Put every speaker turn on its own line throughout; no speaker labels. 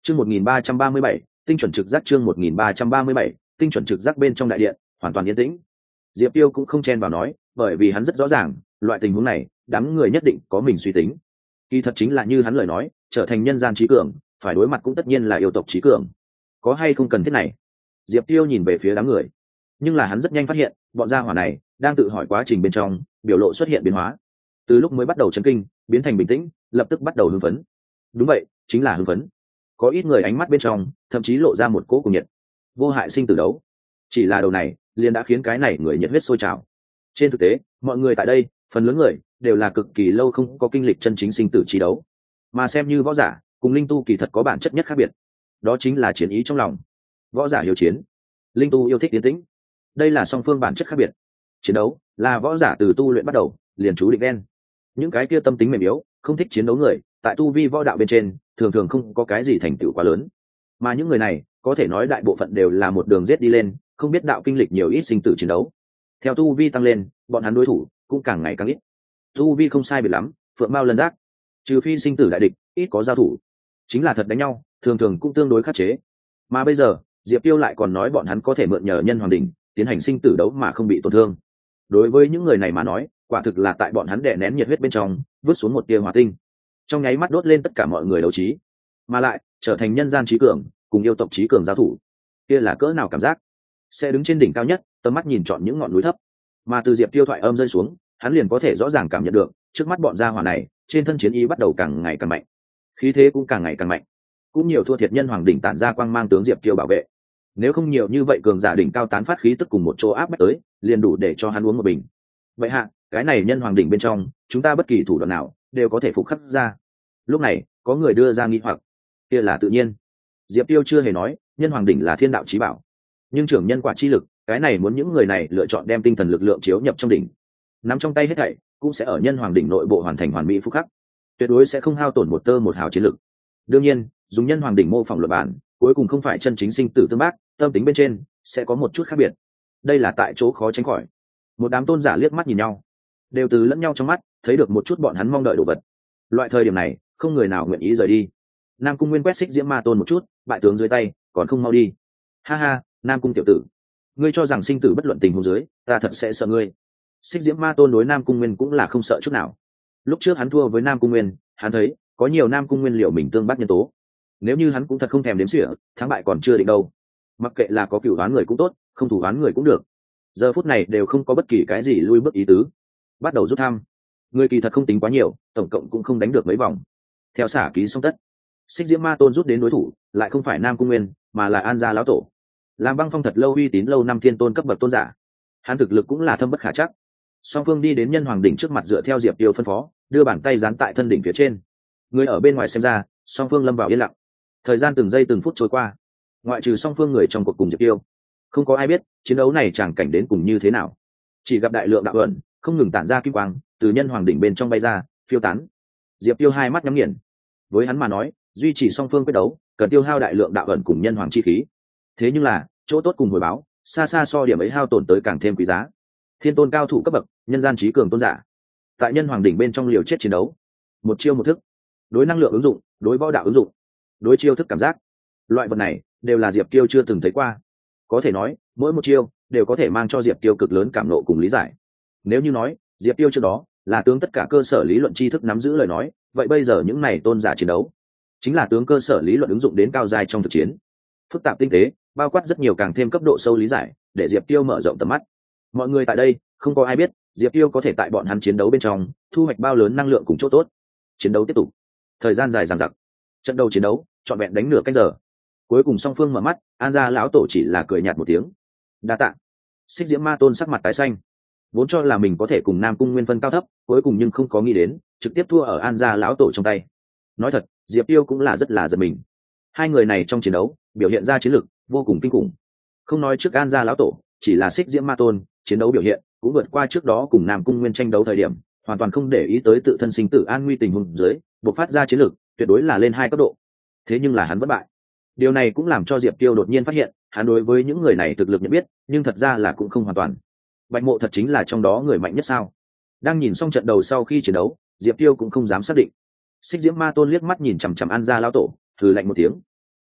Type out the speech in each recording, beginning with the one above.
Chương 1337, tinh chuẩn trực giác chương 1337, tinh chuẩn trực giác bên trong đại điện, hoàn toàn yên tĩnh. Diệp Tiêu cũng không chen vào nói, bởi vì hắn rất rõ ràng, loại tình huống này, đám người nhất định có mình suy tính. Kỳ thật chính là như hắn lời nói, trở thành nhân gian trí cường, phải đối mặt cũng tất nhiên là yêu tộc trí cường. Có hay không cần thiết này? Diệp Tiêu nhìn về phía đám người, nhưng là hắn rất nhanh phát hiện, bọn gia hỏa này đang tự hỏi quá trình bên trong, biểu lộ xuất hiện biến hóa. Từ lúc mới bắt đầu chấn kinh, biến thành bình tĩnh, lập tức bắt đầu hưng phấn. Đúng vậy, chính là hưng phấn. Có ít người ánh mắt bên trong thậm chí lộ ra một cỗ cùng nhiệt. Vô hại sinh tử đấu, chỉ là đầu này liền đã khiến cái này người nhiệt huyết sôi trào. Trên thực tế, mọi người tại đây, phần lớn người đều là cực kỳ lâu không có kinh lịch chân chính sinh tử chi đấu, mà xem như võ giả cùng linh tu kỳ thật có bản chất nhất khác biệt, đó chính là chiến ý trong lòng. Võ giả hiếu chiến, linh tu yêu thích tiến tĩnh, đây là song phương bản chất khác biệt. Chiến đấu là võ giả từ tu luyện bắt đầu liền chú định đen. Những cái kia tâm tính mềm yếu, không thích chiến đấu người, tại tu vi võ đạo bên trên thường thường không có cái gì thành tựu quá lớn, mà những người này có thể nói đại bộ phận đều là một đường giết đi lên, không biết đạo kinh lịch nhiều ít sinh tử chiến đấu. Theo tu vi tăng lên, bọn hắn đối thủ cũng càng ngày càng ít. Tu vi không sai biệt lắm, phượng mao lân giác, trừ phi sinh tử đại địch, ít có giao thủ. Chính là thật đánh nhau, thường thường cũng tương đối khắc chế. Mà bây giờ, Diệp Tiêu lại còn nói bọn hắn có thể mượn nhờ nhân hoàng đỉnh tiến hành sinh tử đấu mà không bị tổn thương. Đối với những người này mà nói, quả thực là tại bọn hắn đè nén nhiệt huyết bên trong, vứt xuống một tia hỏa tinh, trong nháy mắt đốt lên tất cả mọi người đấu trí, mà lại trở thành nhân gian trí cường cùng yêu tộc trí cường giao thủ, kia là cỡ nào cảm giác. Sẽ đứng trên đỉnh cao nhất, tầm mắt nhìn trọn những ngọn núi thấp, mà từ Diệp Tiêu thoại âm rơi xuống, hắn liền có thể rõ ràng cảm nhận được trước mắt bọn gia hỏa này trên thân chiến ý bắt đầu càng ngày càng mạnh, khí thế cũng càng ngày càng mạnh. Cũng nhiều thua thiệt nhân hoàng đỉnh tản ra quang mang tướng Diệp Tiêu bảo vệ, nếu không nhiều như vậy cường giả đỉnh cao tán phát khí tức cùng một chỗ áp bách tới, liền đủ để cho hắn uống một bình. Vậy hạ, cái này nhân hoàng đỉnh bên trong, chúng ta bất kỳ thủ đoạn nào đều có thể phục khắc ra. Lúc này có người đưa ra nghi hoặc, kia là tự nhiên. Diệp Tiêu chưa hề nói nhân hoàng đỉnh là thiên đạo chí bảo, nhưng trưởng nhân quả chi lực, cái này muốn những người này lựa chọn đem tinh thần lực lượng chiếu nhập trong đỉnh, nắm trong tay hết thảy cũng sẽ ở nhân hoàng đỉnh nội bộ hoàn thành hoàn mỹ phục khắc, tuyệt đối sẽ không hao tổn một tơ một hào chiến lực. đương nhiên dùng nhân hoàng đỉnh mô phỏng luật bản, cuối cùng không phải chân chính sinh tử tương bác, tâm tính bên trên sẽ có một chút khác biệt. Đây là tại chỗ khó tránh khỏi. Một đám tôn giả liếc mắt nhìn nhau, đều từ lẫn nhau trong mắt thấy được một chút bọn hắn mong đợi đồ vật. Loại thời điểm này không người nào nguyện ý rời đi. Nam Cung Nguyên quét Xích Diễm Ma Tôn một chút, bại tướng dưới tay còn không mau đi. Ha ha, Nam Cung tiểu tử, ngươi cho rằng sinh tử bất luận tình huống dưới, ta thật sẽ sợ ngươi? Xích Diễm Ma Tôn đối Nam Cung Nguyên cũng là không sợ chút nào. Lúc trước hắn thua với Nam Cung Nguyên, hắn thấy có nhiều Nam Cung Nguyên liệu mình tương bác nhân tố, nếu như hắn cũng thật không thèm đếm xỉa, thắng bại còn chưa định đâu. Mặc kệ là có cửu đoán người cũng tốt, không thủ đoán người cũng được, giờ phút này đều không có bất kỳ cái gì lui bước ý tứ. Bắt đầu rút thăm, người kỳ thật không tính quá nhiều, tổng cộng cũng không đánh được mấy vòng. Theo xả ký xong tất, Xích Diễm Ma Tôn rút đến đối thủ lại không phải Nam Cung Nguyên, mà là An Gia lão tổ, làm Băng Phong thật lâu uy tín lâu năm thiên tôn cấp bậc tôn giả. Hắn thực lực cũng là thâm bất khả chắc. Song phương đi đến nhân hoàng đỉnh trước mặt, dựa theo Diệp Tiêu phân phó, đưa bàn tay dán tại thân đỉnh phía trên. Người ở bên ngoài xem ra, song phương lâm vào yên lặng. Thời gian từng giây từng phút trôi qua, ngoại trừ song phương người trong cuộc cùng Diệp Tiêu, không có ai biết chiến đấu này tràng cảnh đến cùng như thế nào. Chỉ gặp đại lượng đạo ẩn không ngừng tản ra kim quang từ nhân hoàng đỉnh bên trong bay ra, phiêu tán. Diệp Tiêu hai mắt nhắm nghiền. Với hắn mà nói, duy trì song phương quyết đấu cần tiêu hao đại lượng đạo ẩn cùng nhân hoàng chi khí. Thế nhưng là chỗ tốt cùng hồi báo xa xa so điểm ấy hao tổn tới càng thêm quý giá. Thiên tôn cao thủ cấp bậc, nhân gian trí cường tôn giả, tại nhân hoàng đỉnh bên trong liều chết chiến đấu, một chiêu một thức, đối năng lượng ứng dụng, đối võ đạo ứng dụng, đối chiêu thức cảm giác, loại vật này đều là Diệp Tiêu chưa từng thấy qua. Có thể nói mỗi một chiêu đều có thể mang cho Diệp Tiêu cực lớn cảm nộ cùng lý giải. Nếu như nói Diệp Tiêu trước đó là tướng tất cả cơ sở lý luận tri thức nắm giữ lời nói, vậy bây giờ những này tôn giả chiến đấu chính là tướng cơ sở lý luận ứng dụng đến cao giai trong thực chiến, phức tạp tinh tế, bao quát rất nhiều càng thêm cấp độ sâu lý giải, để Diệp Tiêu mở rộng tầm mắt. Mọi người tại đây không có ai biết Diệp Tiêu có thể tại bọn hắn chiến đấu bên trong thu hoạch bao lớn năng lượng cùng chỗ tốt. Chiến đấu tiếp tục, thời gian dài dằng dặc, trận đầu chiến đấu trọn vẹn đánh nửa canh giờ. Cuối cùng song phương mở mắt, An Gia lão tổ chỉ là cười nhạt một tiếng, đa tạ. Xích Diễm Ma Tôn sắc mặt tái xanh, vốn cho là mình có thể cùng Nam Cung Nguyên phân cao thấp, cuối cùng nhưng không có nghĩ đến trực tiếp thua ở An Gia lão tổ trong tay. Nói thật, Diệp Tiêu cũng là rất là giật mình. Hai người này trong chiến đấu biểu hiện ra chiến lực vô cùng kinh khủng. Không nói trước An Gia lão tổ, chỉ là Xích Diễm Ma Tôn chiến đấu biểu hiện cũng vượt qua trước đó cùng Nam Cung Nguyên tranh đấu thời điểm, hoàn toàn không để ý tới tự thân sinh tử an nguy tình huống dưới, bộc phát ra chiến lực tuyệt đối là lên hai cấp độ. Thế nhưng là hắn bất bại. Điều này cũng làm cho Diệp Tiêu đột nhiên phát hiện, hắn đối với những người này thực lực nhận biết, nhưng thật ra là cũng không hoàn toàn. Bạch Mộ thật chính là trong đó người mạnh nhất sao? Đang nhìn xong trận đầu sau khi chiến đấu, Diệp Tiêu cũng không dám xác định. Xích Diễm Ma Tôn liếc mắt nhìn chằm chằm An Gia lão tổ, thử lạnh một tiếng.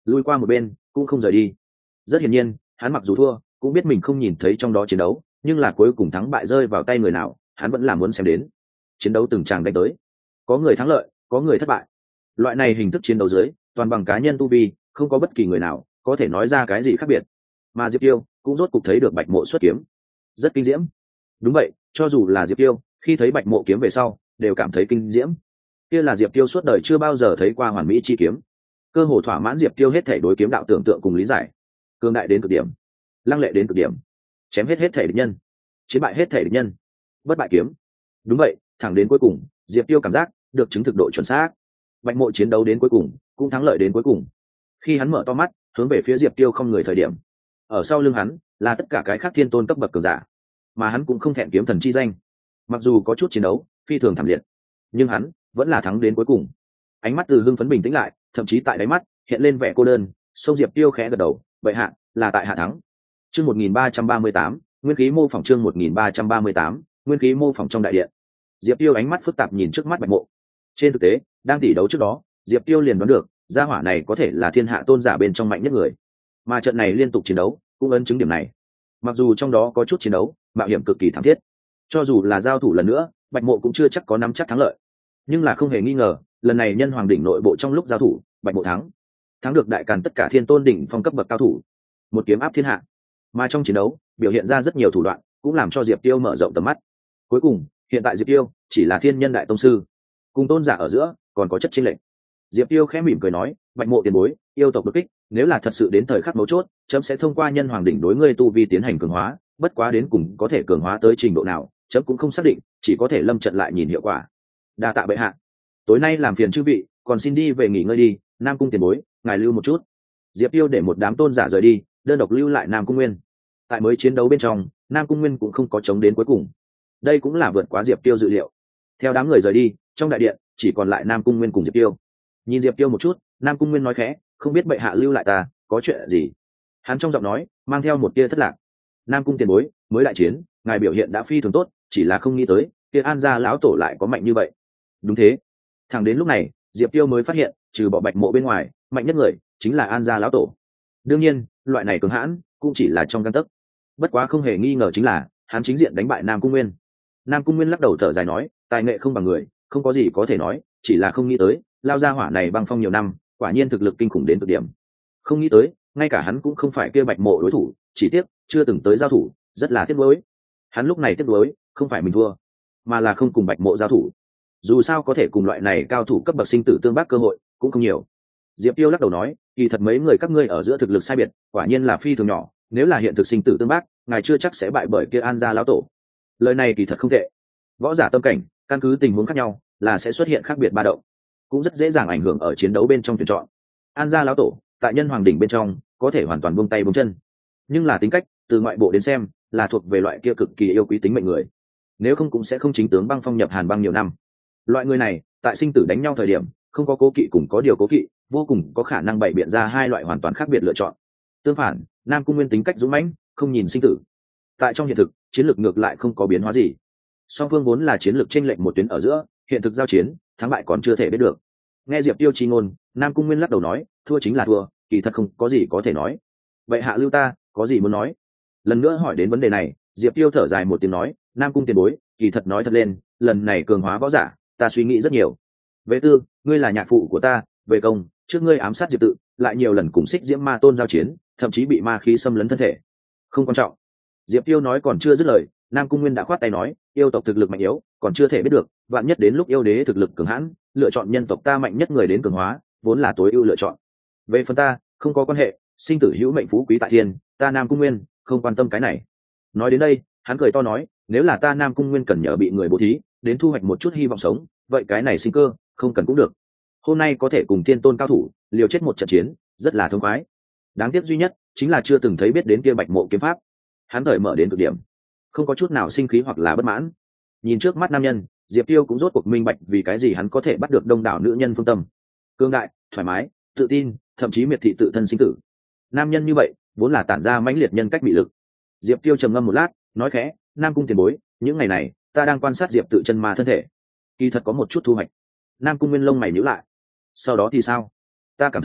lui qua một bên cũng không rời đi. Rất hiển nhiên hắn mặc dù thua cũng biết mình không nhìn thấy trong đó chiến đấu, nhưng là cuối cùng thắng bại rơi vào tay người nào hắn vẫn là muốn xem đến. Chiến đấu từng tràng đánh tới, có người thắng lợi có người thất bại. Loại này hình thức chiến đấu dưới toàn bằng cá nhân tu vi, không có bất kỳ người nào có thể nói ra cái gì khác biệt. Mà Diệp Tiêu cũng rốt cục thấy được Bạch Mộ xuất kiếm, rất kinh diễm. Đúng vậy, cho dù là Diệp Tiêu khi thấy Bạch Mộ kiếm về sau đều cảm thấy kinh diễm. Kia là Diệp Tiêu suốt đời chưa bao giờ thấy qua hoàn mỹ chi kiếm, cơ hồ thỏa mãn Diệp Tiêu hết thể đối kiếm đạo tưởng tượng cùng lý giải. Cương đại đến cực điểm, lăng lệ đến cực điểm, chém hết thể địch nhân, chiến bại hết thể địch nhân, bất bại kiếm. Đúng vậy, thẳng đến cuối cùng Diệp Tiêu cảm giác được chứng thực độ chuẩn xác. Bạch Mộ chiến đấu đến cuối cùng cũng thắng lợi đến cuối cùng. Khi hắn mở to mắt hướng về phía Diệp Tiêu không người thời điểm, ở sau lưng hắn là tất cả cái khác thiên tôn cấp bậc cường giả, mà hắn cũng không thẹn kiếm thần chi danh. Mặc dù có chút chiến đấu phi thường thảm liệt, nhưng hắn vẫn là thắng đến cuối cùng. Ánh mắt từ hưng phấn bình tĩnh lại, thậm chí tại đáy mắt hiện lên vẻ cô đơn. Sông Diệp Tiêu khẽ gật đầu, vậy hạ là tại hạ thắng. Chương 1338, nguyên khí mô phỏng. Chương 1338, nguyên khí mô phỏng. Trong đại điện, Diệp Tiêu ánh mắt phức tạp nhìn trước mắt Bạch Mộ. Trên thực tế đang tỷ đấu trước đó Diệp Tiêu liền đoán được gia hỏa này có thể là thiên hạ tôn giả bên trong mạnh nhất người, mà trận này liên tục chiến đấu cũng ấn chứng điểm này. Mặc dù trong đó có chút chiến đấu mạo hiểm cực kỳ thảm thiết, cho dù là giao thủ lần nữa Bạch Mộ cũng chưa chắc có nắm chắc thắng lợi, nhưng là không hề nghi ngờ lần này nhân hoàng đỉnh nội bộ trong lúc giao thủ Bạch Mộ thắng được đại càn tất cả thiên tôn đỉnh phong cấp bậc cao thủ, một kiếm áp thiên hạ. Mà trong chiến đấu biểu hiện ra rất nhiều thủ đoạn cũng làm cho Diệp Tiêu mở rộng tầm mắt. Cuối cùng hiện tại Diệp Tiêu chỉ là thiên nhân đại tông sư, cùng tôn giả ở giữa còn có chất chênh lệch. Diệp Tiêu khẽ mỉm cười nói, Bạch Mộ tiền bối, yêu tộc đột kích, nếu là thật sự đến thời khắc mấu chốt chấm sẽ thông qua nhân hoàng đỉnh đối ngươi tu vi tiến hành cường hóa, bất quá đến cùng có thể cường hóa tới trình độ nào chấm cũng không xác định, chỉ có thể lâm trận lại nhìn hiệu quả. Đa tạ bệ hạ, tối nay làm phiền chư vị, còn xin đi về nghỉ ngơi đi. Nam cung tiền bối, ngài lưu một chút. Diệp Tiêu để một đám tôn giả rời đi, đơn độc lưu lại Nam cung Nguyên. Tại mới chiến đấu bên trong Nam cung Nguyên cũng không có chống đến cuối cùng, đây cũng là vượt quá Diệp Tiêu dự liệu. Theo đám người rời đi, trong đại điện chỉ còn lại Nam cung Nguyên cùng Diệp Tiêu. Nhìn Diệp Tiêu một chút, Nam cung Nguyên nói khẽ, không biết bệ hạ lưu lại ta có chuyện gì. Hắn trong giọng nói mang theo một tia thất lạc. Nam cung tiền bối, mới đại chiến ngài biểu hiện đã phi thường tốt, chỉ là không nghĩ tới kia An gia lão tổ lại có mạnh như vậy. Đúng thế. Thẳng đến lúc này Diệp Tiêu mới phát hiện trừ bỏ Bạch Mộ bên ngoài mạnh nhất người chính là An gia lão tổ. Đương nhiên loại này cường hãn cũng chỉ là trong căn tấc, bất quá không hề nghi ngờ chính là hắn chính diện đánh bại Nam cung Nguyên. Nam cung Nguyên lắc đầu thở dài nói, tài nghệ không bằng người, không có gì có thể nói, chỉ là không nghĩ tới lao gia hỏa này băng phong nhiều năm, quả nhiên thực lực kinh khủng đến cực điểm. Không nghĩ tới ngay cả hắn cũng không phải kia Bạch Mộ đối thủ, chỉ tiếc chưa từng tới giao thủ, rất là tiếc nuối. Hắn lúc này tiếc nuối không phải mình thua, mà là không cùng Bạch Mộ giao thủ. Dù sao có thể cùng loại này cao thủ cấp bậc sinh tử tương bác cơ hội cũng không nhiều. Diệp Tiêu lắc đầu nói, kỳ thật mấy người các ngươi ở giữa thực lực sai biệt quả nhiên là phi thường nhỏ, nếu là hiện thực sinh tử tương bác ngài chưa chắc sẽ bại bởi kia An gia lão tổ. Lời này kỳ thật không tệ. Võ giả tâm cảnh căn cứ tình huống khác nhau là sẽ xuất hiện khác biệt ba động, cũng rất dễ dàng ảnh hưởng ở chiến đấu bên trong tuyển chọn. An gia lão tổ tại nhân hoàng đỉnh bên trong có thể hoàn toàn buông tay buông chân, nhưng là tính cách từ ngoại bộ đến xem là thuộc về loại kia cực kỳ yêu quý tính mệnh người, nếu không cũng sẽ không chính tướng băng phong nhập hàn băng nhiều năm. Loại người này tại sinh tử đánh nhau thời điểm không có cố kỵ cùng có điều cố kỵ, vô cùng có khả năng bày biện ra hai loại hoàn toàn khác biệt lựa chọn. Tương phản, Nam cung Nguyên tính cách dũng mãnh, không nhìn sinh tử, tại trong hiện thực chiến lược ngược lại không có biến hóa gì. Song phương vốn là chiến lược chênh lệch một tuyến ở giữa, hiện thực giao chiến thắng bại còn chưa thể biết được. Nghe Diệp Tiêu chi ngôn, Nam cung Nguyên lắc đầu nói, thua chính là thua, kỳ thật không có gì có thể nói. Vậy hạ lưu ta có gì muốn nói? Lần nữa hỏi đến vấn đề này, Diệp Tiêu thở dài một tiếng nói, Nam cung tiền bối, kỳ thật nói thật lên, lần này cường hóa võ giả ta suy nghĩ rất nhiều. Về tư, ngươi là nhạc phụ của ta, về công, trước ngươi ám sát Diệp Tự, lại nhiều lần cùng Xích Diễm Ma Tôn giao chiến, thậm chí bị ma khí xâm lấn thân thể. Không quan trọng. Diệp Tiêu nói còn chưa dứt lời, Nam cung Nguyên đã khoát tay nói, yêu tộc thực lực mạnh yếu còn chưa thể biết được, vạn nhất đến lúc yêu đế thực lực cường hãn, lựa chọn nhân tộc ta mạnh nhất người đến cường hóa vốn là tối ưu lựa chọn. Về phần ta không có quan hệ, sinh tử hữu mệnh phú quý tại thiên, ta Nam cung Nguyên không quan tâm cái này. Nói đến đây hắn cười to nói, nếu là ta Nam cung Nguyên cần nhờ bị người bố thí đến thu hoạch một chút hy vọng sống, vậy cái này sinh cơ không cần cũng được. Hôm nay có thể cùng thiên tôn cao thủ liều chết một trận chiến rất là thông khoái. Đáng tiếc duy nhất chính là chưa từng thấy biết đến kia Bạch Mộ kiếm pháp. Hắn đợi mở đến cực điểm, không có chút nào sinh khí hoặc là bất mãn. Nhìn trước mắt nam nhân, Diệp Tiêu cũng rốt cuộc minh bạch vì cái gì hắn có thể bắt được đông đảo nữ nhân phương tâm. Cương đại, thoải mái, tự tin, thậm chí miệt thị tự thân sinh tử. Nam nhân như vậy vốn là tản ra mãnh liệt nhân cách bị lực. Diệp Tiêu trầm ngâm một lát, nói khẽ, Nam cung tiền bối, những ngày này ta đang quan sát Diệp Tự chân ma thân thể, kỳ thật có một chút thu hoạch. Nam cung Nguyên lông mày nhíu lại. Sau đó thì sao? Ta cảm thấy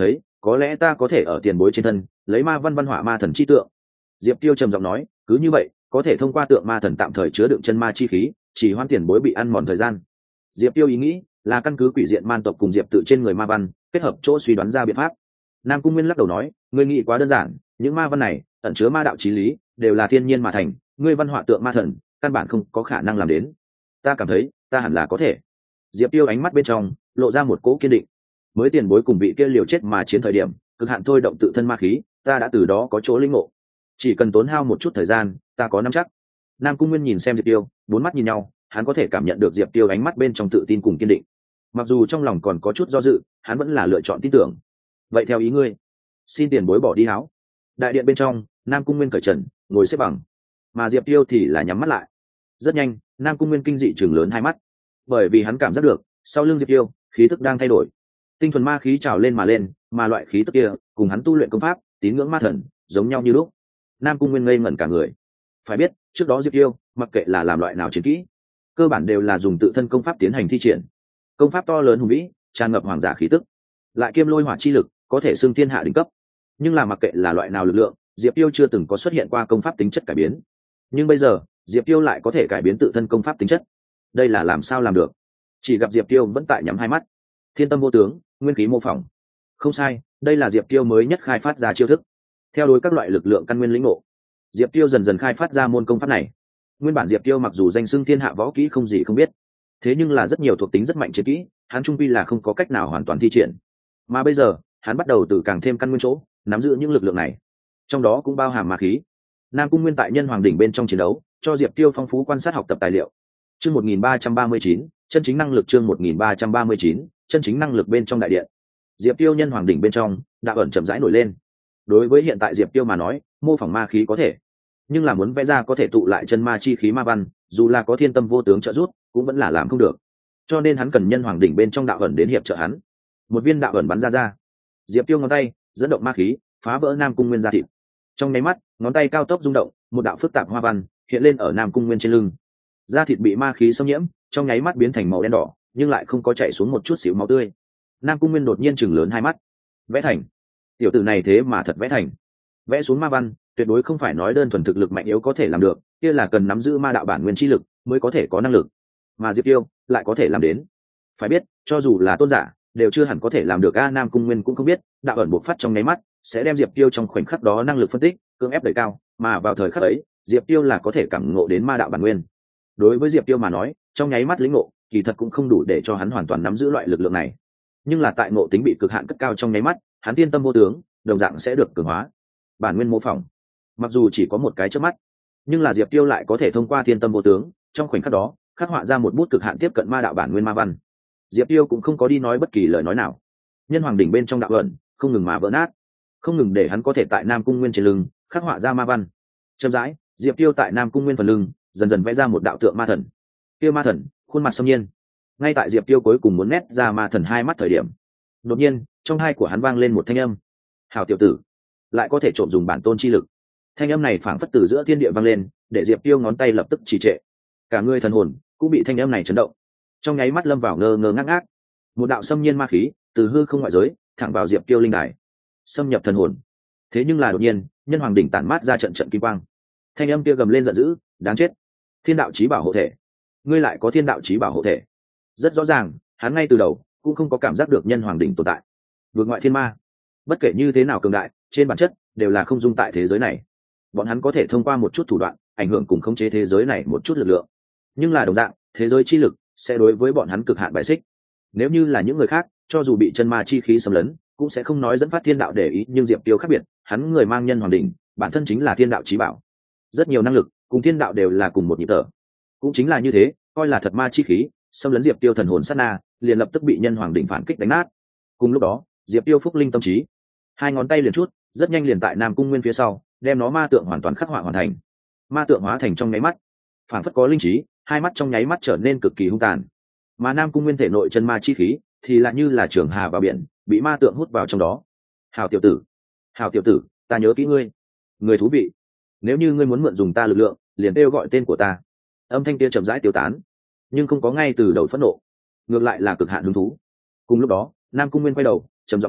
có lẽ ta có thể ở tiền bối trên thân lấy ma văn văn hỏa ma thần chi tượng. Diệp Tiêu trầm giọng nói, cứ như vậy có thể thông qua tượng ma thần tạm thời chứa đựng chân ma chi khí, chỉ hoãn tiền bối bị ăn mòn thời gian. Diệp Tiêu ý nghĩ là căn cứ quỷ diện man tộc cùng diệp tự trên người ma văn kết hợp chỗ suy đoán ra biện pháp. Nam Cung Nguyên lắc đầu nói, ngươi nghĩ quá đơn giản, những ma văn này ẩn chứa ma đạo chí lý, đều là thiên nhiên mà thành, ngươi văn họa tượng ma thần căn bản không có khả năng làm đến. Ta cảm thấy ta hẳn là có thể. Diệp Tiêu ánh mắt bên trong lộ ra một cỗ kiên định. Mới tiền bối cùng vị kia liều chết mà chiến thời điểm, cực hạn thôi động tự thân ma khí, ta đã từ đó có chỗ linh ngộ. Chỉ cần tốn hao một chút thời gian, ta có nắm chắc. Nam Cung Nguyên nhìn xem Diệp Tiêu, bốn mắt nhìn nhau, hắn có thể cảm nhận được Diệp Tiêu ánh mắt bên trong tự tin cùng kiên định. Mặc dù trong lòng còn có chút do dự, hắn vẫn là lựa chọn tin tưởng. Vậy theo ý ngươi, xin tiền bối bỏ đi áo. Đại điện bên trong, Nam Cung Nguyên cởi trần, ngồi xếp bằng, mà Diệp Tiêu thì là nhắm mắt lại. Rất nhanh, Nam Cung Nguyên kinh dị chừng lớn hai mắt, bởi vì hắn cảm giác được sau lưng Diệp Tiêu khí tức đang thay đổi, tinh thuần ma khí trào lên, mà loại khí tức kia cùng hắn tu luyện công pháp tín ngưỡng ma thần giống nhau như lúc. Nam Cung Nguyên ngây ngẩn cả người. Phải biết trước đó Diệp Tiêu mặc kệ là làm loại nào chiến kỹ, cơ bản đều là dùng tự thân công pháp tiến hành thi triển. Công pháp to lớn hùng vĩ, tràn ngập hoàng giả khí tức, lại kiêm lôi hỏa chi lực, có thể xưng thiên hạ đỉnh cấp. Nhưng là mặc kệ là loại nào lực lượng, Diệp Tiêu chưa từng có xuất hiện qua công pháp tính chất cải biến. Nhưng bây giờ Diệp Tiêu lại có thể cải biến tự thân công pháp tính chất. Đây là làm sao làm được? Chỉ gặp Diệp Tiêu vẫn tại nhắm hai mắt. Thiên tâm vô tướng, nguyên khí mô phỏng. Không sai, đây là Diệp Tiêu mới nhất khai phát ra chiêu thức. Theo đối các loại lực lượng căn nguyên lĩnh ngộ, Diệp Tiêu dần dần khai phát ra môn công pháp này. Nguyên bản Diệp Tiêu mặc dù danh xưng thiên hạ võ kỹ không gì không biết, thế nhưng là rất nhiều thuộc tính rất mạnh chiến kỹ, hắn trung quy là không có cách nào hoàn toàn thi triển. Mà bây giờ, hắn bắt đầu từ càng thêm căn nguyên chỗ, nắm giữ những lực lượng này. Trong đó cũng bao hàm ma khí. Nam Cung Nguyên tại Nhân Hoàng đỉnh bên trong chiến đấu, cho Diệp Tiêu phong phú quan sát học tập tài liệu. Chương 1339, chân chính năng lực chương 1339, chân chính năng lực bên trong đại điện. Diệp Tiêu Nhân Hoàng đỉnh bên trong, đạo ẩn chậm rãi nổi lên. Đối với hiện tại Diệp Tiêu mà nói, mô phỏng ma khí có thể, nhưng là muốn vẽ ra có thể tụ lại chân ma chi khí ma văn, dù là có thiên tâm vô tướng trợ giúp, cũng vẫn là làm không được. Cho nên hắn cần Nhân Hoàng đỉnh bên trong đạo ẩn đến hiệp trợ hắn. Một viên đạo ẩn bắn ra. Diệp Tiêu ngón tay dẫn động ma khí, phá vỡ Nam Cung Nguyên da thịt. Trong nháy mắt, ngón tay cao tốc rung động, một đạo phức tạp hoa văn hiện lên ở Nam Cung Nguyên trên lưng. Da thịt bị ma khí xâm nhiễm, trong nháy mắt biến thành màu đen đỏ, nhưng lại không có chảy xuống một chút xíu máu tươi. Nam Cung Nguyên đột nhiên chừng lớn hai mắt. Vẽ thành. Tiểu tử này thế mà thật vẽ thành. Vẽ xuống ma văn, tuyệt đối không phải nói đơn thuần thực lực mạnh yếu có thể làm được, kia là cần nắm giữ ma đạo bản nguyên chi lực mới có thể có năng lực. Mà Diệp Tiêu lại có thể làm đến. Phải biết, cho dù là tôn giả, đều chưa hẳn có thể làm được. Nam Cung Nguyên cũng không biết, đạo ẩn bộc phát trong nháy mắt sẽ đem Diệp Tiêu trong khoảnh khắc đó năng lực phân tích cưỡng ép đẩy cao, mà vào thời khắc ấy, Diệp Tiêu là có thể cảm ngộ đến ma đạo bản nguyên. Đối với Diệp Tiêu mà nói, trong nháy mắt lĩnh ngộ, kỳ thật cũng không đủ để cho hắn hoàn toàn nắm giữ loại lực lượng này. Nhưng là tại ngộ tính bị cực hạn cất cao trong nháy mắt, hắn tiên tâm vô tướng, đồng dạng sẽ được cường hóa. Bản nguyên mô phỏng, mặc dù chỉ có một cái chớp mắt, nhưng là Diệp Tiêu lại có thể thông qua tiên tâm vô tướng, trong khoảnh khắc đó, khắc họa ra một bút cực hạn tiếp cận ma đạo bản nguyên ma văn. Diệp Tiêu cũng không có đi nói bất kỳ lời nói nào. Nhân Hoàng đỉnh bên trong đạo ẩn không ngừng mà vỡ nát, không ngừng để hắn có thể tại Nam Cung Nguyên trên lưng khắc họa ra ma văn. Chậm rãi, Diệp Tiêu tại Nam Cung Nguyên phần lưng dần dần vẽ ra một đạo tượng ma thần. Kia ma thần, khuôn mặt xâm nhiên. Ngay tại Diệp Tiêu cuối cùng muốn nét ra ma thần hai mắt thời điểm, đột nhiên, trong hai của hắn vang lên một thanh âm. Hảo tiểu tử, lại có thể trộm dùng bản tôn chi lực. Thanh âm này phảng phất từ giữa thiên địa vang lên, để Diệp Tiêu ngón tay lập tức trì trệ. Cả người thần hồn cũng bị thanh âm này chấn động. Trong nháy mắt lâm vào ngơ ngơ ngác ngác. Một đạo xâm nhiên ma khí từ hư không ngoại giới thẳng vào Diệp Tiêu linh đài, xâm nhập thần hồn. Thế nhưng là đột nhiên, Nhân Hoàng đỉnh tản mát ra trận trận kim quang. Thanh âm kia gầm lên giận dữ, đáng chết. Thiên đạo chí bảo hộ thể, ngươi lại có thiên đạo chí bảo hộ thể. Rất rõ ràng, hắn ngay từ đầu cũng không có cảm giác được Nhân Hoàng đỉnh tồn tại. Vượt ngoại thiên ma, bất kể như thế nào cường đại, trên bản chất đều là không dung tại thế giới này. Bọn hắn có thể thông qua một chút thủ đoạn ảnh hưởng cùng khống chế thế giới này một chút lực lượng, nhưng là đồng dạng, thế giới chi lực sẽ đối với bọn hắn cực hạn bài xích. Nếu như là những người khác, cho dù bị chân ma chi khí xâm lấn, cũng sẽ không nói dẫn phát thiên đạo để ý. Nhưng Diệp Tiêu khác biệt, hắn người mang Nhân Hoàng đỉnh, bản thân chính là thiên đạo chí bảo, rất nhiều năng lực cùng thiên đạo đều là cùng một nhịp thở. Cũng chính là như thế, coi là thật ma chi khí xâm lấn Diệp Tiêu thần hồn sát na, liền lập tức bị Nhân Hoàng đỉnh phản kích đánh nát. Cùng lúc đó, Diệp Tiêu phúc linh tâm trí, hai ngón tay liền chút, rất nhanh liền tại Nam Cung Nguyên phía sau, đem nó ma tượng hoàn toàn khắc họa hoàn thành. Ma tượng hóa thành trong nháy mắt, phản phất có linh trí, hai mắt trong nháy mắt trở nên cực kỳ hung tàn. Mà Nam Cung Nguyên thể nội chân ma chi khí thì lại như là trường hà vào biển, bị ma tượng hút vào trong đó. Hảo tiểu tử, hảo tiểu tử, ta nhớ kỹ ngươi, người thú vị. Nếu như ngươi muốn mượn dùng ta lực lượng, liền kêu gọi tên của ta. Âm thanh kia chậm rãi tiêu tán, nhưng không có ngay từ đầu phẫn nộ, ngược lại là cực hạn hứng thú. Cùng lúc đó, Nam Cung Nguyên quay đầu, trầm giọng nói: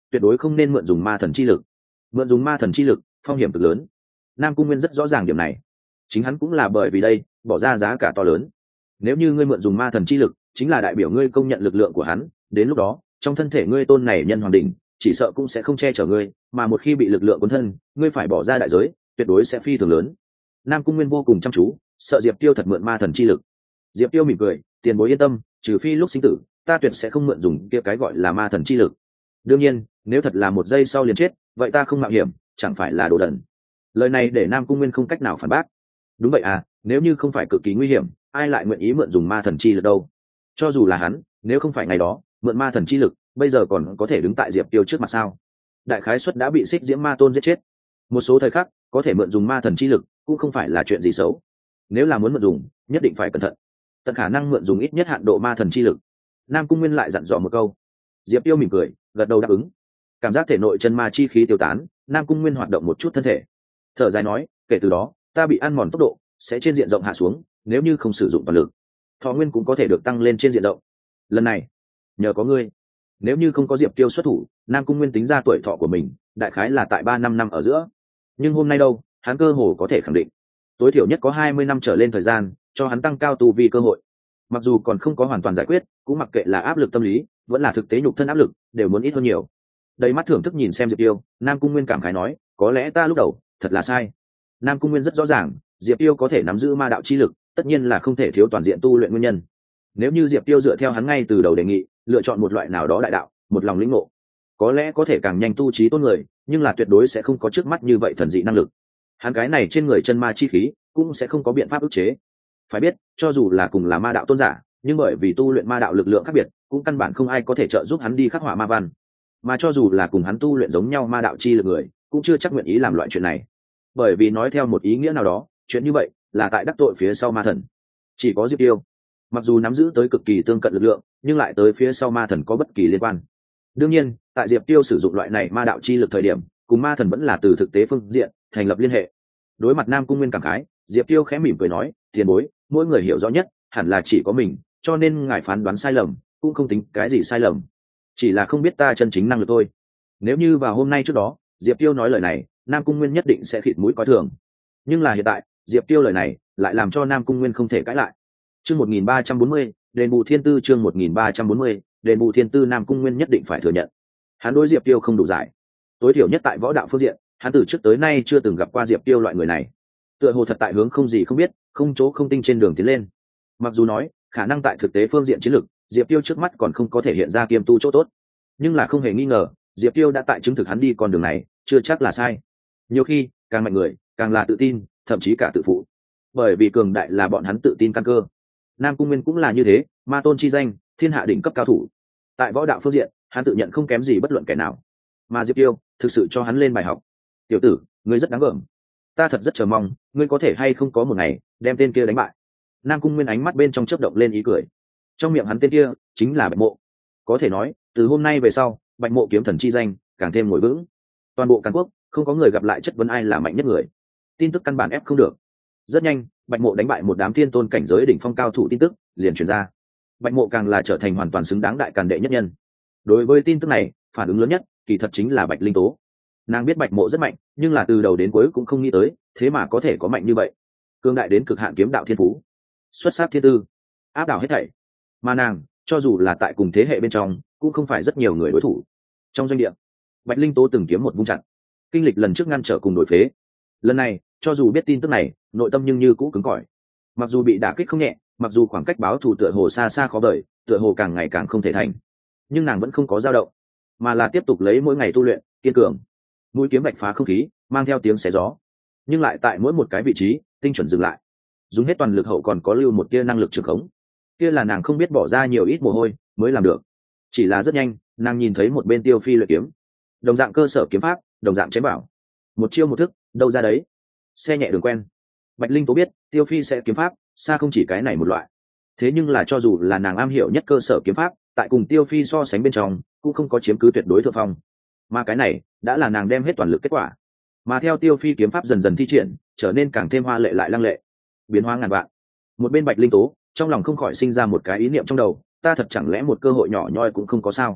tuyệt đối không nên mượn dùng ma thần chi lực. Mượn dùng ma thần chi lực phong hiểm cực lớn. Nam Cung Nguyên rất rõ ràng điểm này, chính hắn cũng là bởi vì đây bỏ ra giá cả to lớn. Nếu như ngươi mượn dùng ma thần chi lực, chính là đại biểu ngươi công nhận lực lượng của hắn, đến lúc đó trong thân thể ngươi tôn này nhân hoàng đỉnh chỉ sợ cũng sẽ không che chở ngươi, mà một khi bị lực lượng cuốn thân, ngươi phải bỏ ra đại giới tuyệt đối sẽ phi thường lớn. Nam Cung Nguyên vô cùng chăm chú, sợ Diệp Tiêu thật mượn ma thần chi lực. Diệp Tiêu mỉm cười, tiền bối yên tâm, trừ phi lúc sinh tử, ta tuyệt sẽ không mượn dùng kia cái gọi là ma thần chi lực. Đương nhiên, nếu thật là một giây sau liền chết, vậy ta không mạo hiểm, chẳng phải là đồ đần. Lời này để Nam Cung Nguyên không cách nào phản bác. Đúng vậy à, nếu như không phải cực kỳ nguy hiểm, ai lại nguyện ý mượn dùng ma thần chi lực đâu? Cho dù là hắn, nếu không phải ngày đó mượn ma thần chi lực, bây giờ còn có thể đứng tại Diệp Tiêu trước mặt sao? Đại khái suất đã bị Xích Diễm Ma Tôn giết chết. Một số thời khắc, có thể mượn dùng ma thần chi lực cũng không phải là chuyện gì xấu. Nếu là muốn mượn dùng, nhất định phải cẩn thận, tận khả năng mượn dùng ít nhất hạn độ ma thần chi lực. Nam Cung Nguyên lại dặn dò một câu. Diệp Tiêu mỉm cười, gật đầu đáp ứng. Cảm giác thể nội chân ma chi khí tiêu tán, Nam Cung Nguyên hoạt động một chút thân thể, thở dài nói, kể từ đó ta bị ăn mòn tốc độ sẽ trên diện rộng hạ xuống, nếu như không sử dụng toàn lực, thọ nguyên cũng có thể được tăng lên trên diện rộng. Lần này nhờ có ngươi. Nếu như không có Diệp Tiêu xuất thủ, Nam Cung Nguyên tính ra tuổi thọ của mình đại khái là tại 3-5 năm ở giữa, nhưng hôm nay đâu, hắn cơ hồ có thể khẳng định tối thiểu nhất có 20 năm trở lên thời gian cho hắn tăng cao tu vi cơ hội. Mặc dù còn không có hoàn toàn giải quyết, cũng mặc kệ là áp lực tâm lý vẫn là thực tế nhục thân áp lực, đều muốn ít hơn nhiều. Đầy mắt thưởng thức nhìn xem Diệp Tiêu, Nam Cung Nguyên cảm khái nói, có lẽ ta lúc đầu thật là sai. Nam Cung Nguyên rất rõ ràng, Diệp Tiêu có thể nắm giữ ma đạo chi lực, tất nhiên là không thể thiếu toàn diện tu luyện nguyên nhân. Nếu như Diệp Tiêu dựa theo hắn ngay từ đầu đề nghị, lựa chọn một loại nào đó đại đạo, một lòng lĩnh ngộ, có lẽ có thể càng nhanh tu trí tôn người, nhưng là tuyệt đối sẽ không có trước mắt như vậy thần dị năng lực. Hắn cái này trên người chân ma chi khí cũng sẽ không có biện pháp ức chế. Phải biết, cho dù là cùng là ma đạo tôn giả, nhưng bởi vì tu luyện ma đạo lực lượng khác biệt, cũng căn bản không ai có thể trợ giúp hắn đi khắc họa ma văn. Mà cho dù là cùng hắn tu luyện giống nhau ma đạo chi lực người, cũng chưa chắc nguyện ý làm loại chuyện này. Bởi vì nói theo một ý nghĩa nào đó, chuyện như vậy là tại đắc tội phía sau ma thần. Chỉ có Diệp Tiêu, mặc dù nắm giữ tới cực kỳ tương cận lực lượng, nhưng lại tới phía sau ma thần có bất kỳ liên quan. Đương nhiên, tại Diệp Tiêu sử dụng loại này ma đạo chi lực thời điểm, cùng ma thần vẫn là từ thực tế phương diện thành lập liên hệ. Đối mặt Nam Cung Nguyên cảm khái, Diệp Tiêu khẽ mỉm cười nói, tiền bối, mỗi người hiểu rõ nhất hẳn là chỉ có mình, cho nên ngài phán đoán sai lầm cũng không tính cái gì sai lầm, chỉ là không biết ta chân chính năng lực thôi. Nếu như vào hôm nay trước đó Diệp Tiêu nói lời này, Nam Cung Nguyên nhất định sẽ khịt mũi coi thường, nhưng là hiện tại Diệp Tiêu lời này lại làm cho Nam Cung Nguyên không thể cãi lại. Chương 1340, đền bù thiên tư. Chương 1340, đền bù thiên tư. Nam Cung Nguyên nhất định phải thừa nhận, hắn đối Diệp Tiêu không đủ giải. Tối thiểu nhất tại võ đạo phương diện, hắn từ trước tới nay chưa từng gặp qua Diệp Tiêu loại người này. Tựa hồ thật tại hướng không gì không biết, không chỗ không tinh trên đường tiến lên. Mặc dù nói khả năng tại thực tế phương diện chiến lược, Diệp Tiêu trước mắt còn không có thể hiện ra kiêm tu chỗ tốt, nhưng là không hề nghi ngờ, Diệp Tiêu đã tại chứng thực hắn đi con đường này chưa chắc là sai. Nhiều khi càng mạnh người càng là tự tin, thậm chí cả tự phụ, bởi vì cường đại là bọn hắn tự tin căn cơ. Nam Cung Nguyên cũng là như thế, ma tôn chi danh, thiên hạ đỉnh cấp cao thủ. Tại võ đạo phương diện, hắn tự nhận không kém gì bất luận kẻ nào, mà Diệp Tiêu thực sự cho hắn lên bài học. Tiểu tử, ngươi rất đáng gờm, ta thật rất chờ mong ngươi có thể hay không có một ngày đem tên kia đánh bại. Nam Cung Nguyên ánh mắt bên trong chớp động lên ý cười. Trong miệng hắn tên kia chính là Bạch Mộ. Có thể nói, từ hôm nay về sau, Bạch Mộ kiếm thần chi danh càng thêm ngồi vững. Toàn bộ Càn Quốc không có người gặp lại chất vấn ai là mạnh nhất người. Tin tức căn bản ép không được. Rất nhanh, Bạch Mộ đánh bại một đám thiên tôn cảnh giới đỉnh phong cao thủ tin tức liền truyền ra. Bạch Mộ càng là trở thành hoàn toàn xứng đáng đại càn đệ nhất nhân. Đối với tin tức này, phản ứng lớn nhất kỳ thật chính là Bạch Linh Tố. Nàng biết Bạch Mộ rất mạnh, nhưng là từ đầu đến cuối cũng không nghĩ tới thế mà có thể có mạnh như vậy, cương đại đến cực hạn kiếm đạo thiên phú, xuất sắc thiên tư, áp đảo hết thảy. Mà nàng cho dù là tại cùng thế hệ bên trong cũng không phải rất nhiều người đối thủ. Trong doanh địa, Bạch Linh Tố từng kiếm một vung chặn, kinh lịch lần trước ngăn trở cùng đổi phế. Lần này cho dù biết tin tức này, nội tâm nhưng như cũ cứng cỏi. Mặc dù bị đả kích không nhẹ, mặc dù khoảng cách báo thù tựa hồ xa xa khó vời, tựa hồ càng ngày càng không thể thành, nhưng nàng vẫn không có dao động, mà là tiếp tục lấy mỗi ngày tu luyện kiên cường. Mũi kiếm vạch phá không khí, mang theo tiếng xé gió, nhưng lại tại mỗi một cái vị trí tinh chuẩn dừng lại, dùng hết toàn lực hậu còn có lưu một tia năng lực trường khống. Kia là nàng không biết bỏ ra nhiều ít mồ hôi mới làm được. Chỉ là rất nhanh, nàng nhìn thấy một bên Tiêu Phi luyện kiếm, đồng dạng cơ sở kiếm pháp, đồng dạng chém bảo, một chiêu một thức, đâu ra đấy, xe nhẹ đường quen. Bạch Linh Tố biết Tiêu Phi sẽ kiếm pháp xa không chỉ cái này một loại, thế nhưng là cho dù là nàng am hiểu nhất cơ sở kiếm pháp, tại cùng Tiêu Phi so sánh bên trong cũng không có chiếm cứ tuyệt đối thượng phong, mà cái này đã là nàng đem hết toàn lực kết quả. Mà theo Tiêu Phi kiếm pháp dần dần thi triển, trở nên càng thêm hoa lệ lại lăng lệ, biến hóa ngàn vạn. Một bên Bạch Linh Tố trong lòng không khỏi sinh ra một cái ý niệm trong đầu, ta thật chẳng lẽ một cơ hội nhỏ nhoi cũng không có sao?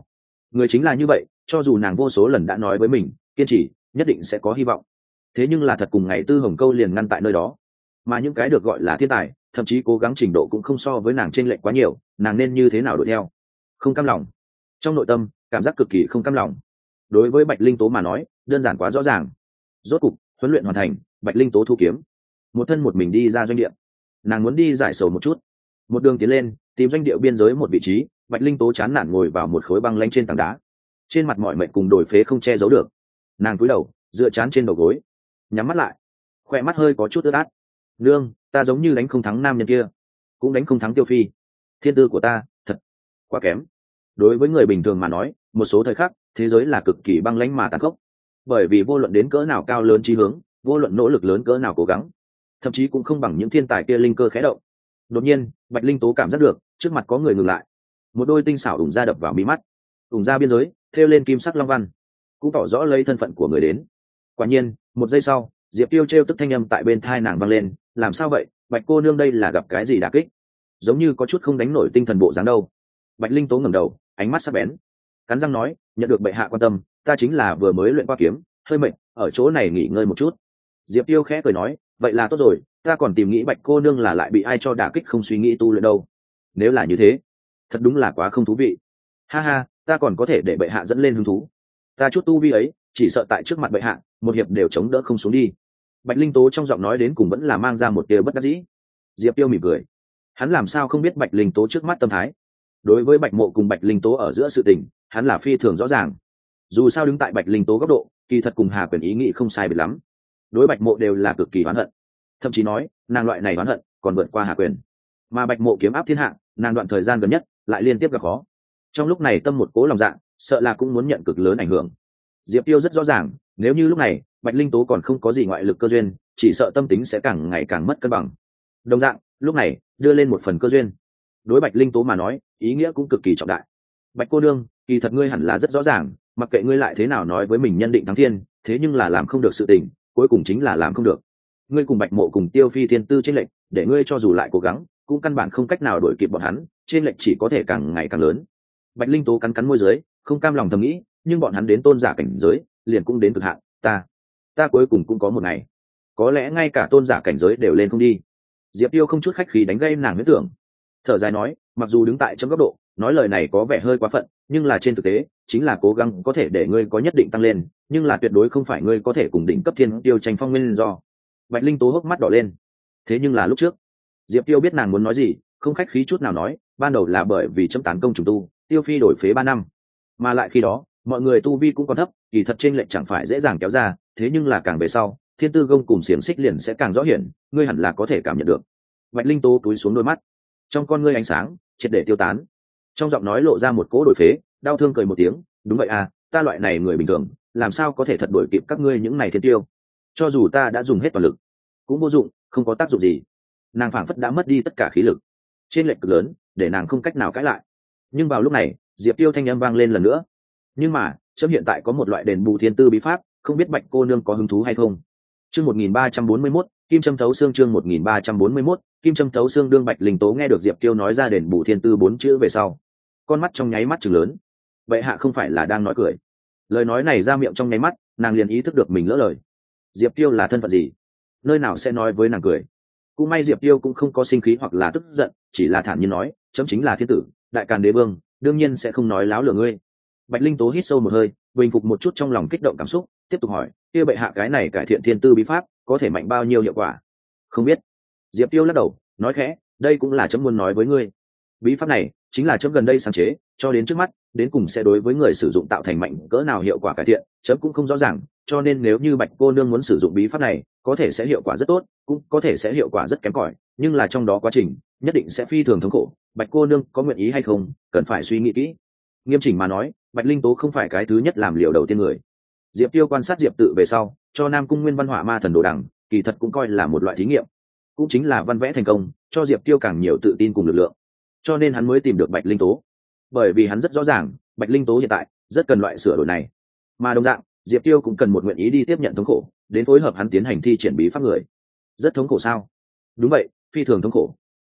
người chính là như vậy, cho dù nàng vô số lần đã nói với mình kiên trì nhất định sẽ có hy vọng, thế nhưng là thật cùng ngày Tư Hồng Câu liền ngăn tại nơi đó. Mà những cái được gọi là thiên tài thậm chí cố gắng trình độ cũng không so với nàng chênh lệch quá nhiều, nàng nên như thế nào đuổi theo? Không cam lòng, trong nội tâm cảm giác cực kỳ không cam lòng. Đối với Bạch Linh Tố mà nói đơn giản quá rõ ràng. Rốt cục huấn luyện hoàn thành, Bạch Linh Tố thu kiếm một thân một mình đi ra doanh địa. Nàng muốn đi giải sầu một chút, một đường tiến lên tìm doanh địa biên giới một vị trí. Bạch Linh Tố chán nản ngồi vào một khối băng lanh trên tảng đá, trên mặt mọi mệnh cùng đổi phế không che giấu được. Nàng cúi đầu dựa chán trên đầu gối, nhắm mắt lại, khoe mắt hơi có chút ướt át. Nương, ta giống như đánh không thắng nam nhân kia, cũng đánh không thắng Tiêu Phi. Thiên tư của ta thật quá kém. Đối với người bình thường mà nói, một số thời khắc thế giới là cực kỳ băng lãnh mà tàn khốc, bởi vì vô luận đến cỡ nào cao lớn chí hướng, vô luận nỗ lực lớn cỡ nào cố gắng, thậm chí cũng không bằng những thiên tài kia linh cơ khẽ động. Đột nhiên Bạch Linh Tố cảm giác được trước mặt có người ngừng lại, một đôi tinh xảo ủng da đập vào mi mắt. Ủng da biên giới thêu lên kim sắc long văn, cũng tỏ rõ lấy thân phận của người đến. Quả nhiên một giây sau, Diệp Tiêu trêu tức thanh âm tại bên thai nàng vang lên. Làm sao vậy, Bạch cô nương, đây là gặp cái gì đả kích? Giống như có chút không đánh nổi tinh thần bộ dáng đâu. Bạch Linh Tố ngẩng đầu, ánh mắt sắc bén, cắn răng nói, nhận được bệ hạ quan tâm, ta chính là vừa mới luyện qua kiếm, hơi mệt, ở chỗ này nghỉ ngơi một chút. Diệp Tiêu khẽ cười nói, vậy là tốt rồi, ta còn tìm nghĩ Bạch cô nương là lại bị ai cho đả kích không suy nghĩ tu luyện đâu. Nếu là như thế, thật đúng là quá không thú vị. Ha ha, ta còn có thể để bệ hạ dẫn lên hứng thú. Ta chút tu vi ấy, chỉ sợ tại trước mặt bệ hạ, một hiệp đều chống đỡ không xuống đi. Bạch Linh Tố trong giọng nói đến cùng vẫn là mang ra một tia bất đắc dĩ. Diệp Tiêu mỉm cười, hắn làm sao không biết Bạch Linh Tố trước mắt tâm thái. Đối với Bạch Mộ cùng Bạch Linh Tố ở giữa sự tình, hắn là phi thường rõ ràng. Dù sao đứng tại Bạch Linh Tố góc độ, kỳ thật cùng Hà Quyền ý nghĩ không sai biệt lắm. Đối Bạch Mộ đều là cực kỳ oán hận, thậm chí nói nàng loại này oán hận còn vượt qua Hà Quyền. Mà Bạch Mộ kiếm áp thiên hạ, nàng đoạn thời gian gần nhất lại liên tiếp gặp khó. Trong lúc này tâm một cố lòng dạ, sợ là cũng muốn nhận cực lớn ảnh hưởng. Diệp Tiêu rất rõ ràng, nếu như lúc này Bạch Linh Tố còn không có gì ngoại lực cơ duyên, chỉ sợ tâm tính sẽ càng ngày càng mất cân bằng. Đồng dạng lúc này đưa lên một phần cơ duyên, đối Bạch Linh Tố mà nói ý nghĩa cũng cực kỳ trọng đại. Bạch cô nương, kỳ thật ngươi hẳn là rất rõ ràng, mặc kệ ngươi lại thế nào nói với mình nhân định thắng thiên, thế nhưng là làm không được sự tình, cuối cùng chính là làm không được. Ngươi cùng Bạch Mộ cùng Tiêu Phi thiên tư trên lệnh, để ngươi cho dù lại cố gắng cũng căn bản không cách nào đuổi kịp bọn hắn, trên lệnh chỉ có thể càng ngày càng lớn. Bạch Linh Tố cắn cắn môi dưới, không cam lòng thầm nghĩ, nhưng bọn hắn đến tôn giả cảnh giới liền cũng đến cực hạn, ta cuối cùng cũng có một ngày, có lẽ ngay cả tôn giả cảnh giới đều lên không đi. Diệp Tiêu không chút khách khí đánh gây nàng huyết tưởng, thở dài nói, mặc dù đứng tại trong góc độ nói lời này có vẻ hơi quá phận, nhưng là trên thực tế chính là cố gắng có thể để ngươi có nhất định tăng lên, nhưng là tuyệt đối không phải ngươi có thể cùng đỉnh cấp thiên tiêu tranh phong nguyên do. Bạch Linh Tố hốc mắt đỏ lên. Thế nhưng là lúc trước Diệp Tiêu biết nàng muốn nói gì, không khách khí chút nào nói, ban đầu là bởi vì chấm tán công trùng tu, Tiêu Phi đổi phế 3 năm, mà lại khi đó mọi người tu vi cũng còn thấp, kỳ thật trên lệnh chẳng phải dễ dàng kéo ra, thế nhưng là càng về sau thiên tư gông cùng xiềng xích liền sẽ càng rõ hiển, ngươi hẳn là có thể cảm nhận được. Bạch Linh Tố túi xuống đôi mắt, trong con ngươi ánh sáng triệt để tiêu tán, trong giọng nói lộ ra một cỗ đổi phế, đau thương cười một tiếng, đúng vậy à, ta loại này người bình thường làm sao có thể thật đuổi kịp các ngươi những này thiên tiêu, cho dù ta đã dùng hết toàn lực cũng vô dụng, không có tác dụng gì. Nàng phảng phất đã mất đi tất cả khí lực, trên lệch cực lớn để nàng không cách nào cãi lại. Nhưng vào lúc này Diệp Tiêu thanh âm vang lên lần nữa, nhưng mà chấm hiện tại có một loại đền bù thiên tư bí pháp, không biết Bạch cô nương có hứng thú hay không. Chương 1341, Kim Châm Thấu Xương. Chương 1341, Kim Châm Thấu Xương. Đương Bạch Linh Tố nghe được Diệp Tiêu nói ra đền bù thiên tư 4 chữ về sau, con mắt trong nháy mắt trừng lớn. Bệ hạ không phải là đang nói cười. Lời nói này ra miệng trong nháy mắt, nàng liền ý thức được mình lỡ lời. Diệp Tiêu là thân phận gì, nơi nào sẽ nói với nàng cười. Cũng may Diệp Tiêu cũng không có sinh khí hoặc là tức giận, chỉ là thản nhiên nói, chấm chính là thiên tử, đại càn đế vương, đương nhiên sẽ không nói láo lừa ngươi. Bạch Linh Tố hít sâu một hơi, bình phục một chút trong lòng kích động cảm xúc, tiếp tục hỏi, kia bệ hạ cái này cải thiện thiên tư bí pháp có thể mạnh bao nhiêu hiệu quả? Không biết. Diệp Tiêu lắc đầu nói khẽ, đây cũng là chấm muốn nói với ngươi. Bí pháp này chính là chấm gần đây sáng chế, cho đến trước mắt đến cùng sẽ đối với người sử dụng tạo thành mạnh cỡ nào hiệu quả cải thiện, chấm cũng không rõ ràng, cho nên nếu như Bạch cô nương muốn sử dụng bí pháp này, có thể sẽ hiệu quả rất tốt, cũng có thể sẽ hiệu quả rất kém cỏi, nhưng là trong đó quá trình nhất định sẽ phi thường thống khổ. Bạch cô nương có nguyện ý hay không, cần phải suy nghĩ kỹ. Nghiêm chỉnh mà nói, Bạch Linh Tố không phải cái thứ nhất làm liều đầu tiên người. Diệp Tiêu quan sát Diệp Tự về sau, cho Nam Cung Nguyên văn họa ma thần đồ đằng, kỳ thật cũng coi là một loại thí nghiệm, cũng chính là văn vẽ thành công, cho Diệp Tiêu càng nhiều tự tin cùng lực lượng, cho nên hắn mới tìm được Bạch Linh Tố. Bởi vì hắn rất rõ ràng, Bạch Linh Tố hiện tại rất cần loại sửa đổi này, mà đồng dạng Diệp Tiêu cũng cần một nguyện ý đi tiếp nhận thống khổ, đến phối hợp hắn tiến hành thi triển bí pháp người. Rất thống khổ sao? Đúng vậy, phi thường thống khổ.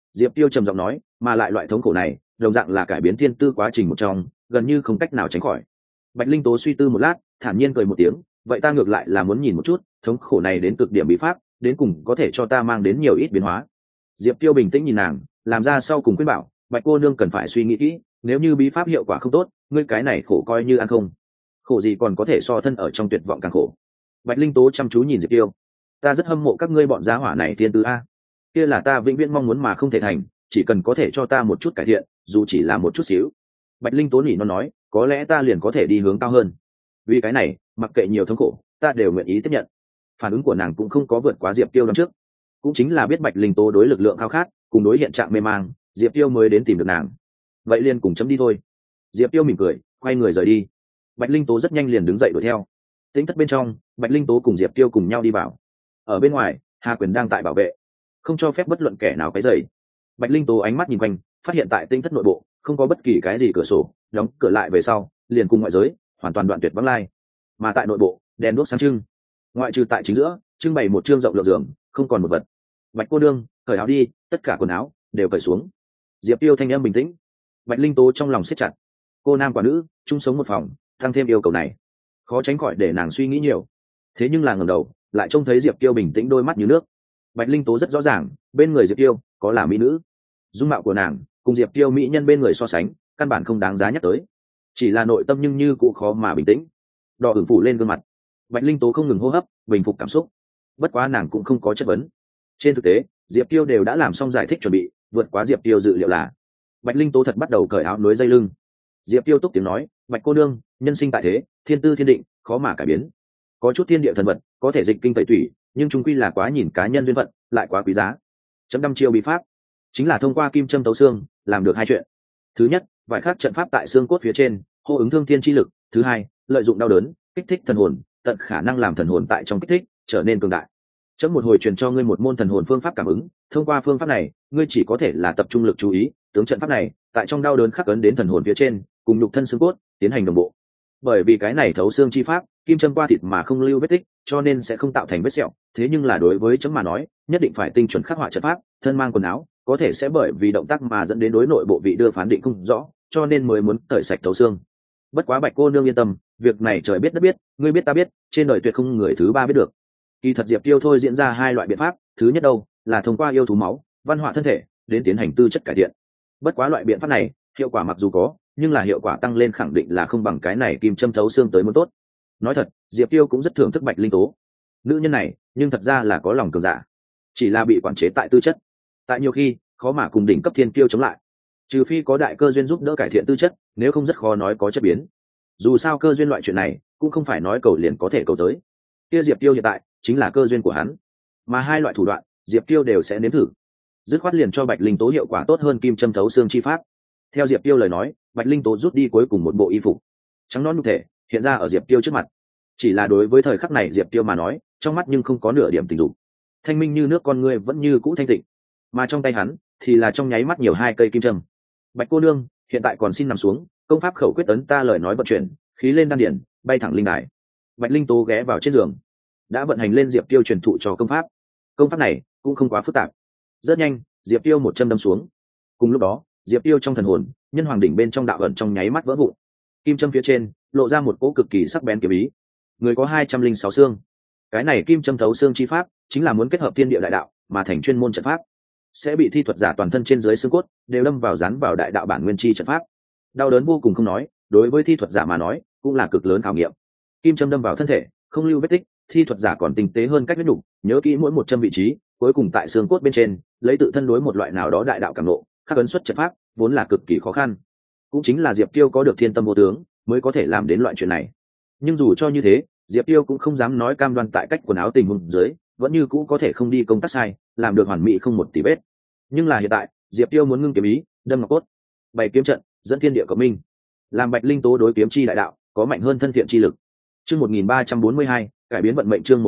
Diệp Tiêu trầm giọng nói, mà lại loại thống khổ này đồng dạng là cải biến thiên tư quá trình một trong, gần như không cách nào tránh khỏi. Bạch Linh Tố suy tư một lát, thản nhiên cười một tiếng, vậy ta ngược lại là muốn nhìn một chút thống khổ này đến cực điểm bí pháp đến cùng có thể cho ta mang đến nhiều ít biến hóa. Diệp Tiêu bình tĩnh nhìn nàng, làm ra sau cùng khuyên bảo, Bạch cô nương cần phải suy nghĩ kỹ, nếu như bí pháp hiệu quả không tốt, ngươi cái này khổ coi như ăn không. Khổ gì còn có thể so thân ở trong tuyệt vọng càng khổ. Bạch Linh Tố chăm chú nhìn Diệp Tiêu, ta rất hâm mộ các ngươi bọn gia hỏa này thiên tư a, kia là ta vĩnh viễn mong muốn mà không thể thành, chỉ cần có thể cho ta một chút cải thiện, dù chỉ là một chút xíu. Bạch Linh Tố nỉ nó nói, có lẽ ta liền có thể đi hướng cao hơn. Vì cái này, mặc kệ nhiều thống khổ, ta đều nguyện ý tiếp nhận. Phản ứng của nàng cũng không có vượt quá Diệp Tiêu năm trước, cũng chính là biết Bạch Linh Tố đối lực lượng khao khát, cùng đối hiện trạng mê mang, Diệp Tiêu mới đến tìm được nàng. Vậy liền cùng chấm đi thôi. Diệp Tiêu mỉm cười, quay người rời đi. Bạch Linh Tố rất nhanh liền đứng dậy đuổi theo. Tĩnh thất bên trong, Bạch Linh Tố cùng Diệp Tiêu cùng nhau đi vào. Ở bên ngoài, Hà Quyền đang tại bảo vệ, không cho phép bất luận kẻ nào quấy rầy. Bạch Linh Tố ánh mắt nhìn quanh, phát hiện tại Tĩnh thất nội bộ không có bất kỳ cái gì cửa sổ, đóng cửa lại về sau, liền cùng ngoại giới hoàn toàn đoạn tuyệt vắng lai. Mà tại nội bộ, đèn đuốc sáng trưng, ngoại trừ tại chính giữa trưng bày một trương rộng lượng giường, không còn một vật. Bạch cô đương, cởi áo đi, tất cả quần áo đều cởi xuống. Diệp Tiêu thanh âm bình tĩnh. Bạch Linh Tố trong lòng siết chặt, cô nam quả nữ chung sống một phòng, tăng thêm yêu cầu này, khó tránh khỏi để nàng suy nghĩ nhiều. Thế nhưng là ngẩng đầu lại trông thấy Diệp Tiêu bình tĩnh đôi mắt như nước. Bạch Linh Tố rất rõ ràng, bên người Diệp Tiêu có là mỹ nữ, dung mạo của nàng cùng Diệp Tiêu mỹ nhân bên người so sánh, căn bản không đáng giá nhắc tới. Chỉ là nội tâm nhưng như cũng khó mà bình tĩnh, đỏ ửng phủ lên gương mặt. Bạch Linh Tố không ngừng hô hấp, bình phục cảm xúc. Bất quá nàng cũng không có chất vấn. Trên thực tế, Diệp Tiêu đều đã làm xong giải thích chuẩn bị, vượt quá Diệp Tiêu dự liệu là Bạch Linh Tố thật bắt đầu cởi áo nối dây lưng. Diệp Tiêu túc tiếng nói, Bạch cô nương, nhân sinh tại thế, thiên tư thiên định, khó mà cải biến. Có chút thiên địa thần vật có thể dịch kinh tẩy tủy, nhưng chúng quy là quá nhìn cá nhân duyên phận, lại quá quý giá. Chấm đăm chiêu bí pháp chính là thông qua kim châm tấu xương làm được hai chuyện. Thứ nhất, vài khắc trận pháp tại xương cốt phía trên hô ứng thương thiên chi lực. Thứ hai, lợi dụng đau đớn kích thích thần hồn, tận khả năng làm thần hồn tại trong kích thích trở nên cường đại. Chấm một hồi truyền cho ngươi một môn thần hồn phương pháp cảm ứng, thông qua phương pháp này ngươi chỉ có thể là tập trung lực chú ý tướng trận pháp này tại trong đau đớn khắc ấn đến thần hồn phía trên, cùng nhục thân xương cốt tiến hành đồng bộ. Bởi vì cái này thấu xương chi pháp, kim châm qua thịt mà không lưu vết tích, cho nên sẽ không tạo thành vết sẹo. Thế nhưng là đối với chấm mà nói, nhất định phải tinh chuẩn khắc họa trận pháp, thân mang quần áo có thể sẽ bởi vì động tác mà dẫn đến đối nội bộ vị đưa phán định không rõ, cho nên mới muốn tẩy sạch thấu xương. Bất quá Bạch cô nương yên tâm, việc này trời biết đất biết, ngươi biết ta biết, trên đời tuyệt không người thứ ba biết được. Kỳ thật Diệp Tiêu thôi diễn ra hai loại biện pháp, thứ nhất đâu là thông qua yêu thú máu, văn hóa thân thể đến tiến hành tư chất cải thiện. Bất quá loại biện pháp này, hiệu quả mặc dù có, nhưng là hiệu quả tăng lên khẳng định là không bằng cái này kim châm thấu xương tới muốn tốt. Nói thật, Diệp Tiêu cũng rất thưởng thức Bạch Linh Tố. Nữ nhân này, nhưng thật ra là có lòng cường giả, chỉ là bị quản chế tại tư chất. Tại nhiều khi, khó mà cùng đỉnh cấp thiên kiêu chống lại. Trừ phi có đại cơ duyên giúp đỡ cải thiện tư chất, nếu không rất khó nói có chất biến. Dù sao cơ duyên loại chuyện này, cũng không phải nói cầu liền có thể cầu tới. Kia Diệp Tiêu hiện tại chính là cơ duyên của hắn, mà hai loại thủ đoạn, Diệp Tiêu đều sẽ nếm thử. Dứt khoát liền cho Bạch Linh Tố hiệu quả tốt hơn kim châm thấu xương chi pháp. Theo Diệp Tiêu lời nói, Bạch Linh Tố rút đi cuối cùng một bộ y phục trắng nõn nhục thể hiện ra ở Diệp Tiêu trước mặt. Chỉ là đối với thời khắc này Diệp Tiêu mà nói, trong mắt nhưng không có nửa điểm tình dục, thanh minh như nước con ngươi vẫn như cũ thanh tịnh, mà trong tay hắn thì là trong nháy mắt nhiều hai cây kim châm. Bạch cô nương, hiện tại còn xin nằm xuống, công pháp khẩu quyết ấn ta lời nói vận chuyển, khí lên đan điển, bay thẳng linh đài. Bạch Linh Tố ghé vào trên giường, đã vận hành lên Diệp Tiêu truyền thụ cho công pháp. Công pháp này cũng không quá phức tạp. Rất nhanh, Diệp Tiêu một châm đâm xuống. Cùng lúc đó, Diệp Tiêu trong thần hồn, nhân hoàng đỉnh bên trong đạo ẩn trong nháy mắt vỡ vụn. Kim châm phía trên lộ ra một cỗ cực kỳ sắc bén kiếm ý. Người có 206 xương. Cái này kim châm thấu xương chi pháp, chính là muốn kết hợp thiên địa đại đạo, mà thành chuyên môn trận pháp. Sẽ bị thi thuật giả toàn thân trên dưới xương cốt đều đâm vào dán vào đại đạo bản nguyên chi trận pháp. Đau đớn vô cùng không nói, đối với thi thuật giả mà nói, cũng là cực lớn khảo nghiệm. Kim châm đâm vào thân thể, không lưu vết tích, thi thuật giả còn tinh tế hơn cách huyết đủ, nhớ kỹ mỗi một châm vị trí, cuối cùng tại xương cốt bên trên, lấy tự thân đối một loại nào đó đại đạo cảm nộ, khắc ấn xuất trận pháp, vốn là cực kỳ khó khăn. Cũng chính là Diệp Tiêu có được thiên tâm vô tướng, mới có thể làm đến loại chuyện này. Nhưng dù cho như thế, Diệp Tiêu cũng không dám nói cam đoan tại cách quần áo tình huống dưới, vẫn như cũ có thể không đi công tác sai, làm được hoàn mỹ không một tì vết. Nhưng là hiện tại, Diệp Tiêu muốn ngưng kiếm ý, đâm ngọc cốt, bày kiếm trận, dẫn thiên địa cộng minh, làm Bạch Linh Tố đối kiếm chi đại đạo có mạnh hơn thân thiện chi lực. Chương 1342, cải biến vận mệnh. Chương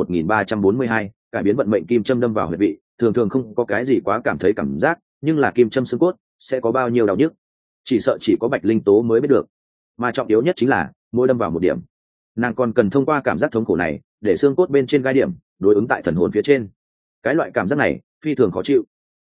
1342, cải biến vận mệnh. Kim châm đâm vào huyệt vị, thường thường không có cái gì quá cảm thấy cảm giác, nhưng là kim châm xương cốt sẽ có bao nhiêu đau nhức, chỉ sợ chỉ có Bạch Linh Tố mới biết được. Mà trọng yếu nhất chính là mỗi đâm vào một điểm, nàng còn cần thông qua cảm giác thống khổ này để xương cốt bên trên gai điểm đối ứng tại thần hồn phía trên. Cái loại cảm giác này phi thường khó chịu,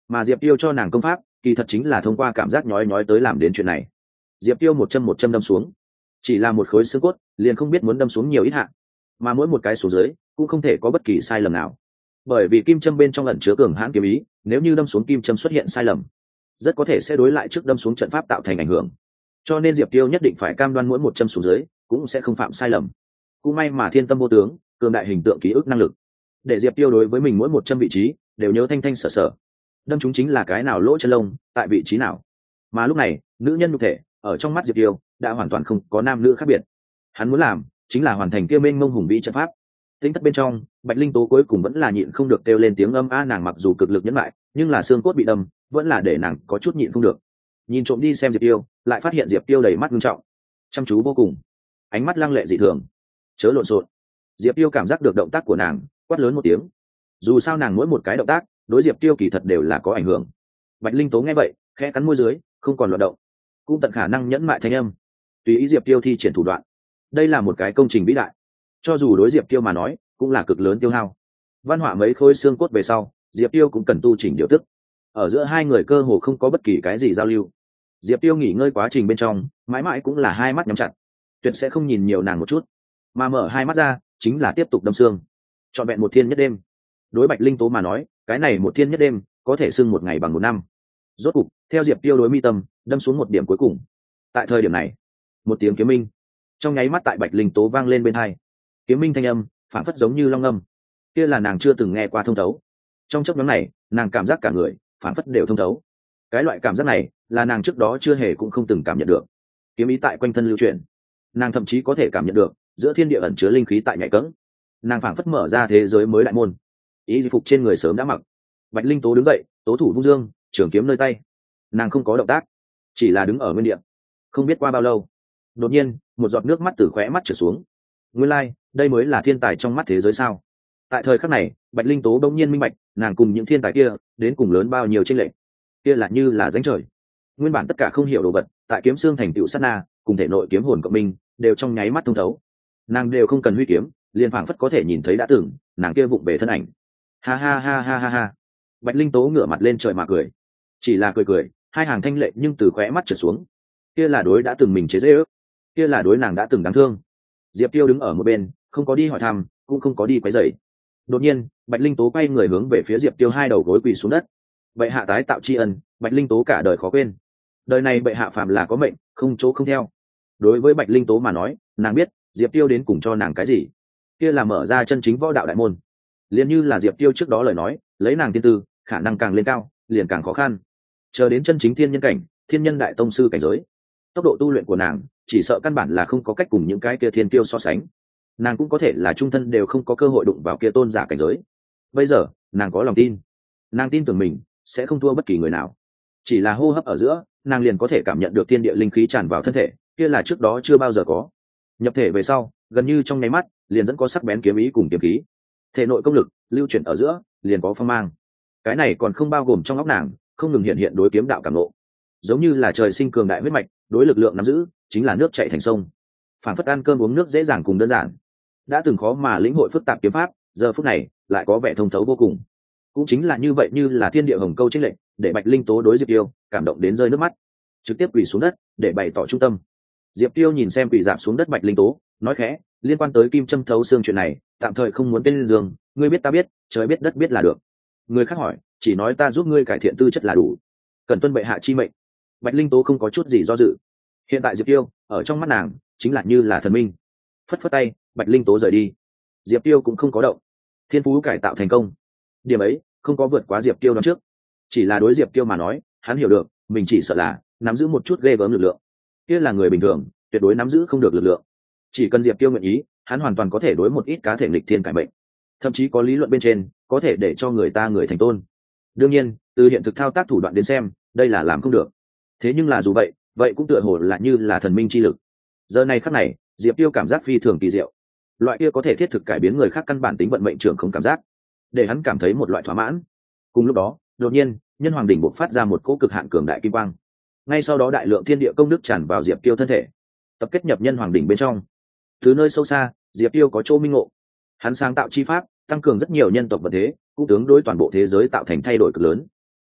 mà diệp tiêu cho nàng công pháp kỳ thật chính là thông qua cảm giác nhói nhói tới làm đến chuyện này. Diệp tiêu một châm đâm xuống, chỉ là một khối xương cốt liền không biết muốn đâm xuống nhiều ít hạn, mà mỗi một cái xuống dưới cũng không thể có bất kỳ sai lầm nào, bởi vì kim châm bên trong ẩn chứa cường hãn kiếm ý, nếu như đâm xuống kim châm xuất hiện sai lầm rất có thể sẽ đối lại trước đâm xuống trận pháp tạo thành ảnh hưởng, cho nên diệp tiêu nhất định phải cam đoan mỗi một châm xuống dưới cũng sẽ không phạm sai lầm. cũng may mà thiên tâm vô tướng cường đại hình tượng ký ức năng lực để diệp tiêu đối với mình mỗi một châm vị trí đều nhớ thanh thanh sở sở, đâm chúng chính là cái nào lỗ chân lông tại vị trí nào. Mà lúc này nữ nhân nhục thể ở trong mắt diệp tiêu đã hoàn toàn không có nam nữ khác biệt, hắn muốn làm chính là hoàn thành kia mênh mông hùng vĩ trận pháp. Tính thất bên trong bạch linh tố cuối cùng vẫn là nhịn không được kêu lên tiếng âm a, nàng mặc dù cực lực nhẫn lại nhưng là xương cốt bị đâm vẫn là để nàng có chút nhịn không được. Nhìn trộm đi xem diệp tiêu, lại phát hiện diệp tiêu đầy mắt nghiêm trọng, chăm chú vô cùng, ánh mắt lăng lệ dị thường. Chớ lộn xộn. Diệp tiêu cảm giác được động tác của nàng, quát lớn một tiếng. Dù sao nàng mỗi một cái động tác đối diệp tiêu kỳ thật đều là có ảnh hưởng. Bạch linh tố nghe vậy khẽ cắn môi dưới, không còn loạt động, cũng tận khả năng nhẫn mại thanh âm, tùy ý diệp tiêu thi triển thủ đoạn. Đây là một cái công trình vĩ đại, cho dù đối diệp tiêu mà nói cũng là cực lớn tiêu hao. Văn họa mấy khối xương cốt về sau, diệp tiêu cũng cần tu chỉnh điều tức. Ở giữa hai người cơ hồ không có bất kỳ cái gì giao lưu. Diệp tiêu nghỉ ngơi quá trình bên trong mãi mãi cũng là hai mắt nhắm chặt, tuyệt sẽ không nhìn nhiều nàng một chút, mà mở hai mắt ra chính là tiếp tục đâm xương, trọn vẹn một thiên nhất đêm. Đối bạch linh tố mà nói cái này một thiên nhất đêm có thể xưng một ngày bằng một năm. Rốt cục theo diệp tiêu đối mi tâm đâm xuống một điểm cuối cùng. Tại thời điểm này một tiếng kiếm minh trong nháy mắt tại bạch linh tố vang lên bên hai. Kiếm minh thanh âm phản phất giống như long âm, kia là nàng chưa từng nghe qua thông thấu. Trong chốc ngắn này nàng cảm giác cả người phản phất đều thông thấu. Cái loại cảm giác này là nàng trước đó chưa hề cũng không từng cảm nhận được. Kiếm ý tại quanh thân lưu chuyển, nàng thậm chí có thể cảm nhận được giữa thiên địa ẩn chứa linh khí tại nhạy cẫng. Nàng phảng phất mở ra thế giới mới đại môn. Ý phục trên người sớm đã mặc. Bạch linh tố đứng dậy, tố thủ vung dương, trường kiếm nơi tay. Nàng không có động tác, chỉ là đứng ở nguyên địa. Không biết qua bao lâu, đột nhiên một giọt nước mắt từ khóe mắt trượt xuống. Nguyên lai đây mới là thiên tài trong mắt thế giới sao? Tại thời khắc này bạch linh tố đông nhiên minh bạch nàng cùng những thiên tài kia đến cùng lớn bao nhiêu chênh lệch. Kia là như là danh trời. Nguyên bản tất cả không hiểu đồ vật tại kiếm xương thành tựu sát na cùng thể nội kiếm hồn cộng minh đều trong nháy mắt thông thấu. Nàng đều không cần huy kiếm liền phảng phất có thể nhìn thấy đã từng nàng kia vụng về thân ảnh. Ha ha ha ha ha ha. Bạch linh tố ngửa mặt lên trời mà cười, chỉ là cười, hai hàng thanh lệ nhưng từ khóe mắt trượt xuống. Kia là đối đã từng mình chế giễu, kia là đối nàng đã từng đáng thương. Diệp tiêu đứng ở một bên không có đi hỏi thăm cũng không có đi quấy rầy. Đột nhiên bạch linh tố quay người hướng về phía diệp tiêu, hai đầu gối quỳ xuống đất. Bệ hạ tái tạo tri ân, bạch linh tố cả đời khó quên. Đời này bệ hạ phạm là có mệnh không chỗ không theo. Đối với bạch linh tố mà nói nàng biết diệp tiêu đến cùng cho nàng cái gì, kia là mở ra chân chính võ đạo đại môn. Liền như là diệp tiêu trước đó lời nói, lấy nàng tiên tư khả năng càng lên cao liền càng khó khăn. Chờ đến chân chính thiên nhân cảnh, thiên nhân đại tông sư cảnh giới, tốc độ tu luyện của nàng chỉ sợ căn bản là không có cách cùng những cái kia thiên tiêu so sánh. Nàng cũng có thể là trung thân đều không có cơ hội đụng vào kia tôn giả cảnh giới. Bây giờ nàng có lòng tin, nàng tin tưởng mình sẽ không thua bất kỳ người nào. Chỉ là hô hấp ở giữa nàng liền có thể cảm nhận được thiên địa linh khí tràn vào thân thể, kia là trước đó chưa bao giờ có. Nhập thể về sau gần như trong nháy mắt liền dẫn có sắc bén kiếm ý cùng kiếm khí, thể nội công lực lưu chuyển ở giữa liền có phong mang. Cái này còn không bao gồm trong óc nàng không ngừng hiện đối kiếm đạo cảm ngộ, giống như là trời sinh cường đại huyết mạch, đối lực lượng nắm giữ chính là nước chảy thành sông, phản phất ăn cơm uống nước dễ dàng cùng đơn giản. Đã từng khó mà lĩnh hội phức tạp kiếm pháp, giờ phút này lại có vẻ thông thấu vô cùng. Cũng chính là như vậy, như là thiên địa hồng câu chênh lệch, để bạch linh tố đối diệp tiêu cảm động đến rơi nước mắt, trực tiếp quỳ xuống đất để bày tỏ trung tâm. Diệp tiêu nhìn xem quỳ dạp xuống đất bạch linh tố, nói khẽ, liên quan tới kim châm thấu xương chuyện này tạm thời không muốn tên giường, ngươi biết ta biết, trời biết đất biết là được. Người khác hỏi chỉ nói ta giúp ngươi cải thiện tư chất là đủ, cần tuân bệ hạ chi mệnh. Bạch linh tố không có chút gì do dự. Hiện tại diệp tiêu ở trong mắt nàng chính là như là thần minh. Phất phất tay bạch linh tố rời đi. Diệp tiêu cũng không có động. Thiên phú cải tạo thành công, điểm ấy không có vượt quá diệp tiêu đón trước. Chỉ là đối diệp tiêu mà nói, hắn hiểu được mình chỉ sợ là nắm giữ một chút ghê gớm lực lượng, kia là người bình thường tuyệt đối nắm giữ không được lực lượng. Chỉ cần diệp tiêu nguyện ý, hắn hoàn toàn có thể đối một ít cá thể nghịch thiên cải mệnh, thậm chí có lý luận bên trên có thể để cho người ta người thành tôn. Đương nhiên từ hiện thực thao tác thủ đoạn đến xem đây là làm không được, thế nhưng là dù vậy cũng tựa hồ là như là thần minh chi lực. Giờ này khắc này diệp tiêu cảm giác phi thường kỳ diệu, loại kia có thể thiết thực cải biến người khác căn bản tính vận mệnh trưởng không cảm giác, để hắn cảm thấy một loại thỏa mãn. Cùng lúc đó đột nhiên nhân hoàng đỉnh bộc phát ra một cỗ cực hạn cường đại kim quang, ngay sau đó đại lượng thiên địa công đức tràn vào diệp tiêu thân thể, tập kết nhập nhân hoàng đỉnh bên trong. Từ nơi sâu xa diệp tiêu có chỗ minh ngộ, hắn sáng tạo chi pháp tăng cường rất nhiều nhân tộc vật thế, cũng tướng đối toàn bộ thế giới tạo thành thay đổi cực lớn.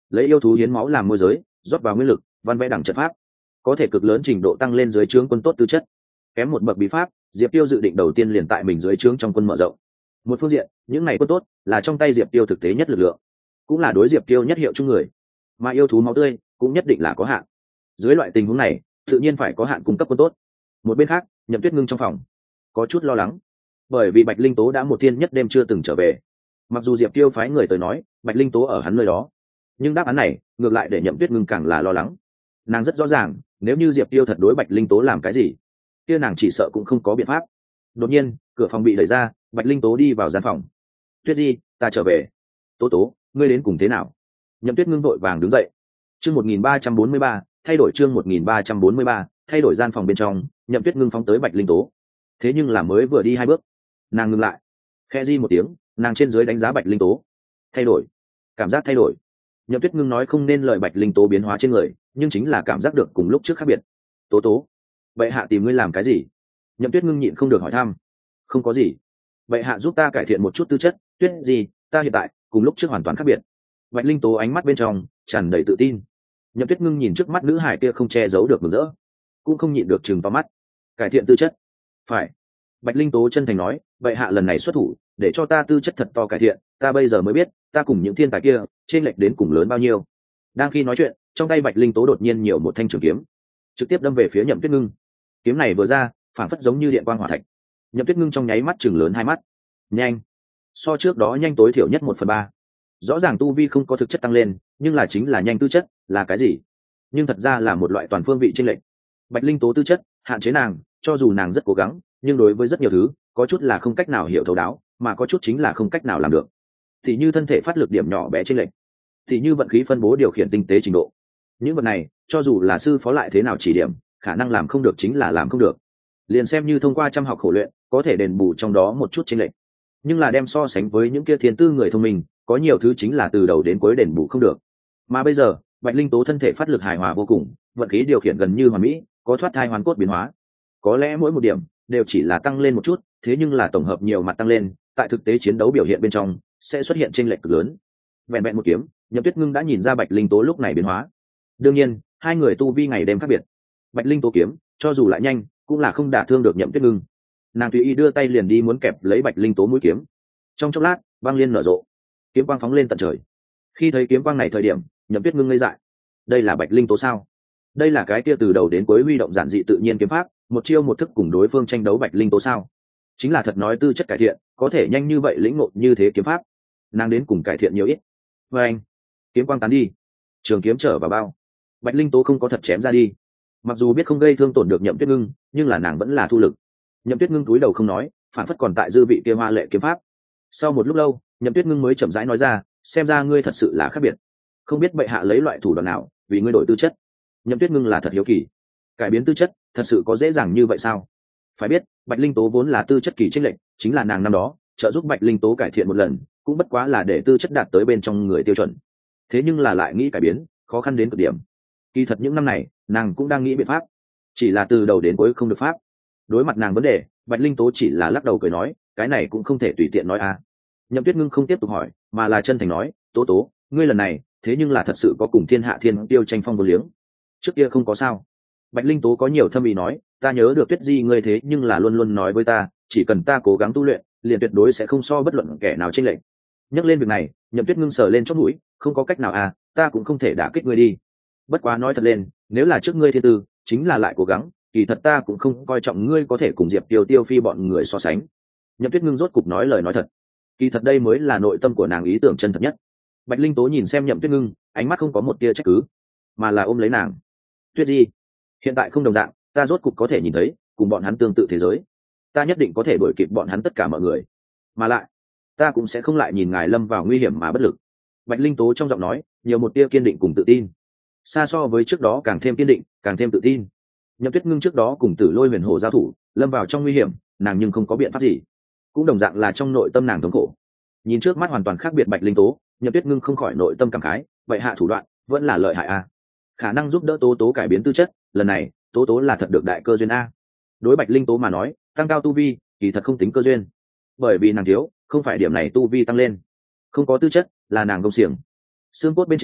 lấy yêu thú hiến máu làm môi giới, rót vào nguyên lực, văn vẽ đẳng trận pháp, có thể cực lớn trình độ tăng lên dưới trướng quân tốt tư chất. Kém một bậc bí pháp, Diệp Tiêu dự định đầu tiên liền tại mình dưới trướng trong quân mở rộng. Một phương diện, những này quân tốt là trong tay Diệp Tiêu thực tế nhất lực lượng, cũng là đối Diệp Tiêu nhất hiệu chung người, mà yêu thú máu tươi cũng nhất định là có hạn. Dưới loại tình huống này, tự nhiên phải có hạn cung cấp quân tốt. Một bên khác, Nhậm Tuyết Ngưng trong phòng có chút lo lắng, bởi vì Bạch Linh Tố đã một thiên nhất đêm chưa từng trở về. Mặc dù Diệp Tiêu phái người tới nói Bạch Linh Tố ở hắn nơi đó, nhưng đáp án này ngược lại để Nhậm Tuyết Ngưng càng là lo lắng. Nàng rất rõ ràng, nếu như Diệp Tiêu thật đối Bạch Linh Tố làm cái gì, kia nàng chỉ sợ cũng không có biện pháp. Đột nhiên, cửa phòng bị đẩy ra, Bạch Linh Tố đi vào gian phòng. Tuyết Di, ta trở về. Tố Tố, ngươi đến cùng thế nào? Nhậm Tuyết Ngưng vội vàng đứng dậy. Chương 1343, thay đổi chương 1343, thay đổi gian phòng bên trong, Nhậm Tuyết Ngưng phóng tới Bạch Linh Tố. Thế nhưng là mới vừa đi 2 bước, nàng ngừng lại, khẽ di một tiếng, nàng trên dưới đánh giá Bạch Linh Tố. Thay đổi, cảm giác thay đổi. Nhậm Tuyết Ngưng nói không nên lời Bạch Linh Tố biến hóa trên người, nhưng chính là cảm giác được cùng lúc trước khác biệt. Tố Tố, bệ hạ tìm ngươi làm cái gì? Nhậm Tuyết Ngưng nhịn không được hỏi thăm. Không có gì, bệ hạ giúp ta cải thiện một chút tư chất. Tuyết gì, ta hiện tại cùng lúc trước hoàn toàn khác biệt. Bạch Linh Tố ánh mắt bên trong tràn đầy tự tin. Nhậm Tuyết Ngưng nhìn trước mắt nữ hải kia không che giấu được mừng rỡ, cũng không nhịn được trừng to mắt. Cải thiện tư chất? Phải. Bạch Linh Tố chân thành nói, bệ hạ lần này xuất thủ để cho ta tư chất thật to cải thiện, ta bây giờ mới biết ta cùng những thiên tài kia trên lệch đến cùng lớn bao nhiêu. Đang khi nói chuyện, trong tay Bạch Linh Tố đột nhiên nhiều một thanh trường kiếm, trực tiếp đâm về phía Nhậm Tuyết Ngưng. Kiếm này vừa ra, phản phất giống như điện quang hỏa thạch. Nhậm Tuyết Ngưng trong nháy mắt chừng lớn 2 mắt. Nhanh, so trước đó nhanh tối thiểu nhất 1/3. Rõ ràng tu vi không có thực chất tăng lên, nhưng là chính là nhanh tư chất, là cái gì? Nhưng thật ra là một loại toàn phương vị chênh lệch. Bạch Linh Tố tư chất hạn chế nàng, cho dù nàng rất cố gắng, nhưng đối với rất nhiều thứ, có chút là không cách nào hiểu thấu đáo, mà có chút chính là không cách nào làm được. Thì như thân thể phát lực điểm nhỏ bé chênh lệch, thì như vận khí phân bố điều khiển tinh tế trình độ. Những vật này, cho dù là sư phó lại thế nào chỉ điểm, khả năng làm không được chính là làm không được. Liền xem như thông qua chăm học khổ luyện, có thể đền bù trong đó một chút chênh lệch, nhưng là đem so sánh với những kia thiên tư người thông minh, có nhiều thứ chính là từ đầu đến cuối đền bù không được. Mà bây giờ, Bạch Linh Tố thân thể phát lực hài hòa vô cùng, vận khí điều khiển gần như hoàn mỹ, có thoát thai hoàn cốt biến hóa. Có lẽ mỗi một điểm đều chỉ là tăng lên một chút, thế nhưng là tổng hợp nhiều mặt tăng lên, tại thực tế chiến đấu biểu hiện bên trong sẽ xuất hiện chênh lệch cực lớn. Vẹn vẹn một kiếm, Nhậm Tuyết Ngưng đã nhìn ra Bạch Linh Tố lúc này biến hóa. Đương nhiên, hai người tu vi ngày đêm khác biệt. Bạch Linh Tố kiếm, cho dù lại nhanh, cũng là không đả thương được Nhậm Tuyết Ngưng. Nàng tùy ý đưa tay liền đi muốn kẹp lấy Bạch Linh Tố mũi kiếm. Trong chốc lát, băng liên nở rộ, kiếm quang phóng lên tận trời. Khi thấy kiếm quang này thời điểm, Nhậm Tuyết Ngưng ngây dại. Đây là Bạch Linh Tố sao? Đây là cái kia từ đầu đến cuối huy động giản dị tự nhiên kiếm pháp, một chiêu một thức cùng đối phương tranh đấu Bạch Linh Tố sao? Chính là thật nói tư chất cải thiện, có thể nhanh như vậy lĩnh ngộ như thế kiếm pháp, nàng đến cùng cải thiện nhiều ít. Và anh, kiếm quang tán đi, trường kiếm trở vào bao, Bạch Linh Tố không có thật chém ra đi. Mặc dù biết không gây thương tổn được Nhậm Tuyết Ngưng, nhưng là nàng vẫn là thu lực. Nhậm Tuyết Ngưng cúi đầu không nói, phản phất còn tại dư vị kia hoa lệ kiếm pháp. Sau một lúc lâu, Nhậm Tuyết Ngưng mới chậm rãi nói ra, xem ra ngươi thật sự là khác biệt, không biết bệ hạ lấy loại thủ đoạn nào vì ngươi đổi tư chất. Nhậm Tuyết Ngưng là thật hiếu kỳ, cải biến tư chất thật sự có dễ dàng như vậy sao? Phải biết, Bạch Linh Tố vốn là tư chất kỳ chênh lệch, chính là nàng năm đó trợ giúp Bạch Linh Tố cải thiện một lần, cũng bất quá là để tư chất đạt tới bên trong người tiêu chuẩn. Thế nhưng là lại nghĩ cải biến, khó khăn đến cực điểm. Kỳ thật những năm này, nàng cũng đang nghĩ biện pháp, chỉ là từ đầu đến cuối không được pháp. Đối mặt nàng vấn đề, Bạch Linh Tố chỉ là lắc đầu cười nói, cái này cũng không thể tùy tiện nói à. Nhậm Tuyết Ngưng không tiếp tục hỏi, mà là chân thành nói, Tố Tố, ngươi lần này thế nhưng là thật sự có cùng thiên hạ thiên tiêu tranh phong vô liếng, trước kia không có sao? Bạch Linh Tố có nhiều thâm ý nói, ta nhớ được Tuyết Di ngươi thế nhưng là luôn luôn nói với ta, chỉ cần ta cố gắng tu luyện, liền tuyệt đối sẽ không so bất luận kẻ nào chênh lệch. Nhắc lên việc này, Nhậm Tuyết Ngưng sờ lên chót mũi, không có cách nào à, ta cũng không thể đả kích ngươi đi. Bất quá nói thật lên, nếu là trước ngươi thiên tư, chính là lại cố gắng, kỳ thật ta cũng không coi trọng ngươi có thể cùng Diệp Tiêu Tiêu Phi bọn người so sánh. Nhậm Tuyết Ngưng rốt cục nói lời nói thật. Kỳ thật đây mới là nội tâm của nàng ý tưởng chân thật nhất. Bạch Linh Tố nhìn xem Nhậm Tuyết Ngưng, ánh mắt không có một tia trách cứ, mà là ôm lấy nàng. Tuyết Di, hiện tại không đồng dạng, ta rốt cục có thể nhìn thấy cùng bọn hắn tương tự thế giới, ta nhất định có thể đuổi kịp bọn hắn tất cả mọi người, mà lại ta cũng sẽ không lại nhìn ngài lâm vào nguy hiểm mà bất lực. Bạch Linh Tố trong giọng nói nhiều một tia kiên định cùng tự tin, xa so với trước đó càng thêm kiên định, càng thêm tự tin. Nhậm Tuyết Ngưng trước đó cùng Tử Lôi Huyền Hổ giao thủ, lâm vào trong nguy hiểm, nàng nhưng không có biện pháp gì, cũng đồng dạng là trong nội tâm nàng thống khổ. Nhìn trước mắt hoàn toàn khác biệt Bạch Linh Tố, Nhậm Tuyết Ngưng không khỏi nội tâm cảm khái, vậy hạ thủ đoạn vẫn là lợi hại a, khả năng giúp đỡ Tố Tố cải biến tư chất, lần này Tố Tố là thật được đại cơ duyên a. Đối Bạch Linh Tố mà nói, tăng cao tu vi kỳ thật không tính cơ duyên, bởi vì nàng thiếu không phải điểm này tu vi tăng lên, không có tư chất là nàng công xiềng, xương cốt bên trên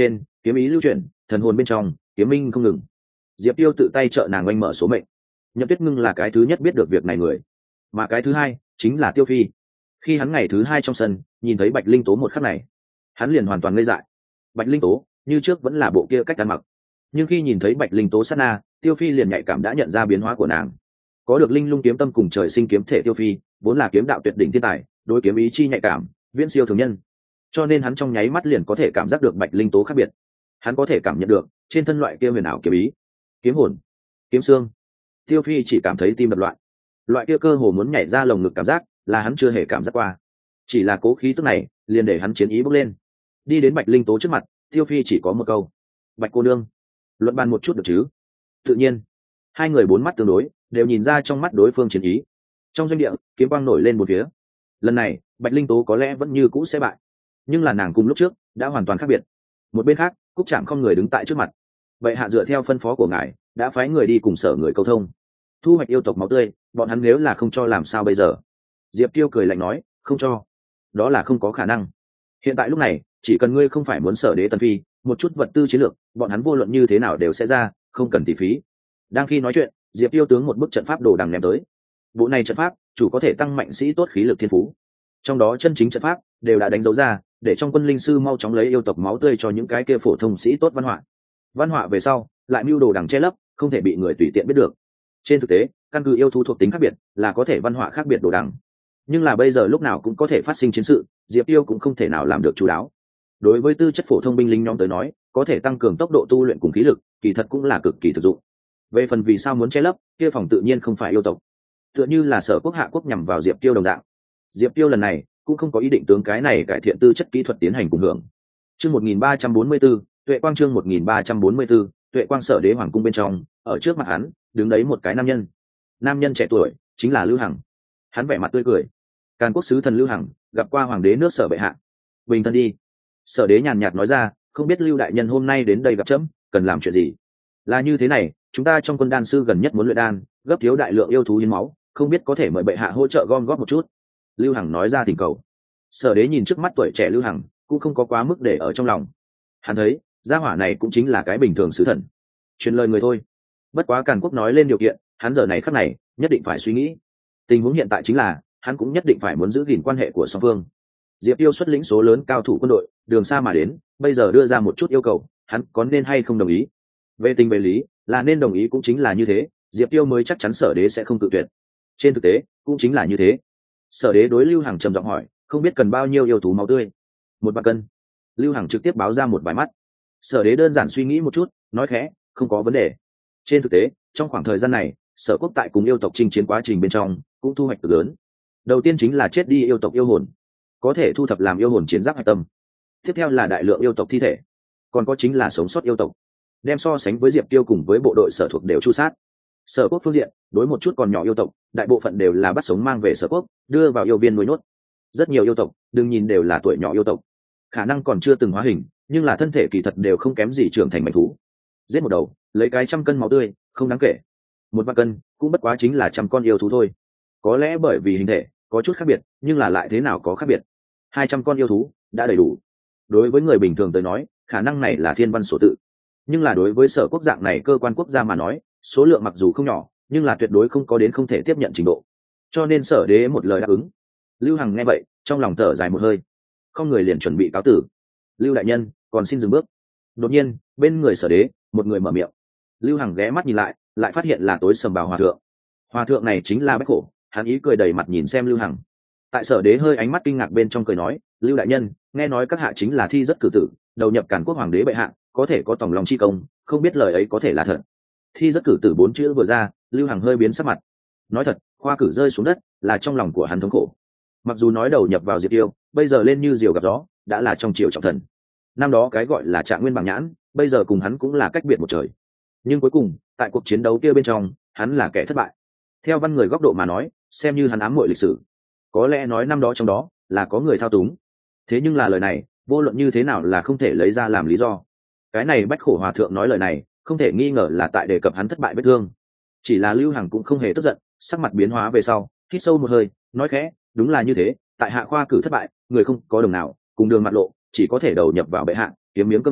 kiếm ý lưu chuyển, thần hồn bên trong kiếm minh không ngừng. Diệp Tiêu tự tay trợ nàng oanh mở số mệnh. Nhậm Tuyết Ngưng là cái thứ nhất biết được việc này người, mà cái thứ hai chính là Tiêu Phi. Khi hắn ngày thứ hai trong sân nhìn thấy Bạch Linh Tố một khắc này, hắn liền hoàn toàn ngây dại. Bạch Linh Tố như trước vẫn là bộ kia cách ăn mặc, nhưng khi nhìn thấy Bạch Linh Tố sát na, Tiêu Phi liền nhạy cảm đã nhận ra biến hóa của nàng. Có được linh lung kiếm tâm cùng trời sinh kiếm thể Tiêu Phi vốn là kiếm đạo tuyệt đỉnh thiên tài, đối kiếm ý chi nhạy cảm viễn siêu thường nhân, cho nên hắn trong nháy mắt liền có thể cảm giác được Bạch Linh Tố khác biệt. Hắn có thể cảm nhận được trên thân loại kia huyền ảo kiếm ý, kiếm hồn, kiếm xương. Tiêu Phi chỉ cảm thấy tim đập loạn, loại kia cơ hồ muốn nhảy ra lồng ngực cảm giác là hắn chưa hề cảm giác qua. Chỉ là cố khí tức này liền để hắn chiến ý bốc lên. Đi đến Bạch Linh Tố trước mặt, Tiêu Phi chỉ có một câu: Bạch cô nương, luận bàn một chút được chứ? Tự nhiên hai người bốn mắt tương đối, đều nhìn ra trong mắt đối phương chiến ý. Trong doanh địa kiếm quang nổi lên một phía. Lần này Bạch Linh Tố có lẽ vẫn như cũ sẽ bại, nhưng là nàng cùng lúc trước đã hoàn toàn khác biệt. Một bên khác, Cúc Trạm không người đứng tại trước mặt. Vậy hạ dựa theo phân phó của ngài đã phái người đi cùng sở người câu thông, thu hoạch yêu tộc máu tươi, bọn hắn nếu là không cho làm sao bây giờ? Diệp Tiêu cười lạnh nói: không cho, đó là không có khả năng. Hiện tại lúc này chỉ cần ngươi không phải muốn sở đế Tần Phi, một chút vật tư chiến lược bọn hắn vô luận như thế nào đều sẽ ra, không cần tỷ phí. Đang khi nói chuyện, Diệp Tiêu tướng một bức trận pháp đồ đằng ném tới. Bộ này trận pháp chủ có thể tăng mạnh sĩ tốt khí lực thiên phú, trong đó chân chính trận pháp đều đã đánh dấu ra, để trong quân linh sư mau chóng lấy yêu tộc máu tươi cho những cái kia phổ thông sĩ tốt văn họa về sau lại mưu đồ đằng che lấp, không thể bị người tùy tiện biết được. Trên thực tế, căn cứ yêu thú thuộc tính khác biệt là có thể văn họa khác biệt đồ đằng, nhưng là bây giờ lúc nào cũng có thể phát sinh chiến sự, Diệp Tiêu cũng không thể nào làm được chú đáo. Đối với tư chất phổ thông binh lính nhóm tới nói, có thể tăng cường tốc độ tu luyện cùng khí lực, kỳ thật cũng là cực kỳ thực dụng. Về phần vì sao muốn che lấp, kia phòng tự nhiên không phải yêu tộc, tựa như là sở quốc hạ quốc nhằm vào Diệp Tiêu đồng dạng. Diệp Tiêu lần này cũng không có ý định tướng cái này cải thiện tư chất kỹ thuật tiến hành cùng hưởng. Chương 1344, Tuệ Quang chương 1344, Tuệ Quang sở đế hoàng cung bên trong, ở trước mặt hắn đứng đấy một cái nam nhân. Nam nhân trẻ tuổi chính là Lưu Hằng. Hắn vẻ mặt tươi cười. Càn quốc sứ thần Lưu Hằng gặp qua hoàng đế nước Sở bệ hạ. Bình thân đi. Sở đế nhàn nhạt nói ra, không biết Lưu đại nhân hôm nay đến đây gặp trẫm cần làm chuyện gì? Là như thế này, chúng ta trong quân đan sư gần nhất muốn luyện đan, gấp thiếu đại lượng yêu thú hiến máu, không biết có thể mời bệ hạ hỗ trợ gom góp một chút. Lưu Hằng nói ra thỉnh cầu. Sở đế nhìn trước mắt tuổi trẻ Lưu Hằng, cũng không có quá mức để ở trong lòng. Hắn thấy gia hỏa này cũng chính là cái bình thường sứ thần, truyền lời người thôi. Bất quá Càn quốc nói lên điều kiện, hắn giờ này khắc này nhất định phải suy nghĩ. Tình huống hiện tại chính là hắn cũng nhất định phải muốn giữ gìn quan hệ của song phương. Diệp Tiêu xuất lĩnh số lớn cao thủ quân đội đường xa mà đến, bây giờ đưa ra một chút yêu cầu, hắn có nên hay không đồng ý? Về tình về lý là nên đồng ý, cũng chính là như thế, Diệp Tiêu mới chắc chắn sở đế sẽ không cự tuyệt. Trên thực tế cũng chính là như thế. Sở đế đối Lưu Hằng trầm giọng hỏi, không biết cần bao nhiêu yêu thú máu tươi? 1 vạn cân. Lưu Hằng trực tiếp báo ra một vài mắt. Sở đế đơn giản suy nghĩ một chút, nói khẽ, không có vấn đề. Trên thực tế trong khoảng thời gian này, sở quốc tại cùng yêu tộc chinh chiến quá trình bên trong cũng thu hoạch cực lớn. Đầu tiên chính là chết đi yêu tộc yêu hồn, có thể thu thập làm yêu hồn chiến giáp hạch tâm. Tiếp theo là đại lượng yêu tộc thi thể, còn có chính là sống sót yêu tộc. Đem so sánh với Diệp Tiêu cùng với bộ đội sở thuộc đều chu sát. Sở quốc phương diện đối một chút còn nhỏ yêu tộc, đại bộ phận đều là bắt sống mang về sở quốc, đưa vào yêu viên nuôi nhốt. Rất nhiều yêu tộc đừng nhìn đều là tuổi nhỏ yêu tộc, khả năng còn chưa từng hóa hình, nhưng là thân thể kỳ thật đều không kém gì trưởng thành mãnh thú. Giết một đầu lấy cái 100 cân máu tươi không đáng kể, 1 vạn cân cũng bất quá chính là 100 con yêu thú thôi. Có lẽ bởi vì hình thể có chút khác biệt, nhưng là lại thế nào có khác biệt, 200 con yêu thú đã đầy đủ. Đối với người bình thường tới nói, khả năng này là thiên văn sổ tự, nhưng là đối với sở quốc dạng này cơ quan quốc gia mà nói, số lượng mặc dù không nhỏ, nhưng là tuyệt đối không có đến không thể tiếp nhận trình độ. Cho nên sở đế một lời đáp ứng. Lưu Hằng nghe vậy trong lòng thở dài một hơi, không người liền chuẩn bị cáo tử. Lưu đại nhân còn xin dừng bước. Đột nhiên bên người sở đế một người mở miệng. Lưu Hằng ghé mắt nhìn lại, lại phát hiện là tối sầm bào hòa thượng. Hòa thượng này chính là Bách Khổ. Hắn ý cười đầy mặt nhìn xem Lưu Hằng. Tại sở đế hơi ánh mắt kinh ngạc bên trong cười nói, Lưu đại nhân, nghe nói các hạ chính là thi rất cử tử, đầu nhập Càn quốc hoàng đế bệ hạ, có thể có tòng lòng chi công, không biết lời ấy có thể là thật? Thi rất cử tử 4 chữ vừa ra, Lưu Hằng hơi biến sắc mặt. Nói thật, khoa cử rơi xuống đất là trong lòng của hắn thống khổ. Mặc dù nói đầu nhập vào Diệp Tiêu, bây giờ lên như diều gặp gió, đã là trong triều trọng thần. Năm đó cái gọi là Trạng Nguyên Bảng Nhãn, bây giờ cùng hắn cũng là cách biệt một trời. Nhưng cuối cùng, tại cuộc chiến đấu kia bên trong, hắn là kẻ thất bại. Theo văn người góc độ mà nói, xem như hắn ám muội lịch sử. Có lẽ nói năm đó trong đó là có người thao túng. Thế nhưng là lời này, vô luận như thế nào là không thể lấy ra làm lý do. Cái này Bách Khổ hòa thượng nói lời này, không thể nghi ngờ là tại đề cập hắn thất bại vết thương. Chỉ là Lưu Hằng cũng không hề tức giận, sắc mặt biến hóa về sau, hít sâu một hơi, nói khẽ, đúng là như thế, tại hạ khoa cử thất bại, người không có đồng nào, cùng đường mặt lộ, chỉ có thể đầu nhập vào bệ hạ, kiếm miếng cơm ăn,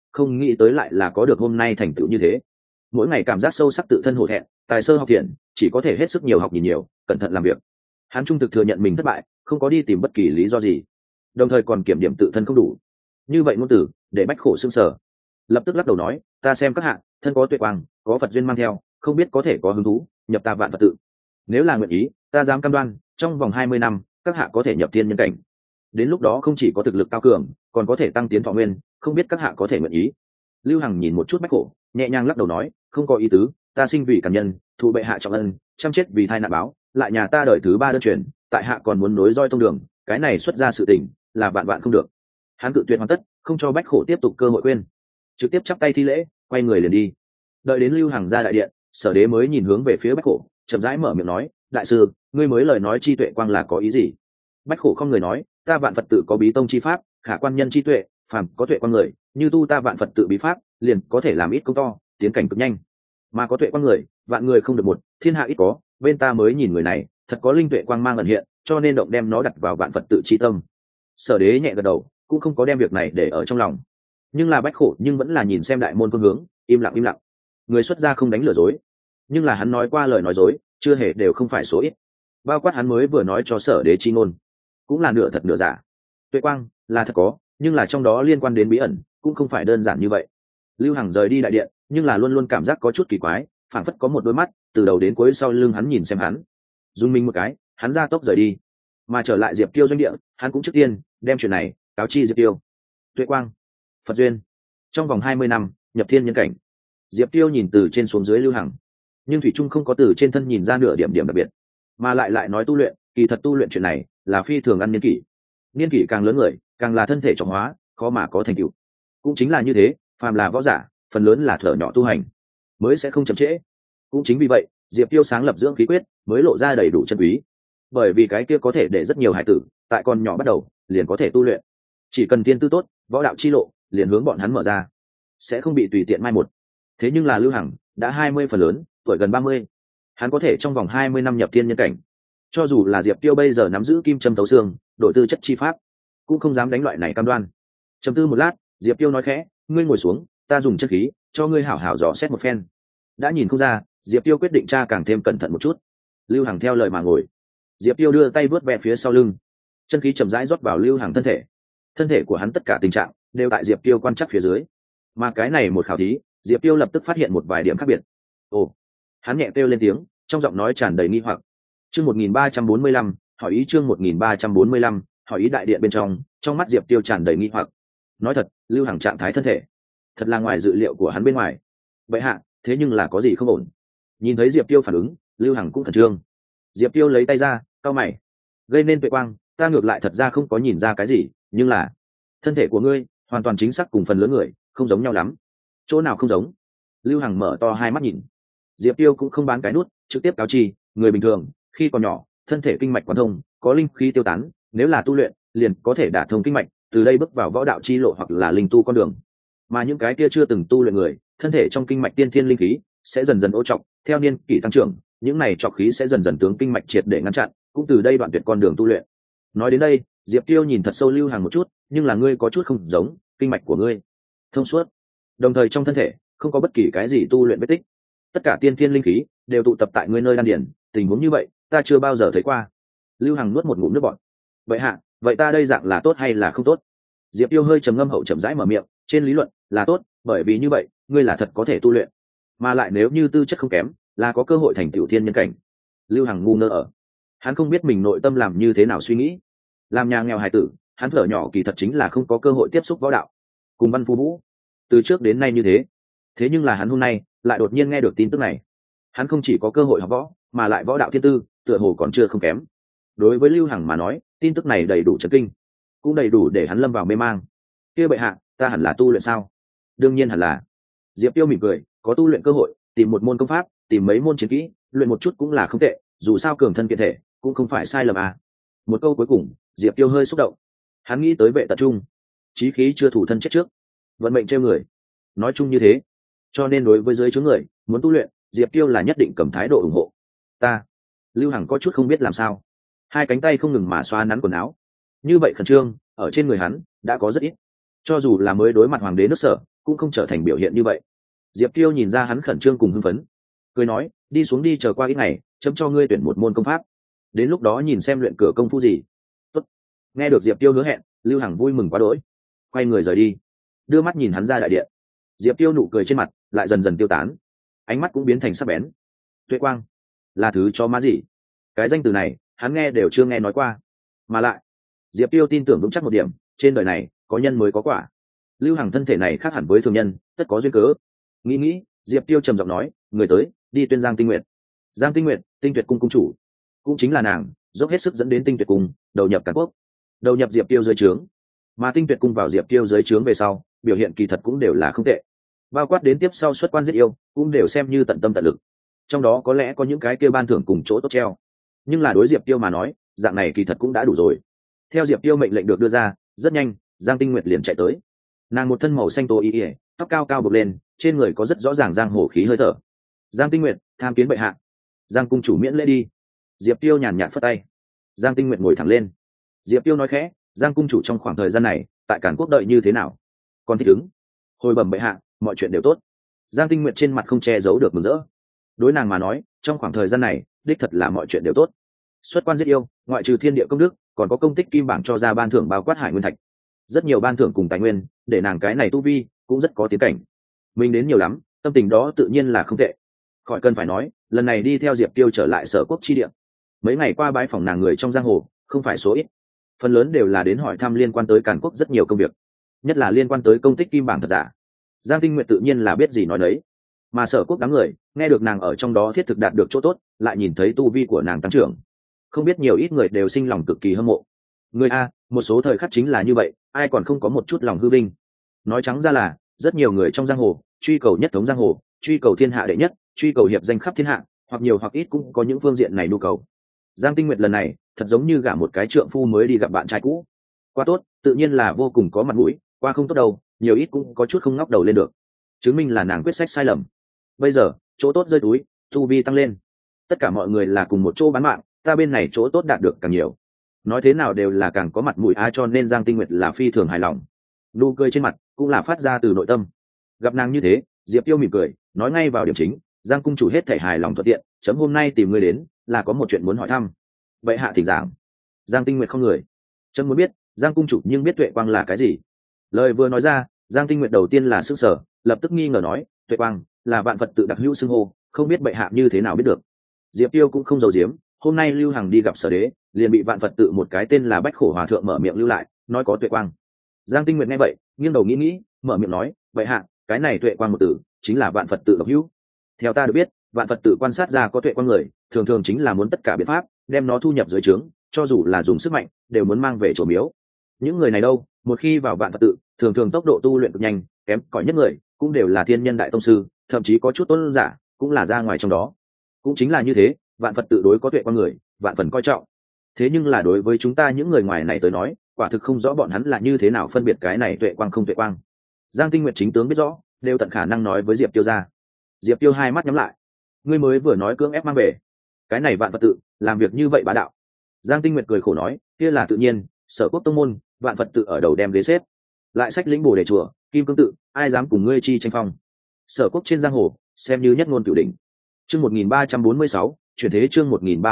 không nghĩ tới lại là có được hôm nay thành tựu như thế. Mỗi ngày cảm giác sâu sắc tự thân hổ thẹn, tài sơ học thiện, chỉ có thể hết sức nhiều học nhìn nhiều, cẩn thận làm việc. Hắn trung thực thừa nhận mình thất bại, không có đi tìm bất kỳ lý do gì, đồng thời còn kiểm điểm tự thân không đủ. Như vậy ngôn tử để Bách Khổ sững sờ, lập tức lắc đầu nói, ta xem các hạ thân có tuệ quang, có Phật duyên mang theo, không biết có thể có hứng thú nhập ta vạn Phật tự. Nếu là nguyện ý, ta dám cam đoan trong vòng 20 năm các hạ có thể nhập thiên nhân cảnh. Đến lúc đó không chỉ có thực lực cao cường, còn có thể tăng tiến thọ nguyên, không biết các hạ có thể nguyện ý. Lưu Hằng nhìn một chút Bách Khổ, nhẹ nhàng lắc đầu nói, không có ý tứ, ta sinh vì càn nhân, thụ bệ hạ trọng ân, chăm chết vì thai nạn báo, lại nhà ta đời thứ 3 đơn truyền, tại hạ còn muốn nối roi tông đường, cái này xuất ra sự tình là vạn vạn không được. Hắn cự tuyệt hoàn tất, không cho Bách Khổ tiếp tục cơ hội quên, trực tiếp chắp tay thi lễ, quay người liền đi. Đợi đến Lưu Hằng ra đại điện, Sở Đế mới nhìn hướng về phía Bách Khổ, chậm rãi mở miệng nói, đại sư, ngươi mới lời nói chi tuệ quang là có ý gì? Bách Khổ không người nói, ta vạn Phật tự có bí tông chi pháp, khả quan nhân chi tuệ, phàm có tuệ quang người, như tu ta vạn Phật tự bí pháp, liền có thể làm ít công to, tiến cảnh cực nhanh. Mà có tuệ quang người, vạn người không được một, thiên hạ ít có, bên ta mới nhìn người này, thật có linh tuệ quang mang ẩn hiện, cho nên động đem nó đặt vào vạn Phật tự chi tâm. Sở Đế nhẹ gật đầu, cũng không có đem việc này để ở trong lòng. Nhưng là Bách Khổ nhưng vẫn là nhìn xem đại môn phương hướng, im lặng. Người xuất gia không đánh lừa dối, nhưng là hắn nói qua lời nói dối, chưa hề đều không phải số ít. Bao quát hắn mới vừa nói cho Sở Đế chi ngôn, cũng là nửa thật nửa giả. Tuệ quang là thật có, nhưng là trong đó liên quan đến bí ẩn, cũng không phải đơn giản như vậy. Lưu Hằng rời đi đại điện, nhưng là luôn luôn cảm giác có chút kỳ quái, phảng phất có một đôi mắt từ đầu đến cuối sau lưng hắn nhìn xem hắn. Dùng mình một cái, hắn ra tốc rời đi. Mà trở lại Diệp Tiêu doanh địa, hắn cũng trước tiên đem chuyện này cáo chi Diệp Tiêu. Tuệ quang, Phật duyên, trong vòng 20 năm nhập thiên nhân cảnh. Diệp Tiêu nhìn từ trên xuống dưới Lưu Hằng, nhưng thủy trung không có từ trên thân nhìn ra nửa điểm đặc biệt, mà lại nói tu luyện, kỳ thật tu luyện chuyện này là phi thường ăn niên kỷ càng lớn người càng là thân thể trọng hóa, khó mà có thành tựu. Cũng chính là như thế, phàm là võ giả phần lớn là thở nhỏ tu hành, mới sẽ không chậm trễ. Cũng chính vì vậy, Diệp Tiêu sáng lập dưỡng khí quyết mới lộ ra đầy đủ chân quý, bởi vì cái kia có thể để rất nhiều hải tử tại còn nhỏ bắt đầu liền có thể tu luyện. Chỉ cần tiên tư tốt, võ đạo chi lộ liền hướng bọn hắn mở ra, sẽ không bị tùy tiện mai một. Thế nhưng là Lưu Hằng đã 20 phần lớn, tuổi gần 30, hắn có thể trong vòng 20 năm nhập thiên nhân cảnh. Cho dù là Diệp Tiêu bây giờ nắm giữ kim châm thấu xương, đổi tư chất chi pháp, cũng không dám đánh loại này cam đoan. Trầm tư một lát, Diệp Tiêu nói khẽ, ngươi ngồi xuống, ta dùng chất khí cho ngươi hảo hảo dò xét một phen. Đã nhìn không ra, Diệp Tiêu quyết định tra càng thêm cẩn thận một chút. Lưu Hằng theo lời mà ngồi. Diệp Tiêu đưa tay vớt ve phía sau lưng, chân khí chậm rãi rót vào Lưu Hằng thân thể của hắn tất cả tình trạng đều tại Diệp Tiêu quan trắc phía dưới. Mà cái này một khảo thí, Diệp Tiêu lập tức phát hiện một vài điểm khác biệt. Ồ, hắn nhẹ kêu lên tiếng, trong giọng nói tràn đầy nghi hoặc. Chương 1345, hỏi ý chương 1345, hỏi ý đại điện bên trong mắt Diệp Tiêu tràn đầy nghi hoặc. Nói thật, Lưu Hằng trạng thái thân thể thật là ngoài dự liệu của hắn bên ngoài. Vậy hạ, thế nhưng là có gì không ổn? Nhìn thấy Diệp Tiêu phản ứng, Lưu Hằng cũng khẩn trương. Diệp Tiêu lấy tay ra, cau mày, gây nên tuệ quang, ta ngược lại thật ra không có nhìn ra cái gì, nhưng là thân thể của ngươi hoàn toàn chính xác cùng phần lớn người không giống nhau lắm. Chỗ nào không giống? Lưu Hằng mở to hai mắt nhìn. Diệp Tiêu cũng không bán cái nút, trực tiếp cáo chi, người bình thường khi còn nhỏ, thân thể kinh mạch quán thông, có linh khí tiêu tán, nếu là tu luyện, liền có thể đả thông kinh mạch, từ đây bước vào võ đạo chi lộ hoặc là linh tu con đường. Mà những cái kia chưa từng tu luyện người, thân thể trong kinh mạch tiên thiên linh khí sẽ dần dần ô trọc, theo niên kỷ tăng trưởng, những này trọc khí sẽ dần dần tướng kinh mạch triệt để ngăn chặn, cũng từ đây đoạn tuyệt con đường tu luyện. Nói đến đây, Diệp Tiêu nhìn thật sâu Lưu Hằng một chút, nhưng là ngươi có chút không giống, kinh mạch của ngươi thông suốt, đồng thời trong thân thể không có bất kỳ cái gì tu luyện vết tích, tất cả tiên thiên linh khí đều tụ tập tại ngươi nơi đan điển, tình huống như vậy ta chưa bao giờ thấy qua. Lưu Hằng nuốt một ngụm nước bọt. Vậy hạ, vậy ta đây dạng là tốt hay là không tốt? Diệp Tiêu hơi trầm ngâm hậu chậm rãi mở miệng, trên lý luận là tốt, bởi vì như vậy ngươi là thật có thể tu luyện, mà lại nếu như tư chất không kém, là có cơ hội thành tựu thiên nhân cảnh. Lưu Hằng ngu ngơ ở, hắn không biết mình nội tâm làm như thế nào suy nghĩ. Làm nhà nghèo hài tử, hắn thở nhỏ kỳ thật chính là không có cơ hội tiếp xúc võ đạo, cùng Văn Phu Vũ từ trước đến nay như thế. Thế nhưng là hắn hôm nay lại đột nhiên nghe được tin tức này, hắn không chỉ có cơ hội học võ, mà lại võ đạo thiên tư tựa hồ còn chưa không kém. Đối với Lưu Hằng mà nói, tin tức này đầy đủ chấn kinh, cũng đầy đủ để hắn lâm vào mê mang. Kia bệ hạ, ta hẳn là tu luyện sao? Đương nhiên hẳn là. Diệp Tiêu mỉm cười, có tu luyện cơ hội, tìm một môn công pháp, tìm mấy môn chiến kỹ, luyện một chút cũng là không tệ, dù sao cường thân kiện thể cũng không phải sai lầm à. Một câu cuối cùng, Diệp Tiêu hơi xúc động. Hắn nghĩ tới vệ tật trung, chí khí chưa thủ thân chết trước, vận mệnh trêu người, nói chung như thế. Cho nên đối với giới chướng người muốn tu luyện, Diệp Tiêu là nhất định cầm thái độ ủng hộ. Ta, Lưu Hằng có chút không biết làm sao, hai cánh tay không ngừng mà xoa nắn quần áo, như vậy khẩn trương ở trên người hắn đã có rất ít. Cho dù là mới đối mặt hoàng đế nước Sở, cũng không trở thành biểu hiện như vậy. Diệp Tiêu nhìn ra hắn khẩn trương cùng hưng phấn, cười nói, đi xuống đi, chờ qua ít ngày chấm cho ngươi tuyển một môn công pháp, đến lúc đó nhìn xem luyện cửa công phu gì. Tốt. Nghe được Diệp Tiêu hứa hẹn, Lưu Hằng vui mừng quá đỗi, quay người rời đi, đưa mắt nhìn hắn ra đại điện. Diệp Tiêu nụ cười trên mặt lại dần dần tiêu tán, ánh mắt cũng biến thành sắc bén. Tuệ quang là thứ cho má gì? Cái danh từ này hắn nghe đều chưa nghe nói qua, mà lại Diệp Tiêu tin tưởng vững chắc một điểm, trên đời này có nhân mới có quả. Lưu Hằng thân thể này khác hẳn với thường nhân, tất có duyên cớ. Nghĩ Diệp Tiêu trầm giọng nói, người tới, đi tuyên Giang Tinh Nguyệt. Giang Tinh Nguyệt, Tinh Tuyệt cung cung chủ, cũng chính là nàng dốc hết sức dẫn đến Tinh Tuyệt cung đầu nhập Càn Quốc, đầu nhập Diệp Tiêu dưới trướng. Mà Tinh Tuyệt cung vào Diệp Tiêu dưới trướng về sau, biểu hiện kỳ thật cũng đều là không tệ, bao quát đến tiếp sau xuất quan giết yêu cũng đều xem như tận tâm tận lực. Trong đó có lẽ có những cái kia ban thưởng cùng chỗ tốt treo, nhưng là đối Diệp Tiêu mà nói, dạng này kỳ thật cũng đã đủ rồi. Theo Diệp Tiêu mệnh lệnh được đưa ra, rất nhanh Giang Tinh Nguyệt liền chạy tới. Nàng một thân màu xanh tô y ỉa, tóc cao cao bực lên, trên người có rất rõ ràng giang hồ khí hơi thở. Giang Tinh Nguyệt, tham kiến bệ hạ. Giang cung chủ miễn lễ đi. Diệp Tiêu nhàn nhạt phất tay. Giang Tinh Nguyệt ngồi thẳng lên. Diệp Tiêu nói khẽ, Giang cung chủ trong khoảng thời gian này tại Càn Quốc đợi như thế nào? Còn thích ứng? Hồi bẩm bệ hạ, mọi chuyện đều tốt. Giang Tinh Nguyệt trên mặt không che giấu được mừng rỡ. Đối nàng mà nói, trong khoảng thời gian này đích thật là mọi chuyện đều tốt. Xuất quan giết yêu, ngoại trừ thiên địa công đức, còn có công tích kim bảng cho ra ban thưởng bao quát hải nguyên thạch, rất nhiều ban thưởng cùng tài nguyên, để nàng cái này tu vi cũng rất có tiến cảnh. Mình đến nhiều lắm, tâm tình đó tự nhiên là không tệ. Khỏi cần phải nói, lần này đi theo Diệp Tiêu trở lại Sở Quốc chi địa, mấy ngày qua bái phỏng nàng người trong giang hồ không phải số ít, phần lớn đều là đến hỏi thăm liên quan tới Càn Quốc rất nhiều công việc, nhất là liên quan tới công tích kim bảng thật giả. Giang Tinh Nguyệt tự nhiên là biết gì nói đấy, mà Sở Quốc đám người nghe được nàng ở trong đó thiết thực đạt được chỗ tốt, lại nhìn thấy tu vi của nàng tăng trưởng, không biết nhiều ít người đều sinh lòng cực kỳ hâm mộ. Người a, một số thời khắc chính là như vậy, ai còn không có một chút lòng hư vinh. Nói trắng ra là rất nhiều người trong giang hồ truy cầu nhất thống giang hồ, truy cầu thiên hạ đệ nhất, truy cầu hiệp danh khắp thiên hạ, hoặc nhiều hoặc ít cũng có những phương diện này nhu cầu. Giang Tinh Nguyệt lần này thật giống như gả một cái trượng phu mới đi gặp bạn trai cũ. Qua tốt tự nhiên là vô cùng có mặt mũi, qua không tốt đâu, nhiều ít cũng có chút không ngóc đầu lên được, chứng minh là nàng quyết sách sai lầm. Bây giờ chỗ tốt rơi túi, tu vi tăng lên, tất cả mọi người là cùng một chỗ bán mạng, ta bên này chỗ tốt đạt được càng nhiều, nói thế nào đều là càng có mặt mũi cho nên Giang Tinh Nguyệt là phi thường hài lòng, nụ cười trên mặt cũng là phát ra từ nội tâm. Gặp nàng như thế, Diệp Tiêu mỉm cười, nói ngay vào điểm chính, Giang cung chủ hết thể hài lòng thuận tiện, chấm hôm nay tìm ngươi đến là có một chuyện muốn hỏi thăm. Vậy hạ thỉnh giảng. Giang Tinh Nguyệt không người, chấm muốn biết Giang cung chủ nhưng biết tuệ quang là cái gì. Lời vừa nói ra, Giang Tinh Nguyệt đầu tiên là sửng sở, lập tức nghi ngờ nói, tuệ quang là vạn Phật tự đặc hữu xưng hô, không biết bệ hạ như thế nào biết được. Diệp Tiêu cũng không giấu giếm, hôm nay Lưu Hằng đi gặp Sở Đế, liền bị vạn Phật tự một cái tên là Bách Khổ Hòa thượng mở miệng lưu lại, nói có tuệ quang. Giang Tinh Nguyệt nghe vậy, nghiêng đầu nghĩ, mở miệng nói, vậy hạ, cái này tuệ quang một từ chính là vạn Phật tự độc hữu. Theo ta được biết, vạn Phật tự quan sát ra có tuệ quang người, thường thường chính là muốn tất cả biện pháp đem nó thu nhập dưới trướng, cho dù là dùng sức mạnh đều muốn mang về chỗ miếu. Những người này đâu, một khi vào vạn Phật tự, thường thường tốc độ tu luyện cực nhanh, kém cỏi nhất người cũng đều là thiên nhân đại tông sư, thậm chí có chút tôn giả cũng là ra ngoài trong đó. Cũng chính là như thế, vạn Phật tự đối có tuệ quang người vạn phần coi trọng. Thế nhưng là đối với chúng ta những người ngoài này tới nói, quả thực không rõ bọn hắn là như thế nào phân biệt cái này tuệ quang không tuệ quang. Giang Tinh Nguyệt chính tướng biết rõ, đều tận khả năng nói với Diệp Tiêu ra. Diệp Tiêu hai mắt nhắm lại, ngươi mới vừa nói cưỡng ép mang về, cái này vạn Phật tự làm việc như vậy bá đạo. Giang Tinh Nguyệt cười khổ nói, kia là tự nhiên, Sở Quốc tông môn vạn Phật tự ở đầu đem ghế xếp, lại sách lĩnh Bồ Đề chùa, Kim Cương tự, ai dám cùng ngươi chi tranh phong. Sở Quốc trên giang hồ xem như nhất ngôn cửu đỉnh. Chương 1346, chuyển thế. Chương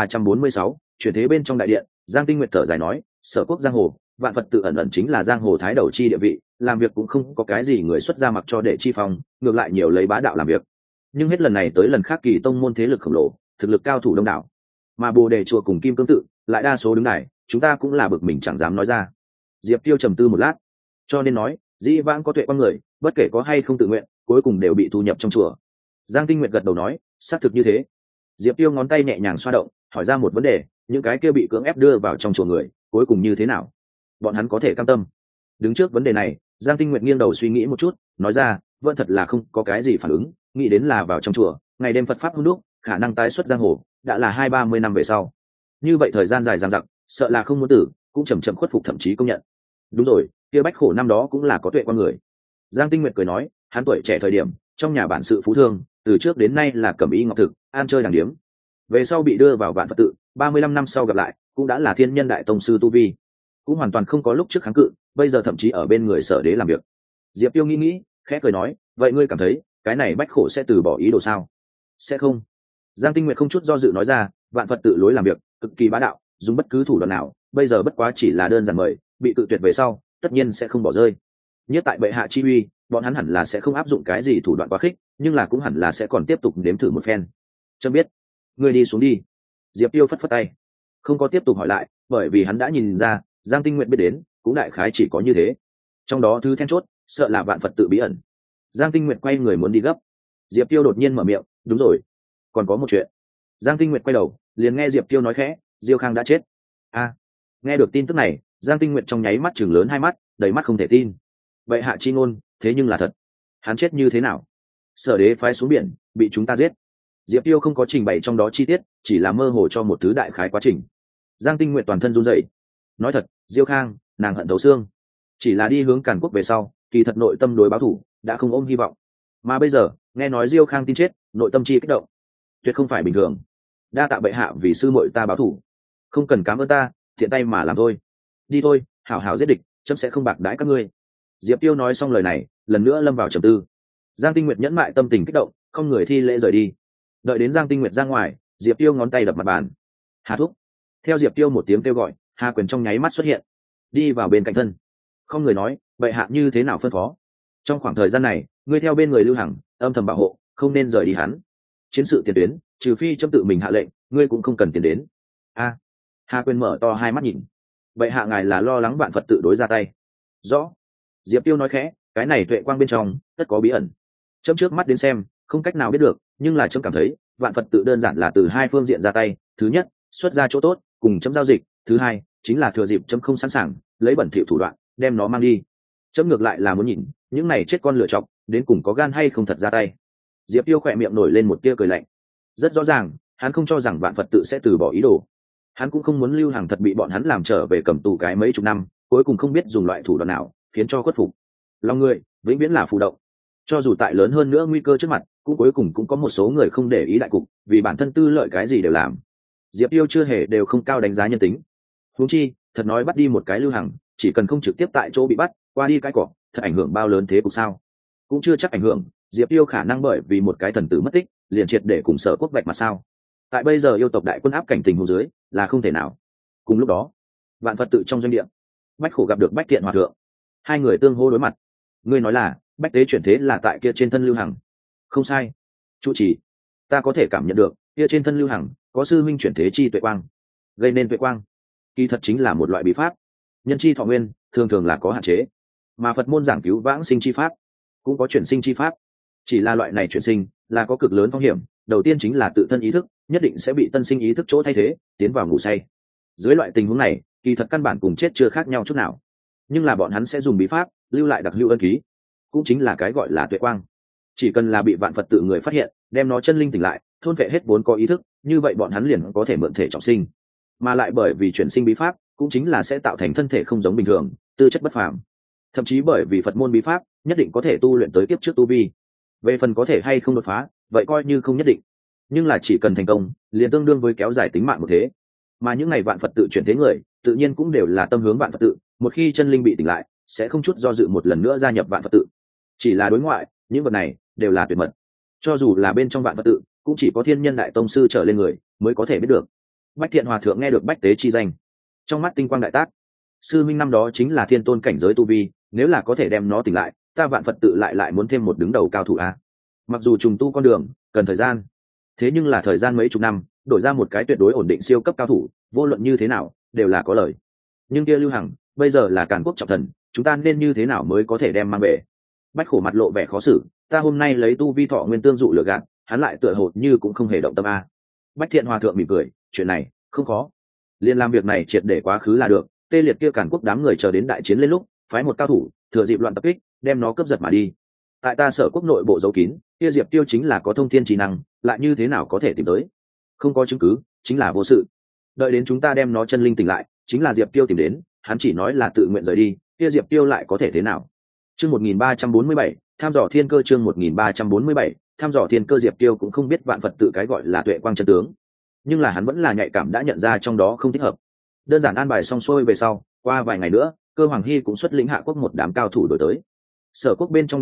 1346, chuyển thế. Bên trong đại điện, Giang Tinh Nguyệt thở dài nói, Sở Quốc giang hồ vạn Phật tự ẩn ẩn chính là giang hồ thái đầu chi địa vị, làm việc cũng không có cái gì người xuất ra mặc cho để chi phong, ngược lại nhiều lấy bá đạo làm việc. Nhưng hết lần này tới lần khác kỳ tông môn thế lực khổng lồ, thực lực cao thủ đông đảo, mà Bồ Đề chùa cùng Kim Cương tự lại đa số đứng này, chúng ta cũng là bực mình chẳng dám nói ra. Diệp Tiêu trầm tư một lát, cho nên nói, dĩ vãng có tuệ quang người, bất kể có hay không tự nguyện, cuối cùng đều bị thu nhập trong chùa. Giang Tinh Nguyệt gật đầu nói, xác thực như thế. Diệp Tiêu ngón tay nhẹ nhàng xoa động, hỏi ra một vấn đề, những cái kia bị cưỡng ép đưa vào trong chùa người, cuối cùng như thế nào? Bọn hắn có thể cam tâm? Đứng trước vấn đề này, Giang Tinh Nguyệt nghiêng đầu suy nghĩ một chút, nói ra, vẫn thật là không có cái gì phản ứng, nghĩ đến là vào trong chùa, ngày đêm Phật pháp hung đúc, khả năng tái xuất giang hồ, đã là 20-30 năm về sau. Như vậy thời gian dài dằng dặc, sợ là không muốn tử, cũng chậm chậm khuất phục thậm chí công nhận. Đúng rồi, kia Bách Khổ năm đó cũng là có tuệ quan người. Giang Tinh Nguyệt cười nói, hắn tuổi trẻ thời điểm, trong nhà bản sự phú thương, từ trước đến nay là cẩm y ngọc thực, an chơi đàng điếm. Về sau bị đưa vào vạn Phật tự, 35 năm sau gặp lại, cũng đã là thiên nhân đại tông sư tu vi, cũng hoàn toàn không có lúc trước kháng cự, bây giờ thậm chí ở bên người Sở Đế làm việc. Diệp Tiêu nghĩ, khẽ cười nói, vậy ngươi cảm thấy cái này Bách Khổ sẽ từ bỏ ý đồ sao? Sẽ không. Giang Tinh Nguyệt không chút do dự nói ra, vạn Phật tự lối làm việc cực kỳ bá đạo, dùng bất cứ thủ đoạn nào, bây giờ bất quá chỉ là đơn giản mời, bị tự tuyệt về sau tất nhiên sẽ không bỏ rơi. Nhất tại bệ hạ chi uy, bọn hắn hẳn là sẽ không áp dụng cái gì thủ đoạn quá khích, nhưng là cũng hẳn là sẽ còn tiếp tục nếm thử một phen. Chấm biết. Ngươi đi xuống đi. Diệp Tiêu phất phất tay, không có tiếp tục hỏi lại, bởi vì hắn đã nhìn ra Giang Tinh Nguyệt biết đến cũng đại khái chỉ có như thế. Trong đó thứ then chốt sợ là vạn Phật tự bí ẩn. Giang Tinh Nguyệt quay người muốn đi gấp. Diệp Tiêu đột nhiên mở miệng, đúng rồi, còn có một chuyện. Giang Tinh Nguyệt quay đầu, liền nghe Diệp Tiêu nói khẽ, Diêu Khang đã chết. Nghe được tin tức này, Giang Tinh Nguyệt trong nháy mắt chừng lớn hai mắt, đầy mắt không thể tin. Vậy hạ chi ngôn, thế nhưng là thật. Hắn chết như thế nào? Sở đế phái xuống biển, bị chúng ta giết. Diệp Tiêu không có trình bày trong đó chi tiết, chỉ là mơ hồ cho một thứ đại khái quá trình. Giang Tinh Nguyệt toàn thân run rẩy. Nói thật, Diêu Khang, nàng hận thấu xương. Chỉ là đi hướng Càn Quốc về sau, kỳ thật nội tâm đối báo thủ đã không ôm hy vọng. Mà bây giờ, nghe nói Diêu Khang tin chết, nội tâm chi kích động. Tuyệt không phải bình thường. Đa tạ bệ hạ vì sư muội ta báo thủ. Không cần cảm ơn ta, thiện tay mà làm thôi. Đi thôi, hảo hảo giết địch, chấm sẽ không bạc đãi các ngươi. Diệp Tiêu nói xong lời này, lần nữa lâm vào trầm tư. Giang Tinh Nguyệt nhẫn mại tâm tình kích động, không người thi lễ rời đi. Đợi đến Giang Tinh Nguyệt ra ngoài, Diệp Tiêu ngón tay đập mặt bàn. Hà thúc. Theo Diệp Tiêu một tiếng kêu gọi, Hà Quyền trong nháy mắt xuất hiện, đi vào bên cạnh thân. Không người nói, bệ hạ như thế nào phân phó? Trong khoảng thời gian này, ngươi theo bên người Lưu Hằng, âm thầm bảo hộ, không nên rời đi hắn. Chiến sự tiền tuyến, trừ phi chấm tự mình hạ lệnh, ngươi cũng không cần tiền đến. Hà Quyền mở to hai mắt nhìn. Bệ hạ ngài là lo lắng vạn Phật tự đối ra tay? Rõ. Diệp Tiêu nói khẽ, cái này tuệ quang bên trong tất có bí ẩn. Chấm trước mắt đến xem, không cách nào biết được, nhưng là chấm cảm thấy vạn Phật tự đơn giản là từ hai phương diện ra tay. Thứ nhất, xuất ra chỗ tốt, cùng chấm giao dịch. Thứ hai, chính là thừa dịp chấm không sẵn sàng, lấy bẩn thỉu thủ đoạn, đem nó mang đi. Chấm ngược lại là muốn nhìn, những này chết con lựa chọc, đến cùng có gan hay không thật ra tay. Diệp Tiêu khỏe miệng nổi lên một tia cười lạnh. Rất rõ ràng, hắn không cho rằng vạn Phật tự sẽ từ bỏ ý đồ. Hắn cũng không muốn Lưu Hằng thật bị bọn hắn làm trở về cầm tù cái mấy chục năm, cuối cùng không biết dùng loại thủ đoạn nào khiến cho khuất phục. Lòng người vĩnh viễn là phù động, cho dù tại lớn hơn nữa nguy cơ trước mặt, cũng cuối cùng cũng có một số người không để ý đại cục, vì bản thân tư lợi cái gì đều làm. Diệp Tiêu chưa hề đều không cao đánh giá nhân tính. Huống chi, thật nói bắt đi một cái Lưu Hằng, chỉ cần không trực tiếp tại chỗ bị bắt, qua đi cái cỏ, thật ảnh hưởng bao lớn thế cục sao? Cũng chưa chắc ảnh hưởng. Diệp Tiêu khả năng bởi vì một cái thần tử mất tích, liền triệt để cùng Sở Quốc vạch mặt sao? Tại bây giờ yêu tộc đại quân áp cảnh tình huống dưới, là không thể nào. Cùng lúc đó, vạn Phật tự trong doanh địa, Bách Khổ gặp được Bách Thiện hòa thượng. Hai người tương hô đối mặt. Ngươi nói là Bách tế chuyển thế là tại kia trên thân Lưu Hằng? Không sai. Chủ trì, ta có thể cảm nhận được kia trên thân Lưu Hằng có sư minh chuyển thế chi tuệ quang. Gây nên tuệ quang, kỳ thật chính là một loại bí pháp. Nhân chi thọ nguyên thường thường là có hạn chế, mà Phật môn giảng cứu vãng sinh chi pháp, cũng có chuyển sinh chi pháp. Chỉ là loại này chuyển sinh là có cực lớn phong hiểm. Đầu tiên chính là tự thân ý thức nhất định sẽ bị tân sinh ý thức chỗ thay thế, tiến vào ngủ say. Dưới loại tình huống này, kỳ thật căn bản cùng chết chưa khác nhau chút nào. Nhưng là bọn hắn sẽ dùng bí pháp lưu lại đặc lưu ân ký, cũng chính là cái gọi là tuệ quang. Chỉ cần là bị vạn Phật tự người phát hiện, đem nó chân linh tỉnh lại, thôn vệ hết vốn có ý thức, như vậy bọn hắn liền có thể mượn thể trọng sinh. Mà lại bởi vì chuyển sinh bí pháp, cũng chính là sẽ tạo thành thân thể không giống bình thường, tư chất bất phàm. Thậm chí bởi vì Phật môn bí pháp, nhất định có thể tu luyện tới kiếp trước tu vi. Về phần có thể hay không đột phá, vậy coi như không nhất định. Nhưng là chỉ cần thành công, liền tương đương với kéo dài tính mạng một thế. Mà những ngày vạn Phật tự chuyển thế người, tự nhiên cũng đều là tâm hướng vạn Phật tự, một khi chân linh bị tỉnh lại, sẽ không chút do dự một lần nữa gia nhập vạn Phật tự. Chỉ là đối ngoại, những vật này đều là tuyệt mật. Cho dù là bên trong vạn Phật tự, cũng chỉ có thiên nhân đại tông sư trở lên người mới có thể biết được. Bách Thiện hòa thượng nghe được Bách tế chi danh, trong mắt tinh quang đại tác. Sư minh năm đó chính là thiên tôn cảnh giới tu vi, nếu là có thể đem nó tỉnh lại, ta vạn Phật tự lại muốn thêm một đứng đầu cao thủ a. Mặc dù trùng tu con đường cần thời gian, thế nhưng là thời gian mấy chục năm, đổi ra một cái tuyệt đối ổn định siêu cấp cao thủ, vô luận như thế nào đều là có lời. Nhưng kia Lưu Hằng bây giờ là Càn Quốc trọng thần, chúng ta nên như thế nào mới có thể đem mang về? Bách Khổ mặt lộ vẻ khó xử, ta hôm nay lấy tu vi thọ nguyên tương dụ lừa gạt, hắn lại tựa hồ như cũng không hề động tâm a. Bách Thiện hòa thượng mỉm cười, chuyện này không khó, liền làm việc này triệt để quá khứ là được. Tê liệt kia Càn Quốc đám người chờ đến đại chiến lên lúc, phái một cao thủ thừa dịp loạn tập kích, đem nó cướp giật mà đi. Tại ta Sở Quốc nội bộ giấu kín, kia Diệp Tiêu chính là có thông thiên trí năng, lại như thế nào có thể tìm tới? Không có chứng cứ, chính là vô sự. Đợi đến chúng ta đem nó chân linh tỉnh lại, chính là Diệp Tiêu tìm đến, hắn chỉ nói là tự nguyện rời đi, kia Diệp Tiêu lại có thể thế nào? Chương 1347, tham dò thiên cơ. Chương 1347, tham dò thiên cơ. Diệp Tiêu cũng không biết vạn Phật tự cái gọi là tuệ quang chân tướng, nhưng là hắn vẫn là nhạy cảm đã nhận ra trong đó không thích hợp. Đơn giản an bài xong xuôi về sau, qua vài ngày nữa, Cơ Hoàng Hy cũng xuất lĩnh Hạ Quốc một đám cao thủ đổi tới. Sở Quốc bên trong đại điện,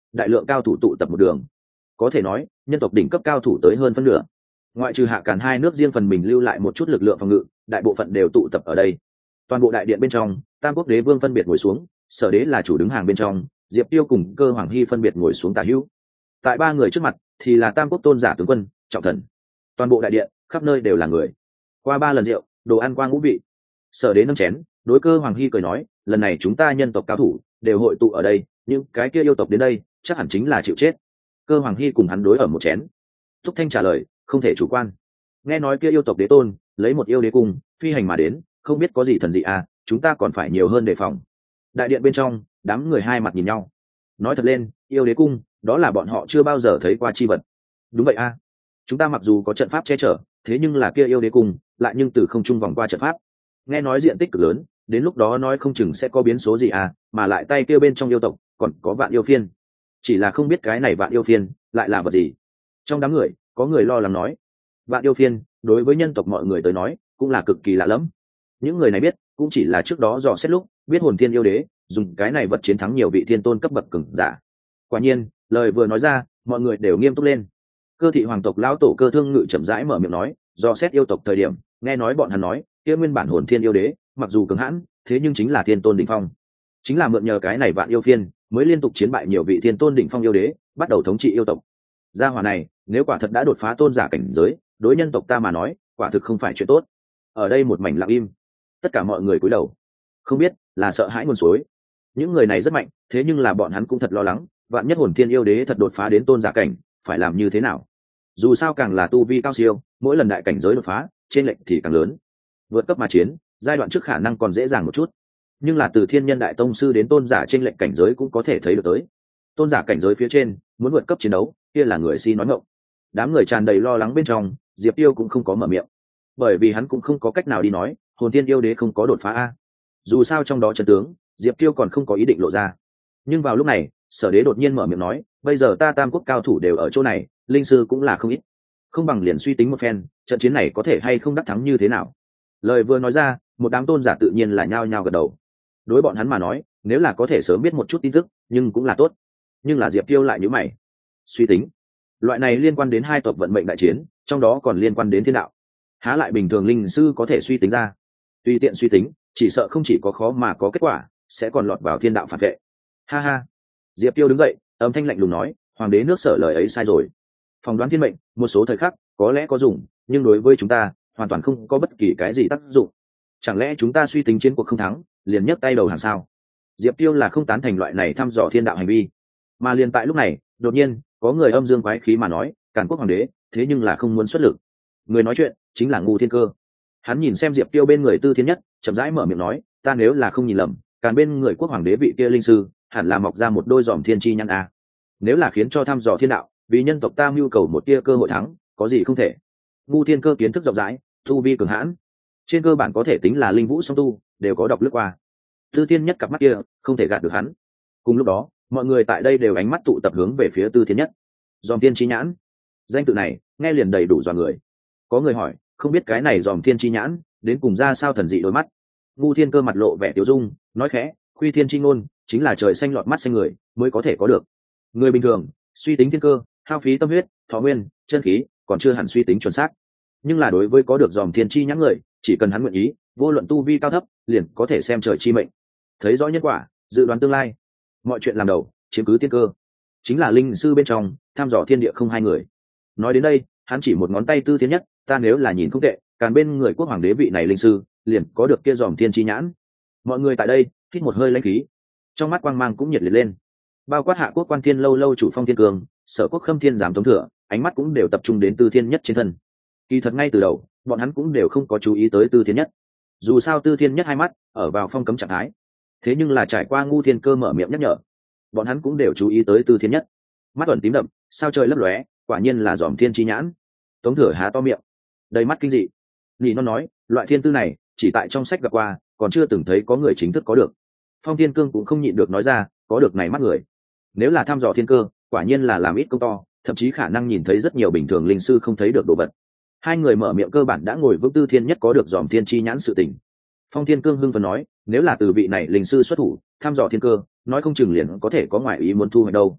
đại lượng cao thủ tụ tập một đường. Có thể nói nhân tộc đỉnh cấp cao thủ tới hơn phân nửa, ngoại trừ Hạ Càn hai nước riêng phần mình lưu lại một chút lực lượng phòng ngự, đại bộ phận đều tụ tập ở đây. Toàn bộ đại điện bên trong, tam quốc đế vương phân biệt ngồi xuống, Sở Đế là chủ đứng hàng bên trong, Diệp Tiêu cùng Cơ Hoàng Hy phân biệt ngồi xuống tả hữu. Tại ba người trước mặt thì là tam quốc tôn giả tướng quân Trọng Thần. Toàn bộ đại điện khắp nơi đều là người. Qua 3 lần rượu, đồ ăn qua ngũ vị. Sở Đế nâng chén, đối Cơ Hoàng Hy cười nói, lần này chúng ta nhân tộc cao thủ đều hội tụ ở đây, nhưng cái kia yêu tộc đến đây chắc hẳn chính là chịu chết. Cơ Hoàng Hy cùng hắn đối ở một chén. Thúc Thanh trả lời, không thể chủ quan. Nghe nói kia yêu tộc đế tôn lấy một yêu đế cung phi hành mà đến, không biết có gì thần dị à, chúng ta còn phải nhiều hơn đề phòng. Đại điện bên trong, đám người hai mặt nhìn nhau. Nói thật lên, yêu đế cung đó là bọn họ chưa bao giờ thấy qua chi vật. Đúng vậy à, chúng ta mặc dù có trận pháp che chở, thế nhưng là kia yêu đế cung lại nhưng từ không trung vòng qua trận pháp. Nghe nói diện tích cực lớn, đến lúc đó nói không chừng sẽ có biến số gì à, mà lại tay kia bên trong yêu tộc còn có vạn yêu phiên. Chỉ là không biết cái này vạn yêu phiên lại là vật gì. Trong đám người có người lo lắng nói, vạn yêu phiên đối với nhân tộc mọi người tới nói cũng là cực kỳ lạ lẫm. Những người này biết cũng chỉ là trước đó dò xét lúc biết hồn thiên yêu đế dùng cái này vật chiến thắng nhiều vị thiên tôn cấp bậc cường giả. Quả nhiên lời vừa nói ra, mọi người đều nghiêm túc lên. Cơ thị hoàng tộc lão tổ Cơ Thương Ngự chậm rãi mở miệng nói, dò xét yêu tộc thời điểm nghe nói bọn hắn nói kia nguyên bản hồn thiên yêu đế mặc dù cường hãn, thế nhưng chính là thiên tôn đỉnh phong, chính là mượn nhờ cái này vạn yêu phiên mới liên tục chiến bại nhiều vị thiên tôn đỉnh phong yêu đế, bắt đầu thống trị yêu tộc. Gia hỏa này nếu quả thật đã đột phá tôn giả cảnh giới, đối nhân tộc ta mà nói quả thực không phải chuyện tốt. Ở đây một mảnh lặng im, tất cả mọi người cúi đầu, không biết là sợ hãi nguồn suối. Những người này rất mạnh, thế nhưng là bọn hắn cũng thật lo lắng, vạn nhất hồn thiên yêu đế thật đột phá đến tôn giả cảnh, phải làm như thế nào? Dù sao càng là tu vi cao siêu, mỗi lần đại cảnh giới đột phá trên lệnh thì càng lớn. Vượt cấp mà chiến, giai đoạn trước khả năng còn dễ dàng một chút, nhưng là từ thiên nhân đại tông sư đến tôn giả trên lệnh cảnh giới cũng có thể thấy được tới. Tôn giả cảnh giới phía trên muốn vượt cấp chiến đấu, kia là người si nói ngọng. Đám người tràn đầy lo lắng bên trong, Diệp Tiêu cũng không có mở miệng, bởi vì hắn cũng không có cách nào đi nói hồn thiên yêu đế không có đột phá a. Dù sao trong đó trận tướng Diệp Tiêu còn không có ý định lộ ra. Nhưng vào lúc này Sở Đế đột nhiên mở miệng nói, bây giờ ta tam quốc cao thủ đều ở chỗ này, linh sư cũng là không ít, không bằng liền suy tính một phen trận chiến này có thể hay không đắc thắng như thế nào. Lời vừa nói ra, một đám tôn giả tự nhiên là nhao nhao gật đầu. Đối bọn hắn mà nói, nếu là có thể sớm biết một chút tin tức nhưng cũng là tốt. Nhưng là Diệp Tiêu lại nhíu mày, suy tính loại này liên quan đến hai tộc vận mệnh đại chiến, trong đó còn liên quan đến thiên đạo, há lại bình thường linh sư có thể suy tính ra. Tùy tiện suy tính chỉ sợ không chỉ có khó mà có kết quả, sẽ còn lọt vào thiên đạo phản vệ. Ha ha. Diệp Tiêu đứng dậy, âm thanh lạnh lùng nói, hoàng đế nước Sở lời ấy sai rồi. Phỏng đoán thiên mệnh một số thời khắc có lẽ có dùng, nhưng đối với chúng ta hoàn toàn không có bất kỳ cái gì tác dụng. Chẳng lẽ chúng ta suy tính chiến cuộc không thắng liền nhấc tay đầu hàng sao? Diệp Tiêu là không tán thành loại này thăm dò thiên đạo hành vi. Mà liền tại lúc này đột nhiên có người âm dương quái khí mà nói, Càn Quốc hoàng đế thế nhưng là không muốn xuất lực. Người nói chuyện chính là Ngu Thiên Cơ. Hắn nhìn xem Diệp Tiêu bên người Tư Thiên Nhất, chậm rãi mở miệng nói, ta nếu là không nhìn lầm, Càn bên người quốc hoàng đế vị kia linh sư hẳn là mọc ra một đôi giòm thiên chi nhãn a. Nếu là khiến cho thăm dò thiên đạo, vì nhân tộc ta mưu cầu một tia cơ hội thắng, có gì không thể. Ngu Thiên Cơ kiến thức rộng rãi, tu vi cường hãn, trên cơ bản có thể tính là linh vũ song tu, đều có đọc lướt qua. Tư Thiên Nhất cặp mắt kia không thể gạt được hắn. Cùng lúc đó mọi người tại đây đều ánh mắt tụ tập hướng về phía Tư Thiên Nhất. Giòm thiên chi nhãn, danh tự này nghe liền đầy đủ dọa người. Có người hỏi, không biết cái này giòm thiên chi nhãn đến cùng ra sao thần dị đôi mắt. Ngu Thiên Cơ mặt lộ vẻ tiêu dung, nói khẽ, khuy thiên chi ngôn chính là trời xanh lọt mắt xanh người mới có thể có được. Người bình thường suy tính thiên cơ, hao phí tâm huyết, thọ nguyên, chân khí, còn chưa hẳn suy tính chuẩn xác. Nhưng là đối với có được giòm thiên chi nhãn người, chỉ cần hắn nguyện ý, vô luận tu vi cao thấp, liền có thể xem trời chi mệnh, thấy rõ nhân quả, dự đoán tương lai. Mọi chuyện làm đầu chiếm cứ tiên cơ, chính là linh sư bên trong tham dò thiên địa không hai người. Nói đến đây hắn chỉ một ngón tay Tư Thiên Nhất, ta nếu là nhìn không tệ, Càn bên người quốc hoàng đế vị này linh sư liền có được kia giòm thiên chi nhãn. Mọi người tại đây hít một hơi lãnh khí, trong mắt quang mang cũng nhiệt liệt lên. Bao quát Hạ Quốc Quan Thiên lâu lâu chủ Phong Thiên Cường, Sở Quốc Khâm Thiên Giám Tống Thừa, ánh mắt cũng đều tập trung đến Tư Thiên Nhất trên thân. Kỳ thật ngay từ đầu bọn hắn cũng đều không có chú ý tới Tư Thiên Nhất, dù sao Tư Thiên Nhất hai mắt ở vào phong cấm trạng thái. Thế nhưng là trải qua Ngu Thiên Cơ mở miệng nhắc nhở, bọn hắn cũng đều chú ý tới Tư Thiên Nhất. Mắt ẩn tím đậm, sao trời lấp lóe, quả nhiên là giòm thiên chi nhãn. Tống Thừa há to miệng, đầy mắt kinh dị. Nị nó nói, loại thiên tư này chỉ tại trong sách gặp qua, còn chưa từng thấy có người chính thức có được. Phong Thiên Cương cũng không nhịn được nói ra, có được này mắt người, nếu là thăm dò thiên cơ, quả nhiên là làm ít công to, thậm chí khả năng nhìn thấy rất nhiều bình thường linh sư không thấy được đồ vật. Hai người mở miệng cơ bản đã ngồi vững Tư Thiên Nhất có được giòm thiên chi nhãn sự tình. Phong Thiên Cương hưng phấn nói, nếu là từ vị này linh sư xuất thủ thăm dò thiên cơ, nói không chừng liền có thể có ngoại ý muốn thu hoạch đâu.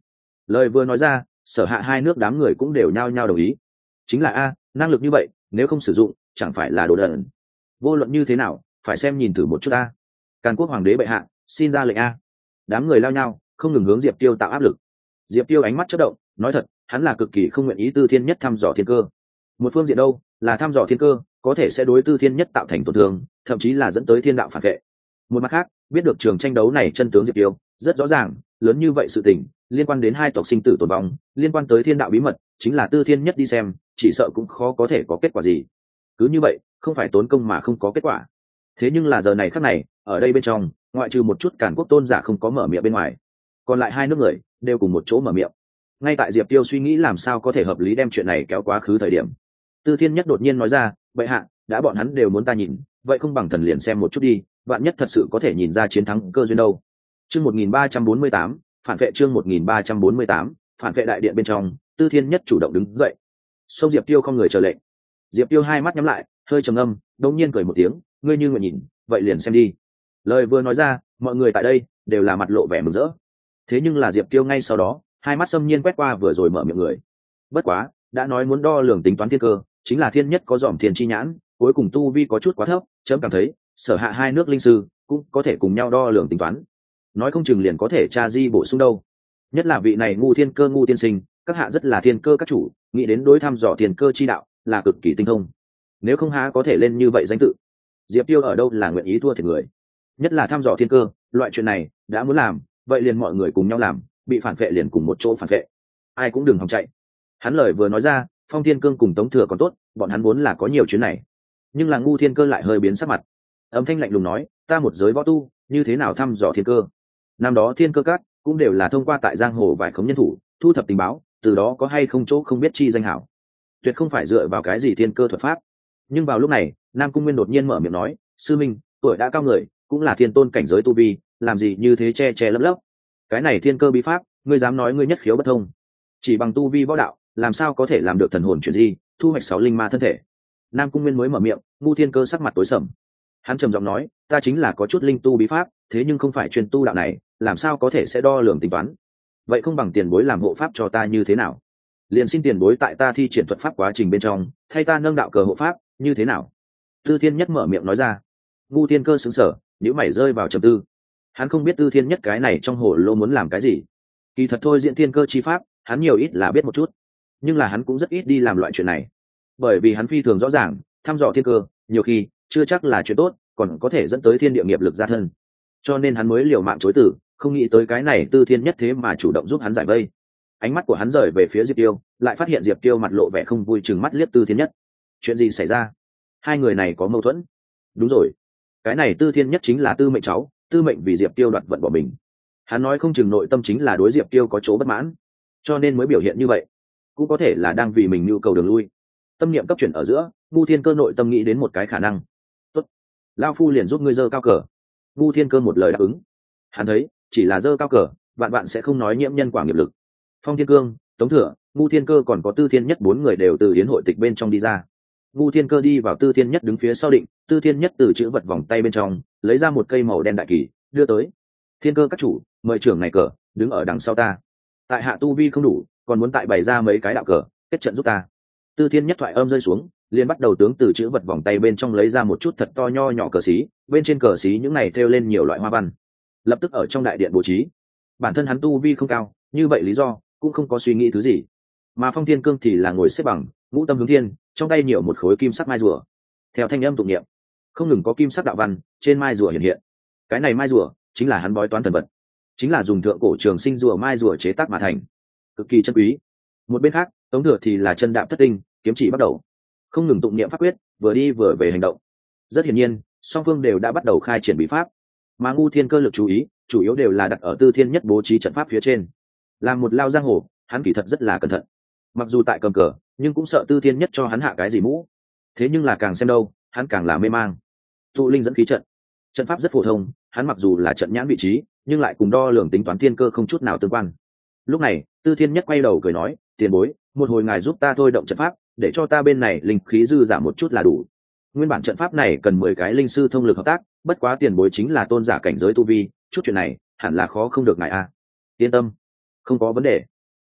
Lời vừa nói ra, Sở Hạ hai nước đám người cũng đều nhao nhao đồng ý. Chính là a, năng lực như vậy nếu không sử dụng chẳng phải là đồ đần. Vô luận như thế nào phải xem nhìn thử một chút a. Càn Quốc hoàng đế bệ hạ xin ra lệnh a. Đám người lao nhau không ngừng hướng Diệp Tiêu tạo áp lực. Diệp Tiêu ánh mắt chớp động, nói thật hắn là cực kỳ không nguyện ý Tư Thiên Nhất thăm dò thiên cơ. Một phương diện đâu là thăm dò thiên cơ có thể sẽ đối Tư Thiên Nhất tạo thành tổn thương, thậm chí là dẫn tới thiên đạo phản vệ. Một mặt khác biết được trường tranh đấu này chân tướng Diệp Tiêu rất rõ ràng, lớn như vậy sự tình liên quan đến hai tộc sinh tử tồn vong, liên quan tới thiên đạo bí mật, chính là Tư Thiên Nhất đi xem chỉ sợ cũng khó có thể có kết quả gì. Cứ như vậy không phải tốn công mà không có kết quả. Thế nhưng là giờ này khắc này ở đây bên trong, ngoại trừ một chút Càn Quốc tôn giả không có mở miệng bên ngoài, còn lại hai nước người đều cùng một chỗ mở miệng. Ngay tại Diệp Tiêu suy nghĩ làm sao có thể hợp lý đem chuyện này kéo quá khứ thời điểm, Tư Thiên Nhất đột nhiên nói ra, bệ hạ đã bọn hắn đều muốn ta nhìn, vậy không bằng thần liền xem một chút đi, vạn nhất thật sự có thể nhìn ra chiến thắng cơ duyên đâu. Chương 1348, phản vệ. Chương 1348, phản vệ. Đại điện bên trong, Tư Thiên Nhất chủ động đứng dậy, xông Diệp Tiêu không người chờ lệnh. Diệp Tiêu hai mắt nhắm lại, hơi trầm ngâm, đột nhiên cười một tiếng, ngươi như nguyện nhìn, vậy liền xem đi. Lời vừa nói ra, mọi người tại đây đều là mặt lộ vẻ mừng rỡ. Thế nhưng là Diệp Tiêu ngay sau đó, hai mắt xâm nhiên quét qua vừa rồi mở miệng người. Bất quá, đã nói muốn đo lường tính toán thiên cơ, chính là Thiên Nhất có dòm thiên chi nhãn, cuối cùng tu vi có chút quá thấp, chấm cảm thấy, Sở Hạ hai nước linh sư cũng có thể cùng nhau đo lường tính toán. Nói không chừng liền có thể tra di bổ sung đâu. Nhất là vị này Ngu Thiên Cơ Ngu tiên sinh, các hạ rất là thiên cơ các chủ, nghĩ đến đối thăm dò thiên cơ chi đạo là cực kỳ tinh thông. Nếu không há có thể lên như vậy danh tự. Diệp Tiêu ở đâu là nguyện ý thua thiệt người. Nhất là thăm dò thiên cơ, loại chuyện này đã muốn làm, vậy liền mọi người cùng nhau làm, bị phản vệ liền cùng một chỗ phản vệ. Ai cũng đừng hòng chạy. Hắn lời vừa nói ra, Phong Thiên Cương cùng Tống Thừa còn tốt, bọn hắn vốn là có nhiều chuyến này. Nhưng là Ngu Thiên Cơ lại hơi biến sắc mặt. Âm thanh lạnh lùng nói, ta một giới võ tu, như thế nào thăm dò thiên cơ? Năm đó Thiên Cơ Các cũng đều là thông qua tại giang hồ vài khống nhân thủ, thu thập tình báo, từ đó có hay không chỗ không biết chi danh hảo. Tuyệt không phải dựa vào cái gì thiên cơ thuật pháp. Nhưng vào lúc này, Nam Cung Nguyên đột nhiên mở miệng nói, sư minh, tuổi đã cao người, cũng là thiên tôn cảnh giới tu vi, làm gì như thế che che lấp lấp? Cái này thiên cơ bí pháp, ngươi dám nói ngươi nhất khiếu bất thông? Chỉ bằng tu vi võ đạo, làm sao có thể làm được thần hồn chuyển di, thu hoạch 6 linh ma thân thể? Nam Cung Nguyên mới mở miệng, Ngu Thiên Cơ sắc mặt tối sầm. Hắn trầm giọng nói, ta chính là có chút linh tu bí pháp, thế nhưng không phải chuyên tu đạo này, làm sao có thể sẽ đo lường tính toán? Vậy không bằng tiền bối làm hộ pháp cho ta như thế nào? Liền xin tiền bối tại ta thi triển thuật pháp quá trình bên trong, thay ta nâng đạo cờ hộ pháp, như thế nào? Tư Thiên Nhất mở miệng nói ra. Ngu Thiên Cơ sững sờ, nhíu mày rơi vào trầm tư. Hắn không biết Tư Thiên Nhất cái này trong hồ lô muốn làm cái gì. Kỳ thật thôi, diễn thiên cơ chi pháp, hắn nhiều ít là biết một chút, nhưng là hắn cũng rất ít đi làm loại chuyện này, bởi vì hắn phi thường rõ ràng, thăm dò thiên cơ, nhiều khi chưa chắc là chuyện tốt, còn có thể dẫn tới thiên địa nghiệp lực gia thân. Cho nên hắn mới liều mạng chối từ, không nghĩ tới cái này Tư Thiên Nhất thế mà chủ động giúp hắn giải vây. Ánh mắt của hắn rời về phía Diệp Tiêu, lại phát hiện Diệp Tiêu mặt lộ vẻ không vui, trừng mắt liếc Tư Thiên Nhất. Chuyện gì xảy ra? Hai người này có mâu thuẫn? Đúng rồi, cái này Tư Thiên Nhất chính là Tư Mệnh cháu, Tư Mệnh vì Diệp Tiêu đoạt vận bỏ mình. Hắn nói không chừng nội tâm chính là đối Diệp Tiêu có chỗ bất mãn, cho nên mới biểu hiện như vậy, cũng có thể là đang vì mình nhu cầu đường lui. Tâm niệm cấp chuyển ở giữa, Ngu Thiên Cơ nội tâm nghĩ đến một cái khả năng. Tốt, lão phu liền giúp ngươi giơ cao cờ. Ngu Thiên Cơ một lời đáp ứng. Hắn thấy chỉ là giơ cao cờ, vạn vạn sẽ không nói nhiễm nhân quả nghiệp lực. Phong Thiên Cương, Tống Thừa, Ngu Thiên Cơ còn có Tư Thiên Nhất 4 người đều từ yến hội tịch bên trong đi ra. Ngu Thiên Cơ đi vào Tư Thiên Nhất đứng phía sau định, Tư Thiên Nhất từ chữ vật vòng tay bên trong lấy ra một cây màu đen đại kỳ, đưa tới. Thiên Cơ các chủ, mời trưởng này cờ đứng ở đằng sau ta. Tại hạ tu vi không đủ, còn muốn tại bày ra mấy cái đạo cờ kết trận giúp ta. Tư Thiên Nhất thoại âm rơi xuống, liền bắt đầu tướng từ chữ vật vòng tay bên trong lấy ra một chút thật to nho nhỏ cờ xí, bên trên cờ xí những này thêu lên nhiều loại hoa văn. Lập tức ở trong đại điện bố trí. Bản thân hắn tu vi không cao, như vậy lý do cũng không có suy nghĩ thứ gì. Mà Phong Thiên Cương thì là ngồi xếp bằng, ngũ tâm hướng thiên, trong tay nhiều một khối kim sắc mai rùa. Theo thanh âm tụng niệm, không ngừng có kim sắc đạo văn trên mai rùa hiện hiện. Cái này mai rùa chính là hắn bói toán thần vật, chính là dùng thượng cổ trường sinh rùa mai rùa chế tác mà thành, cực kỳ chân quý. Một bên khác, Tống Thừa thì là chân đạp thất tinh, kiếm chỉ bắt đầu, không ngừng tụng niệm pháp quyết, vừa đi vừa về hành động. Rất hiển nhiên, song phương đều đã bắt đầu khai triển bí pháp, mà Ngu Thiên Cơ lực chú ý chủ yếu đều là đặt ở Tư Thiên Nhất bố trí trận pháp phía trên. Làm một lao giang hồ, hắn kỳ thật rất là cẩn thận, mặc dù tại cầm cờ, nhưng cũng sợ Tư Thiên Nhất cho hắn hạ cái gì mũ. Thế nhưng là càng xem đâu, hắn càng là mê mang. Tụ linh dẫn khí trận, trận pháp rất phổ thông, hắn mặc dù là trận nhãn vị trí, nhưng lại cùng đo lường tính toán thiên cơ không chút nào tương quan. Lúc này, Tư Thiên Nhất quay đầu cười nói, tiền bối, một hồi ngài giúp ta thôi động trận pháp, để cho ta bên này linh khí dư giảm một chút là đủ. Nguyên bản trận pháp này cần 10 cái linh sư thông lực hợp tác, bất quá tiền bối chính là tôn giả cảnh giới tu vi, chút chuyện này hẳn là khó không được ngài a. Yên tâm, không có vấn đề.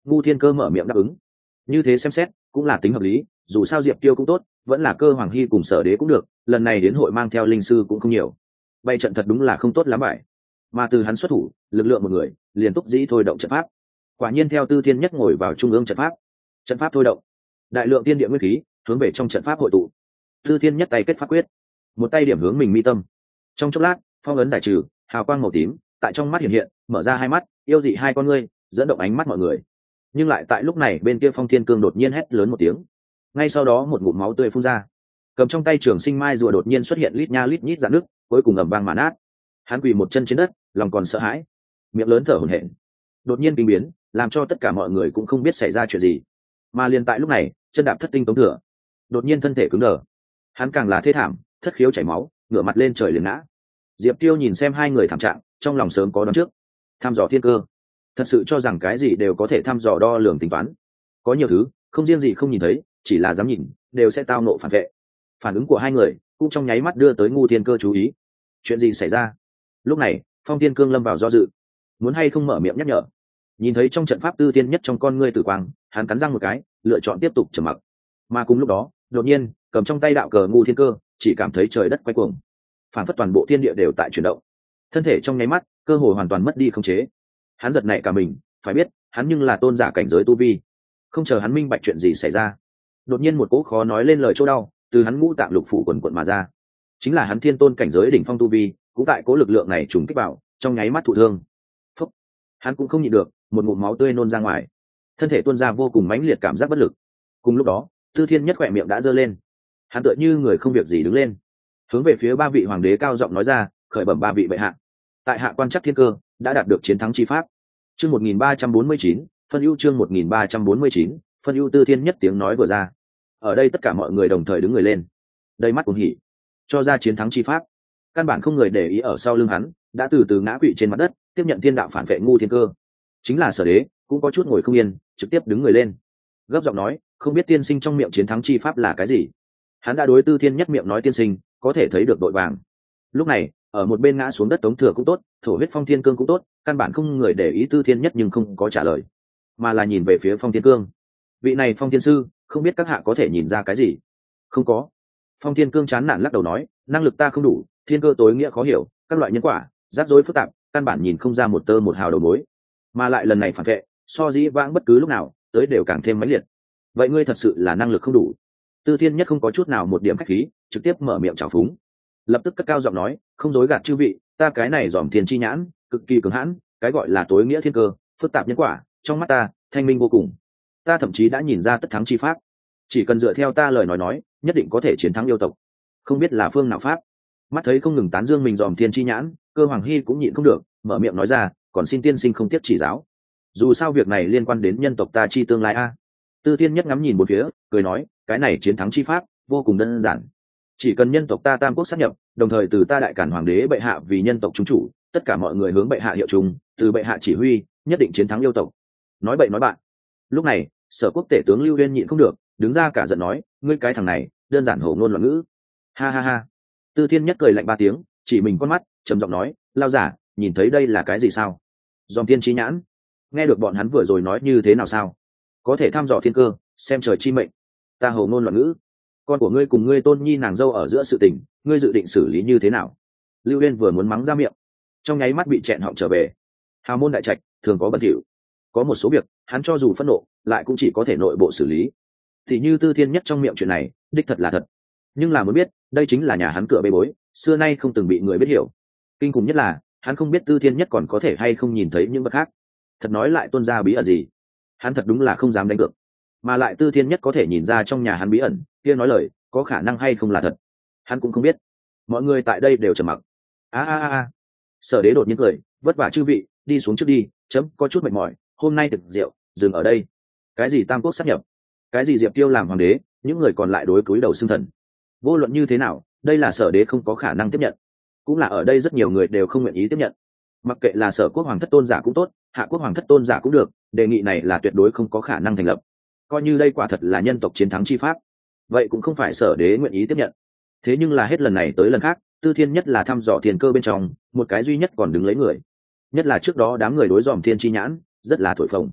Ngu Thiên Cơ mở miệng đáp ứng. Như thế xem xét cũng là tính hợp lý, dù sao Diệp Tiêu cũng tốt, vẫn là Cơ Hoàng Hy cùng Sở Đế cũng được, lần này đến hội mang theo linh sư cũng không nhiều. Bày trận thật đúng là không tốt lắm vậy. Mà từ hắn xuất thủ, lực lượng một người, liền túc dĩ thôi động trận pháp. Quả nhiên theo Tư Thiên Nhất ngồi vào trung ương trận pháp. Trận pháp thôi động, đại lượng tiên địa nguyên khí hướng về trong trận pháp hội tụ. Tư Thiên Nhất tay kết pháp quyết, một tay điểm hướng mình mi tâm. Trong chốc lát, phong ấn giải trừ, hào quang màu tím tại trong mắt hiện hiện, mở ra hai mắt, yêu dị hai con ngươi, dẫn động ánh mắt mọi người. Nhưng lại tại lúc này bên kia Phong Thiên Cương đột nhiên hét lớn một tiếng, ngay sau đó một ngụm máu tươi phun ra, cầm trong tay trường sinh mai rùa đột nhiên xuất hiện lít nha lít nhít rạn nước, cuối cùng ầm vang mà nát. Hắn quỳ một chân trên đất, lòng còn sợ hãi, miệng lớn thở hổn hển. Đột nhiên kinh biến, làm cho tất cả mọi người cũng không biết xảy ra chuyện gì. Mà liền tại lúc này, chân đạp thất tinh Tống Thừa đột nhiên thân thể cứng đờ, hắn càng là thê thảm, thất khiếu chảy máu, ngửa mặt lên trời liền ngã. Diệp Tiêu nhìn xem hai người thảm trạng, trong lòng sớm có đoán trước. Thăm dò thiên cơ, thật sự cho rằng cái gì đều có thể thăm dò đo lường tính toán. Có nhiều thứ không riêng gì không nhìn thấy, chỉ là dám nhìn đều sẽ tao nộ phản vệ. Phản ứng của hai người cũng trong nháy mắt đưa tới Ngu Thiên Cơ chú ý. Chuyện gì xảy ra? Lúc này Phong Thiên Cương lâm vào do dự, muốn hay không mở miệng nhắc nhở. Nhìn thấy trong trận pháp Tư Thiên Nhất trong con ngươi tử quang, hắn cắn răng một cái, lựa chọn tiếp tục trầm mặc. Mà cùng lúc đó, đột nhiên cầm trong tay đạo cờ Ngu Thiên Cơ chỉ cảm thấy trời đất quay cuồng, phản phất toàn bộ thiên địa đều tại chuyển động, thân thể trong nháy mắt cơ hội hoàn toàn mất đi khống chế. Hắn giật nảy cả mình, phải biết hắn nhưng là tôn giả cảnh giới tu vi. Không chờ hắn minh bạch chuyện gì xảy ra, đột nhiên một cỗ khó nói lên lời chỗ đau từ hắn ngũ tạng lục phủ quần quận mà ra. Chính là hắn thiên tôn cảnh giới đỉnh phong tu vi, cũng tại cỗ lực lượng này trùng kích vào, trong nháy mắt thụ thương. Phúc! Hắn cũng không nhịn được, một ngụm máu tươi nôn ra ngoài, thân thể tuôn ra vô cùng mãnh liệt cảm giác bất lực. Cùng lúc đó, Tư Thiên Nhất khỏe miệng đã giơ lên, hắn tựa như người không việc gì đứng lên, hướng về phía ba vị hoàng đế cao giọng nói ra, khởi bẩm ba vị bệ hạ, tại hạ quan chắc thiên cơ đã đạt được chiến thắng chi pháp. Chương 1349, phân ưu chương 1349, phân ưu. Tư Thiên Nhất tiếng nói vừa ra, ở đây tất cả mọi người đồng thời đứng người lên, đầy mắt cuồng hỉ, cho ra chiến thắng chi pháp. Căn bản không người để ý ở sau lưng hắn đã từ từ ngã quỵ trên mặt đất, tiếp nhận thiên đạo phản vệ Ngu Thiên Cơ. Chính là Sở Đế cũng có chút ngồi không yên, trực tiếp đứng người lên, gấp giọng nói, không biết tiên sinh trong miệng chiến thắng chi pháp là cái gì. Hắn đã đối Tư Thiên Nhất miệng nói tiên sinh, có thể thấy được đội vàng. Lúc này ở một bên ngã xuống đất Tống Thừa cũng tốt, thổ huyết Phong Thiên Cương cũng tốt, căn bản không người để ý Tư Thiên Nhất nhưng không có trả lời, mà là nhìn về phía Phong Thiên Cương. Vị này Phong Thiên sư, không biết các hạ có thể nhìn ra cái gì? Không có. Phong Thiên Cương chán nản lắc đầu nói, năng lực ta không đủ, thiên cơ tối nghĩa khó hiểu, các loại nhân quả rắc rối phức tạp, căn bản nhìn không ra một tơ một hào đầu mối. Mà lại lần này phản vệ, so dĩ vãng bất cứ lúc nào tới đều càng thêm mãnh liệt. Vậy ngươi thật sự là năng lực không đủ. Tư Thiên Nhất không có chút nào một điểm khách khí, trực tiếp mở miệng chào phúng, lập tức cất cao giọng nói, không dối gạt chư vị, ta cái này dòm thiên chi nhãn cực kỳ cứng hãn, cái gọi là tối nghĩa thiên cơ, phức tạp nhân quả, trong mắt ta thanh minh vô cùng. Ta thậm chí đã nhìn ra tất thắng chi pháp, chỉ cần dựa theo ta lời nói, nhất định có thể chiến thắng yêu tộc. Không biết là phương nào pháp. Mắt thấy không ngừng tán dương mình dòm thiên chi nhãn, Cơ Hoàng Hy cũng nhịn không được, mở miệng nói ra, còn xin tiên sinh không tiếp chỉ giáo, dù sao việc này liên quan đến nhân tộc ta chi tương lai a. Tư Thiên Nhất ngắm nhìn một phía, cười nói, cái này chiến thắng chi pháp vô cùng đơn giản, chỉ cần nhân tộc ta tam quốc sát nhập, đồng thời từ ta đại cản hoàng đế bệ hạ vì nhân tộc trung chủ, tất cả mọi người hướng bệ hạ hiệu chung, từ bệ hạ chỉ huy, nhất định chiến thắng yêu tộc. Nói bậy nói bạn. Lúc này Sở Quốc tể tướng Lưu Uyên nhịn không được, đứng ra cả giận nói, ngươi cái thằng này đơn giản hổ ngôn loạn ngữ. Ha ha ha. Tư Thiên Nhất cười lạnh ba tiếng, chỉ mình con mắt, trầm giọng nói, lao giả, nhìn thấy đây là cái gì sao? Dòm thiên chi nhãn. Nghe được bọn hắn vừa rồi nói như thế nào sao? Có thể thăm dò thiên cơ, xem trời chi mệnh. Ta hổ ngôn loạn ngữ? Con của ngươi cùng ngươi tôn nhi nàng dâu ở giữa sự tình, ngươi dự định xử lý như thế nào? Lưu Uyên vừa muốn mắng ra miệng, trong nháy mắt bị chẹn họng trở về. Hào môn đại trạch thường có bẩn thỉu, có một số việc hắn cho dù phẫn nộ lại cũng chỉ có thể nội bộ xử lý. Thì như Tư Thiên Nhất trong miệng chuyện này đích thật là thật, nhưng là muốn biết đây chính là nhà hắn cửa bê bối, xưa nay không từng bị người biết hiểu. Kinh khủng nhất là hắn không biết Tư Thiên Nhất còn có thể hay không nhìn thấy những vật khác. Thật nói lại tuôn ra bí ẩn gì, hắn thật đúng là không dám đánh cược. Mà lại Tư Thiên Nhất có thể nhìn ra trong nhà hắn bí ẩn kia, nói lời có khả năng hay không là thật, hắn cũng không biết. Mọi người tại đây đều trầm mặc. Sở Đế đột nhiên cười, vất vả chư vị, đi xuống trước đi, chấm có chút mệt mỏi, hôm nay thực rượu dừng ở đây. Cái gì tam quốc sát nhập, cái gì Diệp Tiêu làm hoàng đế, những người còn lại đối cúi đầu xưng thần. Vô luận như thế nào, đây là Sở Đế không có khả năng tiếp nhận, cũng là ở đây rất nhiều người đều không nguyện ý tiếp nhận. Mặc kệ là Sở Quốc hoàng thất tôn giả cũng tốt, Hạ Quốc hoàng thất tôn giả cũng được, đề nghị này là tuyệt đối không có khả năng thành lập. Coi như đây quả thật là nhân tộc chiến thắng chi pháp, vậy cũng không phải Sở Đế nguyện ý tiếp nhận. Thế nhưng là hết lần này tới lần khác, Tư Thiên Nhất là thăm dò thiên cơ bên trong một cái duy nhất còn đứng lấy người, nhất là trước đó đám người đối dòm thiên chi nhãn rất là thổi phồng.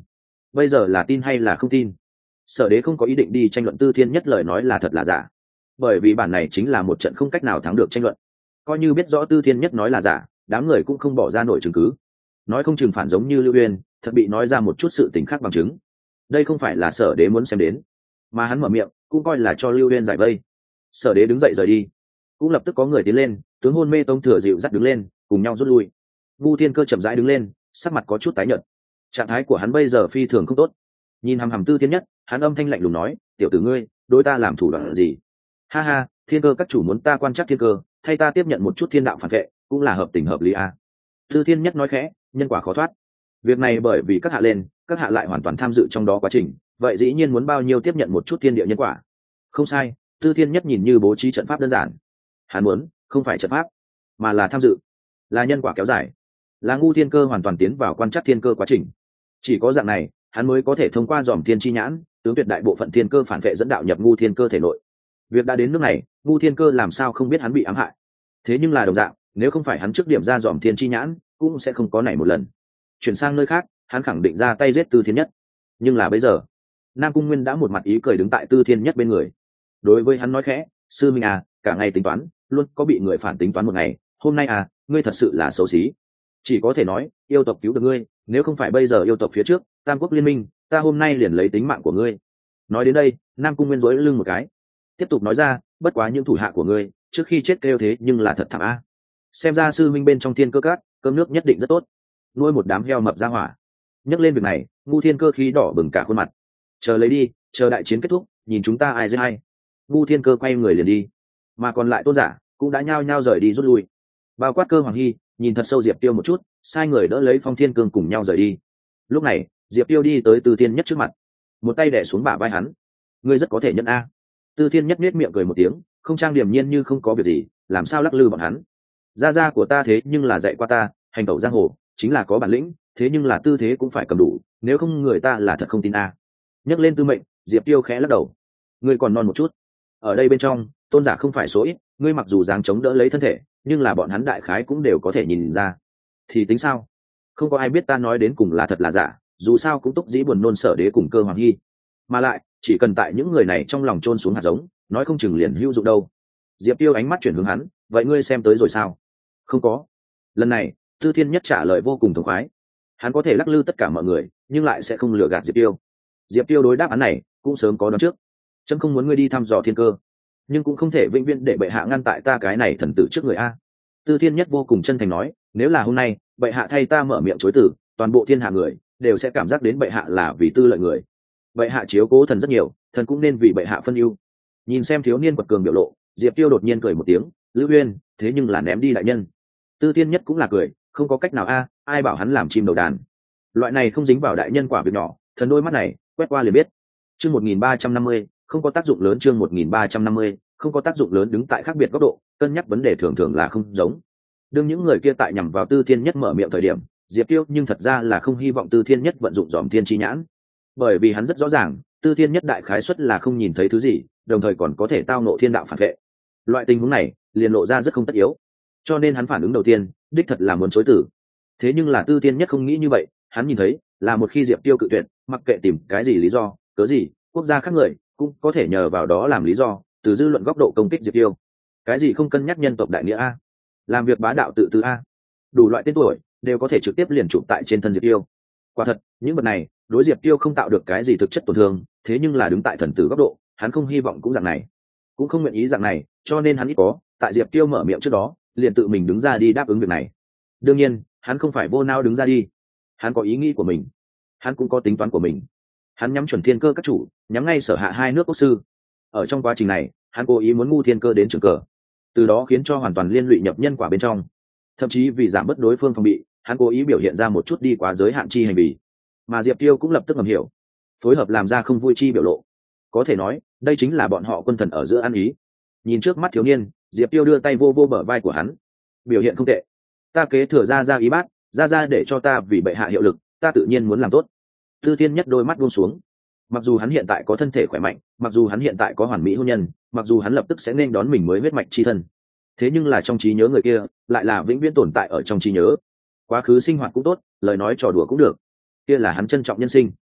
bây giờ là tin hay là không tin? Sở đế không có ý định đi tranh luận Tư Thiên Nhất lời nói là thật là giả, bởi vì bản này chính là một trận không cách nào thắng được tranh luận. Coi như biết rõ Tư Thiên Nhất nói là giả, đám người cũng không bỏ ra nổi chứng cứ, nói không chừng phản giống như Lưu Uyên thật bị nói ra một chút sự tình khác bằng chứng. Đây không phải là Sở đế muốn xem đến, mà hắn mở miệng cũng coi là cho Lưu Uyên giải vây. Sở đế đứng dậy rời đi, cũng lập tức có người tiến lên, tướng hôn mê Tông Thừa dịu dắt đứng lên, cùng nhau rút lui. Vu Thiên Cơ chậm rãi đứng lên, sắc mặt có chút tái nhợt, trạng thái của hắn bây giờ phi thường không tốt. Nhìn hằm hằm Tư Thiên Nhất, hắn âm thanh lạnh lùng nói, tiểu tử ngươi đối ta làm thủ đoạn gì? Ha ha, Thiên Cơ các chủ muốn ta quan trắc thiên cơ, thay ta tiếp nhận một chút thiên đạo phản vệ, cũng là hợp tình hợp lý à. Tư Thiên Nhất nói khẽ, nhân quả khó thoát, việc này bởi vì các hạ lên, các hạ lại hoàn toàn tham dự trong đó quá trình, vậy dĩ nhiên muốn bao nhiêu tiếp nhận một chút thiên địa nhân quả. Không sai, Tư Thiên Nhất nhìn như bố trí trận pháp đơn giản, hắn muốn không phải trận pháp, mà là tham dự, là nhân quả kéo dài, là ngu thiên cơ hoàn toàn tiến vào quan trắc thiên cơ quá trình. Chỉ có dạng này, hắn mới có thể thông qua dòm thiên chi nhãn, tướng tuyệt đại bộ phận thiên cơ phản vệ dẫn đạo nhập ngu thiên cơ thể nội. Việc đã đến nước này, ngu thiên cơ làm sao không biết hắn bị ám hại? Thế nhưng là đồng dạng, nếu không phải hắn trước điểm ra dòm thiên chi nhãn, cũng sẽ không có này một lần. Chuyển sang nơi khác, hắn khẳng định ra tay giết Tư Thiên Nhất. Nhưng là bây giờ, Nam Cung Nguyên đã một mặt ý cười đứng tại Tư Thiên Nhất bên người. Đối với hắn nói khẽ, sư minh à, cả ngày tính toán, luôn có bị người phản tính toán một ngày, hôm nay à, ngươi thật sự là xấu xí. Chỉ có thể nói, yêu tộc cứu được ngươi, nếu không phải bây giờ yêu tộc phía trước, Tam Quốc liên minh, ta hôm nay liền lấy tính mạng của ngươi. Nói đến đây, Nam Cung Nguyên rối lưng một cái, tiếp tục nói ra, bất quá những thủ hạ của ngươi, trước khi chết kêu thế nhưng là thật thảm a. Xem ra sư minh bên trong thiên cơ cát, cơm nước nhất định rất tốt, nuôi một đám heo mập ra hỏa. Nhắc lên việc này, ngu thiên cơ khí đỏ bừng cả khuôn mặt. Chờ lấy đi, chờ đại chiến kết thúc, nhìn chúng ta ai giết ai. Ngu thiên cơ quay người liền đi, mà còn lại tôn giả cũng đã nhao nhao rời đi rút lui. Bao quát Cơ Hoàng Hy nhìn thật sâu Diệp Tiêu một chút, sai người đỡ lấy Phong Thiên Cương cùng nhau rời đi. Lúc này Diệp Tiêu đi tới Tư Thiên Nhất trước mặt, một tay đè xuống bả vai hắn. Ngươi rất có thể nhận a. Tư Thiên Nhất nết miệng cười một tiếng, không trang điểm nhiên như không có việc gì, làm sao lắc lư bọn hắn. Gia gia của ta thế nhưng là dạy qua ta, hành tẩu giang hồ chính là có bản lĩnh, thế nhưng là tư thế cũng phải cầm đủ, nếu không người ta là thật không tin a. Nhắc lên tư mệnh, Diệp Tiêu khẽ lắc đầu. Ngươi còn non một chút. Ở đây bên trong, tôn giả không phải số ít, ngươi mặc dù dáng chống đỡ lấy thân thể, nhưng là bọn hắn đại khái cũng đều có thể nhìn ra. Thì tính sao? Không có ai biết ta nói đến cùng là thật là giả, dù sao cũng túc dĩ buồn nôn Sở đế cùng Cơ Hoàng Hy. Mà lại, chỉ cần tại những người này trong lòng chôn xuống hạt giống, nói không chừng liền hữu dụng đâu. Diệp Tiêu ánh mắt chuyển hướng hắn, vậy ngươi xem tới rồi sao? Không có. Lần này, Tư Thiên Nhất trả lời vô cùng thống khoái. Hắn có thể lắc lư tất cả mọi người, nhưng lại sẽ không lừa gạt Diệp Tiêu. Diệp Tiêu đối đáp án này cũng sớm có đoán trước. Chấm không muốn ngươi đi thăm dò thiên cơ, nhưng cũng không thể vĩnh viễn để bệ hạ ngăn tại ta cái này thần tử trước người a. Tư Thiên Nhất vô cùng chân thành nói, nếu là hôm nay bệ hạ thay ta mở miệng chối từ, toàn bộ thiên hạ người đều sẽ cảm giác đến bệ hạ là vì tư lợi người. Bệ hạ chiếu cố thần rất nhiều, thần cũng nên vì bệ hạ phân ưu. Nhìn xem thiếu niên quật cường biểu lộ, Diệp Tiêu đột nhiên cười một tiếng, Lữ Uyên, thế nhưng là ném đi đại nhân. Tư Thiên Nhất cũng là cười, không có cách nào a, ai bảo hắn làm chim đầu đàn. Loại này không dính vào đại nhân quả việc nhỏ, thần đôi mắt này quét qua liền biết. Chương 1350, không có tác dụng lớn. Chương 1350, không có tác dụng lớn. Đứng tại khác biệt góc độ, cân nhắc vấn đề thường thường là không giống. Đương những người kia tại nhằm vào Tư Thiên Nhất mở miệng thời điểm, Diệp Tiêu nhưng thật ra là không hy vọng Tư Thiên Nhất vận dụng dòm thiên chi nhãn, bởi vì hắn rất rõ ràng, Tư Thiên Nhất đại khái suất là không nhìn thấy thứ gì, đồng thời còn có thể tao nộ thiên đạo phản vệ. Loại tình huống này liền lộ ra rất không tất yếu, cho nên hắn phản ứng đầu tiên đích thật là muốn chối tử. Thế nhưng là Tư Thiên Nhất không nghĩ như vậy, hắn nhìn thấy là một khi Diệp Tiêu cự tuyệt, mặc kệ tìm cái gì lý do, cớ gì, quốc gia khác người cũng có thể nhờ vào đó làm lý do, từ dư luận góc độ công kích Diệp Tiêu. Cái gì không cân nhắc nhân tộc đại nghĩa a, làm việc bá đạo tự tư a, đủ loại tên tuổi đều có thể trực tiếp liền chụp tại trên thân Diệp Tiêu. Quả thật, những vật này đối Diệp Tiêu không tạo được cái gì thực chất tổn thương, thế nhưng là đứng tại thần tử góc độ, hắn không hy vọng cũng dạng này, cũng không nguyện ý dạng này, cho nên hắn ít có tại Diệp Tiêu mở miệng trước đó liền tự mình đứng ra đi đáp ứng việc này. Đương nhiên hắn không phải vô não đứng ra đi, hắn có ý nghĩ của mình, hắn cũng có tính toán của mình. Hắn nhắm chuẩn thiên cơ các chủ, nhắm ngay Sở Hạ hai nước quốc sư. Ở trong quá trình này, hắn cố ý muốn ngu thiên cơ đến trường cờ, từ đó khiến cho hoàn toàn liên lụy nhập nhân quả bên trong. Thậm chí vì giảm bớt đối phương phòng bị, hắn cố ý biểu hiện ra một chút đi quá giới hạn chi hành vi, mà Diệp Tiêu cũng lập tức ngầm hiểu, phối hợp làm ra không vui chi biểu lộ. Có thể nói đây chính là bọn họ quân thần ở giữa ăn ý. Nhìn trước mắt thiếu niên, Diệp Tiêu đưa tay vô vô bờ vai của hắn, biểu hiện không tệ. Ta kế thừa ra ý bát, ra để cho ta vì bệ hạ hiệu lực, ta tự nhiên muốn làm tốt. Tư Thiên Nhất đôi mắt buông xuống. Mặc dù hắn hiện tại có thân thể khỏe mạnh, mặc dù hắn hiện tại có hoàn mỹ hôn nhân, mặc dù hắn lập tức sẽ nên đón mình mới huyết mạch chi thân, thế nhưng là trong trí nhớ người kia lại là vĩnh viễn tồn tại ở trong trí nhớ. Quá khứ sinh hoạt cũng tốt, lời nói trò đùa cũng được, kia là hắn trân trọng nhân sinh.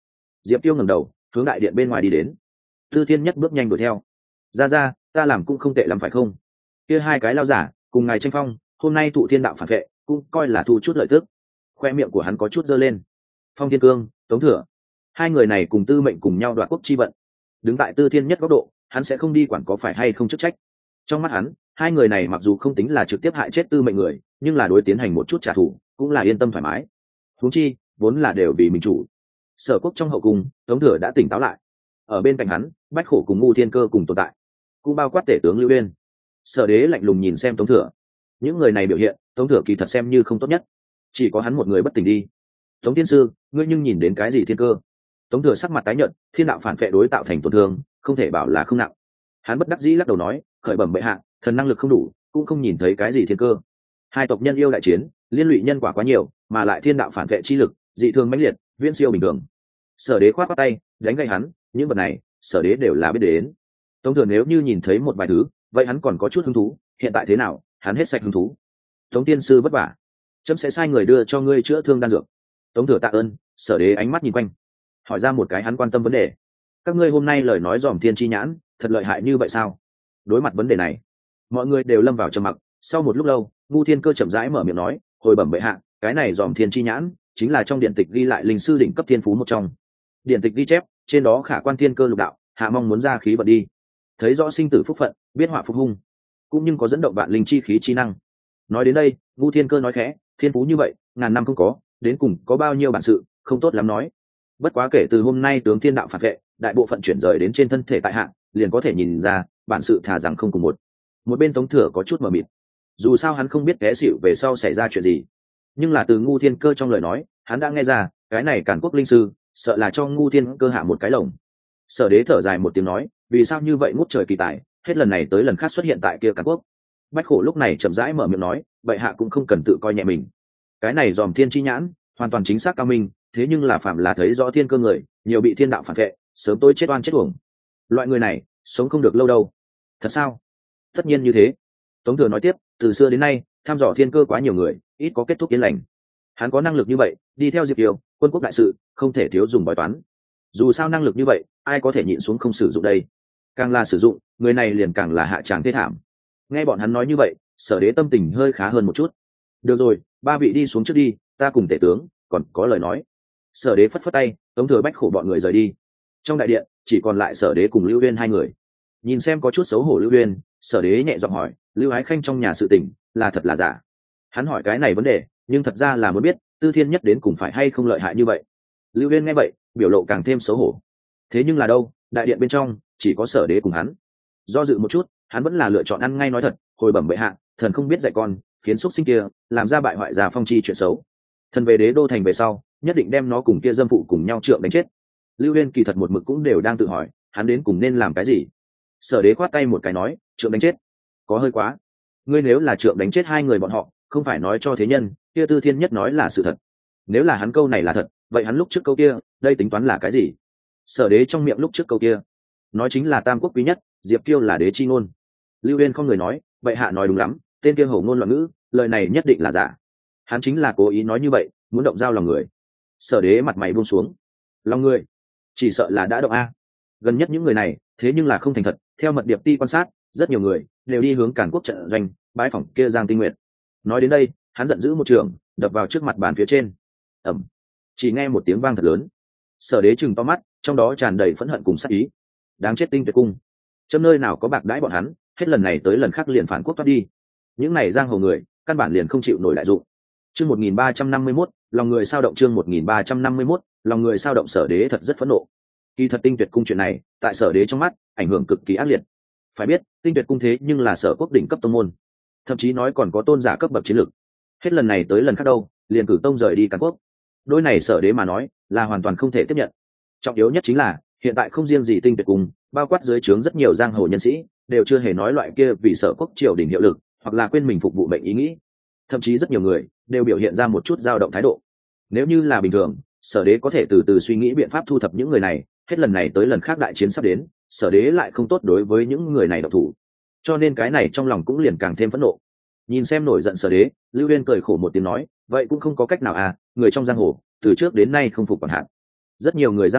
Diệp Tiêu ngẩng đầu hướng đại điện bên ngoài đi đến. Tư Thiên Nhất bước nhanh đuổi theo. Ra ta làm cũng không tệ lắm phải không? Kia hai cái lao giả cùng ngài tranh phong, hôm nay thụ thiên đạo phản vệ cũng coi là thu chút lợi tức. Khoe miệng của hắn có chút giơ lên. Phong Thiên Cương, Tống Thừa, hai người này cùng Tư Mệnh cùng nhau đoạt quốc chi vận. Đứng tại Tư Thiên Nhất góc độ, hắn sẽ không đi quản có phải hay không chức trách. Trong mắt hắn, hai người này mặc dù không tính là trực tiếp hại chết Tư Mệnh người, nhưng là đối tiến hành một chút trả thù cũng là yên tâm thoải mái. Huống chi vốn là đều vì mình chủ. Sở Quốc trong hậu cung, Tống Thừa đã tỉnh táo lại. Ở bên cạnh hắn, Bách Khổ cùng Ngu Thiên Cơ cùng tồn tại, cũng bao quát tể tướng Lưu Uyên. Sở Đế lạnh lùng nhìn xem Tống Thừa. Những người này biểu hiện, Tống Thừa kỳ thật xem như không tốt nhất, chỉ có hắn một người bất tỉnh đi. Tống Tiên Sư, ngươi nhưng nhìn đến cái gì thiên cơ? Tống Thừa sắc mặt tái nhợt, thiên đạo phản phệ đối tạo thành tổn thương, không thể bảo là không nặng. Hắn bất đắc dĩ lắc đầu nói, khởi bẩm bệ hạ, thần năng lực không đủ, cũng không nhìn thấy cái gì thiên cơ. Hai tộc nhân yêu đại chiến, liên lụy nhân quả quá nhiều, mà lại thiên đạo phản vệ chi lực dị thường mãnh liệt, viễn siêu bình thường. Sở Đế khoát tay đánh gây hắn, những vật này Sở Đế đều là biết đến. Tống Thừa nếu như nhìn thấy một vài thứ, vậy hắn còn có chút hứng thú, hiện tại thế nào, hắn hết sạch hứng thú. Tống Tiên Sư vất vả, trẫm sẽ sai người đưa cho ngươi chữa thương đan dược. Tống Thừa tạ ơn. Sở Đế ánh mắt nhìn quanh, hỏi ra một cái hắn quan tâm vấn đề. Các ngươi hôm nay lời nói dòm thiên chi nhãn thật lợi hại như vậy sao? Đối mặt vấn đề này, mọi người đều lâm vào trầm mặc. Sau một lúc lâu, Ngu Thiên Cơ chậm rãi mở miệng nói, hồi bẩm bệ hạ, cái này dòm thiên chi nhãn chính là trong điện tịch ghi lại linh sư đỉnh cấp thiên phú một trong. Điện tịch ghi chép trên đó khả quan thiên cơ lục đạo, hạ mong muốn ra khí bật đi, thấy rõ sinh tử phúc phận, biết họa phục hung, cũng nhưng có dẫn động vạn linh chi khí chi năng. Nói đến đây, Ngu Thiên Cơ nói khẽ, thiên phú như vậy ngàn năm không có, đến cùng có bao nhiêu bản sự không tốt lắm nói. Bất quá kể từ hôm nay tướng thiên đạo phản vệ, đại bộ phận chuyển rời đến trên thân thể tại hạ, liền có thể nhìn ra bản sự thà rằng không cùng một bên. Tống Thừa có chút mờ mịt, dù sao hắn không biết té xỉu về sau xảy ra chuyện gì, nhưng là từ Ngu Thiên Cơ trong lời nói, hắn đã nghe ra cái này Càn Quốc linh sư sợ là cho Ngu Thiên Cơ hạ một cái lồng. Sở Đế thở dài một tiếng nói, vì sao như vậy ngút trời kỳ tài, hết lần này tới lần khác xuất hiện tại kia Càn Quốc. Bách Khổ lúc này chậm rãi mở miệng nói, bệ hạ cũng không cần tự coi nhẹ mình. Cái này dòm thiên chi nhãn hoàn toàn chính xác cao minh, thế nhưng là phạm là thấy rõ thiên cơ người, nhiều bị thiên đạo phản vệ, sớm tôi chết oan chết uổng. Loại người này sống không được lâu đâu. Thật sao? Tất nhiên như thế. Tống Thừa nói tiếp, từ xưa đến nay tham dò thiên cơ quá nhiều người, ít có kết thúc yên lành. Hắn có năng lực như vậy, đi theo Diệp Kiều, quân quốc đại sự không thể thiếu dùng bói toán. Dù sao năng lực như vậy, ai có thể nhịn xuống không sử dụng đây? Càng là sử dụng, người này liền càng là hạ tràng thê thảm. Nghe bọn hắn nói như vậy, Sở Đế tâm tình hơi khá hơn một chút. Được rồi, ba vị đi xuống trước đi, ta cùng tể tướng còn có lời nói. Sở Đế phất phất tay, Tống Thừa Bách Khổ bọn người rời đi. Trong đại điện chỉ còn lại Sở Đế cùng Lưu Uyên hai người. Nhìn xem có chút xấu hổ Lưu Uyên, Sở Đế nhẹ giọng hỏi, Lưu Ái Khanh trong nhà sự tình là thật là giả? Hắn hỏi cái này vấn đề, nhưng thật ra là muốn biết Tư Thiên Nhất đến cùng phải hay không lợi hại như vậy. Lưu Uyên nghe vậy, biểu lộ càng thêm xấu hổ. Thế nhưng là đâu, đại điện bên trong chỉ có Sở Đế cùng hắn. Do dự một chút, hắn vẫn là lựa chọn ăn ngay nói thật, hồi bẩm bệ hạ, thần không biết dạy con, khiến xuất sinh kia làm ra bại hoại già phong chi chuyện xấu. Thần về Đế đô thành về sau, nhất định đem nó cùng kia dâm phụ cùng nhau trượng đánh chết. Lưu Uyên kỳ thật một mực cũng đều đang tự hỏi, hắn đến cùng nên làm cái gì. Sở Đế khoát tay một cái nói, trượng đánh chết có hơi quá. Ngươi nếu là trượng đánh chết hai người bọn họ, không phải nói cho thế nhân kia Tư Thiên Nhất nói là sự thật. Nếu là hắn câu này là thật, vậy hắn lúc trước câu kia, đây tính toán là cái gì? Sở Đế trong miệng lúc trước câu kia nói chính là tam quốc quý nhất, Diệp Kiêu là đế chi ngôn. Lưu Uyên không người nói, bệ hạ nói đúng lắm, tên kia hổ ngôn loạn ngữ, lời này nhất định là giả. Hắn chính là cố ý nói như vậy, muốn động dao lòng người. Sở Đế mặt mày buông xuống, lòng người chỉ sợ là đã động a. Gần nhất những người này thế nhưng là không thành thật. Theo mật điệp ti quan sát, rất nhiều người đều đi hướng Càn Quốc trận doanh bái phỏng kia Giang Tinh Nguyệt. Nói đến đây, hắn giận dữ một trường đập vào trước mặt bàn phía trên. Ẩm. Chỉ nghe một tiếng vang thật lớn. Sở Đế chừng to mắt, trong đó tràn đầy phẫn hận cùng sát ý. Đáng chết Tinh Tuyệt cung, chấm nơi nào có bạc đãi bọn hắn, hết lần này tới lần khác liền phản quốc thoát đi. Những này giang hồ người căn bản liền không chịu nổi đại dụng. Chương 1351, lòng người sao động. Chương 1351, lòng người sao động. Sở Đế thật rất phẫn nộ. Kỳ thật Tinh Tuyệt cung chuyện này tại Sở Đế trong mắt ảnh hưởng cực kỳ ác liệt. Phải biết Tinh Tuyệt cung thế nhưng là Sở Quốc đỉnh cấp tông môn, thậm chí nói còn có tôn giả cấp bậc chiến lược. Hết lần này tới lần khác đâu, liền cử tông rời đi Càn Quốc. Đôi này Sở Đế mà nói là hoàn toàn không thể tiếp nhận. Trọng yếu nhất chính là hiện tại không riêng gì Tinh Tuyệt cung, bao quát dưới trướng rất nhiều giang hồ nhân sĩ đều chưa hề nói loại kia vì Sở Quốc triều đình hiệu lực, hoặc là quên mình phục vụ mệnh ý nghĩ. Thậm chí rất nhiều người đều biểu hiện ra một chút dao động thái độ. Nếu như là bình thường, Sở Đế có thể từ từ suy nghĩ biện pháp thu thập những người này, hết lần này tới lần khác đại chiến sắp đến, Sở Đế lại không tốt đối với những người này động thủ, cho nên cái này trong lòng cũng liền càng thêm phẫn nộ. Nhìn xem nổi giận Sở Đế, Lưu Uyên cười khổ một tiếng nói, vậy cũng không có cách nào à, người trong giang hồ từ trước đến nay không phục quản hạn. Rất nhiều người giang hồ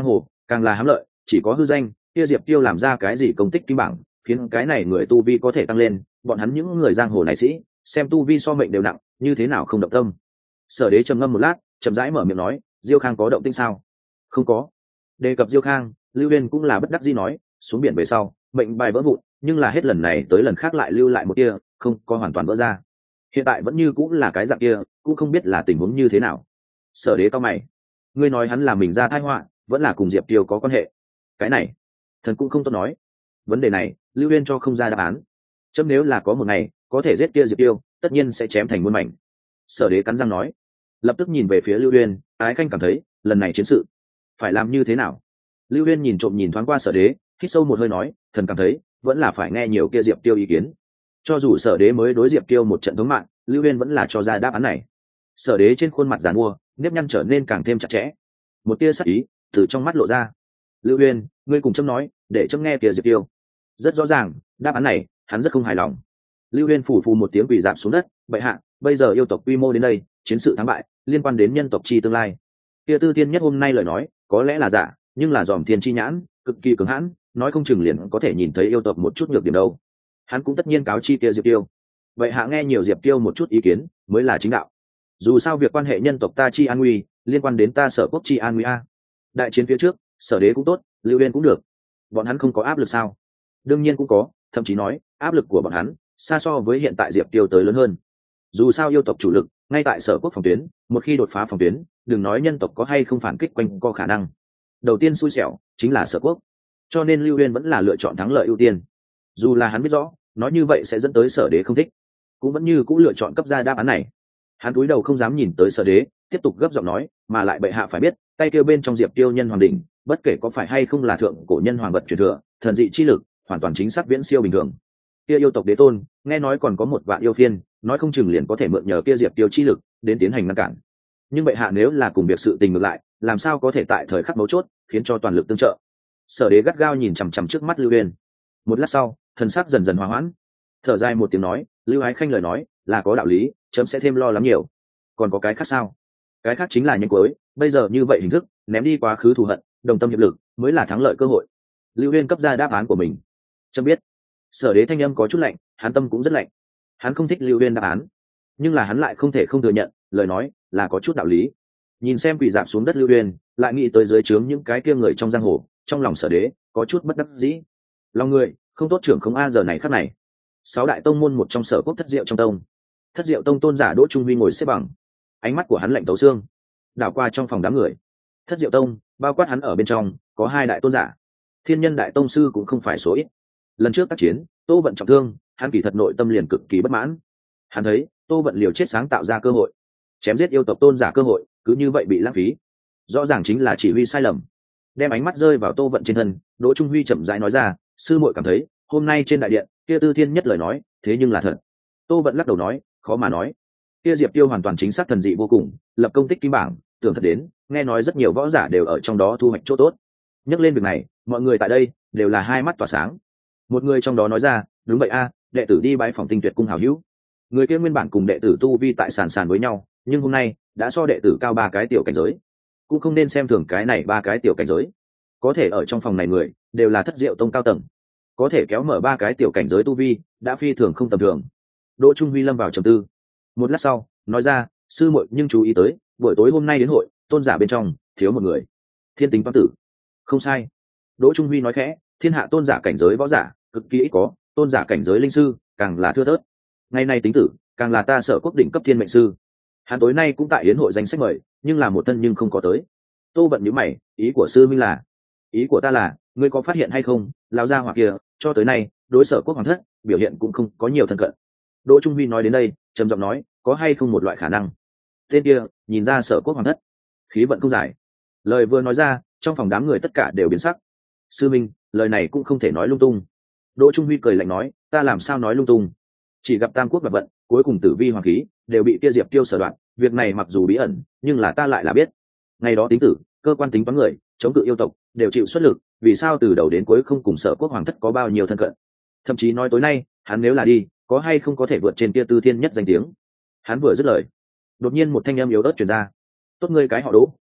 càng là hám lợi chỉ có hư danh. Kia Diệp Tiêu làm ra cái gì công tích kim bảng, khiến cái này người tu vi có thể tăng lên, bọn hắn những người giang hồ này sĩ xem tu vi so mệnh đều nặng, như thế nào không động tâm. Sở Đế trầm ngâm một lát, chậm rãi mở miệng nói, Diêu Khang có động tĩnh sao? Không có. Đề cập Diêu Khang, Lưu Uyên cũng là bất đắc dĩ nói, xuống biển về sau mệnh bài vỡ vụn, nhưng là hết lần này tới lần khác lại lưu lại một tia, không có hoàn toàn vỡ ra. Hiện tại vẫn như cũng là cái dạng kia, cũng không biết là tình huống như thế nào. Sở Đế cao mày, ngươi nói hắn là mình ra tai họa, vẫn là cùng Diệp Tiêu có quan hệ? Cái này thần cũng không tốt nói. Vấn đề này Lưu Uyên cho không ra đáp án. Chấm nếu là có một ngày có thể giết kia Diệp Tiêu, tất nhiên sẽ chém thành muôn mảnh. Sở Đế cắn răng nói, lập tức nhìn về phía Lưu Uyên, Ái Khanh cảm thấy lần này chiến sự phải làm như thế nào? Lưu Uyên nhìn trộm nhìn thoáng qua Sở Đế, hít sâu một hơi nói, thần cảm thấy vẫn là phải nghe nhiều kia Diệp Tiêu ý kiến. Cho dù Sở Đế mới đối Diệp Tiêu một trận thống mạng, Lưu Uyên vẫn là cho ra đáp án này. Sở Đế trên khuôn mặt giàn mua, nếp nhăn trở nên càng thêm chặt chẽ, một tia sắc ý từ trong mắt lộ ra. Lưu Uyên, ngươi cùng chấm nói, để chấm nghe kia Diệp Tiêu. Rất rõ ràng, đáp án này hắn rất không hài lòng. Lưu Uyên phủ phù một tiếng quỳ rạp xuống đất, bệ hạ, bây giờ yêu tộc quy mô đến đây, chiến sự thắng bại liên quan đến nhân tộc chi tương lai. Kia Tư Tiên Nhất hôm nay lời nói có lẽ là giả, nhưng là dòm thiên chi nhãn cực kỳ cứng hãn, nói không chừng liền có thể nhìn thấy yêu tộc một chút nhược điểm đâu. Hắn cũng tất nhiên cáo chi kia Diệp Tiêu. Vậy hạ nghe nhiều Diệp Tiêu một chút ý kiến mới là chính đạo. Dù sao việc quan hệ nhân tộc ta chi an nguy liên quan đến ta Sở Quốc chi an nguy a. Đại chiến phía trước, Sở Đế cũng tốt, Lưu Uyên cũng được, bọn hắn không có áp lực sao? Đương nhiên cũng có, thậm chí nói áp lực của bọn hắn xa so với hiện tại Diệp Tiêu tới lớn hơn. Dù sao yêu tộc chủ lực ngay tại Sở Quốc phòng tuyến, một khi đột phá phòng tuyến, đừng nói nhân tộc có hay không phản kích quanh co khả năng, đầu tiên xui xẻo chính là Sở Quốc. Cho nên Lưu Uyên vẫn là lựa chọn thắng lợi ưu tiên. Dù là hắn biết rõ nói như vậy sẽ dẫn tới Sở Đế không thích, cũng vẫn như cũng lựa chọn cấp ra đáp án này. Hắn cúi đầu không dám nhìn tới Sở Đế, tiếp tục gấp giọng nói, mà lại bệ hạ phải biết, tay kêu bên trong Diệp Tiêu nhân hoàng đỉnh, bất kể có phải hay không là thượng cổ nhân hoàng vật truyền thừa, thần dị chi lực hoàn toàn chính xác viễn siêu bình thường. Kia yêu tộc đế tôn nghe nói còn có một vạn yêu phiên, nói không chừng liền có thể mượn nhờ kia Diệp Tiêu chi lực đến tiến hành ngăn cản. Nhưng bệ hạ nếu là cùng việc sự tình ngược lại, làm sao có thể tại thời khắc mấu chốt khiến cho toàn lực tương trợ? Sở Đế gắt gao nhìn chằm chằm trước mắt Lưu Uyên. Một lát sau, thần sắc dần dần hòa hoãn, thở dài một tiếng nói, Lưu Ái Khanh lời nói là có đạo lý, chấm sẽ thêm lo lắng nhiều. Còn có cái khác sao? Cái khác chính là nhân cuối, bây giờ như vậy hình thức ném đi quá khứ thù hận, đồng tâm hiệp lực mới là thắng lợi cơ hội. Lưu Uyên cấp ra đáp án của mình. Chấm biết. Sở Đế thanh âm có chút lạnh, hắn tâm cũng rất lạnh. Hắn không thích Lưu Uyên đáp án, nhưng là hắn lại không thể không thừa nhận, lời nói là có chút đạo lý. Nhìn xem quỳ dạp xuống đất Lưu Uyên, lại nghĩ tới dưới trướng những cái kia người trong giang hồ, trong lòng Sở Đế có chút bất đắc dĩ. Lòng người không tốt trưởng không a giờ này khắc này. 6 đại tông môn một trong Sở Quốc Thất Diệu trong tông. Thất Diệu tông tôn giả Đỗ Trung Huy ngồi xếp bằng, ánh mắt của hắn lạnh tấu xương, đảo qua trong phòng đám người. Thất Diệu tông bao quát hắn ở bên trong có 2 đại tôn giả, Thiên Nhân đại tông sư cũng không phải số ít. Lần trước tác chiến, Tô Vận trọng thương, hắn kỳ thật nội tâm liền cực kỳ bất mãn. Hắn thấy Tô Vận liều chết sáng tạo ra cơ hội, chém giết yêu tộc tôn giả cơ hội, cứ như vậy bị lãng phí, rõ ràng chính là chỉ huy sai lầm. Đem ánh mắt rơi vào Tô Vận trên thân, Đỗ Trung Huy chậm rãi nói ra, sư muội cảm thấy hôm nay trên đại điện kia Tư Thiên Nhất lời nói thế nhưng là thật. Tô Vận lắc đầu nói, khó mà nói. Kia Diệp Tiêu hoàn toàn chính xác thần dị vô cùng, lập công tích kim bảng, tưởng thật đến, nghe nói rất nhiều võ giả đều ở trong đó thu hoạch chỗ tốt. Nhắc lên việc này, mọi người tại đây đều là hai mắt tỏa sáng. Một người trong đó nói ra, đúng vậy a, đệ tử đi bái phòng Tinh Tuyệt cung hảo hữu. Người kia nguyên bản cùng đệ tử tu vi tại sàn sàn với nhau, nhưng hôm nay đã so đệ tử cao 3 cái tiểu cảnh giới. Cũng không nên xem thường cái này 3 cái tiểu cảnh giới. Có thể ở trong phòng này người đều là Thất Diệu tông cao tầng, có thể kéo mở 3 cái tiểu cảnh giới tu vi, đã phi thường không tầm thường. Đỗ Trung Huy lâm vào trầm tư. Một lát sau, nói ra, sư muội nhưng chú ý tới, buổi tối hôm nay đến hội, tôn giả bên trong thiếu một người. Thiên Tính Toán Tử. Không sai. Đỗ Trung Huy nói khẽ, thiên hạ tôn giả cảnh giới võ giả cực kỳ ít có, tôn giả cảnh giới linh sư càng là thưa thớt. Ngày nay Tính Tử càng là ta Sở Quốc đỉnh cấp thiên mệnh sư. Hắn tối nay cũng tại yến hội danh sách mời, nhưng là một thân nhưng không có tới. Tô Vận nhíu mày, ý của sư minh là? Ý của ta là, ngươi có phát hiện hay không, lão gia hỏa kia cho tới nay đối Sở Quốc hoàng thất biểu hiện cũng không có nhiều thân cận. Đỗ Trung Huy nói đến đây, trầm giọng nói, có hay không một loại khả năng, tên kia nhìn ra Sở Quốc hoàng thất khí vận không giải. Lời vừa nói ra, trong phòng đám người tất cả đều biến sắc. Sư minh, lời này cũng không thể nói lung tung. Đỗ Trung Huy cười lạnh nói, ta làm sao nói lung tung? Chỉ gặp tam quốc bạc vận, cuối cùng tử vi hoàng khí đều bị kia Diệp Tiêu sở đoạn, việc này mặc dù bí ẩn, nhưng là ta lại là biết. Ngày đó Tính Tử, cơ quan tính toán người, chống cự yêu tộc, đều chịu xuất lực, vì sao từ đầu đến cuối không cùng Sở Quốc hoàng thất có bao nhiêu thân cận? Thậm chí nói tối nay, hắn nếu là đi, có hay không có thể vượt trên kia Tư Thiên Nhất danh tiếng? Hắn vừa dứt lời, đột nhiên một thanh âm yếu ớt truyền ra. Tốt ngươi cái họ Đỗ,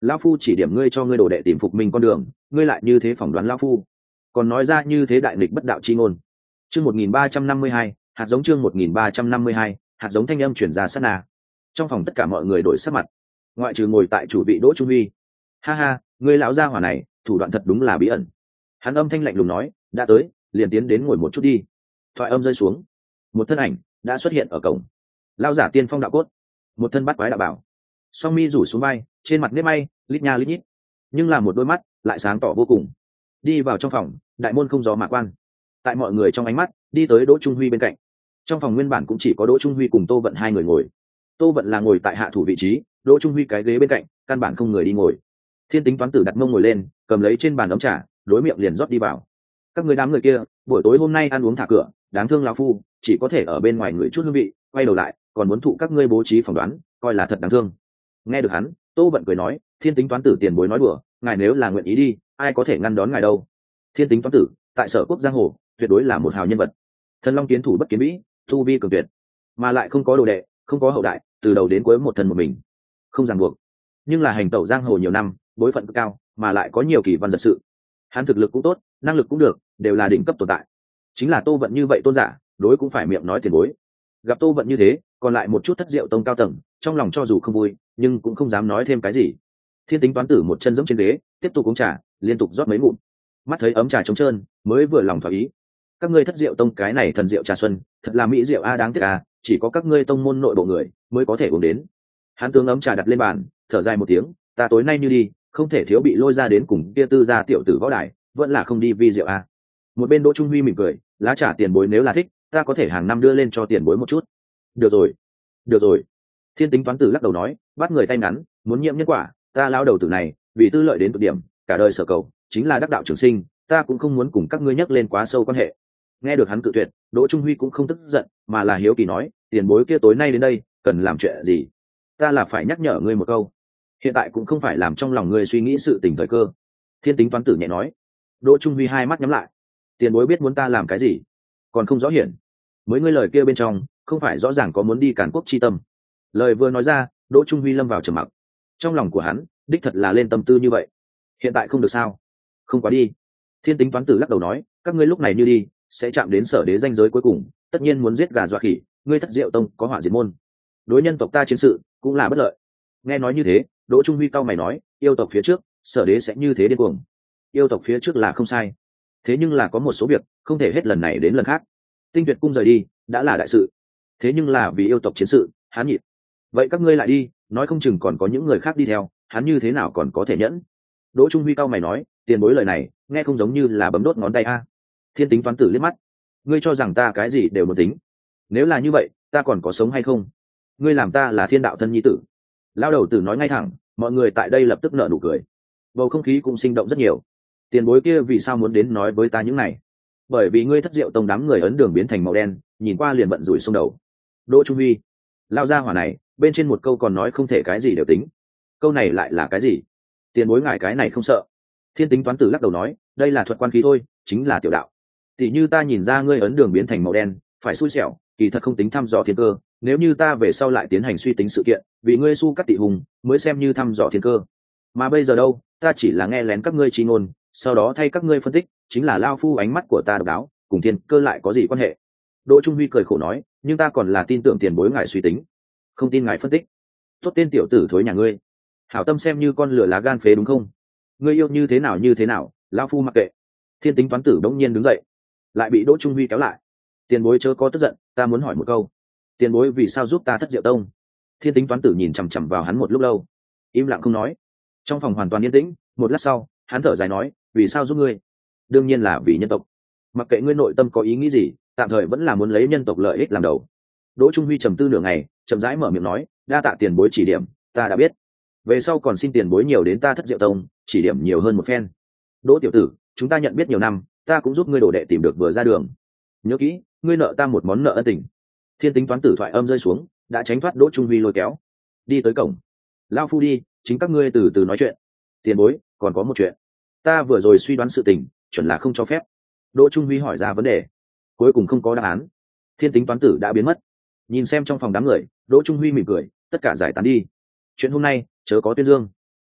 lão phu chỉ điểm ngươi cho ngươi đồ đệ tìm phục minh con đường, ngươi lại như thế phỏng đoán lão phu, còn nói ra như thế đại nghịch bất đạo chi ngôn. Chương 1352, hạt giống chương 1352, hạt giống thanh âm chuyển ra sát na. Trong phòng tất cả mọi người đổi sắc mặt, ngoại trừ ngồi tại chủ vị Đỗ Trung Huy. Ha ha, ngươi lão gia hỏa này, thủ đoạn thật đúng là bí ẩn. Hắn âm thanh lạnh lùng nói, đã tới, liền tiến đến ngồi một chút đi. Thoại âm rơi xuống, một thân ảnh đã xuất hiện ở cổng. Lão giả tiên phong đạo cốt, một thân bắt quái đạo bảo, song mi rủ xuống vai, trên mặt nếp may lít nha lít nhít, nhưng là một đôi mắt lại sáng tỏ vô cùng. Đi vào trong phòng, đại môn không gió mà quan. Tại mọi người trong ánh mắt, đi tới Đỗ Trung Huy bên cạnh. Trong phòng nguyên bản cũng chỉ có Đỗ Trung Huy cùng Tô Vận hai người ngồi. Tô Vận là ngồi tại hạ thủ vị trí, Đỗ Trung Huy cái ghế bên cạnh, căn bản không người đi ngồi. Thiên Tính Toán Tử đặt mông ngồi lên, cầm lấy trên bàn ấm trà, đối miệng liền rót đi vào. Các người đám người kia, buổi tối hôm nay ăn uống thả cửa, đáng thương lão phu, chỉ có thể ở bên ngoài người chút hương vị, quay đầu lại, còn muốn thụ các ngươi bố trí phỏng đoán, coi là thật đáng thương. Nghe được hắn, Tô Vận cười nói, Thiên Tính Toán Tử tiền bối nói đùa, ngài nếu là nguyện ý đi, ai có thể ngăn đón ngài đâu. Thiên Tính Toán Tử, tại Sở Quốc giang hồ, tuyệt đối là một hào nhân vật. Thần Long kiến thủ bất kiến vĩ, thu vi cường tuyệt, mà lại không có đồ đệ, không có hậu đại, từ đầu đến cuối một thân một mình, không ràng buộc. Nhưng là hành tẩu giang hồ nhiều năm, bối phận cao, mà lại có nhiều kỳ văn giật sự. Hắn thực lực cũng tốt, năng lực cũng được, đều là đỉnh cấp tồn tại. Chính là Tô Vận như vậy tôn giả, đối cũng phải miệng nói tiền bối. Gặp Tô Vận như thế, còn lại một chút thất diệu tông cao tầng, trong lòng cho dù không vui, nhưng cũng không dám nói thêm cái gì. Thiên Tính Toán Tử một chân giẫm trên ghế, tiếp tục uống trà, liên tục rót mấy ngụm. Mắt thấy ấm trà trống trơn, mới vừa lòng thỏa ý. Các ngươi thất diệu tông cái này thần diệu trà xuân, thật là mỹ diệu a, đáng tiếc a, chỉ có các ngươi tông môn nội bộ người mới có thể uống đến. Hắn tướng ấm trà đặt lên bàn, thở dài một tiếng, ta tối nay như đi, không thể thiếu bị lôi ra đến cùng kia tư gia tiểu tử võ đài, vẫn là không đi vi diệu a. Một bên Đỗ Trung Huy mỉm cười, lá trà tiền bối nếu là thích, ta có thể hàng năm đưa lên cho tiền bối một chút. Được rồi, được rồi. Thiên Tính Toán Tử lắc đầu nói, bắt người tay ngắn, muốn nhiễm nhân quả, ta lao đầu tử này, vì tư lợi đến cực điểm, cả đời sở cầu chính là đắc đạo trường sinh, ta cũng không muốn cùng các ngươi nhắc lên quá sâu quan hệ. Nghe được hắn cự tuyệt, Đỗ Trung Huy cũng không tức giận, mà là hiếu kỳ nói, tiền bối kia tối nay đến đây, cần làm chuyện gì? Ta là phải nhắc nhở ngươi một câu, hiện tại cũng không phải làm trong lòng ngươi suy nghĩ sự tình thời cơ. Thiên Tính Toán Tử nhẹ nói. Đỗ Trung Huy hai mắt nhắm lại. Tiền bối biết muốn ta làm cái gì? Còn không rõ hiển. Mới ngươi lời kia bên trong, không phải rõ ràng có muốn đi càn quốc chi tâm. Lời vừa nói ra, Đỗ Trung Huy lâm vào trầm mặc. Trong lòng của hắn, đích thật là lên tâm tư như vậy. Hiện tại không được sao? Không quá đi. Thiên Tính Toán Tử lắc đầu nói, các ngươi lúc này như đi, sẽ chạm đến sở đế danh giới cuối cùng, tất nhiên muốn giết gà dọa khỉ, ngươi thất diệu tông có hỏa diệt môn, đối nhân tộc ta chiến sự cũng là bất lợi. Nghe nói như thế, Đỗ Trung Huy cau mày nói, yêu tộc phía trước, sở đế sẽ như thế điên cuồng. Yêu tộc phía trước là không sai, thế nhưng là có một số việc không thể hết lần này đến lần khác. Tinh Tuyệt cung rời đi đã là đại sự, thế nhưng là vì yêu tộc chiến sự, hắn nhịn. Vậy các ngươi lại đi, nói không chừng còn có những người khác đi theo, hắn như thế nào còn có thể nhẫn? Đỗ Trung Huy cau mày nói, tiền bối lời này nghe không giống như là bấm đốt ngón tay a. Thiên Tính Toán Tử liếc mắt, ngươi cho rằng ta cái gì đều muốn tính? Nếu là như vậy, ta còn có sống hay không? Ngươi làm ta là thiên đạo thân nhi tử. Lao đầu tử nói ngay thẳng, mọi người tại đây lập tức nở nụ cười, bầu không khí cũng sinh động rất nhiều. Tiền bối kia vì sao muốn đến nói với ta những này? Bởi vì ngươi thất diệu tông đám người ấn đường biến thành màu đen, nhìn qua liền bận rủi xông đầu. Đỗ Trung Huy, lao ra hỏa này, bên trên một câu còn nói không thể cái gì đều tính, câu này lại là cái gì? Tiền bối ngại cái này không sợ? Thiên Tính Toán Tử lắc đầu nói, đây là thuật quan khí thôi, chính là tiểu đạo. Tỷ như ta nhìn ra ngươi ấn đường biến thành màu đen, phải xui xẻo, kỳ thật không tính thăm dò thiên cơ. Nếu như ta về sau lại tiến hành suy tính sự kiện, vì ngươi su cắt tị hùng, mới xem như thăm dò thiên cơ. Mà bây giờ đâu, ta chỉ là nghe lén các ngươi chi ngôn, sau đó thay các ngươi phân tích, chính là lao phu ánh mắt của ta độc đáo, cùng thiên cơ lại có gì quan hệ? Đỗ Trung Huy cười khổ nói, nhưng ta còn là tin tưởng tiền bối ngài suy tính, không tin ngài phân tích. Tốt tên tiểu tử thối nhà ngươi, hảo tâm xem như con lửa lá gan phế đúng không? Ngươi yêu như thế nào, lao phu mặc kệ. Thiên Tính Toán Tử đống nhiên đứng dậy, lại bị Đỗ Trung Huy kéo lại. Tiền bối chớ có tức giận, ta muốn hỏi một câu, tiền bối vì sao giúp ta thất diệu tông? Thiên Tính Toán Tử nhìn chằm chằm vào hắn một lúc lâu, im lặng không nói. Trong phòng hoàn toàn yên tĩnh, một lát sau, hắn thở dài nói, vì sao giúp ngươi? Đương nhiên là vì nhân tộc. Mặc kệ ngươi nội tâm có ý nghĩ gì, tạm thời vẫn là muốn lấy nhân tộc lợi ích làm đầu. Đỗ Trung Huy trầm tư nửa ngày, chậm rãi mở miệng nói, đa tạ tiền bối chỉ điểm, ta đã biết. Về sau còn xin tiền bối nhiều đến ta thất diệu tông, chỉ điểm nhiều hơn một phen. Đỗ tiểu tử, chúng ta nhận biết nhiều năm, ta cũng giúp ngươi đồ đệ tìm được vừa ra đường. Nhớ kỹ, ngươi nợ ta một món nợ ân tình. Thiên Tính Toán Tử thoại âm rơi xuống, đã tránh thoát Đỗ Trung Huy lôi kéo, đi tới cổng. Lao phu đi, chính các ngươi từ từ nói chuyện. Tiền bối, còn có một chuyện, ta vừa rồi suy đoán sự tình, chuẩn là không cho phép. Đỗ Trung Huy hỏi ra vấn đề, cuối cùng không có đáp án. Thiên Tính Toán Tử đã biến mất. Nhìn xem trong phòng đám người, Đỗ Trung Huy mỉm cười, tất cả giải tán đi. Chuyện hôm nay chớ có tuyên dương.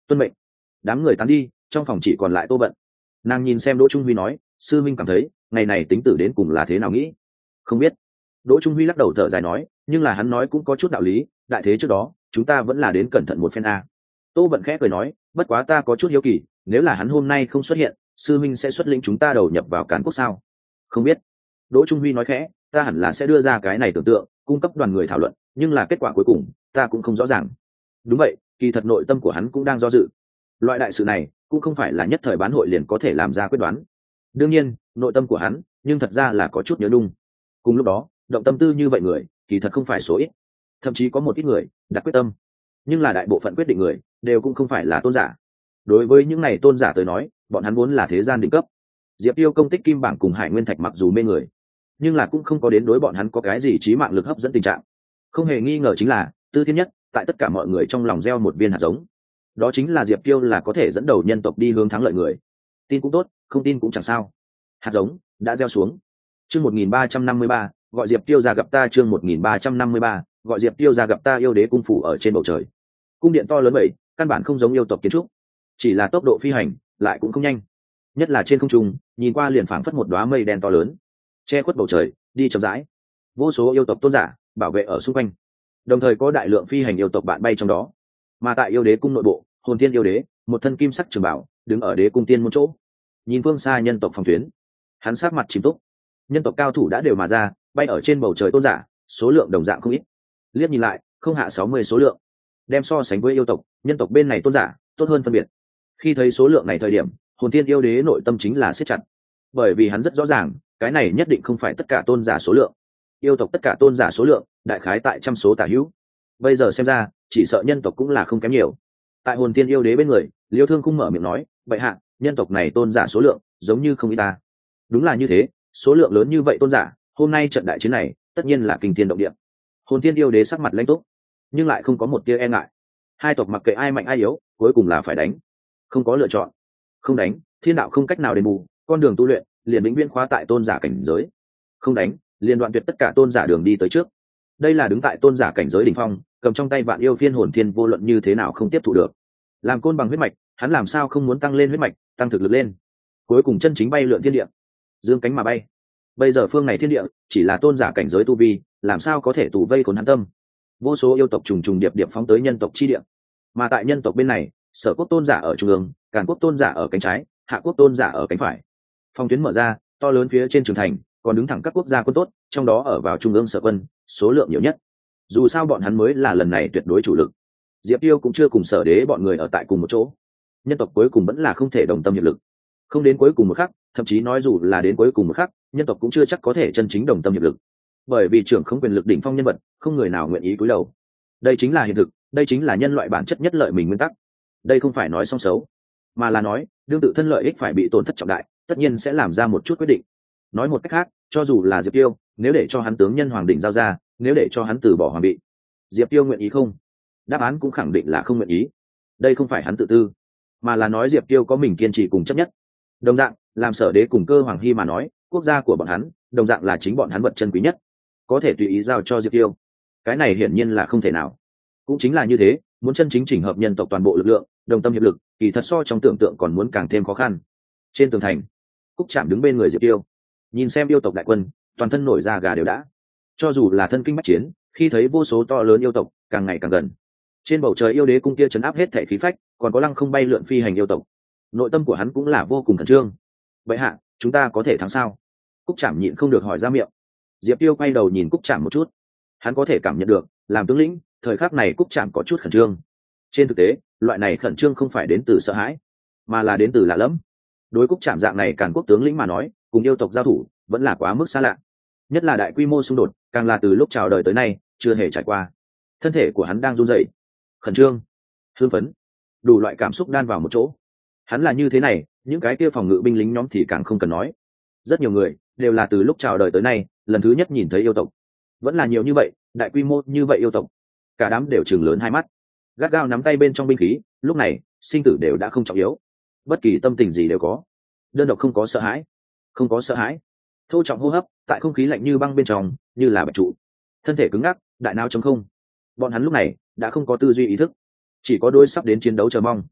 tuân mệnh. Đám người tán đi, trong phòng chỉ còn lại Tô Vận. Nàng nhìn xem Đỗ Trung Huy nói, sư minh cảm thấy ngày này tính tử đến cùng là thế nào nghĩ? Không biết. Đỗ Trung Huy lắc đầu thở dài nói, nhưng là hắn nói cũng có chút đạo lý, đại thế trước đó chúng ta vẫn là đến cẩn thận một phen a. Tô Vận khẽ cười nói, bất quá ta có chút hiếu kỳ, nếu là hắn hôm nay không xuất hiện, sư minh sẽ xuất lĩnh chúng ta đầu nhập vào Càn Quốc sao? Không biết. Đỗ Trung Huy nói khẽ, ta hẳn là sẽ đưa ra cái này tưởng tượng, cung cấp đoàn người thảo luận, nhưng là kết quả cuối cùng ta cũng không rõ ràng. Đúng vậy, kỳ thật nội tâm của hắn cũng đang do dự. Loại đại sự này cũng không phải là nhất thời bán hội liền có thể làm ra quyết đoán. Đương nhiên nội tâm của hắn nhưng thật ra là có chút nhớ đung. Cùng lúc đó động tâm tư như vậy người kỳ thật không phải số ít, thậm chí có một ít người đặt quyết tâm, nhưng là đại bộ phận quyết định người đều cũng không phải là tôn giả. Đối với những này tôn giả tới nói, bọn hắn vốn là thế gian đỉnh cấp. Diệp Tiêu công tích kim bảng cùng Hải Nguyên Thạch mặc dù mê người, nhưng là cũng không có đến đối bọn hắn có cái gì chí mạng lực hấp dẫn tình trạng. Không hề nghi ngờ chính là Tư Thiên Nhất tại tất cả mọi người trong lòng gieo một viên hạt giống, đó chính là Diệp Tiêu là có thể dẫn đầu nhân tộc đi hướng thắng lợi người. Tin cũng tốt, không tin cũng chẳng sao, hạt giống đã gieo xuống. Chương 1353, gọi Diệp Tiêu ra gặp ta. Chương 1353, gọi Diệp Tiêu ra gặp ta. Yêu đế cung phủ ở trên bầu trời, cung điện to lớn vậy, căn bản không giống yêu tộc kiến trúc, chỉ là tốc độ phi hành lại cũng không nhanh, nhất là trên không trung nhìn qua liền phảng phất một đóa mây đen to lớn che khuất bầu trời, đi chậm rãi. Vô số yêu tộc tôn giả bảo vệ ở xung quanh, đồng thời có đại lượng phi hành yêu tộc bạn bay trong đó. Mà tại yêu đế cung nội bộ, Hồn Thiên yêu đế một thân kim sắc trường bảo đứng ở đế cung tiên một chỗ, nhìn phương xa nhân tộc phòng tuyến, hắn sát mặt chìm túc. Nhân tộc cao thủ đã đều mà ra, bay ở trên bầu trời tôn giả số lượng đồng dạng không ít, liếc nhìn lại không hạ 60 số lượng. Đem so sánh với yêu tộc, nhân tộc bên này tôn giả tốt hơn phân biệt. Khi thấy số lượng này thời điểm, Hồn Thiên yêu đế nội tâm chính là siết chặt, bởi vì hắn rất rõ ràng cái này nhất định không phải tất cả tôn giả số lượng. Yêu tộc tất cả tôn giả số lượng đại khái tại trăm số tả hữu, bây giờ xem ra chỉ sợ nhân tộc cũng là không kém nhiều. Tại Hồn Thiên yêu đế bên người, Liêu Thương Khung mở miệng nói, vậy hạ, nhân tộc này tôn giả số lượng giống như không ít ta. Đúng là như thế, số lượng lớn như vậy tôn giả, hôm nay trận đại chiến này tất nhiên là kinh thiên động địa. Hồn Thiên yêu đế sắc mặt lãnh túc, nhưng lại không có một tia e ngại. Hai tộc mặc kệ ai mạnh ai yếu, cuối cùng là phải đánh, không có lựa chọn. Không đánh, thiên đạo không cách nào đền bù, con đường tu luyện liền vĩnh viễn khóa tại tôn giả cảnh giới. Không đánh, liền đoạn tuyệt tất cả tôn giả đường đi tới trước. Đây là đứng tại tôn giả cảnh giới đỉnh phong, cầm trong tay vạn yêu phiên hồn thiên, vô luận như thế nào không tiếp thụ được. Làm côn bằng huyết mạch, hắn làm sao không muốn tăng lên huyết mạch, tăng thực lực lên, cuối cùng chân chính bay lượn thiên địa, dương cánh mà bay. Bây giờ phương này thiên địa chỉ là tôn giả cảnh giới tu vi, làm sao có thể tù vây khốn hắn tâm. Vô số yêu tộc trùng trùng điệp điệp phóng tới nhân tộc chi địa, mà tại nhân tộc bên này, Sở quốc tôn giả ở trung ương, Càn quốc tôn giả ở cánh trái, Hạ quốc tôn giả ở cánh phải. Phong tuyến mở ra, to lớn phía trên trường thành còn đứng thẳng các quốc gia quân tốt, trong đó ở vào trung ương Sở quân số lượng nhiều nhất. Dù sao bọn hắn mới là lần này tuyệt đối chủ lực. Diệp Tiêu cũng chưa cùng Sở đế bọn người ở tại cùng một chỗ, nhân tộc cuối cùng vẫn là không thể đồng tâm hiệp lực. Không đến cuối cùng một khắc, thậm chí nói dù là đến cuối cùng một khắc, nhân tộc cũng chưa chắc có thể chân chính đồng tâm hiệp lực, bởi vì trưởng không quyền lực đỉnh phong nhân vật, không người nào nguyện ý cúi đầu. Đây chính là hiện thực, đây chính là nhân loại bản chất nhất lợi mình nguyên tắc. Đây không phải nói song xấu, mà là nói đương tự thân lợi ích phải bị tổn thất trọng đại, tất nhiên sẽ làm ra một chút quyết định. Nói một cách khác, cho dù là Diệp Tiêu, nếu để cho hắn tướng nhân hoàng định giao ra, nếu để cho hắn từ bỏ hoàng vị, Diệp Tiêu nguyện ý không? Đáp án cũng khẳng định là không nguyện ý. Đây không phải hắn tự tư, mà là nói Diệp Tiêu có mình kiên trì cùng chấp nhất. Đồng dạng, làm Sở đế cùng Cơ Hoàng Hy mà nói, quốc gia của bọn hắn, đồng dạng là chính bọn hắn vật chân quý nhất, có thể tùy ý giao cho Diệp Tiêu. Cái này hiển nhiên là không thể nào. Cũng chính là như thế, muốn chân chính chỉnh hợp nhân tộc toàn bộ lực lượng, đồng tâm hiệp lực, kỳ thật so trong tưởng tượng còn muốn càng thêm khó khăn. Trên tường thành, Cúc Trạm đứng bên người Diệp Tiêu, nhìn xem yêu tộc đại quân, toàn thân nổi da gà đều đã. Cho dù là thân kinh bách chiến, khi thấy vô số to lớn yêu tộc càng ngày càng gần, trên bầu trời yêu đế cung kia chấn áp hết thể khí phách, còn có lăng không bay lượn phi hành yêu tộc, nội tâm của hắn cũng là vô cùng khẩn trương. Vậy hạ, chúng ta có thể thắng sao? Cúc Trạm nhịn không được hỏi ra miệng. Diệp Tiêu quay đầu nhìn Cúc Trạm một chút, hắn có thể cảm nhận được, làm tướng lĩnh, thời khắc này Cúc Trạm có chút khẩn trương. Trên thực tế, loại này khẩn trương không phải đến từ sợ hãi, mà là đến từ lạ lẫm. Đối Cúc Trạm dạng này Càn quốc tướng lĩnh mà nói, cùng yêu tộc giao thủ vẫn là quá mức xa lạ, nhất là đại quy mô xung đột, càng là từ lúc chào đời tới nay chưa hề trải qua. Thân thể của hắn đang run rẩy, khẩn trương, hưng phấn, đủ loại cảm xúc đan vào một chỗ. Hắn là như thế này, những cái kia phòng ngự binh lính nhóm thì càng không cần nói. Rất nhiều người đều là từ lúc chào đời tới nay lần thứ nhất nhìn thấy yêu tộc, vẫn là nhiều như vậy, đại quy mô như vậy yêu tộc, cả đám đều chừng lớn hai mắt, gắt gao nắm tay bên trong binh khí. Lúc này sinh tử đều đã không trọng yếu, bất kỳ tâm tình gì đều có, đơn độc không có sợ hãi, không có sợ hãi. Thô trọng hô hấp tại không khí lạnh như băng bên trong, như là bạch trụ, thân thể cứng ngắc, đại não trống không. Bọn hắn lúc này đã không có tư duy ý thức, chỉ có đôi sắp đến chiến đấu chờ mong.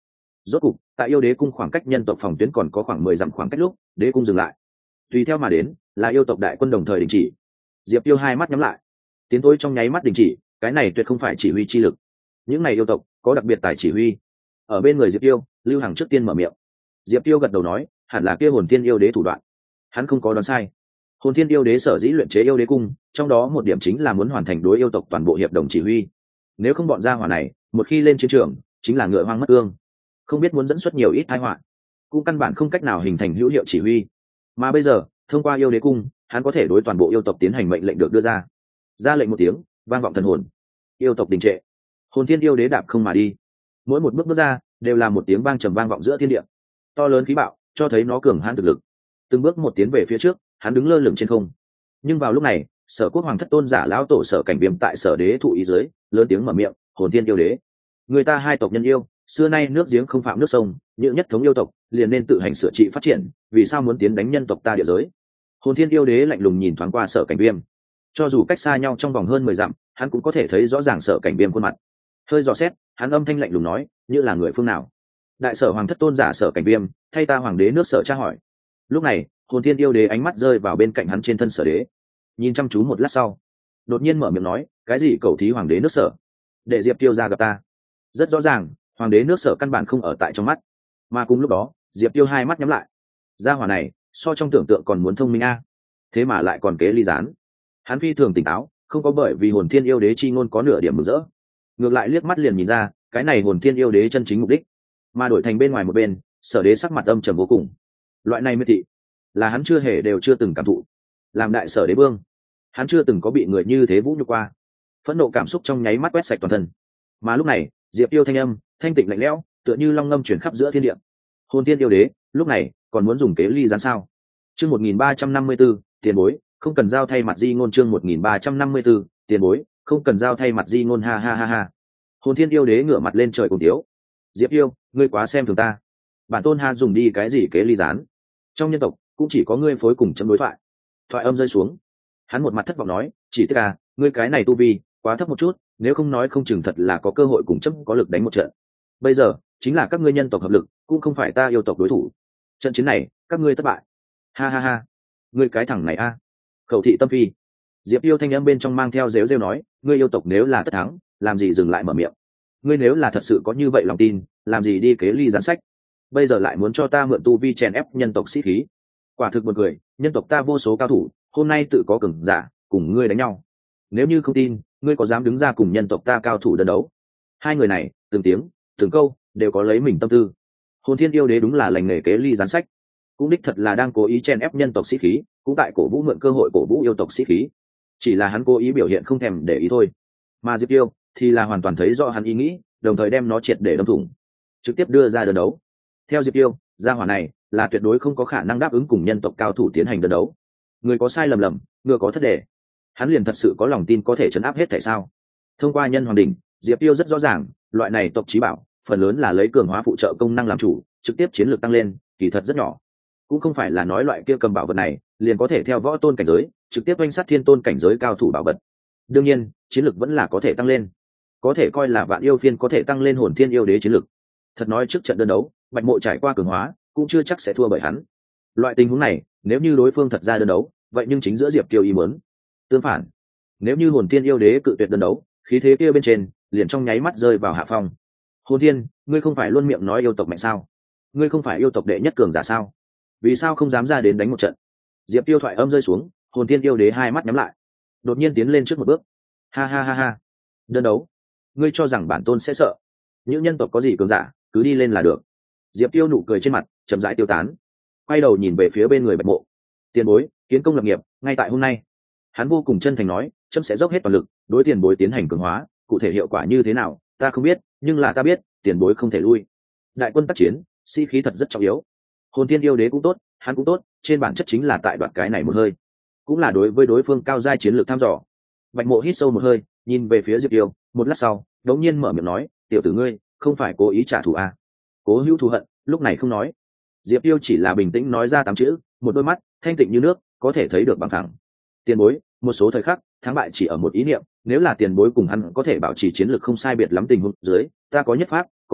Rốt cục tại yêu đế cung khoảng cách nhân tộc phòng tuyến còn có khoảng 10 dặm khoảng cách lúc đế cung dừng lại. Tùy theo mà đến là yêu tộc đại quân đồng thời đình chỉ. Diệp Tiêu hai mắt nhắm lại, tiến tối trong nháy mắt đình chỉ. Cái này tuyệt không phải chỉ huy chi lực, những này yêu tộc có đặc biệt tài chỉ huy. Ở bên người Diệp Tiêu, Lưu Hằng trước tiên mở miệng. Diệp Tiêu gật đầu nói, hẳn là kia hồn thiên yêu đế thủ đoạn. Hắn không có đoán sai. Hồn thiên yêu đế sở dĩ luyện chế yêu đế cung, trong đó một điểm chính là muốn hoàn thành đối yêu tộc toàn bộ hiệp đồng chỉ huy. Nếu không bọn gia hỏa này một khi lên chiến trường chính là ngựa hoang mất ương, không biết muốn dẫn xuất nhiều ít tai họa, cũng căn bản không cách nào hình thành hữu hiệu chỉ huy. Mà bây giờ thông qua yêu đế cung, hắn có thể đối toàn bộ yêu tộc tiến hành mệnh lệnh được đưa ra. Ra lệnh một tiếng, vang vọng thần hồn, yêu tộc đình trệ. Hồn thiên yêu đế đạp không mà đi, mỗi một bước bước ra đều là một tiếng vang trầm vang vọng giữa thiên địa. To lớn khí bạo cho thấy nó cường hãn thực lực. Từng bước một tiến về phía trước, hắn đứng lơ lửng trên không. Nhưng vào lúc này, Sở Quốc hoàng thất tôn giả lão tổ Sở Cảnh Viêm tại Sở Đế thụ ý dưới lớn tiếng mở miệng, hồn thiên yêu đế, người ta hai tộc nhân yêu, xưa nay nước giếng không phạm nước sông, như nhất thống yêu tộc liền nên tự hành sửa trị phát triển, vì sao muốn tiến đánh nhân tộc ta địa giới? Hồn thiên yêu đế lạnh lùng nhìn thoáng qua Sở Cảnh Viêm, cho dù cách xa nhau trong vòng hơn 10 dặm, hắn cũng có thể thấy rõ ràng Sở Cảnh Viêm khuôn mặt. Hơi dò xét, hắn âm thanh lạnh lùng nói, như là người phương nào? Đại Sở hoàng thất tôn giả Sở Cảnh Viêm, thay ta hoàng đế nước Sở tra hỏi. Lúc này, hồn thiên yêu đế ánh mắt rơi vào bên cạnh hắn trên thân Sở Đế, nhìn chăm chú một lát sau, đột nhiên mở miệng nói, cái gì cầu thí hoàng đế nước Sở? Để Diệp Tiêu ra gặp ta. Rất rõ ràng, hoàng đế nước Sở căn bản không ở tại trong mắt. Mà cùng lúc đó, Diệp Tiêu hai mắt nhắm lại. Gia hỏa này so trong tưởng tượng còn muốn thông minh a, thế mà lại còn kế ly gián. Hắn phi thường tỉnh táo, không có bởi vì hồn thiên yêu đế chi ngôn có nửa điểm mừng rỡ, ngược lại liếc mắt liền nhìn ra cái này hồn thiên yêu đế chân chính mục đích. Mà đổi thành bên ngoài một bên, Sở Đế sắc mặt âm trầm vô cùng. Loại này miệt thị là hắn chưa từng cảm thụ. Làm đại Sở Đế vương, hắn chưa từng có bị người như thế vũ nhục qua. Phẫn nộ cảm xúc trong nháy mắt quét sạch toàn thân. Mà lúc này, Diệp Tiêu thanh âm thanh tịnh lạnh lẽo, tựa như long ngâm chuyển khắp giữa thiên địa. Hồn thiên yêu đế lúc này còn muốn dùng kế ly gián sao? Chương 1354, tiền bối, không cần giao thay mặt di ngôn. Chương 1354, tiền bối, không cần giao thay mặt di ngôn. Ha ha ha ha. Hồn thiên yêu đế ngửa mặt lên trời cùng tiếu. Diệp Tiêu, ngươi quá xem thường ta. Bản tôn ha dùng đi cái gì kế ly gián? Trong nhân tộc cũng chỉ có ngươi phối cùng chấm đối thoại. Thoại âm rơi xuống, hắn một mặt thất vọng nói, chỉ tức là ngươi cái này tu vi quá thấp một chút, nếu không nói không chừng thật là có cơ hội cùng chấm có lực đánh một trận. Bây giờ chính là các ngươi nhân tộc hợp lực, cũng không phải ta yêu tộc đối thủ. Trận chiến này các ngươi thất bại. Ha ha ha, ngươi cái thằng này a. Khẩu thị tâm phi. Diệp Yêu thanh âm bên trong mang theo rêu rêu nói, ngươi yêu tộc nếu là tất thắng, làm gì dừng lại mở miệng? Ngươi nếu là thật sự có như vậy lòng tin, làm gì đi kế ly gián sách? Bây giờ lại muốn cho ta mượn tu vi chèn ép nhân tộc sĩ khí. Quả thực buồn cười, nhân tộc ta vô số cao thủ, hôm nay tự có cường giả cùng ngươi đánh nhau. Nếu như không tin, ngươi có dám đứng ra cùng nhân tộc ta cao thủ đơn đấu? Hai người này, từng tiếng, từng câu, đều có lấy mình tâm tư. Hồn thiên yêu đế đúng là lành nghề kế ly gián sách, cũng đích thật là đang cố ý chen ép nhân tộc sĩ khí, cũng tại cổ vũ mượn cơ hội cổ vũ yêu tộc sĩ khí. Chỉ là hắn cố ý biểu hiện không thèm để ý thôi. Mà Diệp Tiêu thì là hoàn toàn thấy rõ hắn ý nghĩ, đồng thời đem nó triệt để đâm thủng, trực tiếp đưa ra đơn đấu. Theo Diệp Tiêu, gia hỏa này là tuyệt đối không có khả năng đáp ứng cùng nhân tộc cao thủ tiến hành đơn đấu. Người có sai lầm, ngựa có thất đề. Hắn liền thật sự có lòng tin có thể trấn áp hết thể sao? Thông qua nhân hoàng đỉnh, Diệp Tiêu rất rõ ràng, loại này tộc chí bảo phần lớn là lấy cường hóa phụ trợ công năng làm chủ, trực tiếp chiến lược tăng lên kỳ thật rất nhỏ. Cũng không phải là nói loại kia cầm bảo vật này liền có thể theo võ tôn cảnh giới trực tiếp oanh sát thiên tôn cảnh giới cao thủ bảo vật. Đương nhiên chiến lược vẫn là có thể tăng lên, có thể coi là vạn yêu phiên có thể tăng lên hồn thiên yêu đế chiến lược. Thật nói trước trận đơn đấu, Bạch Mộ trải qua cường hóa cũng chưa chắc sẽ thua bởi hắn. Loại tình huống này nếu như đối phương thật ra đơn đấu, vậy nhưng chính giữa Diệp Tiêu ý muốn. Tương phản, nếu như hồn thiên yêu đế cự tuyệt đơn đấu, khí thế kia bên trên liền trong nháy mắt rơi vào hạ phong. Hồn thiên, ngươi không phải luôn miệng nói yêu tộc mạnh sao? Ngươi không phải yêu tộc đệ nhất cường giả sao? Vì sao không dám ra đến đánh một trận? Diệp Tiêu thoại âm rơi xuống, hồn thiên yêu đế hai mắt nhắm lại, đột nhiên tiến lên trước một bước. Ha ha ha ha, đơn đấu? Ngươi cho rằng bản tôn sẽ sợ? Những nhân tộc có gì cường giả, cứ đi lên là được. Diệp Tiêu nụ cười trên mặt chậm rãi tiêu tán, quay đầu nhìn về phía bên người Bạch Mộ. Tiền bối, kiến công lập nghiệp ngay tại hôm nay. Hắn vô cùng chân thành nói, chấm sẽ dốc hết toàn lực đối tiền bối tiến hành cường hóa, cụ thể hiệu quả như thế nào ta không biết, nhưng là ta biết tiền bối không thể lui. Đại quân tác chiến, sĩ khí thật rất trọng yếu. Hồn thiên yêu đế cũng tốt, hắn cũng tốt, trên bản chất chính là tại đoạn cái này một hơi, cũng là đối với đối phương cao giai chiến lược thăm dò. Bạch Mộ hít sâu một hơi, nhìn về phía Diệp Tiêu, một lát sau đống nhiên mở miệng nói, tiểu tử ngươi không phải cố ý trả thù à? Cố hữu thù hận lúc này không nói. Diệp Tiêu chỉ là bình tĩnh nói ra 8 chữ, một đôi mắt thanh tịnh như nước, có thể thấy được bằng thẳng. Tiền bối, một số thời khắc thắng bại chỉ ở một ý niệm, nếu là tiền bối cùng hắn có thể bảo trì chiến lược không sai biệt lắm tình huống dưới, ta có nhất pháp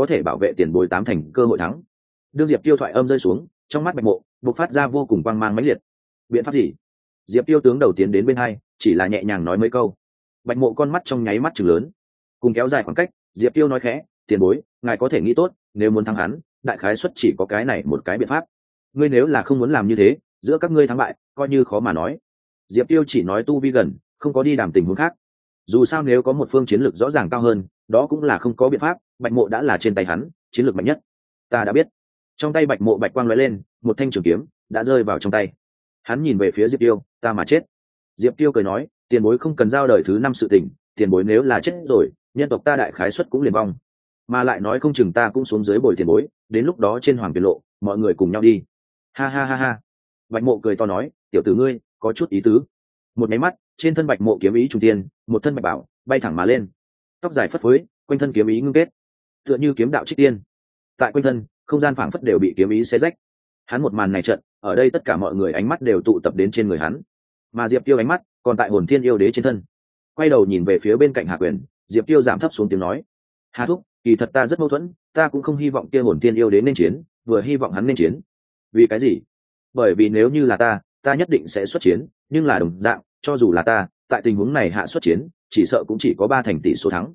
có thể bảo vệ tiền bối 80% cơ hội thắng. Đương Diệp Tiêu thoại âm rơi xuống, trong mắt Bạch Mộ bộc phát ra vô cùng quang mang mãnh liệt. Biện pháp gì? Diệp Tiêu tướng đầu tiến đến bên hai, chỉ là nhẹ nhàng nói mấy câu. Bạch Mộ con mắt trong nháy mắt trừng lớn, cùng kéo dài khoảng cách. Diệp Tiêu nói khẽ, tiền bối, ngài có thể nghĩ tốt, nếu muốn thắng hắn, đại khái suất chỉ có cái này một cái biện pháp. Ngươi nếu là không muốn làm như thế, giữa các ngươi thắng bại coi như khó mà nói. Diệp Tiêu chỉ nói tu vi gần, không có đi đàm tình huống khác. Dù sao nếu có một phương chiến lược rõ ràng cao hơn, đó cũng là không có biện pháp. Bạch Mộ đã là trên tay hắn chiến lược mạnh nhất. Ta đã biết. Trong tay Bạch Mộ bạch quang lóe lên, một thanh trường kiếm đã rơi vào trong tay. Hắn nhìn về phía Diệp Tiêu, ta mà chết. Diệp Tiêu cười nói, tiền bối không cần giao đời thứ 5 sự tình, tiền bối nếu là chết rồi, nhân tộc ta đại khái suất cũng liền vong, mà lại nói không chừng ta cũng xuống dưới bồi tiền bối, đến lúc đó trên hoàng tiền lộ, mọi người cùng nhau đi. Ha ha ha ha. Bạch Mộ cười to nói, tiểu tử ngươi có chút ý tứ. Một máy mắt, trên thân Bạch Mộ kiếm ý trung tiên, một thân bạch bảo bay thẳng mà lên, tóc dài phất phới, quanh thân kiếm ý ngưng kết, tựa như kiếm đạo trích tiên. Tại quanh thân, không gian phảng phất đều bị kiếm ý xé rách. Hắn một màn này trận, ở đây tất cả mọi người ánh mắt đều tụ tập đến trên người hắn, mà Diệp Tiêu ánh mắt còn tại hồn thiên yêu đế trên thân. Quay đầu nhìn về phía bên cạnh Hà Quyền, Diệp Tiêu giảm thấp xuống tiếng nói, Hà thúc, kỳ thật ta rất mâu thuẫn, ta cũng không hy vọng kia hồn thiên yêu đế nên chiến, vừa hy vọng hắn nên chiến. Vì cái gì? Bởi vì nếu như là ta nhất định sẽ xuất chiến, nhưng là đồng dạng, cho dù là ta, tại tình huống này hạ xuất chiến, chỉ sợ cũng chỉ có 3% số thắng.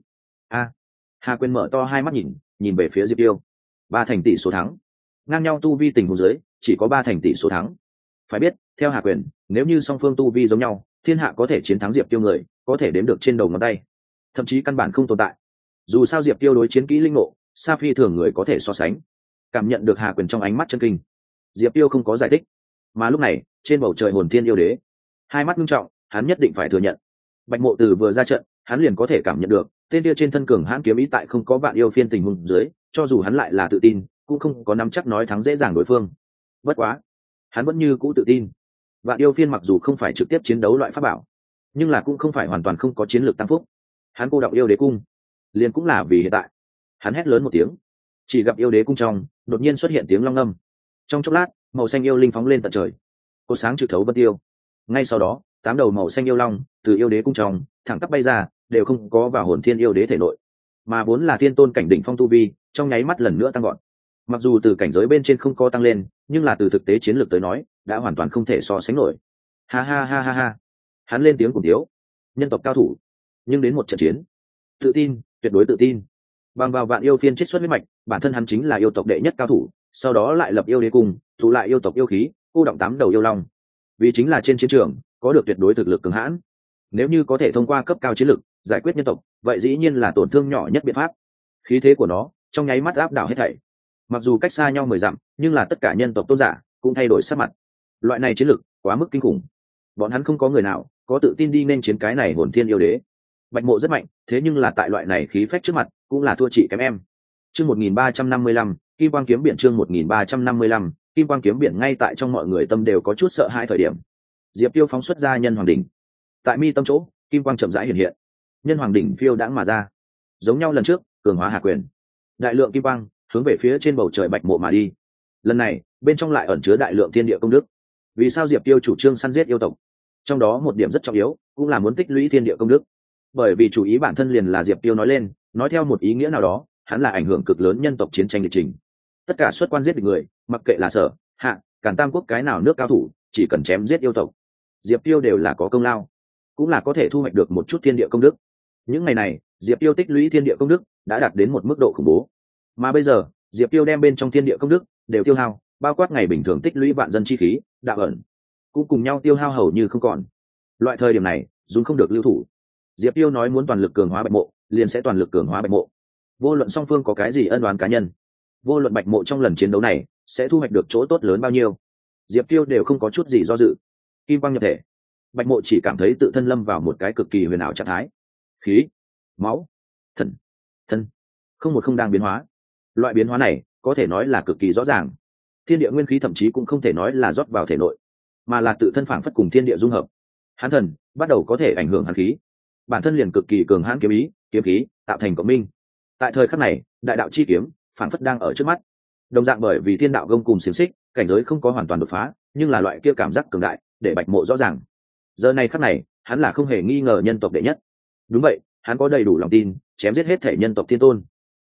Hà Quyền mở to hai mắt nhìn về phía Diệp Tiêu. 3% số thắng. Ngang nhau tu vi tình huống dưới, chỉ có 3% số thắng. Phải biết, theo Hà Quyền, nếu như song phương tu vi giống nhau, thiên hạ có thể chiến thắng Diệp Tiêu người, có thể đếm được trên đầu ngón tay, thậm chí căn bản không tồn tại. Dù sao Diệp Tiêu đối chiến kỹ linh ngộ, sa phi thường người có thể so sánh. Cảm nhận được Hà Quyền trong ánh mắt chân kinh, Diệp Tiêu không có giải thích, mà lúc này trên bầu trời hồn thiên yêu đế hai mắt nghiêm trọng, hắn nhất định phải thừa nhận, Bạch Mộ từ vừa ra trận, hắn liền có thể cảm nhận được tên kia trên thân cường hãn kiếm ý, tại không có vạn yêu phiên tình huống dưới, cho dù hắn lại là tự tin, cũng không có nắm chắc nói thắng dễ dàng đối phương. Bất quá, hắn vẫn như cũ tự tin. Vạn yêu phiên mặc dù không phải trực tiếp chiến đấu loại pháp bảo, nhưng là cũng không phải hoàn toàn không có chiến lược tăng phúc. Hắn cô đọng yêu đế cung, liền cũng là vì hiện tại. Hắn hét lớn một tiếng, chỉ gặp yêu đế cung trong đột nhiên xuất hiện tiếng long ngâm. Trong chốc lát, màu xanh yêu linh phóng lên tận trời, có sáng trực thấu vân tiêu. Ngay sau đó, 8 đầu màu xanh yêu long từ yêu đế cung trong thẳng tắp bay ra, đều không có vào hồn thiên yêu đế thể nội, mà vốn là thiên tôn cảnh đỉnh phong tu vi, trong nháy mắt lần nữa tăng gọn. Mặc dù từ cảnh giới bên trên không có tăng lên, nhưng là từ thực tế chiến lược tới nói, đã hoàn toàn không thể so sánh nổi. Ha ha ha ha ha. Hắn lên tiếng cùng tiếu. Nhân tộc cao thủ, nhưng đến một trận chiến, tự tin, tuyệt đối tự tin. Bằng vào vạn yêu phiên chiết xuất huyết mạch, bản thân hắn chính là yêu tộc đệ nhất cao thủ, sau đó lại lập yêu đế cung, thủ lại yêu tộc yêu khí, cô động 8 đầu yêu long. Vì chính là trên chiến trường có được tuyệt đối thực lực cường hãn. Nếu như có thể thông qua cấp cao chiến lực giải quyết nhân tộc, vậy dĩ nhiên là tổn thương nhỏ nhất biện pháp. Khí thế của nó trong nháy mắt áp đảo hết thảy. Mặc dù cách xa nhau 10 dặm, nhưng là tất cả nhân tộc tôn giả cũng thay đổi sắc mặt. Loại này chiến lực quá mức kinh khủng, bọn hắn không có người nào có tự tin đi nên chiến cái này hồn thiên yêu đế. Bạch Mộ rất mạnh, thế nhưng là tại loại này khí phách trước mặt, cũng là thua chị kém em. Chương 1355, Kim Quang kiếm biển, chương 1355, Kim Quang kiếm biển. Ngay tại trong mọi người tâm đều có chút sợ hãi thời điểm, Diệp Tiêu phóng xuất ra nhân hoàng đỉnh. Tại mi tâm chỗ, kim quang chậm rãi hiện hiện, nhân hoàng đỉnh phiêu đãng mà ra. Giống nhau lần trước, cường hóa Hà Quyền, đại lượng kim quang hướng về phía trên bầu trời Bạch Mộ mà đi. Lần này, bên trong lại ẩn chứa đại lượng thiên địa công đức. Vì sao Diệp Tiêu chủ trương săn giết yêu tộc? Trong đó một điểm rất trọng yếu, cũng là muốn tích lũy thiên địa công đức. Bởi vì chủ ý bản thân liền là Diệp Tiêu nói lên, nói theo một ý nghĩa nào đó, hắn là ảnh hưởng cực lớn nhân tộc chiến tranh lịch trình. Tất cả xuất quan giết địch người, mặc kệ là Sở, Hạ, Càn Tam quốc cái nào nước cao thủ, chỉ cần chém giết yêu tộc, Diệp Tiêu đều là có công lao, cũng là có thể thu hoạch được một chút thiên địa công đức. Những ngày này, Diệp Tiêu tích lũy thiên địa công đức đã đạt đến một mức độ khủng bố, mà bây giờ Diệp Tiêu đem bên trong thiên địa công đức đều tiêu hao, bao quát ngày bình thường tích lũy vạn dân chi khí, đạo ẩn cũng cùng nhau tiêu hao hầu như không còn. Loại thời điểm này dùng không được lưu thủ. Diệp Tiêu nói muốn toàn lực cường hóa Bạch Mộ, liền sẽ toàn lực cường hóa Bạch Mộ. Vô luận song phương có cái gì ân oán cá nhân, vô luận Bạch Mộ trong lần chiến đấu này sẽ thu hoạch được chỗ tốt lớn bao nhiêu, Diệp Tiêu đều không có chút gì do dự. Kim quang nhập thể, Bạch Mộ chỉ cảm thấy tự thân lâm vào một cái cực kỳ huyền ảo trạng thái. Khí, máu, thần, thân, không một không đang biến hóa. Loại biến hóa này có thể nói là cực kỳ rõ ràng. Thiên địa nguyên khí thậm chí cũng không thể nói là rót vào thể nội, mà là tự thân phảng phất cùng thiên địa dung hợp. Hắn thần bắt đầu có thể ảnh hưởng hắn khí, bản thân liền cực kỳ cường hãn kiếm ý, kiếm khí tạo thành cộng minh. Tại thời khắc này, đại đạo chi kiếm phảng phất đang ở trước mắt. Đồng dạng bởi vì thiên đạo gông cùng xiềng xích, cảnh giới không có hoàn toàn đột phá, nhưng là loại kia cảm giác cường đại để Bạch Mộ rõ ràng. Giờ này khắc này, hắn là không hề nghi ngờ nhân tộc đệ nhất. Đúng vậy, hắn có đầy đủ lòng tin chém giết hết thể nhân tộc thiên tôn.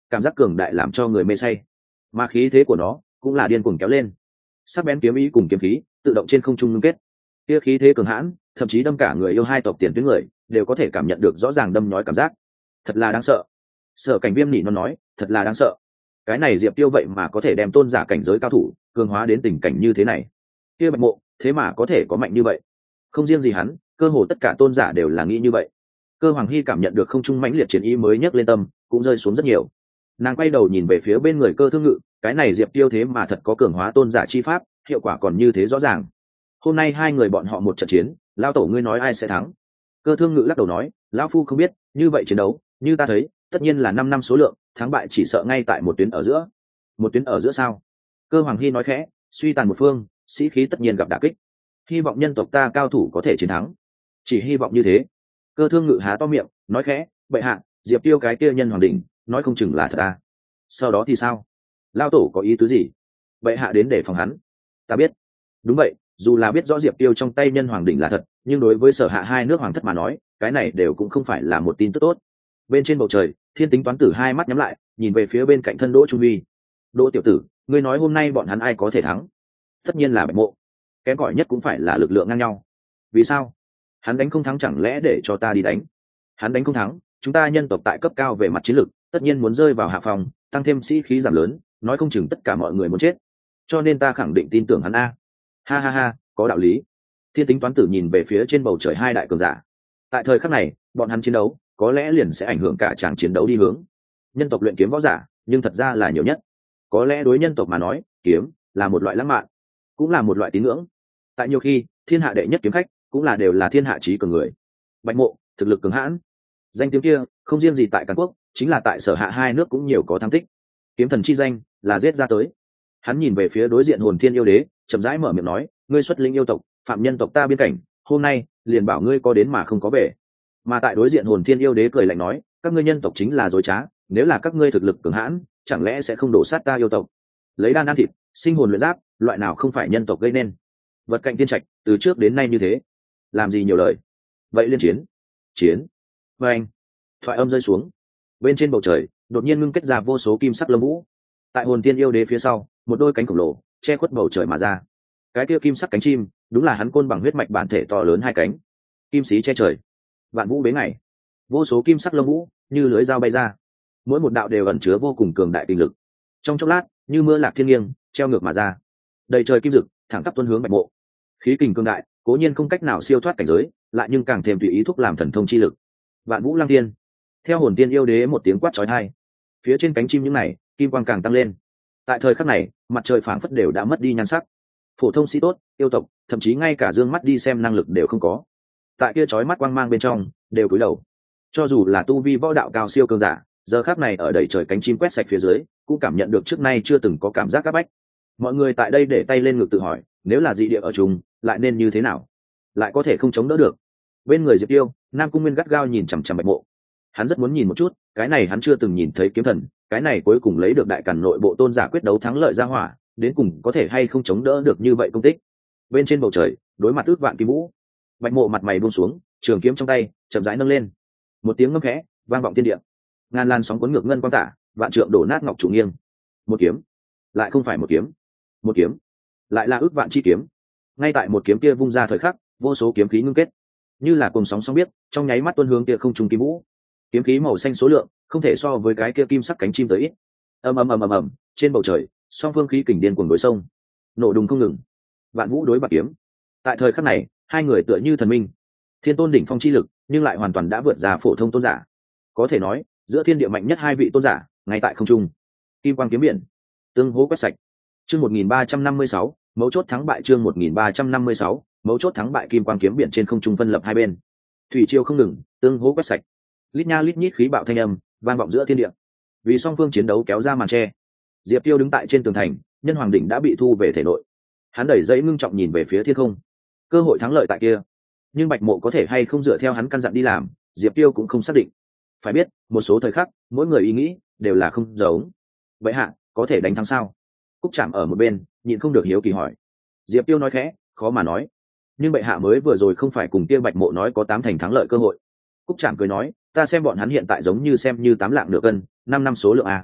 cảm giác cường đại làm cho người mê say, mà khí thế của nó cũng là điên cuồng kéo lên. Sắc bén kiếm ý cùng kiếm khí tự động trên không trung ngưng kết, kia khí thế cường hãn, thậm chí đâm cả người yêu hai tộc tiền tuyến người đều có thể cảm nhận được rõ ràng đâm nhói cảm giác, thật là đáng sợ. Sở Cảnh Viêm nhị nó nói, thật là đáng sợ. Cái này Diệp Tiêu vậy mà có thể đem tôn giả cảnh giới cao thủ cường hóa đến tình cảnh như thế này. Kia Bạch Mộ thế mà có thể có mạnh như vậy. Không riêng gì hắn, cơ hồ tất cả tôn giả đều là nghĩ như vậy. Cơ Hoàng Hy cảm nhận được không trung mãnh liệt chiến ý mới nhấc lên tâm, cũng rơi xuống rất nhiều. Nàng quay đầu nhìn về phía bên người Cơ Thương Ngự, cái này Diệp Tiêu thế mà thật có cường hóa tôn giả chi pháp, hiệu quả còn như thế rõ ràng. Hôm nay hai người bọn họ một trận chiến, lão tổ ngươi nói ai sẽ thắng? Cơ Thương Ngự lắc đầu nói, lão phu không biết, như vậy chiến đấu, như ta thấy, tất nhiên là 5 năm số lượng, thắng bại chỉ sợ ngay tại một tuyến ở giữa. Một tuyến ở giữa sao? Cơ Hoàng Hy nói khẽ, suy tàn một phương, sĩ khí tất nhiên gặp đả kích. Hy vọng nhân tộc ta cao thủ có thể chiến thắng. Chỉ hy vọng như thế. Cơ Thương Ngự há to miệng, nói khẽ, bệ hạ, Diệp Tiêu cái kia nhân hoàng đỉnh, nói không chừng là thật à? Sau đó thì sao? Lao tổ có ý tứ gì? Bệ hạ đến để phòng hắn. Ta biết. Đúng vậy, dù là biết rõ Diệp Tiêu trong tay nhân hoàng đỉnh là thật, nhưng đối với Sở Hạ hai nước hoàng thất mà nói, cái này đều cũng không phải là một tin tức tốt. Bên trên bầu trời, Thiên Tính Toán Tử hai mắt nhắm lại, nhìn về phía bên cạnh thân Đỗ Trung Huy. Đỗ tiểu tử, ngươi nói hôm nay bọn hắn ai có thể thắng? Tất nhiên là Bạch Mộ. Kém cỏi nhất cũng phải là lực lượng ngang nhau. Vì sao? Hắn đánh không thắng chẳng lẽ để cho ta đi đánh? Hắn đánh không thắng, chúng ta nhân tộc tại cấp cao về mặt chiến lược, tất nhiên muốn rơi vào hạ phòng, tăng thêm sĩ khí giảm lớn, nói không chừng tất cả mọi người muốn chết. Cho nên ta khẳng định tin tưởng hắn a. Ha ha ha, có đạo lý. Thiên Tính Toán Tử nhìn về phía trên bầu trời hai đại cường giả. Tại thời khắc này, bọn hắn chiến đấu, có lẽ liền sẽ ảnh hưởng cả tràng chiến đấu đi hướng. Nhân tộc luyện kiếm võ giả, nhưng thật ra là nhiều nhất. Có lẽ đối nhân tộc mà nói, kiếm là một loại lãng mạn, cũng là một loại tín ngưỡng. Tại nhiều khi, thiên hạ đệ nhất kiếm khách cũng là đều là thiên hạ chí cường người. Bạch Mộ, thực lực cường hãn. Danh tiếng kia, không riêng gì tại Càn Quốc, chính là tại Sở Hạ hai nước cũng nhiều có thắng tích. Kiếm thần chi danh, là giết ra tới. Hắn nhìn về phía đối diện Hồn Thiên yêu đế, chậm rãi mở miệng nói, ngươi xuất linh yêu tộc, phạm nhân tộc ta biên cảnh, hôm nay liền bảo ngươi có đến mà không có về. Mà tại đối diện Hồn Thiên yêu đế cười lạnh nói, các ngươi nhân tộc chính là dối trá, nếu là các ngươi thực lực cường hãn, chẳng lẽ sẽ không đổ sát ta yêu tộc? Lấy đan ăn thịt, sinh hồn luyện giáp, loại nào không phải nhân tộc gây nên? Vật cạnh tiên trạch, từ trước đến nay như thế, làm gì nhiều lời? Vậy liên chiến, chiến. Và anh, thoại âm rơi xuống, bên trên bầu trời đột nhiên ngưng kết ra vô số kim sắc lông vũ. Tại Hồn Thiên yêu đế phía sau, một đôi cánh khổng lồ che khuất bầu trời mà ra. Cái kia kim sắc cánh chim, đúng là hắn côn bằng huyết mạch bản thể to lớn hai cánh, kim sĩ che trời, vạn vũ bế ngày. Vô số kim sắc lông vũ như lưới dao bay ra, mỗi một đạo đều ẩn chứa vô cùng cường đại kinh lực. Trong chốc lát, như mưa lạc thiên nghiêng, treo ngược mà ra, đầy trời kim dực thẳng tắp tuôn hướng Bạch Mộ. Khí kình cường đại, cố nhiên không cách nào siêu thoát cảnh giới, lại nhưng càng thêm tùy ý thúc làm thần thông chi lực. Vạn vũ lăng thiên. Theo Hồn Tiên yêu đế một tiếng quát chói tai, phía trên cánh chim những này kim quang càng tăng lên. Tại thời khắc này, mặt trời phảng phất đều đã mất đi nhan sắc. Phổ thông sĩ tốt, yêu tộc, thậm chí ngay cả dương mắt đi xem năng lực đều không có. Tại kia chói mắt quang mang bên trong, đều cúi đầu. Cho dù là tu vi võ đạo cao siêu cường giả, giờ khắc này ở đầy trời cánh chim quét sạch phía dưới, cũng cảm nhận được trước nay chưa từng có cảm giác áp bách. Mọi người tại đây để tay lên ngực tự hỏi, nếu là dị địa ở chung, lại nên như thế nào? Lại có thể không chống đỡ được. Bên người Diệp Tiêu, Nam Cung Nguyên gắt gao nhìn chằm chằm Bạch Mộ. Hắn rất muốn nhìn một chút, cái này hắn chưa từng nhìn thấy kiếm thần, cái này cuối cùng lấy được đại càn nội bộ tôn giả quyết đấu thắng lợi ra hỏa, đến cùng có thể hay không chống đỡ được như vậy công tích. Bên trên bầu trời, đối mặt ước vạn kim vũ, Bạch Mộ mặt mày buông xuống, trường kiếm trong tay chậm rãi nâng lên. Một tiếng ngâm khẽ, vang vọng thiên địa. Ngàn làn sóng cuốn ngược ngân quang tả, vạn trượng đổ nát ngọc trụ nghiêng. Một kiếm, lại không phải một kiếm. Một kiếm, lại là ước vạn chi kiếm. Ngay tại một kiếm kia vung ra thời khắc, vô số kiếm khí ngưng kết, như là cùng sóng sóng biết, trong nháy mắt tuôn hướng kia không trung kim vũ. Kiếm khí màu xanh số lượng không thể so với cái kia kim sắc cánh chim tới ít. Ầm ầm ầm ầm ầm, trên bầu trời, song phương khí kình điên cuồng đối sông, nổ đùng không ngừng. Vạn vũ đối bạc kiếm. Tại thời khắc này, hai người tựa như thần minh, thiên tôn đỉnh phong chi lực, nhưng lại hoàn toàn đã vượt ra phổ thông tôn giả. Có thể nói, giữa thiên địa mạnh nhất hai vị tôn giả, ngay tại không trung. Kim quang kiếm biển, tương hỗ quét sạch. Chương 1356, mấu chốt thắng bại. Chương 1356, mấu chốt thắng bại. Kim quang kiếm biển trên không trung phân lập hai bên, thủy triều không ngừng, tương hỗ quét sạch. Lít nha lít nhít khí bạo thanh âm vang vọng giữa thiên địa. Vì song phương chiến đấu kéo ra màn che, Diệp Tiêu đứng tại trên tường thành, nhân hoàng đỉnh đã bị thu về thể nội. Hắn đẩy giấy ngưng trọng nhìn về phía thiên không, cơ hội thắng lợi tại kia. Nhưng Bạch Mộ có thể hay không dựa theo hắn căn dặn đi làm, Diệp Tiêu cũng không xác định. Phải biết, một số thời khắc, mỗi người ý nghĩ đều là không giống. Vậy hạ, có thể đánh thắng sao? Cúc Trảm ở một bên, nhịn không được hiếu kỳ hỏi. Diệp Tiêu nói khẽ, khó mà nói. Nhưng bệ hạ mới vừa rồi không phải cùng kia Bạch Mộ nói có 8 thành thắng lợi cơ hội. Cúc Trảm cười nói, ta xem bọn hắn hiện tại giống như xem như 8 lạng nửa cân, 5 năm số lượng a.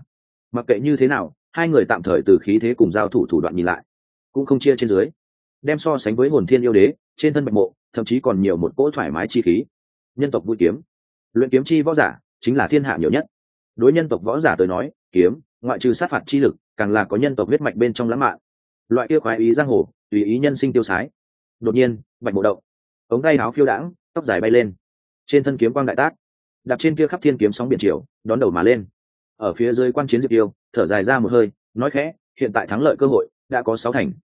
Mặc kệ như thế nào, hai người tạm thời từ khí thế cùng giao thủ thủ đoạn nhìn lại cũng không chia trên dưới. Đem so sánh với hồn thiên yêu đế, trên thân bạch mộ thậm chí còn nhiều một cỗ thoải mái chi khí. Nhân tộc vui kiếm, luyện kiếm chi võ giả chính là thiên hạ nhiều nhất. Đối nhân tộc võ giả tới nói, kiếm ngoại trừ sát phạt chi lực, càng là có nhân tộc huyết mạch bên trong lãng mạn. Loại kia khoái ý giang hồ, tùy ý nhân sinh tiêu sái. Đột nhiên bạch mộ động, ống tay áo phiêu đãng, tóc dài bay lên, trên thân kiếm quang đại tác, đạp trên kia khắp thiên kiếm sóng biển triều, đón đầu mà lên. Ở phía dưới quan chiến Diệp Tiêu thở dài ra một hơi, nói khẽ, hiện tại thắng lợi cơ hội đã có 6 thành.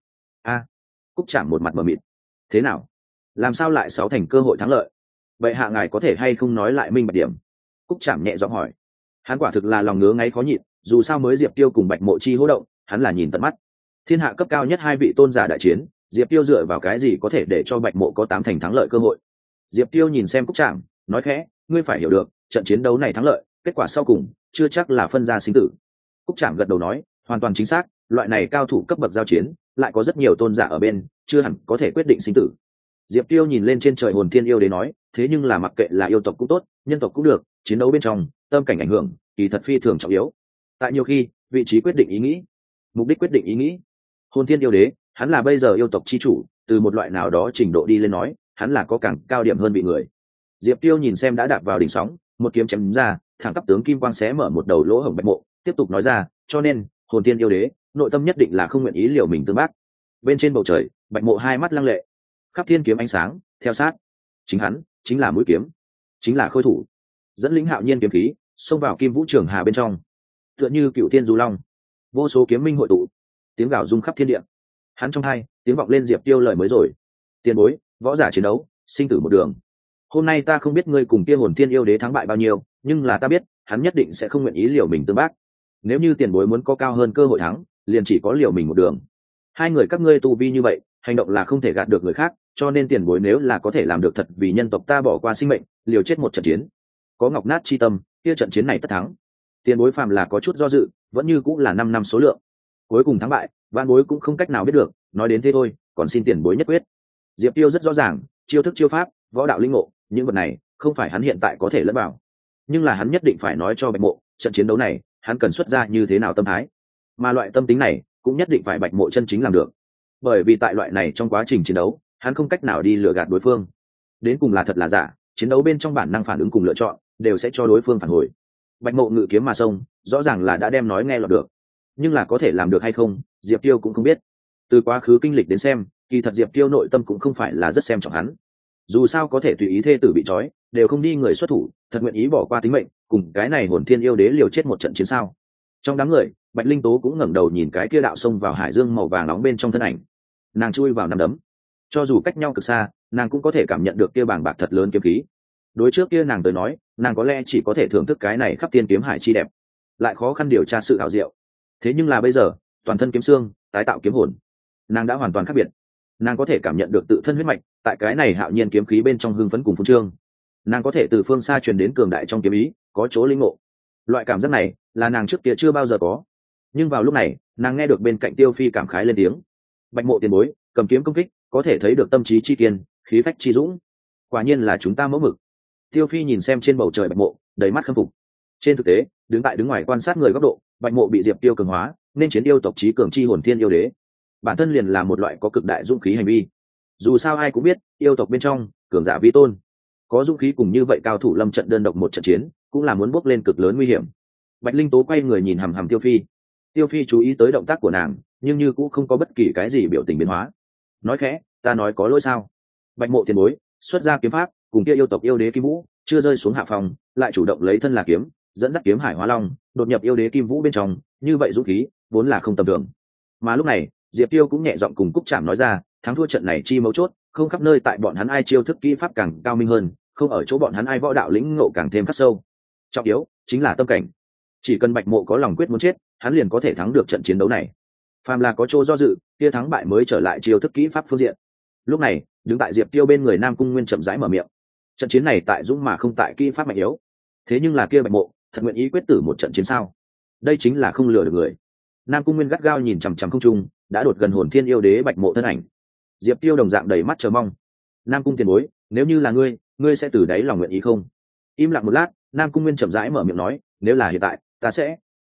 Cúc Trảm một mặt mờ mịt, thế nào, làm sao lại 6 thành cơ hội thắng lợi? Vậy hạ ngài có thể hay không nói lại minh bạch điểm? Cúc Trảm nhẹ giọng hỏi. Hắn quả thực là lòng ngứa ngáy khó nhịn, dù sao mới Diệp Tiêu cùng bạch mộ chi hô động, hắn là nhìn tận mắt. Thiên hạ cấp cao nhất hai vị tôn giả đại chiến, Diệp Tiêu dựa vào cái gì có thể để cho bạch mộ có 8 thành thắng lợi cơ hội? Diệp Tiêu nhìn xem Cúc Trảm, nói khẽ, ngươi phải hiểu được, trận chiến đấu này thắng lợi, kết quả sau cùng chưa chắc là phân ra sinh tử. Cúc Trảm gật đầu nói, hoàn toàn chính xác, loại này cao thủ cấp bậc giao chiến, lại có rất nhiều tôn giả ở bên, chưa hẳn có thể quyết định sinh tử. Diệp Tiêu nhìn lên trên trời hồn thiên yêu đế nói, thế nhưng là mặc kệ là yêu tộc cũng tốt, nhân tộc cũng được, chiến đấu bên trong, tâm cảnh ảnh hưởng, kỳ thật phi thường trọng yếu. Tại nhiều khi, vị trí quyết định ý nghĩ, mục đích quyết định ý nghĩ. Hồn thiên yêu đế, hắn là bây giờ yêu tộc chi chủ, từ một loại nào đó trình độ đi lên nói, hắn là có càng cao điểm hơn bị người. Diệp Tiêu nhìn xem đã đạp vào đỉnh sóng, một kiếm chém ra, thẳng tắp tướng kim quang xé mở một đầu lỗ hổng bạch mộ, tiếp tục nói ra, cho nên, hồn thiên yêu đế, nội tâm nhất định là không nguyện ý liều mình tương bác. Bên trên bầu trời, bạch mộ hai mắt lăng lệ, khắp thiên kiếm ánh sáng, theo sát. Chính hắn, chính là mũi kiếm, chính là khôi thủ, dẫn lĩnh hạo nhiên kiếm khí, xông vào kim vũ trường hà bên trong, tựa như cựu thiên du long, vô số kiếm minh hội tụ, tiếng gào rung khắp thiên địa. Hắn trong hai, tiếng vọng lên Diệp Tiêu lời mới rồi. Tiền bối, võ giả chiến đấu, sinh tử một đường. Hôm nay ta không biết ngươi cùng kia hồn thiên yêu đế thắng bại bao nhiêu, nhưng là ta biết, hắn nhất định sẽ không nguyện ý liều mình tương bác. Nếu như tiền bối muốn có cao hơn cơ hội thắng, liền chỉ có liều mình một đường. Hai người các ngươi tu vi như vậy, hành động là không thể gạt được người khác, cho nên tiền bối nếu là có thể làm được thật vì nhân tộc ta bỏ qua sinh mệnh, liều chết một trận chiến, có ngọc nát chi tâm, kia trận chiến này tất thắng. Tiền bối phàm là có chút do dự, vẫn như cũng là 5 năm số lượng. Cuối cùng thắng bại, vạn bối cũng không cách nào biết được, nói đến thế thôi, còn xin tiền bối nhất quyết. Diệp Tiêu rất rõ ràng, chiêu thức chiêu pháp, võ đạo linh ngộ, những vật này không phải hắn hiện tại có thể lẫn vào, nhưng là hắn nhất định phải nói cho bạch mộ, trận chiến đấu này hắn cần xuất ra như thế nào tâm thái, mà loại tâm tính này cũng nhất định phải bạch mộ chân chính làm được, bởi vì tại loại này trong quá trình chiến đấu hắn không cách nào đi lừa gạt đối phương, đến cùng là thật là giả, chiến đấu bên trong bản năng phản ứng cùng lựa chọn đều sẽ cho đối phương phản hồi. Bạch mộ ngự kiếm mà xông, rõ ràng là đã đem nói nghe lọt được, nhưng là có thể làm được hay không, Diệp Tiêu cũng không biết. Từ quá khứ kinh lịch đến xem, kỳ thật Diệp Tiêu nội tâm cũng không phải là rất xem trọng hắn, dù sao có thể tùy ý thê tử bị trói, đều không đi người xuất thủ, thật nguyện ý bỏ qua tính mệnh cùng cái này hồn thiên yêu đế liều chết một trận chiến sao? Trong đám người, Bạch Linh Tố cũng ngẩng đầu nhìn cái kia đạo sông vào hải dương màu vàng nóng bên trong thân ảnh, nàng chui vào nằm đấm, cho dù cách nhau cực xa, nàng cũng có thể cảm nhận được kia bàng bạc thật lớn kiếm khí. Đối trước kia nàng tới nói, nàng có lẽ chỉ có thể thưởng thức cái này khắp thiên kiếm hải chi đẹp, lại khó khăn điều tra sự ảo diệu. Thế nhưng là bây giờ, toàn thân kiếm xương, tái tạo kiếm hồn, nàng đã hoàn toàn khác biệt. Nàng có thể cảm nhận được tự thân huyết mạch tại cái này hạo nhiên kiếm khí bên trong hưng phấn cùng phun trương, nàng có thể từ phương xa truyền đến cường đại trong kiếm ý, có chỗ linh ngộ. Loại cảm giác này là nàng trước kia chưa bao giờ có. Nhưng vào lúc này, nàng nghe được bên cạnh Tiêu Phi cảm khái lên tiếng, bạch mộ tiền bối cầm kiếm công kích, có thể thấy được tâm trí chi kiên, khí phách chi dũng, quả nhiên là chúng ta mẫu mực. Tiêu Phi nhìn xem trên bầu trời bạch mộ, đầy mắt khâm phục. Trên thực tế, đứng ngoài quan sát người góc độ, bạch mộ bị Diệp Tiêu cường hóa, nên chiến yêu tộc trí cường chi hồn thiên yêu đế, bản thân liền là một loại có cực đại dũng khí hành vi. Dù sao ai cũng biết, yêu tộc bên trong cường giả vi tôn, có dũng khí cùng như vậy cao thủ lâm trận đơn độc một trận chiến, cũng là muốn bước lên cực lớn nguy hiểm. Bạch Linh Tố quay người nhìn hằm hằm Tiêu Phi. Tiêu Phi chú ý tới động tác của nàng, nhưng như cũng không có bất kỳ cái gì biểu tình biến hóa. Nói khẽ, ta nói có lỗi sao? Bạch mộ tiền bối xuất ra kiếm pháp, cùng kia yêu tộc yêu đế Kim Vũ chưa rơi xuống hạ phòng, lại chủ động lấy thân là kiếm, dẫn dắt kiếm hải hóa long, đột nhập yêu đế Kim Vũ bên trong, như vậy dũng khí vốn là không tầm thường. Mà lúc này, Diệp Tiêu cũng nhẹ giọng cùng Cúc Trảm nói ra, thắng thua trận này chi mấu chốt, không khắp nơi tại bọn hắn ai chiêu thức kỹ pháp càng cao minh hơn, không ở chỗ bọn hắn ai võ đạo lĩnh ngộ càng thêm khắc sâu. Trọng yếu chính là tâm cảnh. Chỉ cần bạch mộ có lòng quyết muốn chết, hắn liền có thể thắng được trận chiến đấu này. Phàm là có chỗ do dự, kia thắng bại mới trở lại chiêu thức kỹ pháp phương diện. Lúc này, đứng tại Diệp Tiêu bên người Nam Cung Nguyên chậm rãi mở miệng. Trận chiến này tại dũng mà không tại kỹ pháp mạnh yếu. Thế nhưng là kia bạch mộ, thật nguyện ý quyết tử một trận chiến sao? Đây chính là không lừa được người. Nam Cung Nguyên gắt gao nhìn chằm chằm không trung, đã đột gần hồn thiên yêu đế bạch mộ thân ảnh. Diệp Tiêu đồng dạng đầy mắt chờ mong. Nam Cung tiền bối, nếu như là ngươi sẽ từ đáy lòng nguyện ý không? Im lặng một lát, Nam Cung Nguyên chậm rãi mở miệng nói, nếu là hiện tại, ta sẽ.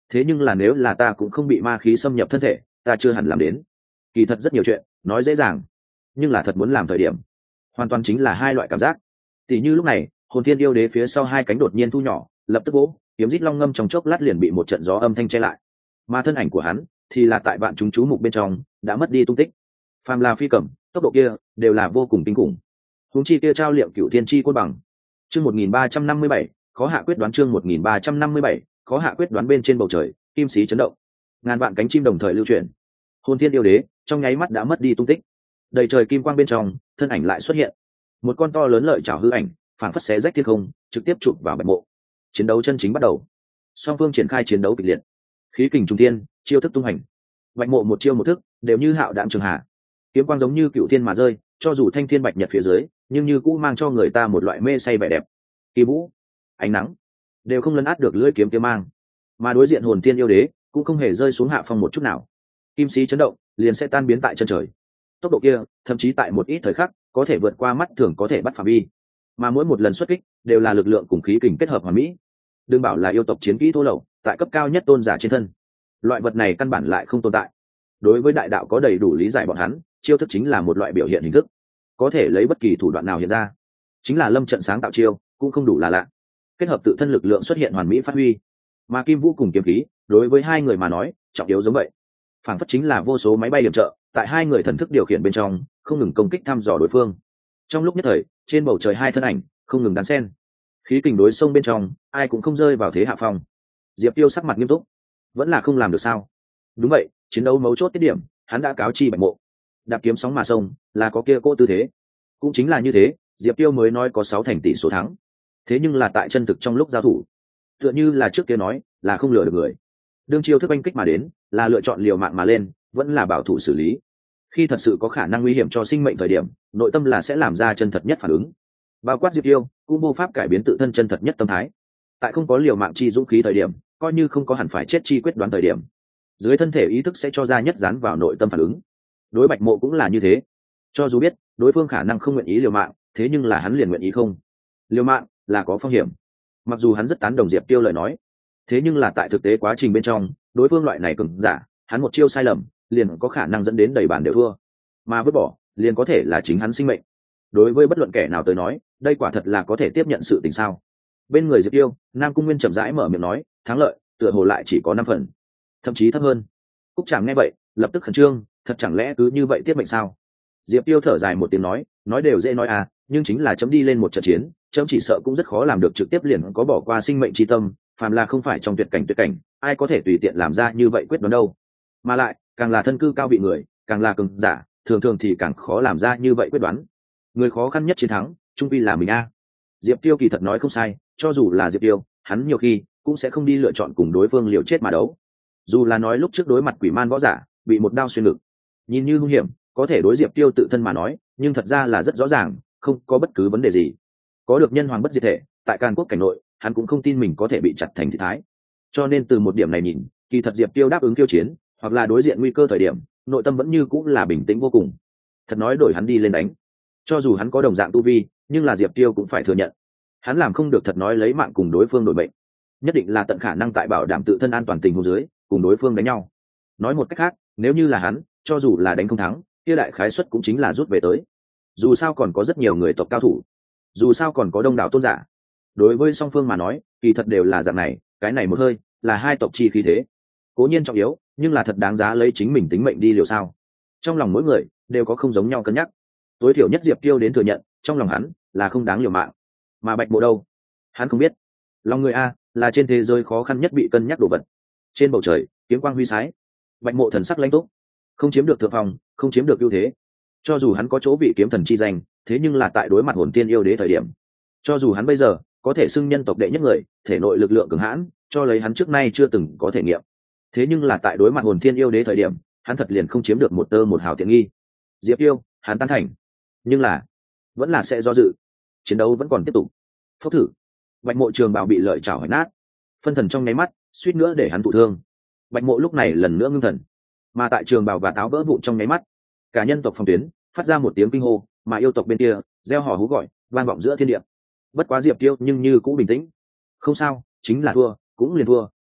thế nhưng là nếu là ta cũng không bị ma khí xâm nhập thân thể, ta chưa hẳn làm đến. Kỳ thật rất nhiều chuyện nói dễ dàng, nhưng là thật muốn làm thời điểm hoàn toàn chính là hai loại cảm giác. Tỷ như lúc này hồn thiên yêu đế phía sau hai cánh đột nhiên thu nhỏ, lập tức vỗ, kiếm rít long ngâm trong chốc lát liền bị một trận gió âm thanh che lại, mà thân ảnh của hắn thì là tại vạn chúng chú mục bên trong đã mất đi tung tích. Phàm là phi cầm tốc độ kia đều là vô cùng kinh khủng, huống chi kia trao liệm cửu thiên chi côn bằng. Chương 1357, khó hạ quyết đoán. Chương 1357, khó hạ quyết đoán. Bên trên bầu trời kim sĩ chấn động, ngàn vạn cánh chim đồng thời lưu chuyển, hồn thiên yêu đế trong nháy mắt đã mất đi tung tích. Đầy trời kim quang bên trong thân ảnh lại xuất hiện, một con to lớn lợi chảo hư ảnh phản phất xé rách thiên không trực tiếp chụp vào Bạch Mộ. Chiến đấu chân chính bắt đầu, song phương triển khai chiến đấu kịch liệt, khí kình trung thiên, chiêu thức tung hành. Bạch Mộ một chiêu một thức đều như hạo đạm trường hạ, kiếm quang giống như cựu thiên mà rơi, cho dù thanh thiên bạch nhật phía dưới nhưng như cũ mang cho người ta một loại mê say vẻ đẹp. Kỳ vũ, ánh nắng đều không lấn át được lưỡi kiếm kia mang, mà đối diện hồn thiên yêu đế cũng không hề rơi xuống hạ phong một chút nào. Kim sĩ chấn động liền sẽ tan biến tại chân trời, tốc độ kia thậm chí tại một ít thời khắc có thể vượt qua mắt thường có thể bắt phạm vi, mà mỗi một lần xuất kích đều là lực lượng cùng khí kình kết hợp hoàn mỹ. đừng bảo là yêu tộc chiến kỹ thô lậu, tại cấp cao nhất tôn giả trên thân loại vật này căn bản lại không tồn tại. Đối với đại đạo có đầy đủ lý giải bọn hắn, chiêu thức chính là một loại biểu hiện hình thức, có thể lấy bất kỳ thủ đoạn nào hiện ra, chính là lâm trận sáng tạo chiêu cũng không đủ là lạ, kết hợp tự thân lực lượng xuất hiện hoàn mỹ phát huy. Mà kim vũ cùng kiếm khí đối với hai người mà nói trọng yếu giống vậy, phản phất chính là vô số máy bay điểm trợ tại hai người thần thức điều khiển bên trong không ngừng công kích thăm dò đối phương. Trong lúc nhất thời trên bầu trời hai thân ảnh không ngừng đan xen, khí kình đối xông bên trong ai cũng không rơi vào thế hạ phong. Diệp Tiêu sắc mặt nghiêm túc, vẫn là không làm được sao? Đúng vậy, chiến đấu mấu chốt tiết điểm hắn đã cáo chi Bạch Mộ, đạp kiếm sóng mà sông là có kia cỗ tư thế. Cũng chính là như thế Diệp Tiêu mới nói có 6 thành tỷ số thắng. Thế nhưng là tại chân thực trong lúc giao thủ, tựa như là trước kia nói là không lừa được người. Đương chiêu thức oanh kích mà đến, là lựa chọn liều mạng mà lên, vẫn là bảo thủ xử lý. Khi thật sự có khả năng nguy hiểm cho sinh mệnh thời điểm, nội tâm là sẽ làm ra chân thật nhất phản ứng. Bao quát Diệp Tiêu cũng vô pháp cải biến tự thân chân thật nhất tâm thái. Tại không có liều mạng chi dũng khí thời điểm, coi như không có hẳn phải chết chi quyết đoán thời điểm, dưới thân thể ý thức sẽ cho ra nhất dán vào nội tâm phản ứng. Đối Bạch Mộ cũng là như thế, cho dù biết đối phương khả năng không nguyện ý liều mạng, thế nhưng là hắn liền nguyện ý không liều mạng là có phong hiểm. Mặc dù hắn rất tán đồng Diệp Tiêu lời nói, thế nhưng là tại thực tế quá trình bên trong, đối phương loại này cường giả, hắn một chiêu sai lầm liền có khả năng dẫn đến đầy bàn đều thua, mà vứt bỏ liền có thể là chính hắn sinh mệnh. Đối với bất luận kẻ nào tới nói, đây quả thật là có thể tiếp nhận sự tình sao. Bên người Diệp Tiêu, Nam Cung Nguyên chậm rãi mở miệng nói, thắng lợi tựa hồ lại chỉ có 5 phần, thậm chí thấp hơn. Cúc Trảm nghe vậy lập tức khẩn trương, thật chẳng lẽ cứ như vậy tiếp mệnh sao? Diệp Tiêu thở dài một tiếng nói đều dễ nói à, nhưng chính là chấm đi lên một trận chiến, chấm chỉ sợ cũng rất khó làm được trực tiếp liền có bỏ qua sinh mệnh chi tâm. Phàm là không phải trong tuyệt cảnh, ai có thể tùy tiện làm ra như vậy quyết đoán đâu. Mà lại càng là thân cư cao vị người, càng là cường giả, thường thì càng khó làm ra như vậy quyết đoán. Người khó khăn nhất chiến thắng trung quy là mình a. Diệp Tiêu kỳ thật nói không sai, cho dù là Diệp Tiêu, hắn nhiều khi cũng sẽ không đi lựa chọn cùng đối phương liều chết mà đấu. Dù là nói lúc trước đối mặt quỷ man võ giả, bị một đao xuyên ngực, nhìn như hung hiểm, có thể đối Diệp Tiêu tự thân mà nói, nhưng thật ra là rất rõ ràng, không có bất cứ vấn đề gì. Có được nhân hoàng bất diệt thể, tại Càn Quốc cảnh nội, hắn cũng không tin mình có thể bị chặt thành thị thái. Cho nên từ một điểm này nhìn, kỳ thật Diệp Tiêu đáp ứng khiêu chiến, hoặc là đối diện nguy cơ thời điểm, nội tâm vẫn như cũng là bình tĩnh vô cùng. Thật nói đổi hắn đi lên đánh, cho dù hắn có đồng dạng tu vi, nhưng là Diệp Tiêu cũng phải thừa nhận, hắn làm không được thật nói lấy mạng cùng đối phương đổi mệnh, nhất định là tận khả năng tại bảo đảm tự thân an toàn tình huống dưới cùng đối phương đánh nhau. Nói một cách khác, nếu như là hắn, cho dù là đánh không thắng, kia đại khái suất cũng chính là rút về tới. Dù sao còn có rất nhiều người tộc cao thủ, dù sao còn có đông đảo tôn giả. Đối với song phương mà nói, kỳ thật đều là dạng này, cái này một hơi là hai tộc chi khí thế. Cố nhiên trọng yếu, nhưng là thật đáng giá lấy chính mình tính mệnh đi liều sao? Trong lòng mỗi người đều có không giống nhau cân nhắc. Tối thiểu nhất Diệp Tiêu đến thừa nhận, trong lòng hắn là không đáng liều mạng. Mà Bạch Mộ đâu? Hắn không biết. Lòng người a là trên thế giới khó khăn nhất bị cân nhắc đồ vật. Trên bầu trời, kiếm quang huy sái. Bạch Mộ thần sắc lãnh túc, không chiếm được thượng phòng, không chiếm được ưu thế. Cho dù hắn có chỗ vị kiếm thần chi danh, thế nhưng là tại đối mặt hồn tiên yêu đế thời điểm, cho dù hắn bây giờ có thể xưng nhân tộc đệ nhất người, thể nội lực lượng cường hãn, cho lấy hắn trước nay chưa từng có thể nghiệm. Thế nhưng là tại đối mặt hồn thiên yêu đế thời điểm, hắn thật liền không chiếm được một tơ một hào tiện nghi. Diệp Tiêu, hắn tán thành, nhưng là vẫn là sẽ do dự. Chiến đấu vẫn còn tiếp tục. Phốc thử, Bạch Mộ trường bào bị lợi chảo hoạch nát, phân thần trong nháy mắt, suýt nữa để hắn thụ thương. Bạch Mộ lúc này lần nữa ngưng thần, mà tại trường bào và áo vỡ vụn trong nháy mắt, cả nhân tộc phòng tuyến phát ra một tiếng kinh hô, mà yêu tộc bên kia reo hò hú gọi, vang vọng giữa thiên địa. Bất quá Diệp Tiêu nhưng như cũng bình tĩnh. Không sao, chính là thua, cũng liền thua.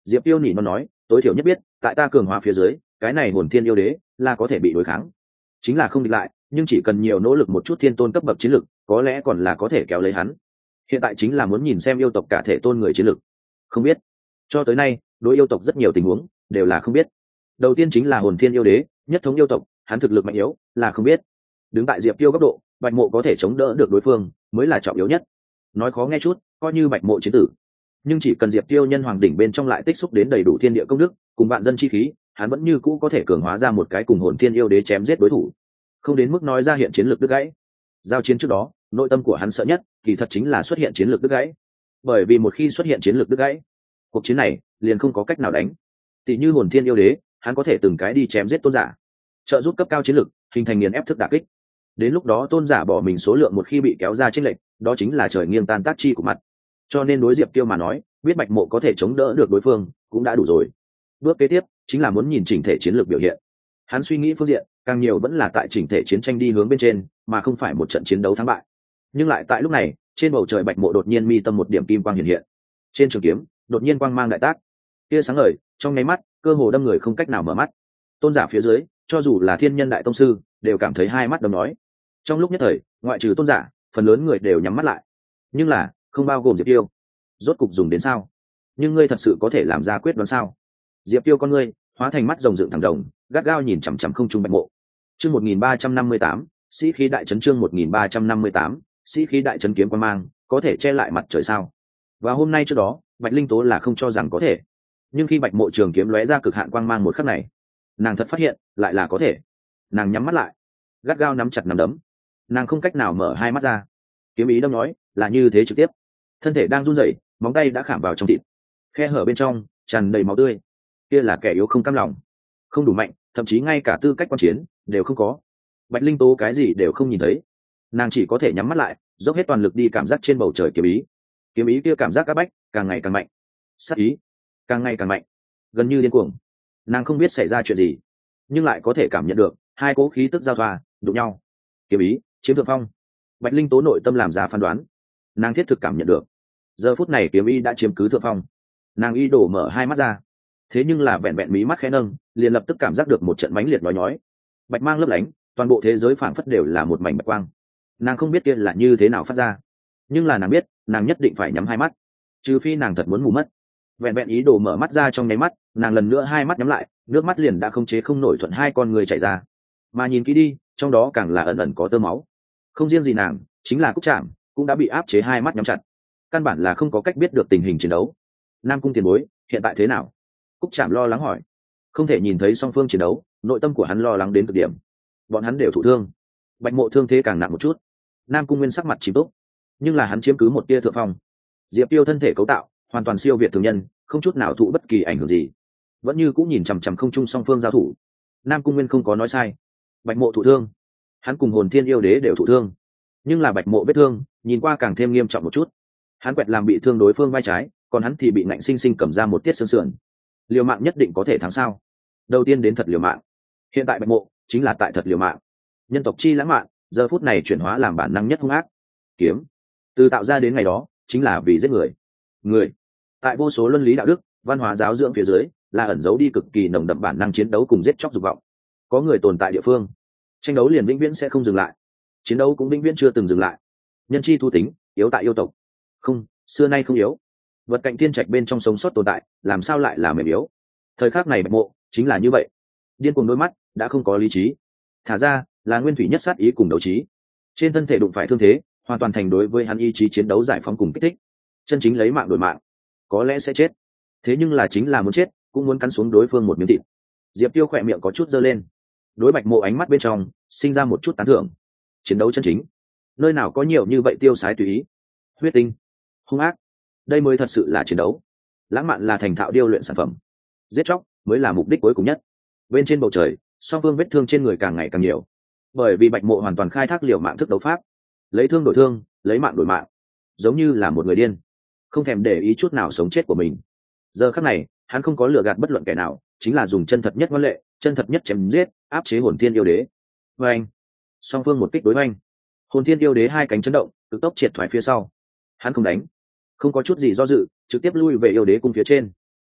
Diệp Tiêu nỉ nó nói, tối thiểu nhất biết tại ta cường hóa phía dưới, cái này hồn thiên yêu đế là có thể bị đối kháng, chính là không địch lại, nhưng chỉ cần nhiều nỗ lực một chút thiên tôn cấp bậc chiến lực, có lẽ còn là có thể kéo lấy hắn. Hiện tại chính là muốn nhìn xem yêu tộc cả thể tôn người chiến lực. Không biết, cho tới nay đối yêu tộc rất nhiều tình huống đều là không biết. Đầu tiên chính là hồn thiên yêu đế nhất thống yêu tộc, hắn thực lực mạnh yếu là không biết. Đứng tại Diệp Tiêu góc độ, Bạch Mộ có thể chống đỡ được đối phương mới là trọng yếu nhất. Nói khó nghe chút, coi như Bạch Mộ chiến tử, nhưng chỉ cần Diệp Tiêu nhân hoàng đỉnh bên trong lại tích xúc đến đầy đủ thiên địa công đức cùng vạn dân chi khí, hắn vẫn như cũ có thể cường hóa ra một cái cùng hồn thiên yêu đế chém giết đối thủ, không đến mức nói ra hiện chiến lược đứt gãy. Giao chiến trước đó, nội tâm của hắn sợ nhất kỳ thật chính là xuất hiện chiến lược đứt gãy, bởi vì một khi xuất hiện chiến lược đứt gãy, cuộc chiến này liền không có cách nào đánh. Tỷ như hồn thiên yêu đế, hắn có thể từng cái đi chém giết tôn giả, trợ giúp cấp cao chiến lược, hình thành nghiền ép thức đả kích. Đến lúc đó tôn giả bỏ mình số lượng một khi bị kéo ra chênh lệch, đó chính là trời nghiêng tan tác chi của mặt. Cho nên đối Diệp Tiêu mà nói, biết Bạch Mộ có thể chống đỡ được đối phương cũng đã đủ rồi. Bước kế tiếp chính là muốn nhìn chỉnh thể chiến lược biểu hiện. Hắn suy nghĩ phương diện càng nhiều vẫn là tại chỉnh thể chiến tranh đi hướng bên trên, mà không phải một trận chiến đấu thắng bại. Nhưng lại tại lúc này, trên bầu trời Bạch Mộ đột nhiên mi tâm một điểm kim quang hiện hiện. Trên trường kiếm đột nhiên quang mang đại tác, tia sáng ngời trong nháy mắt, cơ hồ đâm người không cách nào mở mắt. Tôn giả phía dưới, cho dù là thiên nhân đại tông sư, đều cảm thấy hai mắt đầm nói. Trong lúc nhất thời, ngoại trừ tôn giả, phần lớn người đều nhắm mắt lại. Nhưng là không bao gồm Diệp Tiêu. Rốt cục dùng đến sao? Nhưng ngươi thật sự có thể làm ra quyết đoán sao? Diệp Tiêu con ngươi hóa thành mắt rồng dựng thẳng đồng, gắt gao nhìn chằm chằm không trung Bạch Mộ. Chương 1358, sĩ khí đại trấn. Chương 1358, sĩ khí đại trấn. Kiếm quan mang có thể che lại mặt trời sao? Và hôm nay trước đó, Bạch Linh Tố là không cho rằng có thể. Nhưng khi Bạch Mộ trường kiếm lóe ra cực hạn quang mang một khắc này, nàng thật phát hiện lại là có thể. Nàng nhắm mắt lại, gắt gao nắm chặt nắm đấm. Nàng không cách nào mở hai mắt ra. Kiếm ý đâm nói là như thế trực tiếp. Thân thể đang run rẩy, móng tay đã khảm vào trong thịt, khe hở bên trong tràn đầy máu tươi. Kia là kẻ yếu không cam lòng, không đủ mạnh, thậm chí ngay cả tư cách quan chiến đều không có. Bạch Linh Tố cái gì đều không nhìn thấy, nàng chỉ có thể nhắm mắt lại, dốc hết toàn lực đi cảm giác trên bầu trời kiếm ý kia cảm giác áp bách càng ngày càng mạnh, sát ý càng ngày càng mạnh, gần như điên cuồng. Nàng không biết xảy ra chuyện gì, nhưng lại có thể cảm nhận được hai cỗ khí tức giao thoa đụng nhau, kiếm ý chiếm thượng phong. Bạch Linh Tố nội tâm làm ra phán đoán, nàng thiết thực cảm nhận được giờ phút này kiếm ý đã chiếm cứ thượng phong. Nàng y đổ mở hai mắt ra, thế nhưng là vẹn vẹn mí mắt khẽ nâng, liền lập tức cảm giác được một trận mãnh liệt nói nhói, bạch mang lấp lánh, toàn bộ thế giới phảng phất đều là một mảnh bạch quang. Nàng không biết kia là như thế nào phát ra, nhưng là nàng biết nàng nhất định phải nhắm hai mắt, trừ phi nàng thật muốn mù mất. Vẹn vẹn ý đồ mở mắt ra trong nháy mắt, nàng lần nữa hai mắt nhắm lại, nước mắt liền đã không chế không nổi thuận hai con người chảy ra. Mà nhìn kỹ đi, trong đó càng là ẩn ẩn có tơ máu. Không riêng gì nàng, chính là Cúc Trạm cũng đã bị áp chế hai mắt nhắm chặt, căn bản là không có cách biết được tình hình chiến đấu. Nam Cung tiền bối hiện tại thế nào? Cúc Trạm lo lắng hỏi. Không thể nhìn thấy song phương chiến đấu, nội tâm của hắn lo lắng đến cực điểm. Bọn hắn đều thụ thương. Bạch Mộ thương thế càng nặng một chút. Nam Cung Nguyên sắc mặt chìm túc, nhưng là hắn chiếm cứ một tia thượng phong. Diệp Tiêu thân thể cấu tạo hoàn toàn siêu việt thường nhân, không chút nào thụ bất kỳ ảnh hưởng gì, vẫn như cũng nhìn chằm chằm không trung song phương giao thủ. Nam Cung Nguyên không có nói sai, Bạch Mộ thụ thương, hắn cùng hồn thiên yêu đế đều thụ thương, nhưng là Bạch Mộ vết thương nhìn qua càng thêm nghiêm trọng một chút. Hắn quẹt làm bị thương đối phương vai trái, còn hắn thì bị ngạnh sinh sinh cầm ra một tiết xương sườn. Liều mạng nhất định có thể thắng sao? Đầu tiên đến thật liều mạng. Hiện tại Bạch Mộ chính là tại thật liều mạng. Nhân tộc chi lãng mạn, giờ phút này chuyển hóa làm bản năng nhất hung ác. Kiếm từ tạo ra đến ngày đó chính là vì giết người. Tại vô số luân lý đạo đức, văn hóa giáo dưỡng phía dưới, là ẩn giấu đi cực kỳ nồng đậm bản năng chiến đấu cùng giết chóc dục vọng. Có người tồn tại địa phương, tranh đấu liền vĩnh viễn sẽ không dừng lại, chiến đấu cũng vĩnh viễn chưa từng dừng lại. Nhân chi thu tính, yếu tại yêu tộc. Không, xưa nay không yếu. Vật cạnh tiên trạch bên trong sống sót tồn tại, làm sao lại là mềm yếu? Thời khắc này Bạch Mộ chính là như vậy, điên cuồng đôi mắt đã không có lý trí, thả ra là nguyên thủy nhất sát ý cùng đấu trí. Trên thân thể đụng phải thương thế, hoàn toàn thành đối với hắn ý chí chiến đấu giải phóng cùng kích thích. Chân chính lấy mạng đổi mạng, có lẽ sẽ chết, thế nhưng là chính là muốn chết cũng muốn cắn xuống đối phương một miếng thịt. Diệp Tiêu khỏe miệng có chút giơ lên, đối Bạch Mộ ánh mắt bên trong sinh ra một chút tán thưởng. Chiến đấu chân chính, nơi nào có nhiều như vậy tiêu sái tùy ý, huyết tinh, hung ác, đây mới thật sự là chiến đấu. Lãng mạn là thành thạo điêu luyện sản phẩm, giết chóc mới là mục đích cuối cùng nhất. Bên trên bầu trời, song phương vết thương trên người càng ngày càng nhiều, bởi vì Bạch Mộ hoàn toàn khai thác liều mạng thức đấu pháp, lấy thương đổi thương, lấy mạng đổi mạng, giống như là một người điên, không thèm để ý chút nào sống chết của mình. Giờ khắc này, hắn không có lừa gạt bất luận kẻ nào, chính là dùng chân thật nhất ngoan lệ, chân thật nhất chém giết, áp chế hồn thiên yêu đế. Và anh, song phương một kích đối oanh, hồn thiên yêu đế hai cánh chấn động, cực tốc triệt thoái phía sau. Hắn không đánh, không có chút gì do dự, trực tiếp lui về yêu đế cung phía trên.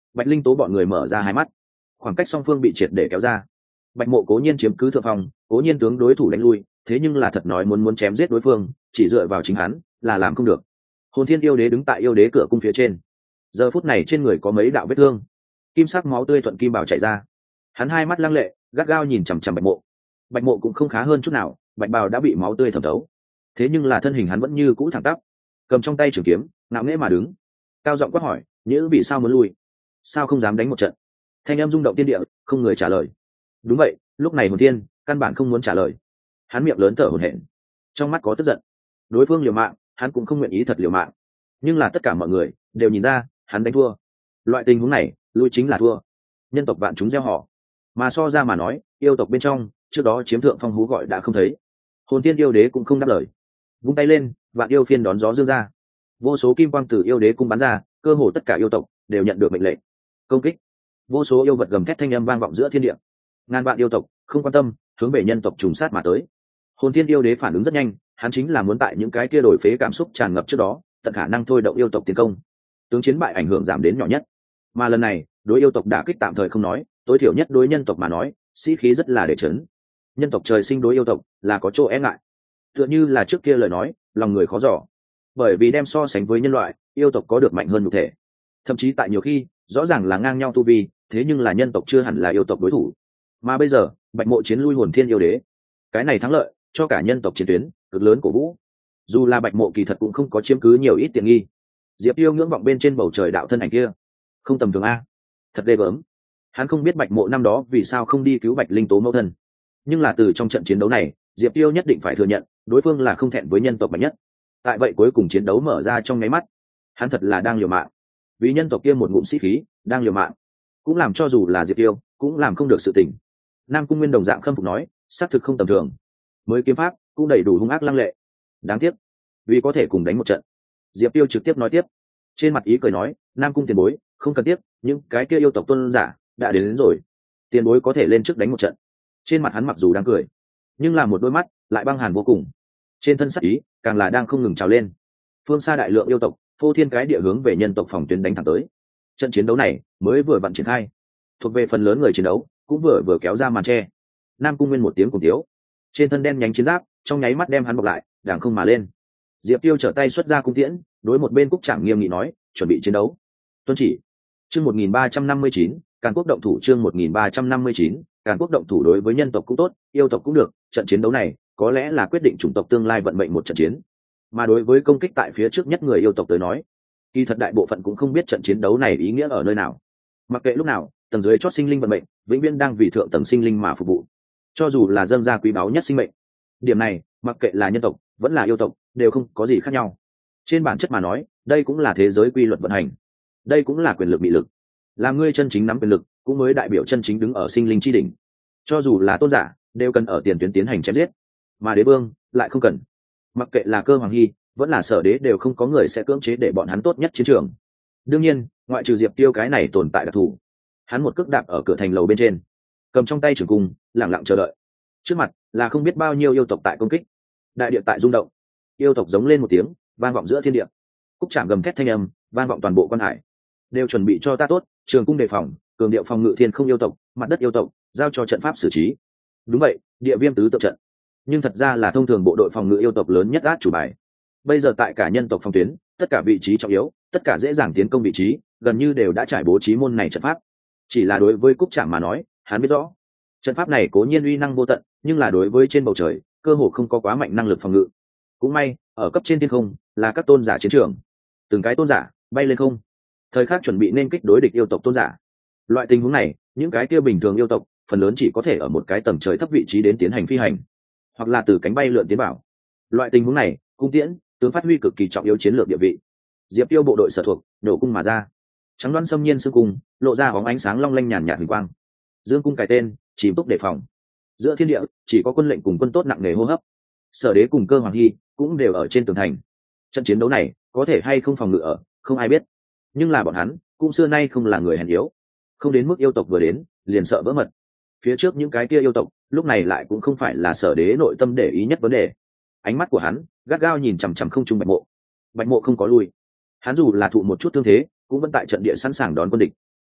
Bạch Linh Tố bọn người mở ra hai mắt, khoảng cách song phương bị triệt để kéo ra. Bạch Mộ cố nhiên chiếm cứ thượng phong, cố nhiên tướng đối thủ đánh lui, thế nhưng là thật nói muốn chém giết đối phương, chỉ dựa vào chính hắn là làm không được. Hồn Thiên yêu đế đứng tại yêu đế cửa cung phía trên, giờ phút này trên người có mấy đạo vết thương, kim sắc máu tươi thuận kim bảo chảy ra. Hắn hai mắt lăng lệ, gắt gao nhìn chằm chằm Bạch Mộ. Bạch Mộ cũng không khá hơn chút nào, bạch bào đã bị máu tươi thẩm thấu, thế nhưng là thân hình hắn vẫn như cũ thẳng tắp, cầm trong tay trường kiếm, ngạo nghễ mà đứng. Cao giọng quát hỏi: "Nhữ vì sao muốn lui? Sao không dám đánh một trận?" Thanh âm rung động thiên địa, không người trả lời. Đúng vậy, lúc này Hồn Thiên căn bản không muốn trả lời. Hắn miệng lớn thở hổn hển, trong mắt có tức giận. Đối phương liều mạng, hắn cũng không nguyện ý thật liều mạng, nhưng là tất cả mọi người đều nhìn ra hắn đánh thua. Loại tình huống này, lui chính là thua. Nhân tộc vạn chúng gieo họ, mà so ra mà nói, yêu tộc bên trong trước đó chiếm thượng phong hú gọi đã không thấy. Hồn Thiên yêu đế cũng không đáp lời, vung tay lên, vạn yêu phiên đón gió dương ra. Vô số kim quang từ yêu đế cung bắn ra, cơ hồ tất cả yêu tộc đều nhận được mệnh lệnh công kích. Vô số yêu vật gầm thét thanh âm vang vọng giữa thiên địa. Ngàn vạn yêu tộc không quan tâm, hướng về nhân tộc trùng sát mà tới. Hồn Thiên yêu đế phản ứng rất nhanh, hắn chính là muốn tại những cái kia đổi phế cảm xúc tràn ngập trước đó, tận khả năng thôi động yêu tộc tiến công, tướng chiến bại ảnh hưởng giảm đến nhỏ nhất. Mà lần này, đối yêu tộc đả kích tạm thời không nói, tối thiểu nhất đối nhân tộc mà nói, sĩ khí rất là để chấn. Nhân tộc trời sinh đối yêu tộc là có chỗ e ngại, tựa như là trước kia lời nói, lòng người khó dò. Bởi vì đem so sánh với nhân loại, yêu tộc có được mạnh hơn nhục thể, thậm chí tại nhiều khi rõ ràng là ngang nhau tu vi, thế nhưng là nhân tộc chưa hẳn là yêu tộc đối thủ. Mà bây giờ Bạch Mộ chiến lui Hồn Thiên yêu đế, cái này thắng lợi cho cả nhân tộc chiến tuyến cực lớn cổ vũ. Dù là Bạch Mộ kỳ thật cũng không có chiếm cứ nhiều ít tiện nghi. Diệp Tiêu ngưỡng vọng bên trên bầu trời đạo thân ảnh kia, không tầm thường a, thật ghê gớm. Hắn không biết Bạch Mộ năm đó vì sao không đi cứu Bạch Linh Tố mẫu thân, nhưng là từ trong trận chiến đấu này, Diệp Tiêu nhất định phải thừa nhận đối phương là không thẹn với nhân tộc mạnh nhất. Tại vậy cuối cùng chiến đấu mở ra trong nháy mắt, hắn thật là đang liều mạng, vì nhân tộc kia một ngụm sĩ khí, đang liều mạng, cũng làm cho dù là Diệp Tiêu cũng làm không được sự tình. Nam Cung Nguyên đồng dạng khâm phục nói, xác thực không tầm thường, mới kiếm pháp cũng đầy đủ hung ác lăng lệ. Đáng tiếc, vì có thể cùng đánh một trận. Diệp Tiêu trực tiếp nói tiếp, trên mặt ý cười nói, Nam Cung tiền bối, không cần tiếp, những cái kia yêu tộc tôn giả đã đến rồi, tiền bối có thể lên trước đánh một trận. Trên mặt hắn mặc dù đang cười, nhưng là một đôi mắt lại băng hàn vô cùng, trên thân sắc ý càng là đang không ngừng trào lên. Phương xa đại lượng yêu tộc phô thiên cái địa hướng về nhân tộc phòng tuyến đánh thẳng tới. Trận chiến đấu này mới vừa vặn triển khai, thuộc về phần lớn người chiến đấu cũng vừa kéo ra màn tre. Nam Cung Nguyên một tiếng cùng tiếu, trên thân đen nhánh chiến giáp trong nháy mắt đem hắn bọc lại, đàng không mà lên. Diệp Tiêu trở tay xuất ra cung tiễn, đối một bên Cúc Trảm nghiêm nghị nói, chuẩn bị chiến đấu. Tuân chỉ. Chương 1359, Càn Quốc động thủ. Chương 1359, Càn Quốc động thủ. Đối với nhân tộc cũng tốt, yêu tộc cũng được, trận chiến đấu này có lẽ là quyết định chủng tộc tương lai vận mệnh một trận chiến. Mà đối với công kích tại phía trước nhất người yêu tộc tới nói, kỳ thật đại bộ phận cũng không biết trận chiến đấu này ý nghĩa ở nơi nào. Mặc kệ lúc nào, tầng dưới chót sinh linh vận mệnh vĩnh viễn đang vì thượng tầng sinh linh mà phục vụ, cho dù là dâng ra quý báu nhất sinh mệnh. Điểm này, mặc kệ là nhân tộc vẫn là yêu tộc, đều không có gì khác nhau. Trên bản chất mà nói, đây cũng là thế giới quy luật vận hành, đây cũng là quyền lực bị lực. Làm ngươi chân chính nắm quyền lực, cũng mới đại biểu chân chính đứng ở sinh linh chi đỉnh. Cho dù là tôn giả, đều cần ở tiền tuyến tiến hành chém giết, mà đế vương lại không cần. Mặc kệ là Cơ Hoàng Hy vẫn là Sở Đế, đều không có người sẽ cưỡng chế để bọn hắn tốt nhất chiến trường. Đương nhiên, ngoại trừ Diệp Tiêu cái này tồn tại đặc thù, hắn một cước đạp ở cửa thành lầu bên trên, cầm trong tay trường cung, lặng lặng chờ đợi. Trước mặt là không biết bao nhiêu yêu tộc tại công kích, đại địa tại rung động, yêu tộc giống lên một tiếng, vang vọng giữa thiên địa. Cúc Trảm gầm thét thanh âm vang vọng toàn bộ quan hải, đều chuẩn bị cho ta tốt, trường cung đề phòng, cường điệu phòng ngự thiên không yêu tộc, mặt đất yêu tộc giao cho trận pháp xử trí. Đúng vậy, địa viêm tứ tượng trận, nhưng thật ra là thông thường bộ đội phòng ngự yêu tộc lớn nhất át chủ bài. Bây giờ tại cả nhân tộc phòng tuyến, tất cả vị trí trọng yếu, tất cả dễ dàng tiến công vị trí, gần như đều đã trải bố trí môn này trận pháp. Chỉ là đối với Cúc Trảm mà nói, hắn biết rõ, trận pháp này cố nhiên uy năng vô tận, nhưng là đối với trên bầu trời, cơ hồ không có quá mạnh năng lực phòng ngự. Cũng may, ở cấp trên thiên không, là các tôn giả chiến trường, từng cái tôn giả bay lên không, thời khắc chuẩn bị nên kích đối địch yêu tộc tôn giả. Loại tình huống này, những cái kia bình thường yêu tộc, phần lớn chỉ có thể ở một cái tầm trời thấp vị trí đến tiến hành phi hành, hoặc là từ cánh bay lượn tiến bảo. Loại tình huống này, cung tiễn tướng phát huy cực kỳ trọng yếu chiến lược địa vị. Diệp Tiêu bộ đội sở thuộc nổ cung mà ra, trắng đoán xâm nhiên xương cung lộ ra bóng ánh sáng long lanh nhàn nhạt huỳnh quang. Dương cung cài tên, chìm túc đề phòng. Giữa thiên địa chỉ có quân lệnh cùng quân tốt nặng nề hô hấp. Sở Đế cùng Cơ Hoàng Hy cũng đều ở trên tường thành. Trận chiến đấu này có thể hay không phòng ngự ở, không ai biết, nhưng là bọn hắn cũng xưa nay không là người hèn yếu, không đến mức yêu tộc vừa đến liền sợ vỡ mật. Phía trước những cái kia yêu tộc lúc này lại cũng không phải là Sở Đế nội tâm để ý nhất vấn đề. Ánh mắt của hắn gắt gao nhìn chằm chằm không trung Bạch Mộ. Bạch Mộ không có lui, hắn dù là thụ một chút thương thế cũng vẫn tại trận địa sẵn sàng đón quân địch.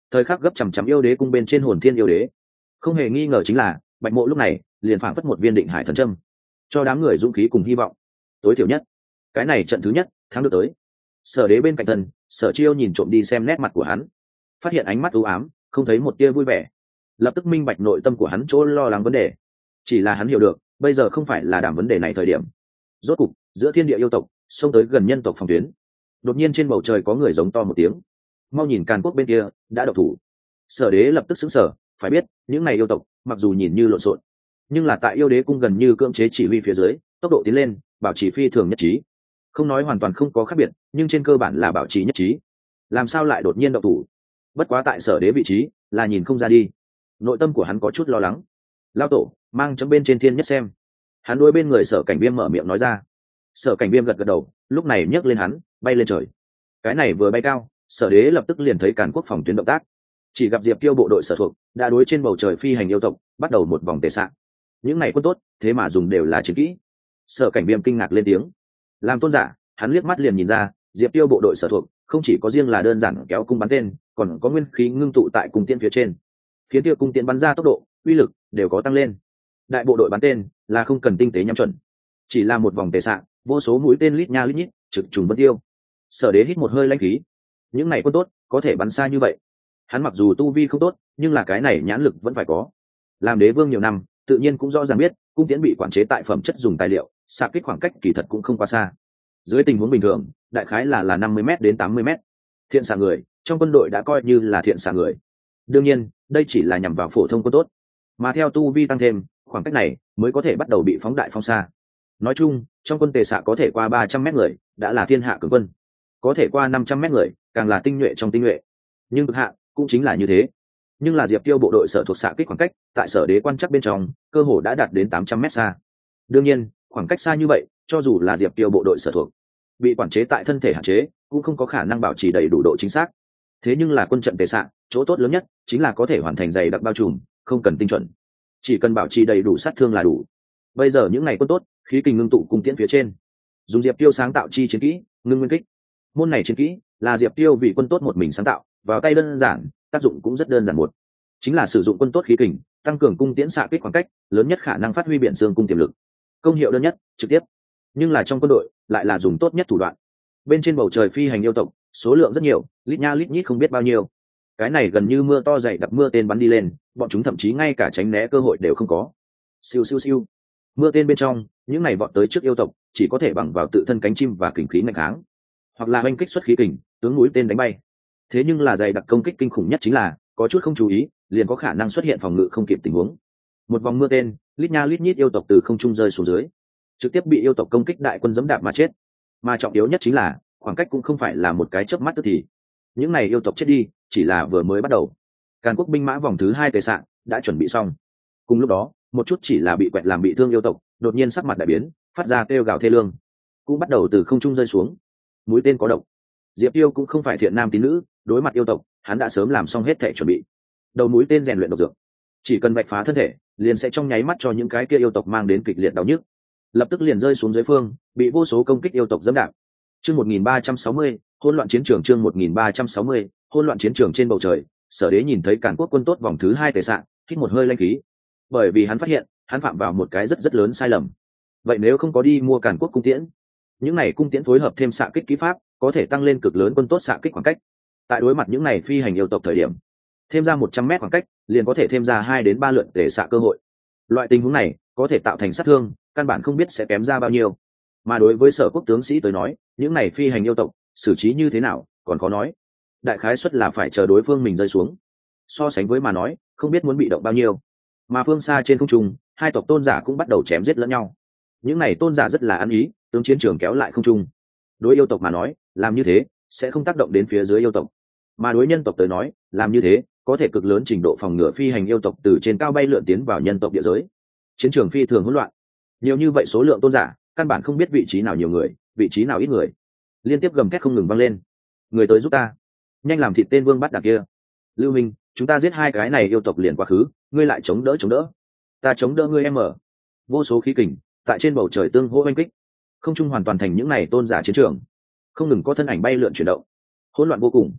thời khắc gấp chằm chằm yêu đế cung bên trên hồn thiên yêu đế. Không hề nghi ngờ chính là Bạch Mộ lúc này liền phảng phất một viên định hải thần châm, cho đám người dũng khí cùng hy vọng. Tối thiểu nhất cái này trận thứ nhất thắng được tới. Sở Đế bên cạnh thân, Sở Chiêu nhìn trộm đi xem nét mặt của hắn, phát hiện ánh mắt u ám, không thấy một tia vui vẻ, lập tức minh bạch nội tâm của hắn chỗ lo lắng vấn đề. Chỉ là hắn hiểu được bây giờ không phải là đàm vấn đề này thời điểm. Rốt cục giữa thiên địa yêu tộc xông tới gần nhân tộc phòng tuyến, đột nhiên trên bầu trời có người giống to một tiếng, mau nhìn Càn Quốc bên kia đã độc thủ. Sở Đế lập tức sững sờ, phải biết những này yêu tộc mặc dù nhìn như lộn xộn, nhưng là tại yêu đế cung gần như cưỡng chế chỉ huy phía dưới, tốc độ tiến lên bảo trì phi thường nhất trí, không nói hoàn toàn không có khác biệt, nhưng trên cơ bản là bảo trì nhất trí. Làm sao lại đột nhiên động thủ? Bất quá tại Sở Đế vị trí là nhìn không ra đi, nội tâm của hắn có chút lo lắng. Lao tổ, mang chấm bên trên thiên nhất xem. Hắn đối bên người Sở Cảnh Viêm mở miệng nói ra. Sở Cảnh Viêm gật gật đầu, lúc này nhấc lên hắn bay lên trời. Cái này vừa bay cao, Sở Đế lập tức liền thấy Càn Quốc phòng tuyến động tác, chỉ gặp Diệp Tiêu bộ đội sở thuộc đã đối trên bầu trời phi hành yêu tộc bắt đầu một vòng tề xạ. Những này quân tốt thế mà dùng đều là chiến kỹ. Sở Cảnh Viêm kinh ngạc lên tiếng. Làm tôn giả, hắn liếc mắt liền nhìn ra Diệp Tiêu bộ đội sở thuộc không chỉ có riêng là đơn giản kéo cung bắn tên, còn có nguyên khí ngưng tụ tại cung tiễn phía trên, khiến tiêu cung tiễn bắn ra tốc độ, uy lực đều có tăng lên. Đại bộ đội bắn tên là không cần tinh tế nhắm chuẩn, chỉ là một vòng tề xạ, vô số mũi tên lít nha lít nhít trực trùng vân tiêu. Sở Đế hít một hơi lãnh khí, những này quân tốt có thể bắn xa như vậy. Hắn mặc dù tu vi không tốt, nhưng là cái này nhãn lực vẫn phải có. Làm đế vương nhiều năm, tự nhiên cũng rõ ràng biết cung tiễn bị quản chế tại phẩm chất dùng tài liệu, xạ kích khoảng cách kỳ thật cũng không quá xa. Dưới tình huống bình thường, đại khái là 50 m đến 80 m. Thiện xạ người trong quân đội đã coi như là thiện xạ người. Đương nhiên, đây chỉ là nhằm vào phổ thông quân tốt, mà theo tu vi tăng thêm, khoảng cách này mới có thể bắt đầu bị phóng đại phóng xa. Nói chung, trong quân tề xạ có thể qua 300 m người đã là thiên hạ cường quân, có thể qua 500 m người càng là tinh nhuệ trong tinh nhuệ. Nhưng cực hạ cũng chính là như thế. Nhưng là Diệp Tiêu bộ đội sở thuộc xạ kích khoảng cách tại Sở Đế quan chắc bên trong cơ hồ đã đạt đến 800 m xa. Đương nhiên, khoảng cách xa như vậy, cho dù là Diệp Tiêu bộ đội sở thuộc bị quản chế tại thân thể hạn chế, cũng không có khả năng bảo trì đầy đủ độ chính xác. Thế nhưng là quân trận tề xạ, chỗ tốt lớn nhất chính là có thể hoàn thành dày đặc bao trùm, không cần tinh chuẩn, chỉ cần bảo trì đầy đủ sát thương là đủ. Bây giờ những ngày quân tốt khí kình ngưng tụ cung tiễn phía trên, dùng Diệp Tiêu sáng tạo chi chiến kỹ ngưng nguyên kích. Môn này chiến kỹ là Diệp Tiêu vì quân tốt một mình sáng tạo, vào tay đơn giản, tác dụng cũng rất đơn giản, một chính là sử dụng quân tốt khí kình tăng cường cung tiễn xạ kích khoảng cách, lớn nhất khả năng phát huy biển xương cung tiềm lực. Công hiệu đơn nhất, trực tiếp, nhưng là trong quân đội lại là dùng tốt nhất thủ đoạn. Bên trên bầu trời phi hành yêu tộc số lượng rất nhiều, lít nha lít nhít không biết bao nhiêu. Cái này gần như mưa to dày đặc mưa tên bắn đi lên, bọn chúng thậm chí ngay cả tránh né cơ hội đều không có. Siêu siêu siêu, mưa tên bên trong những này vọt tới trước yêu tộc chỉ có thể bằng vào tự thân cánh chim và kình khí mạnh kháng, hoặc là oanh kích xuất khí kình tướng núi tên đánh bay. Thế nhưng là dày đặc công kích kinh khủng nhất chính là có chút không chú ý liền có khả năng xuất hiện phòng ngự không kịp tình huống. Một vòng mưa tên lít nha lít nhít yêu tộc từ không trung rơi xuống dưới, trực tiếp bị yêu tộc công kích đại quân giẫm đạp mà chết. Mà trọng yếu nhất chính là khoảng cách cũng không phải là một cái chớp mắt tức thì. Những này yêu tộc chết đi chỉ là vừa mới bắt đầu. Càn Quốc binh mã vòng thứ 2 tề xạ đã chuẩn bị xong. Cùng lúc đó, một chút chỉ là bị quẹt làm bị thương yêu tộc đột nhiên sắc mặt đại biến, phát ra kêu gào thê lương, cũng bắt đầu từ không trung rơi xuống. Mũi tên có độc. Diệp Tiêu cũng không phải thiện nam tín nữ, đối mặt yêu tộc hắn đã sớm làm xong hết thể chuẩn bị. Đầu mũi tên rèn luyện độc dược, chỉ cần vạch phá thân thể liền sẽ trong nháy mắt cho những cái kia yêu tộc mang đến kịch liệt đau nhức, lập tức liền rơi xuống dưới phương, bị vô số công kích yêu tộc dẫm đạp. Chương 1360, hỗn loạn chiến trường. Chương 1360, hỗn loạn chiến trường. Trên bầu trời, Sở Đế nhìn thấy Càn Quốc quân tốt vòng thứ 2 tề xạ, hít một hơi lãnh khí, bởi vì hắn phát hiện hắn phạm vào một cái rất rất lớn sai lầm. Vậy nếu không có đi mua Càn Quốc cung tiễn, những này cung tiễn phối hợp thêm xạ kích kỹ pháp có thể tăng lên cực lớn quân tốt xạ kích khoảng cách. Tại đối mặt những này phi hành yêu tộc thời điểm, thêm ra 100 mét khoảng cách liền có thể thêm ra 2 đến 3 lượt tề xạ cơ hội. Loại tình huống này có thể tạo thành sát thương căn bản không biết sẽ kém ra bao nhiêu. Mà đối với Sở Quốc tướng sĩ tới nói, những này phi hành yêu tộc xử trí như thế nào còn khó nói, đại khái suất là phải chờ đối phương mình rơi xuống. So sánh với mà nói, không biết muốn bị động bao nhiêu. Mà phương xa trên không trung, hai tộc tôn giả cũng bắt đầu chém giết lẫn nhau. Những này tôn giả rất là ăn ý, tướng chiến trường kéo lại không trung. Đối yêu tộc mà nói, làm như thế sẽ không tác động đến phía dưới yêu tộc, mà đối nhân tộc tới nói, làm như thế có thể cực lớn trình độ phòng ngừa phi hành yêu tộc từ trên cao bay lượn tiến vào nhân tộc địa giới. Chiến trường phi thường hỗn loạn, nhiều như vậy số lượng tôn giả căn bản không biết vị trí nào nhiều người, vị trí nào ít người, liên tiếp gầm thét không ngừng vang lên. Người tới giúp ta, nhanh làm thịt tên vương bắt đạc kia. Lưu Minh, chúng ta giết hai cái này yêu tộc liền quá khứ, ngươi lại chống đỡ, ta chống đỡ ngươi em ở. Vô số khí kình tại trên bầu trời tương hỗ oanh kích, không trung hoàn toàn thành những này tôn giả chiến trường, không ngừng có thân ảnh bay lượn chuyển động, hỗn loạn vô cùng.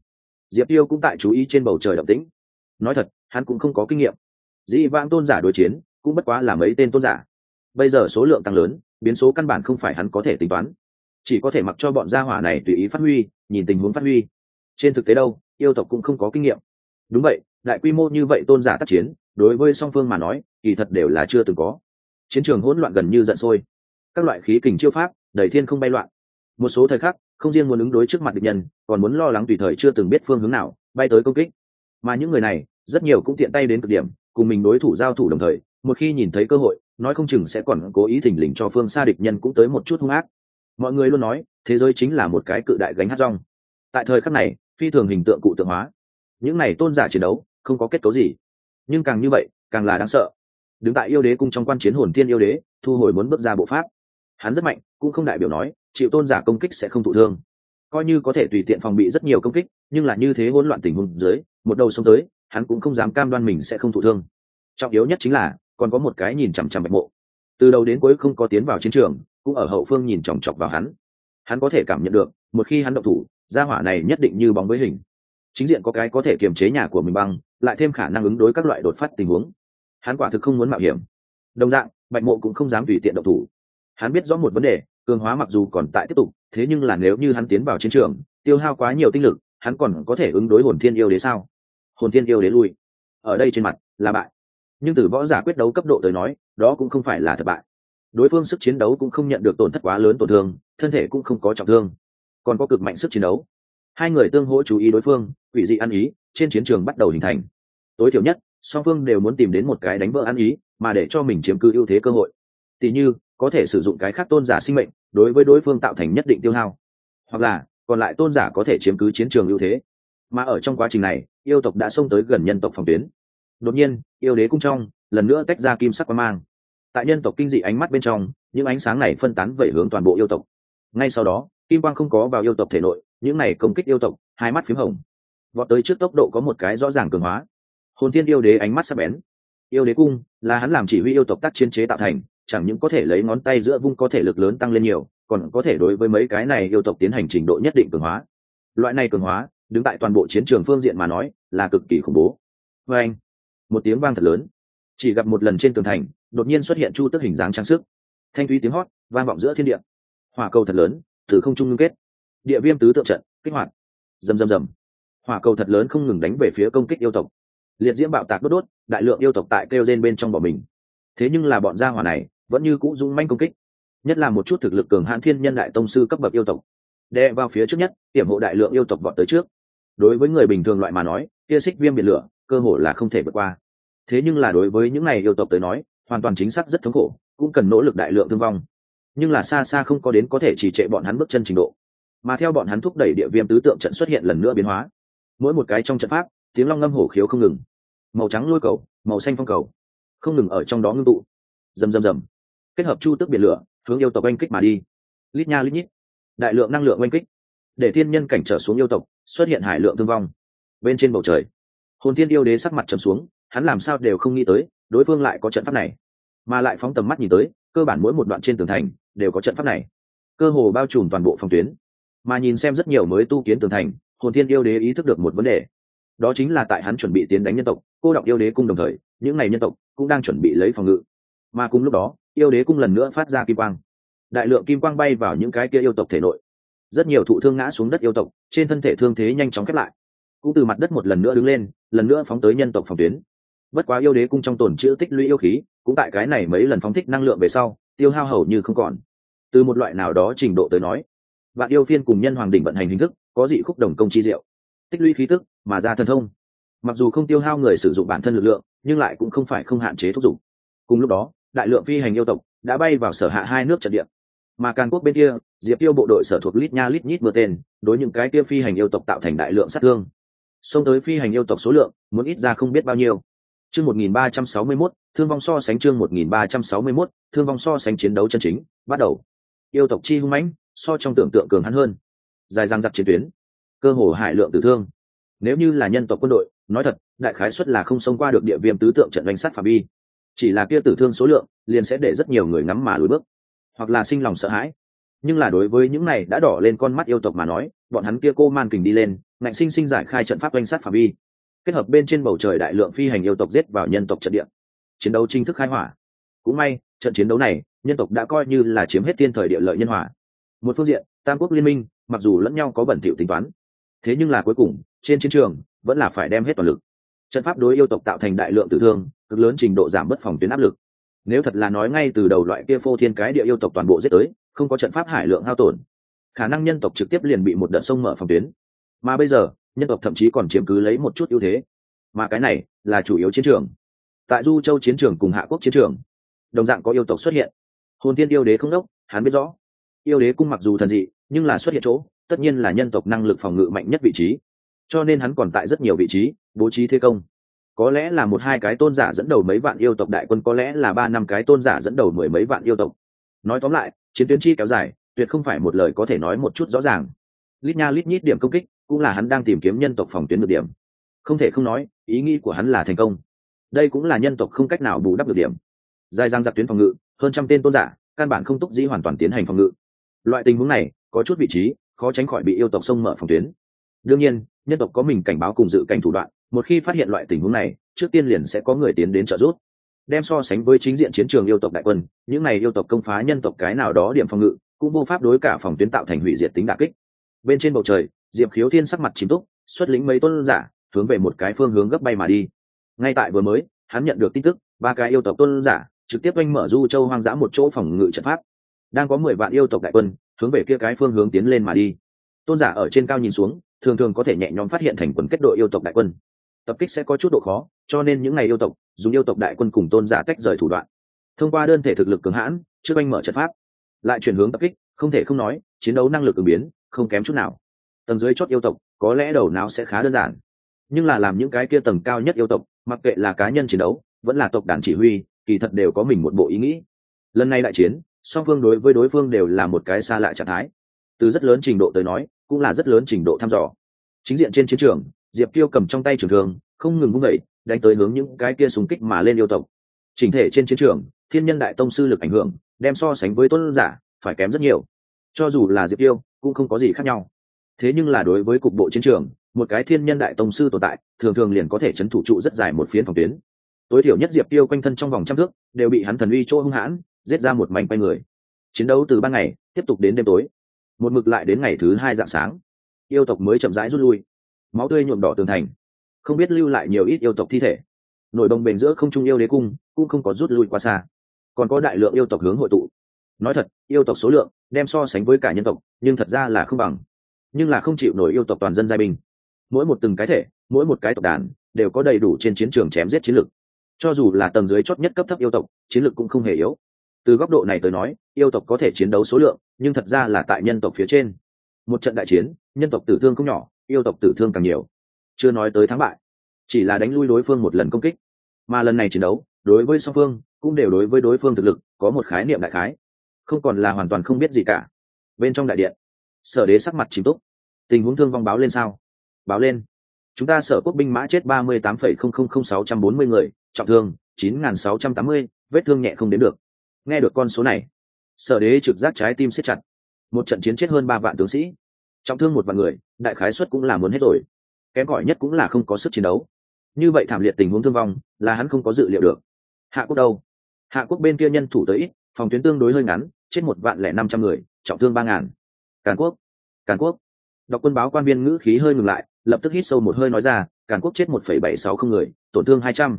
Diệp Tiêu cũng tại chú ý trên bầu trời động tĩnh. Nói thật, hắn cũng không có kinh nghiệm. Dĩ vãng tôn giả đối chiến cũng bất quá là mấy tên tôn giả. Bây giờ số lượng tăng lớn, biến số căn bản không phải hắn có thể tính toán, chỉ có thể mặc cho bọn gia hỏa này tùy ý phát huy, nhìn tình huống phát huy. Trên thực tế đâu, yêu tộc cũng không có kinh nghiệm. Đúng vậy, đại quy mô như vậy tôn giả tác chiến, đối với song phương mà nói, kỳ thật đều là chưa từng có. Chiến trường hỗn loạn gần như giận sôi, các loại khí kình chiêu pháp, đầy thiên không bay loạn. Một số thời khắc, không riêng muốn ứng đối trước mặt địch nhân, còn muốn lo lắng tùy thời chưa từng biết phương hướng nào bay tới công kích. Mà những người này, rất nhiều cũng tiện tay đến cực điểm, cùng mình đối thủ giao thủ đồng thời, một khi nhìn thấy cơ hội, nói không chừng sẽ còn cố ý thỉnh lình cho phương xa địch nhân cũng tới một chút hung ác. Mọi người luôn nói, thế giới chính là một cái cự đại gánh hát rong. Tại thời khắc này, phi thường hình tượng cụ tượng hóa. Những này tôn giả chiến đấu, không có kết cấu gì, nhưng càng như vậy, càng là đáng sợ. Đứng tại yêu đế cung trong quan chiến hồn thiên yêu đế, thu hồi muốn bước ra bộ pháp. Hắn rất mạnh, cũng không đại biểu nói chịu tôn giả công kích sẽ không thụ thương. Coi như có thể tùy tiện phòng bị rất nhiều công kích, nhưng là như thế hỗn loạn tình huống dưới, một đầu xông tới, hắn cũng không dám cam đoan mình sẽ không thụ thương. Trọng yếu nhất chính là còn có một cái nhìn chằm chằm Bạch Mộ, từ đầu đến cuối không có tiến vào chiến trường, cũng ở hậu phương nhìn chòng chọc vào hắn. Hắn có thể cảm nhận được, một khi hắn động thủ, gia hỏa này nhất định như bóng với hình. Chính diện có cái có thể kiềm chế nhà của mình băng, lại thêm khả năng ứng đối các loại đột phát tình huống. Hắn quả thực không muốn mạo hiểm. Đồng dạng, Bạch Mộ cũng không dám tùy tiện động thủ. Hắn biết rõ một vấn đề, cường hóa mặc dù còn tại tiếp tục, thế nhưng là nếu như hắn tiến vào chiến trường, tiêu hao quá nhiều tinh lực, hắn còn có thể ứng đối hồn thiên yêu đế sao? Hồn thiên yêu đế lui, ở đây trên mặt là bại, nhưng từ võ giả quyết đấu cấp độ tới nói, đó cũng không phải là thất bại. Đối phương sức chiến đấu cũng không nhận được tổn thất quá lớn tổn thương, thân thể cũng không có trọng thương, còn có cực mạnh sức chiến đấu. Hai người tương hỗ chú ý đối phương, quỷ dị ăn ý, trên chiến trường bắt đầu hình thành. Tối thiểu nhất, song phương đều muốn tìm đến một cái đánh vỡ ăn ý, mà để cho mình chiếm cứ ưu thế cơ hội. Tỷ như, có thể sử dụng cái khác tôn giả sinh mệnh, đối với đối phương tạo thành nhất định tiêu hao, hoặc là còn lại tôn giả có thể chiếm cứ chiến trường ưu thế. Mà ở trong quá trình này, yêu tộc đã xông tới gần nhân tộc phòng tuyến. Đột nhiên, yêu đế cung trong lần nữa tách ra kim sắc quang mang. Tại nhân tộc kinh dị ánh mắt bên trong, những ánh sáng này phân tán vẩy hướng toàn bộ yêu tộc. Ngay sau đó, kim quang không có vào yêu tộc thể nội, những này công kích yêu tộc, hai mắt phím hồng, vọt tới trước tốc độ có một cái rõ ràng cường hóa. Hồn thiên yêu đế ánh mắt sắc bén. Yêu đế cung là hắn làm chỉ huy yêu tộc tác chiến chế tạo thành, chẳng những có thể lấy ngón tay giữa vung có thể lực lớn tăng lên nhiều, còn có thể đối với mấy cái này yêu tộc tiến hành trình độ nhất định cường hóa. Loại này cường hóa, đứng tại toàn bộ chiến trường phương diện mà nói, là cực kỳ khủng bố. Và anh, một tiếng vang thật lớn, chỉ gặp một lần trên tường thành đột nhiên xuất hiện chu tước hình dáng trang sức, thanh thúy tiếng hót vang vọng giữa thiên địa. Hỏa cầu thật lớn từ không trung ngưng kết, địa viêm tứ tượng trận kích hoạt. Rầm rầm rầm, hỏa cầu thật lớn không ngừng đánh về phía công kích yêu tộc. Liệt diễm bạo tạc đốt đốt, đại lượng yêu tộc tại kêu rên bên trong bỏ mình. Thế nhưng là bọn gia hỏa này vẫn như cũ dũng manh công kích, nhất là một chút thực lực cường hãn thiên nhân đại tông sư cấp bậc yêu tộc, đè vào phía trước nhất, tiềm hộ đại lượng yêu tộc vọt tới trước. Đối với người bình thường loại mà nói, kia xích viêm biển lửa cơ hồ là không thể vượt qua. Thế nhưng là đối với những này yêu tộc tới nói, hoàn toàn chính xác rất thống khổ, cũng cần nỗ lực đại lượng thương vong, nhưng là xa xa không có đến có thể trì trệ bọn hắn bước chân trình độ. Mà theo bọn hắn thúc đẩy địa viêm tứ tượng trận xuất hiện lần nữa biến hóa, mỗi một cái trong trận pháp tiếng long ngâm hổ khiếu không ngừng, màu trắng lôi cầu, màu xanh phong cầu không ngừng ở trong đó ngưng tụ. Rầm rầm rầm, kết hợp chu tước biển lửa hướng yêu tộc oanh kích mà đi. Lít nha lít nhít, đại lượng năng lượng oanh kích để thiên nhân cảnh trở xuống yêu tộc xuất hiện hải lượng thương vong. Bên trên bầu trời, hồn thiên yêu đế sắc mặt trầm xuống, hắn làm sao đều không nghĩ tới đối phương lại có trận pháp này, mà lại phóng tầm mắt nhìn tới, cơ bản mỗi một đoạn trên tường thành đều có trận pháp này, cơ hồ bao trùm toàn bộ phòng tuyến. Mà nhìn xem rất nhiều mới tu kiến tường thành, hồn thiên yêu đế ý thức được một vấn đề, đó chính là tại hắn chuẩn bị tiến đánh nhân tộc, cô đọng yêu đế cung đồng thời, những ngày nhân tộc cũng đang chuẩn bị lấy phòng ngự. Mà cùng lúc đó, yêu đế cung lần nữa phát ra kim quang, đại lượng kim quang bay vào những cái kia yêu tộc thể nội. Rất nhiều thụ thương ngã xuống đất yêu tộc, trên thân thể thương thế nhanh chóng khép lại, cũng từ mặt đất một lần nữa đứng lên, lần nữa phóng tới nhân tộc phòng tuyến. Bất quá yêu đế cung trong tồn trữ tích lũy yêu khí, cũng tại cái này mấy lần phóng thích năng lượng về sau, tiêu hao hầu như không còn. Từ một loại nào đó trình độ tới nói, vạn yêu phiên cùng nhân hoàng đỉnh vận hành hình thức, có dị khúc đồng công chi diệu, tích lũy khí tức mà ra thần thông. Mặc dù không tiêu hao người sử dụng bản thân lực lượng, nhưng lại cũng không phải không hạn chế thúc dụng. Cùng lúc đó, đại lượng phi hành yêu tộc đã bay vào sở hạ hai nước trận địa. Mà Càn Quốc bên kia, Diệp Tiêu bộ đội sở thuộc lít nha lít nhít mưa tên, đối những cái kia phi hành yêu tộc tạo thành đại lượng sát thương. Xông tới phi hành yêu tộc số lượng, muốn ít ra không biết bao nhiêu. Chương 1361, thương vong so sánh chương 1361, thương vong so sánh chiến đấu chân chính, bắt đầu. Yêu tộc chi hung mãnh, so trong tưởng tượng cường hắn hơn. Dài dằng dặc chiến tuyến, cơ hồ hải lượng tử thương. Nếu như là nhân tộc quân đội, nói thật, đại khái suất là không xông qua được địa viêm tứ tượng trận đánh sát phạm vi. Chỉ là kia tử thương số lượng, liền sẽ để rất nhiều người ngắm mà lùi bước, hoặc là sinh lòng sợ hãi. Nhưng là đối với những này đã đỏ lên con mắt yêu tộc mà nói, bọn hắn kia cô man kình đi lên, ngạnh sinh sinh giải khai trận pháp oanh sát phạm vi, kết hợp bên trên bầu trời đại lượng phi hành yêu tộc giết vào nhân tộc trận địa, chiến đấu chính thức khai hỏa. Cũng may trận chiến đấu này nhân tộc đã coi như là chiếm hết thiên thời địa lợi nhân hòa. Một phương diện, tam quốc liên minh mặc dù lẫn nhau có bẩn thỉu tính toán, thế nhưng là cuối cùng trên chiến trường vẫn là phải đem hết toàn lực. Trận pháp đối yêu tộc tạo thành đại lượng tử thương, cực lớn trình độ giảm bớt phòng tuyến áp lực. Nếu thật là nói ngay từ đầu loại kia phô thiên cái địa yêu tộc toàn bộ giết tới, không có trận pháp hải lượng hao tổn, khả năng nhân tộc trực tiếp liền bị một đợt sông mở phòng tuyến. Mà bây giờ nhân tộc thậm chí còn chiếm cứ lấy một chút ưu thế, mà cái này là chủ yếu chiến trường. Tại Du Châu chiến trường cùng Hạ Quốc chiến trường đồng dạng có yêu tộc xuất hiện. Hồn Tiên yêu đế không đốc, hắn biết rõ yêu đế cung mặc dù thần dị, nhưng là xuất hiện chỗ tất nhiên là nhân tộc năng lực phòng ngự mạnh nhất vị trí, cho nên hắn còn tại rất nhiều vị trí bố trí thế công. Có lẽ là một hai cái tôn giả dẫn đầu mấy vạn yêu tộc đại quân, có lẽ là ba năm cái tôn giả dẫn đầu mười mấy vạn yêu tộc. Nói tóm lại, chiến tuyến chi kéo dài tuyệt không phải một lời có thể nói một chút rõ ràng. Lít nha lít nhít điểm công kích cũng là hắn đang tìm kiếm nhân tộc phòng tuyến được điểm. Không thể không nói, ý nghĩ của hắn là thành công. Đây cũng là nhân tộc không cách nào bù đắp được điểm. Dài dang giặc tuyến phòng ngự, hơn trăm tên tôn giả, căn bản không túc dĩ hoàn toàn tiến hành phòng ngự. Loại tình huống này, có chút vị trí khó tránh khỏi bị yêu tộc xông mở phòng tuyến. Đương nhiên, nhân tộc có mình cảnh báo cùng dự cảnh thủ đoạn, một khi phát hiện loại tình huống này, trước tiên liền sẽ có người tiến đến trợ giúp. Đem so sánh với chính diện chiến trường yêu tộc đại quân, những này yêu tộc công phá nhân tộc cái nào đó điểm phòng ngự, cũng vô pháp đối cả phòng tuyến tạo thành hủy diệt tính đả kích. Bên trên bầu trời, Diệp Khiếu Thiên sắc mặt chìm túc, xuất lĩnh mấy tôn giả, hướng về một cái phương hướng gấp bay mà đi. Ngay tại vừa mới, hắn nhận được tin tức, ba cái yêu tộc tôn giả trực tiếp oanh mở Du Châu hoang dã một chỗ phòng ngự trận pháp. Đang có 10 vạn yêu tộc đại quân hướng về kia cái phương hướng tiến lên mà đi. Tôn giả ở trên cao nhìn xuống, thường thường có thể nhẹ nhõm phát hiện thành quần kết đội yêu tộc đại quân. Tập kích sẽ có chút độ khó, cho nên những ngày yêu tộc dùng yêu tộc đại quân cùng tôn giả tách rời thủ đoạn, thông qua đơn thể thực lực cường hãn trước oanh mở trận pháp, lại chuyển hướng tập kích. Không thể không nói, chiến đấu năng lực ứng biến không kém chút nào. Tầng dưới chót yêu tộc có lẽ đầu não sẽ khá đơn giản, nhưng là làm những cái kia tầng cao nhất yêu tộc, mặc kệ là cá nhân chiến đấu vẫn là tộc đàn chỉ huy, kỳ thật đều có mình một bộ ý nghĩ. Lần này đại chiến, song phương đối với đối phương đều là một cái xa lạ trạng thái, từ rất lớn trình độ tới nói cũng là rất lớn trình độ thăm dò. Chính diện trên chiến trường, Diệp Kiêu cầm trong tay trường thương không ngừng vung vẩy, đánh tới hướng những cái kia xung kích mà lên yêu tộc. Chỉnh thể trên chiến trường, Thiên Nhân Đại Tông sư lực ảnh hưởng đem so sánh với tôn giả phải kém rất nhiều. Cho dù là Diệp Kiêu cũng không có gì khác nhau. Thế nhưng là đối với cục bộ chiến trường, một cái Thiên Nhân Đại Tông sư tồn tại thường thường liền có thể chấn thủ trụ rất dài một phiến phòng tuyến. Tối thiểu nhất Diệp Kiêu quanh thân trong vòng trăm thước đều bị hắn thần uy chỗ hung hãn giết ra một mảnh quay người. Chiến đấu từ ban ngày tiếp tục đến đêm tối, một mực lại đến ngày thứ hai rạng sáng, yêu tộc mới chậm rãi rút lui. Máu tươi nhuộm đỏ tường thành, không biết lưu lại nhiều ít yêu tộc thi thể. Nổi bồng bềnh giữa không trung yêu đế cung cũng không có rút lui quá xa, còn có đại lượng yêu tộc hướng hội tụ. Nói thật, yêu tộc số lượng đem so sánh với cả nhân tộc, nhưng thật ra là không bằng. Nhưng là không chịu nổi yêu tộc toàn dân giai binh. Mỗi một từng cái thể, mỗi một cái tộc đàn đều có đầy đủ trên chiến trường chém giết chiến lực. Cho dù là tầng dưới chót nhất cấp thấp yêu tộc, chiến lực cũng không hề yếu. Từ góc độ này tới nói, yêu tộc có thể chiến đấu số lượng, nhưng thật ra là tại nhân tộc phía trên. Một trận đại chiến, nhân tộc tử thương không nhỏ, yêu tộc tử thương càng nhiều. Chưa nói tới thắng bại, chỉ là đánh lui đối phương một lần công kích. Mà lần này chiến đấu, đối với song phương cũng đều đối với đối phương thực lực có một khái niệm đại khái, không còn là hoàn toàn không biết gì cả. Bên trong đại điện, Sở Đế sắc mặt chìm túc. Tình huống thương vong báo lên sao? Báo lên. Chúng ta Sở Quốc binh mã chết 38,000640 người, trọng thương 9.680, vết thương nhẹ không đến được. Nghe được con số này, Sở Đế trực giác trái tim siết chặt. Một trận chiến chết hơn 3 vạn tướng sĩ, trọng thương 1 vạn người, đại khái suất cũng là muốn hết rồi. Kém cỏi nhất cũng là không có sức chiến đấu. Như vậy thảm liệt tình huống thương vong là hắn không có dự liệu được. Hạ Quốc đâu? Hạ Quốc bên kia nhân thủ tới ít, phòng tuyến tương đối hơi ngắn, chết 1.500 người, trọng thương 3.000. Càn Quốc, Càn Quốc. Đọc quân báo quan viên ngữ khí hơi ngừng lại, lập tức hít sâu một hơi nói ra, Càn Quốc chết 1,760 người, tổn thương 200.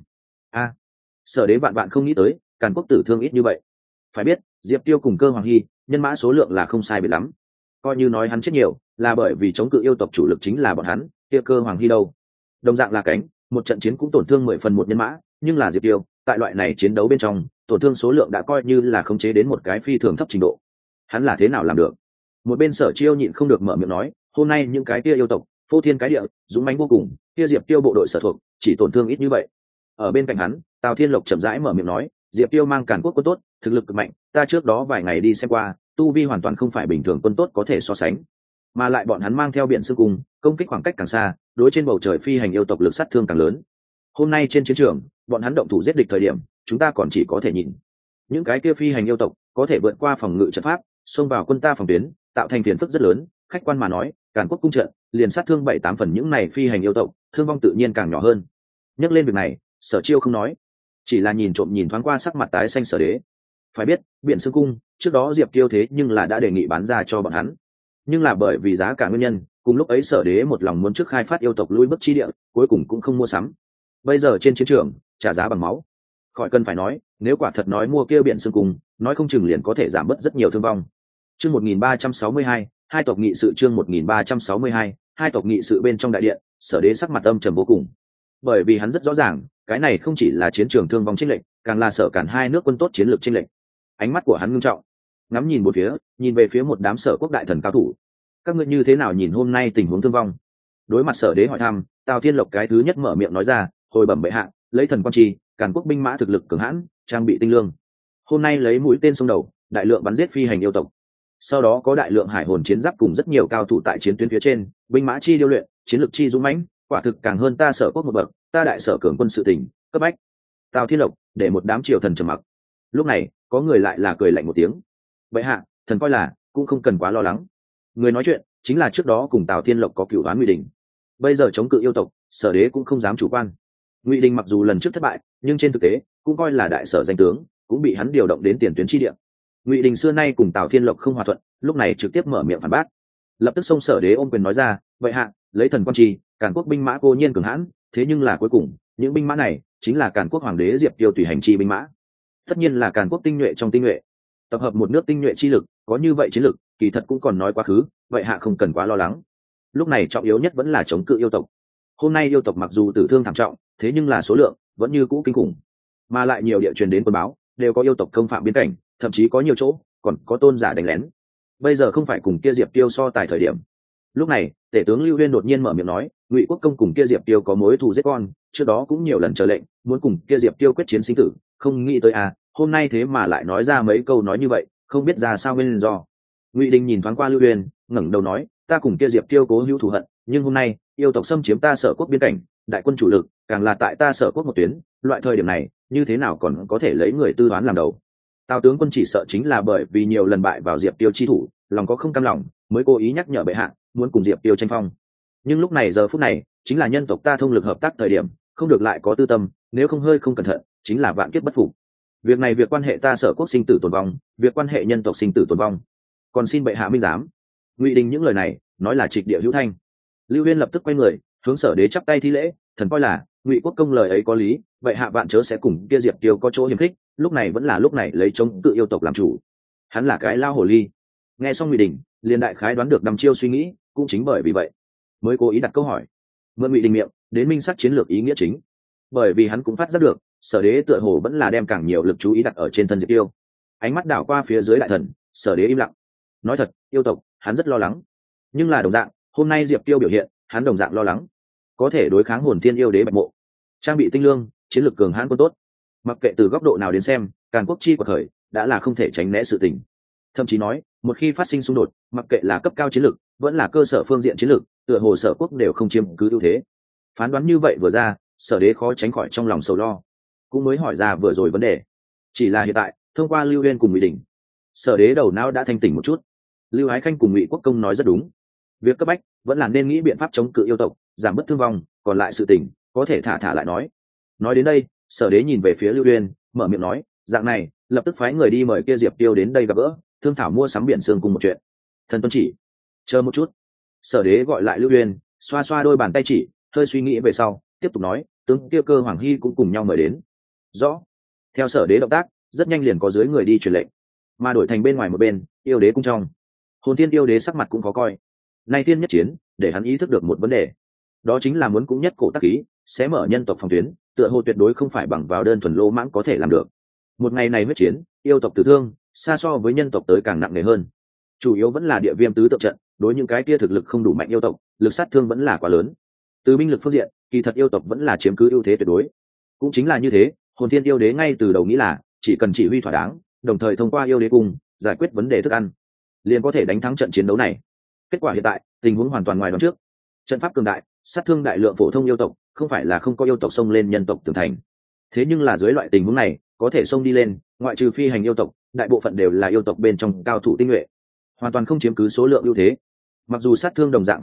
Sở Đế vạn không nghĩ tới, Càn Quốc tử thương ít như vậy. Phải biết, Diệp Tiêu cùng Cơ Hoàng Hy, nhân mã số lượng là không sai biệt lắm. Coi như nói hắn chết nhiều, là bởi vì chống cự yêu tộc chủ lực chính là bọn hắn, kia Cơ Hoàng Hy đâu? Đồng dạng là cánh, một trận chiến cũng tổn thương 10 phần một nhân mã, nhưng là Diệp Tiêu, tại loại này chiến đấu bên trong, tổn thương số lượng đã coi như là khống chế đến một cái phi thường thấp trình độ. Hắn là thế nào làm được? Một bên Sở Chiêu nhịn không được mở miệng nói, hôm nay những cái kia yêu tộc, phô thiên cái địa, dũng mãnh vô cùng, kia Diệp Tiêu bộ đội sở thuộc, chỉ tổn thương ít như vậy. Ở bên cạnh hắn, Tào Thiên Lộc chậm rãi mở miệng nói, Diệp Tiêu mang Càn Quốc quân tốt, thực lực cực mạnh, ta trước đó vài ngày đi xem qua, tu vi hoàn toàn không phải bình thường quân tốt có thể so sánh. Mà lại bọn hắn mang theo biển sương cùng, công kích khoảng cách càng xa, đối trên bầu trời phi hành yêu tộc lực sát thương càng lớn. Hôm nay trên chiến trường, bọn hắn động thủ giết địch thời điểm, chúng ta còn chỉ có thể nhìn. Những cái kia phi hành yêu tộc có thể vượt qua phòng ngự trận pháp, xông vào quân ta phòng tuyến, tạo thành phiền phức rất lớn. Khách quan mà nói, Càn Quốc cung trận liền sát thương 7-8 phần những này phi hành yêu tộc, thương vong tự nhiên càng nhỏ hơn. Nhắc lên việc này, Sở Chiêu không nói, chỉ là nhìn trộm nhìn thoáng qua sắc mặt tái xanh Sở Đế. Phải biết, Biển Sương Cung trước đó Diệp Tiêu thế nhưng là đã đề nghị bán ra cho bọn hắn, nhưng là bởi vì giá cả nguyên nhân, cùng lúc ấy Sở Đế một lòng muốn trước khai phát yêu tộc lui bước chi địa, cuối cùng cũng không mua sắm. Bây giờ trên chiến trường trả giá bằng máu, khỏi cần phải nói, nếu quả thật nói mua kia Biển Sương Cung, nói không chừng liền có thể giảm bớt rất nhiều thương vong. Chương 1362, hai tộc nghị sự. Chương 1362, hai tộc nghị sự. Bên trong đại điện, Sở Đế sắc mặt âm trầm vô cùng, bởi vì hắn rất rõ ràng, cái này không chỉ là chiến trường thương vong chênh lệch, càng là Sở Cản hai nước quân tốt chiến lược chênh lệch. Ánh mắt của hắn ngưng trọng, ngắm nhìn một phía, nhìn về phía một đám Sở quốc đại thần cao thủ. Các ngươi như thế nào nhìn hôm nay tình huống thương vong? Đối mặt Sở Đế hỏi thăm, Tào Thiên Lộc cái thứ nhất mở miệng nói ra, hồi bẩm bệ hạ, lấy thần quan trì, Càn quốc binh mã thực lực cường hãn, trang bị tinh lương. Hôm nay lấy mũi tên xông đầu, đại lượng bắn giết phi hành yêu tộc. Sau đó có đại lượng hải hồn chiến giáp cùng rất nhiều cao thủ tại chiến tuyến phía trên, binh mã chi điêu luyện, chiến lược chi dũng mãnh, quả thực càng hơn ta Sở quốc một bậc, ta đại Sở cường quân sự tỉnh, cấp bách. Tào Thiên Lộc để một đám triều thần trầm mặc. Lúc này, có người lại là cười lạnh một tiếng. Bệ hạ, thần coi là cũng không cần quá lo lắng. Người nói chuyện chính là trước đó cùng Tào Thiên Lộc có cựu đoán Ngụy Đình. Bây giờ chống cự yêu tộc, Sở Đế cũng không dám chủ quan. Ngụy Đình mặc dù lần trước thất bại, nhưng trên thực tế cũng coi là đại Sở danh tướng, cũng bị hắn điều động đến tiền tuyến chi địa. Ngụy Đình xưa nay cùng Tào Thiên Lộc không hòa thuận, lúc này trực tiếp mở miệng phản bác. Lập tức xông Sở Đế ôm quyền nói ra, vậy hạ, lấy thần quan trì, Càn quốc binh mã cô nhiên cường hãn, thế nhưng là cuối cùng những binh mã này chính là Càn quốc hoàng đế Diệp Tiêu tùy hành chi binh mã, tất nhiên là Càn quốc tinh nhuệ trong tinh nhuệ, tập hợp một nước tinh nhuệ chi lực, có như vậy chiến lực, kỳ thật cũng còn nói quá khứ, vậy hạ không cần quá lo lắng. Lúc này trọng yếu nhất vẫn là chống cự yêu tộc. Hôm nay yêu tộc mặc dù tử thương thảm trọng, thế nhưng là số lượng vẫn như cũ kinh khủng, mà lại nhiều địa truyền đến quân báo đều có yêu tộc công phạm biên cảnh, thậm chí có nhiều chỗ còn có tôn giả đánh lén. Bây giờ không phải cùng kia Diệp Tiêu so tài thời điểm. Lúc này tể tướng Lưu Huyên đột nhiên mở miệng nói, Ngụy quốc công cùng kia Diệp Tiêu có mối thù giết con, trước đó cũng nhiều lần chờ lệnh muốn cùng kia Diệp Tiêu quyết chiến sinh tử, không nghĩ tới hôm nay thế mà lại nói ra mấy câu nói như vậy, không biết ra sao nguyên do. Ngụy Đình nhìn thoáng qua Lưu Huyên, ngẩng đầu nói, ta cùng kia Diệp Tiêu cố hữu thù hận, nhưng hôm nay yêu tộc xâm chiếm ta Sở quốc biên cảnh, đại quân chủ lực càng là tại ta Sở quốc một tuyến, loại thời điểm này như thế nào còn có thể lấy người tư đoán làm đầu. Tào tướng quân chỉ sợ chính là bởi vì nhiều lần bại vào Diệp Tiêu chi thủ, lòng có không cam lòng, mới cố ý nhắc nhở bệ hạ muốn cùng Diệp Tiêu tranh phong. Nhưng lúc này giờ phút này chính là nhân tộc ta thông lực hợp tác thời điểm, không được lại có tư tâm, nếu không hơi không cẩn thận chính là vạn kiếp bất phục. Việc này việc quan hệ ta Sở quốc sinh tử tồn vong, việc quan hệ nhân tộc sinh tử tồn vong, còn xin bệ hạ minh giám. Ngụy Đình những lời này nói là trịch địa hữu thanh. Lưu Huyên lập tức quay người hướng Sở Đế chắp tay thi lễ, thần coi là Ngụy quốc công lời ấy có lý, vậy hạ vạn chớ sẽ cùng kia Diệp Tiêu có chỗ hiềm khích, lúc này vẫn là lúc này lấy chống cự yêu tộc làm chủ. Hắn là cái lao hồ ly. Nghe xong Ngụy Đình liền đại khái đoán được đăm chiêu suy nghĩ, cũng chính bởi vì vậy mới cố ý đặt câu hỏi, mượn Ngụy Đình miệng đến minh xác chiến lược ý nghĩa chính. Bởi vì hắn cũng phát giác được Sở Đế tựa hồ vẫn là đem càng nhiều lực chú ý đặt ở trên thân Diệp Tiêu. Ánh mắt đảo qua phía dưới đại thần, Sở Đế im lặng. Nói thật, yêu tộc hắn rất lo lắng, nhưng là đồng dạng hôm nay Diệp Tiêu biểu hiện, hắn đồng dạng lo lắng. Có thể đối kháng hồn thiên yêu đế Bạch Mộ, trang bị tinh lương, chiến lược cường hãn quân tốt, mặc kệ từ góc độ nào đến xem, Càn quốc chi của thời đã là không thể tránh né sự tình. Thậm chí nói, một khi phát sinh xung đột, mặc kệ là cấp cao chiến lược vẫn là cơ sở phương diện chiến lược, tựa hồ Sở quốc đều không chiếm cứ ưu thế. Phán đoán như vậy vừa ra, Sở Đế khó tránh khỏi trong lòng sầu lo, cũng mới hỏi ra vừa rồi vấn đề. Chỉ là hiện tại thông qua Lưu Huyên cùng Ngụy Đình, Sở Đế đầu não đã thanh tỉnh một chút. Lưu Ái Khanh cùng Ngụy quốc công nói rất đúng, việc cấp bách vẫn là nên nghĩ biện pháp chống cự yêu tộc, giảm bớt thương vong, còn lại sự tình có thể thả lại nói. Nói đến đây, Sở Đế nhìn về phía Lưu Huyên, mở miệng nói, dạng này lập tức phái người đi mời kia Diệp Tiêu đến đây gặp gỡ, thương thảo mua sắm Biển Sương cùng một chuyện. Thần tuân chỉ. Chờ một chút. Sở Đế gọi lại Lưu Huyên, xoa xoa đôi bàn tay chỉ, hơi suy nghĩ về sau tiếp tục nói, tướng kia Cơ Hoàng Hy cũng cùng nhau mời đến. Rõ. Theo Sở Đế động tác, rất nhanh liền có dưới người đi truyền lệnh, mà đổi thành bên ngoài một bên yêu đế cung trong, Hồn Thiên yêu đế sắc mặt cũng khó coi. Nay thiên nhất chiến để hắn ý thức được một vấn đề, đó chính là muốn cũng nhất cổ tác khí sẽ mở nhân tộc phòng tuyến, tựa hồ tuyệt đối không phải bằng vào đơn thuần lô mãng có thể làm được. Một ngày này huyết chiến, yêu tộc tử thương xa so với nhân tộc tới càng nặng nề hơn, chủ yếu vẫn là địa viêm tứ tượng trận, đối những cái kia thực lực không đủ mạnh yêu tộc, lực sát thương vẫn là quá lớn. Từ binh lực phương diện, kỳ thật yêu tộc vẫn là chiếm cứ ưu thế tuyệt đối. Cũng chính là như thế, Hồn Thiên yêu đế ngay từ đầu nghĩ là chỉ cần chỉ huy thỏa đáng, đồng thời thông qua yêu đế cung giải quyết vấn đề thức ăn, liền có thể đánh thắng trận chiến đấu này. Kết quả hiện tại tình huống hoàn toàn ngoài đoán trước. Trận pháp cường đại, sát thương đại lượng phổ thông yêu tộc, không phải là không có yêu tộc xông lên nhân tộc tường thành. Thế nhưng là dưới loại tình huống này, có thể xông đi lên, ngoại trừ phi hành yêu tộc, đại bộ phận đều là yêu tộc bên trong cao thủ tinh nhuệ, hoàn toàn không chiếm cứ số lượng ưu thế. Mặc dù sát thương đồng dạng không ít,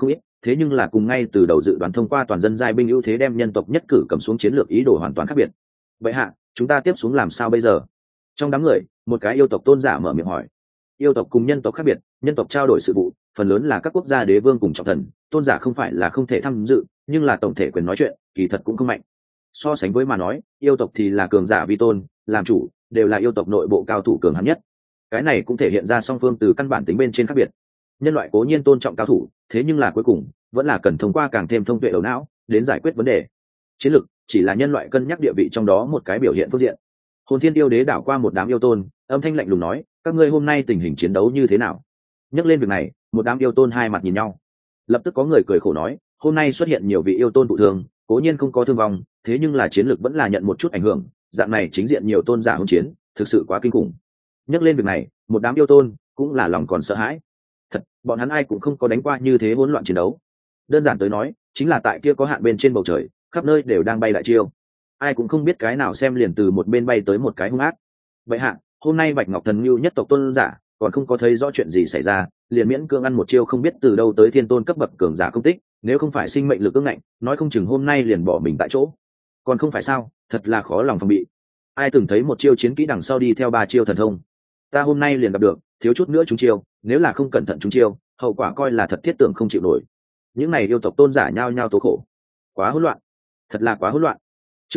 thế nhưng là cùng ngay từ đầu dự đoán thông qua toàn dân giai binh ưu thế đem nhân tộc nhất cử cầm xuống chiến lược ý đồ hoàn toàn khác biệt. Vậy hạ, chúng ta tiếp xuống làm sao bây giờ? Trong đám người, một cái yêu tộc tôn giả mở miệng hỏi. Yêu tộc cùng nhân tộc khác biệt, nhân tộc trao đổi sự vụ phần lớn là các quốc gia đế vương cùng trọng thần, tôn giả không phải là không thể tham dự, nhưng là tổng thể quyền nói chuyện kỳ thật cũng không mạnh. So sánh với mà nói, yêu tộc thì là cường giả vi tôn làm chủ, đều là yêu tộc nội bộ cao thủ cường hãn nhất. Cái này cũng thể hiện ra song phương từ căn bản tính bên trên khác biệt. Nhân loại cố nhiên tôn trọng cao thủ, thế nhưng là cuối cùng vẫn là cần thông qua càng thêm thông tuệ đầu não đến giải quyết vấn đề. Chiến lược chỉ là nhân loại cân nhắc địa vị trong đó một cái biểu hiện phương diện. Hồn Thiên yêu đế đảo qua một đám yêu tôn, âm thanh lạnh lùng nói, các ngươi hôm nay tình hình chiến đấu như thế nào? Nhắc lên việc này, một đám yêu tôn hai mặt nhìn nhau. Lập tức có người cười khổ nói, hôm nay xuất hiện nhiều vị yêu tôn thụ thương, cố nhiên không có thương vong, thế nhưng là chiến lược vẫn là nhận một chút ảnh hưởng, dạng này chính diện nhiều tôn giả hỗn chiến, thực sự quá kinh khủng. Nhắc lên việc này, một đám yêu tôn cũng là lòng còn sợ hãi. Thật, bọn hắn ai cũng không có đánh qua như thế hỗn loạn chiến đấu. Đơn giản tới nói, chính là tại kia có hạn bên trên bầu trời, khắp nơi đều đang bay đại chiêu. Ai cũng không biết cái nào xem liền từ một bên bay tới một cái hung ác. Vậy hạ, hôm nay Bạch Ngọc Thần Nưu nhất tộc tôn giả, còn không có thấy rõ chuyện gì xảy ra, liền miễn cưỡng ăn một chiêu không biết từ đâu tới thiên tôn cấp bậc cường giả công tích, nếu không phải sinh mệnh lực ương ngạnh, nói không chừng hôm nay liền bỏ mình tại chỗ. Còn không phải sao, thật là khó lòng phòng bị. Ai từng thấy một chiêu chiến kỹ đằng sau đi theo ba chiêu thần thông? Ta hôm nay liền gặp được, thiếu chút nữa trúng chiêu, nếu là không cẩn thận trúng chiêu, hậu quả coi là thật thiết tưởng không chịu nổi. Những này yêu tộc tôn giả nhao nhao tố khổ. Quá hỗn loạn, thật là quá hỗn loạn. Chương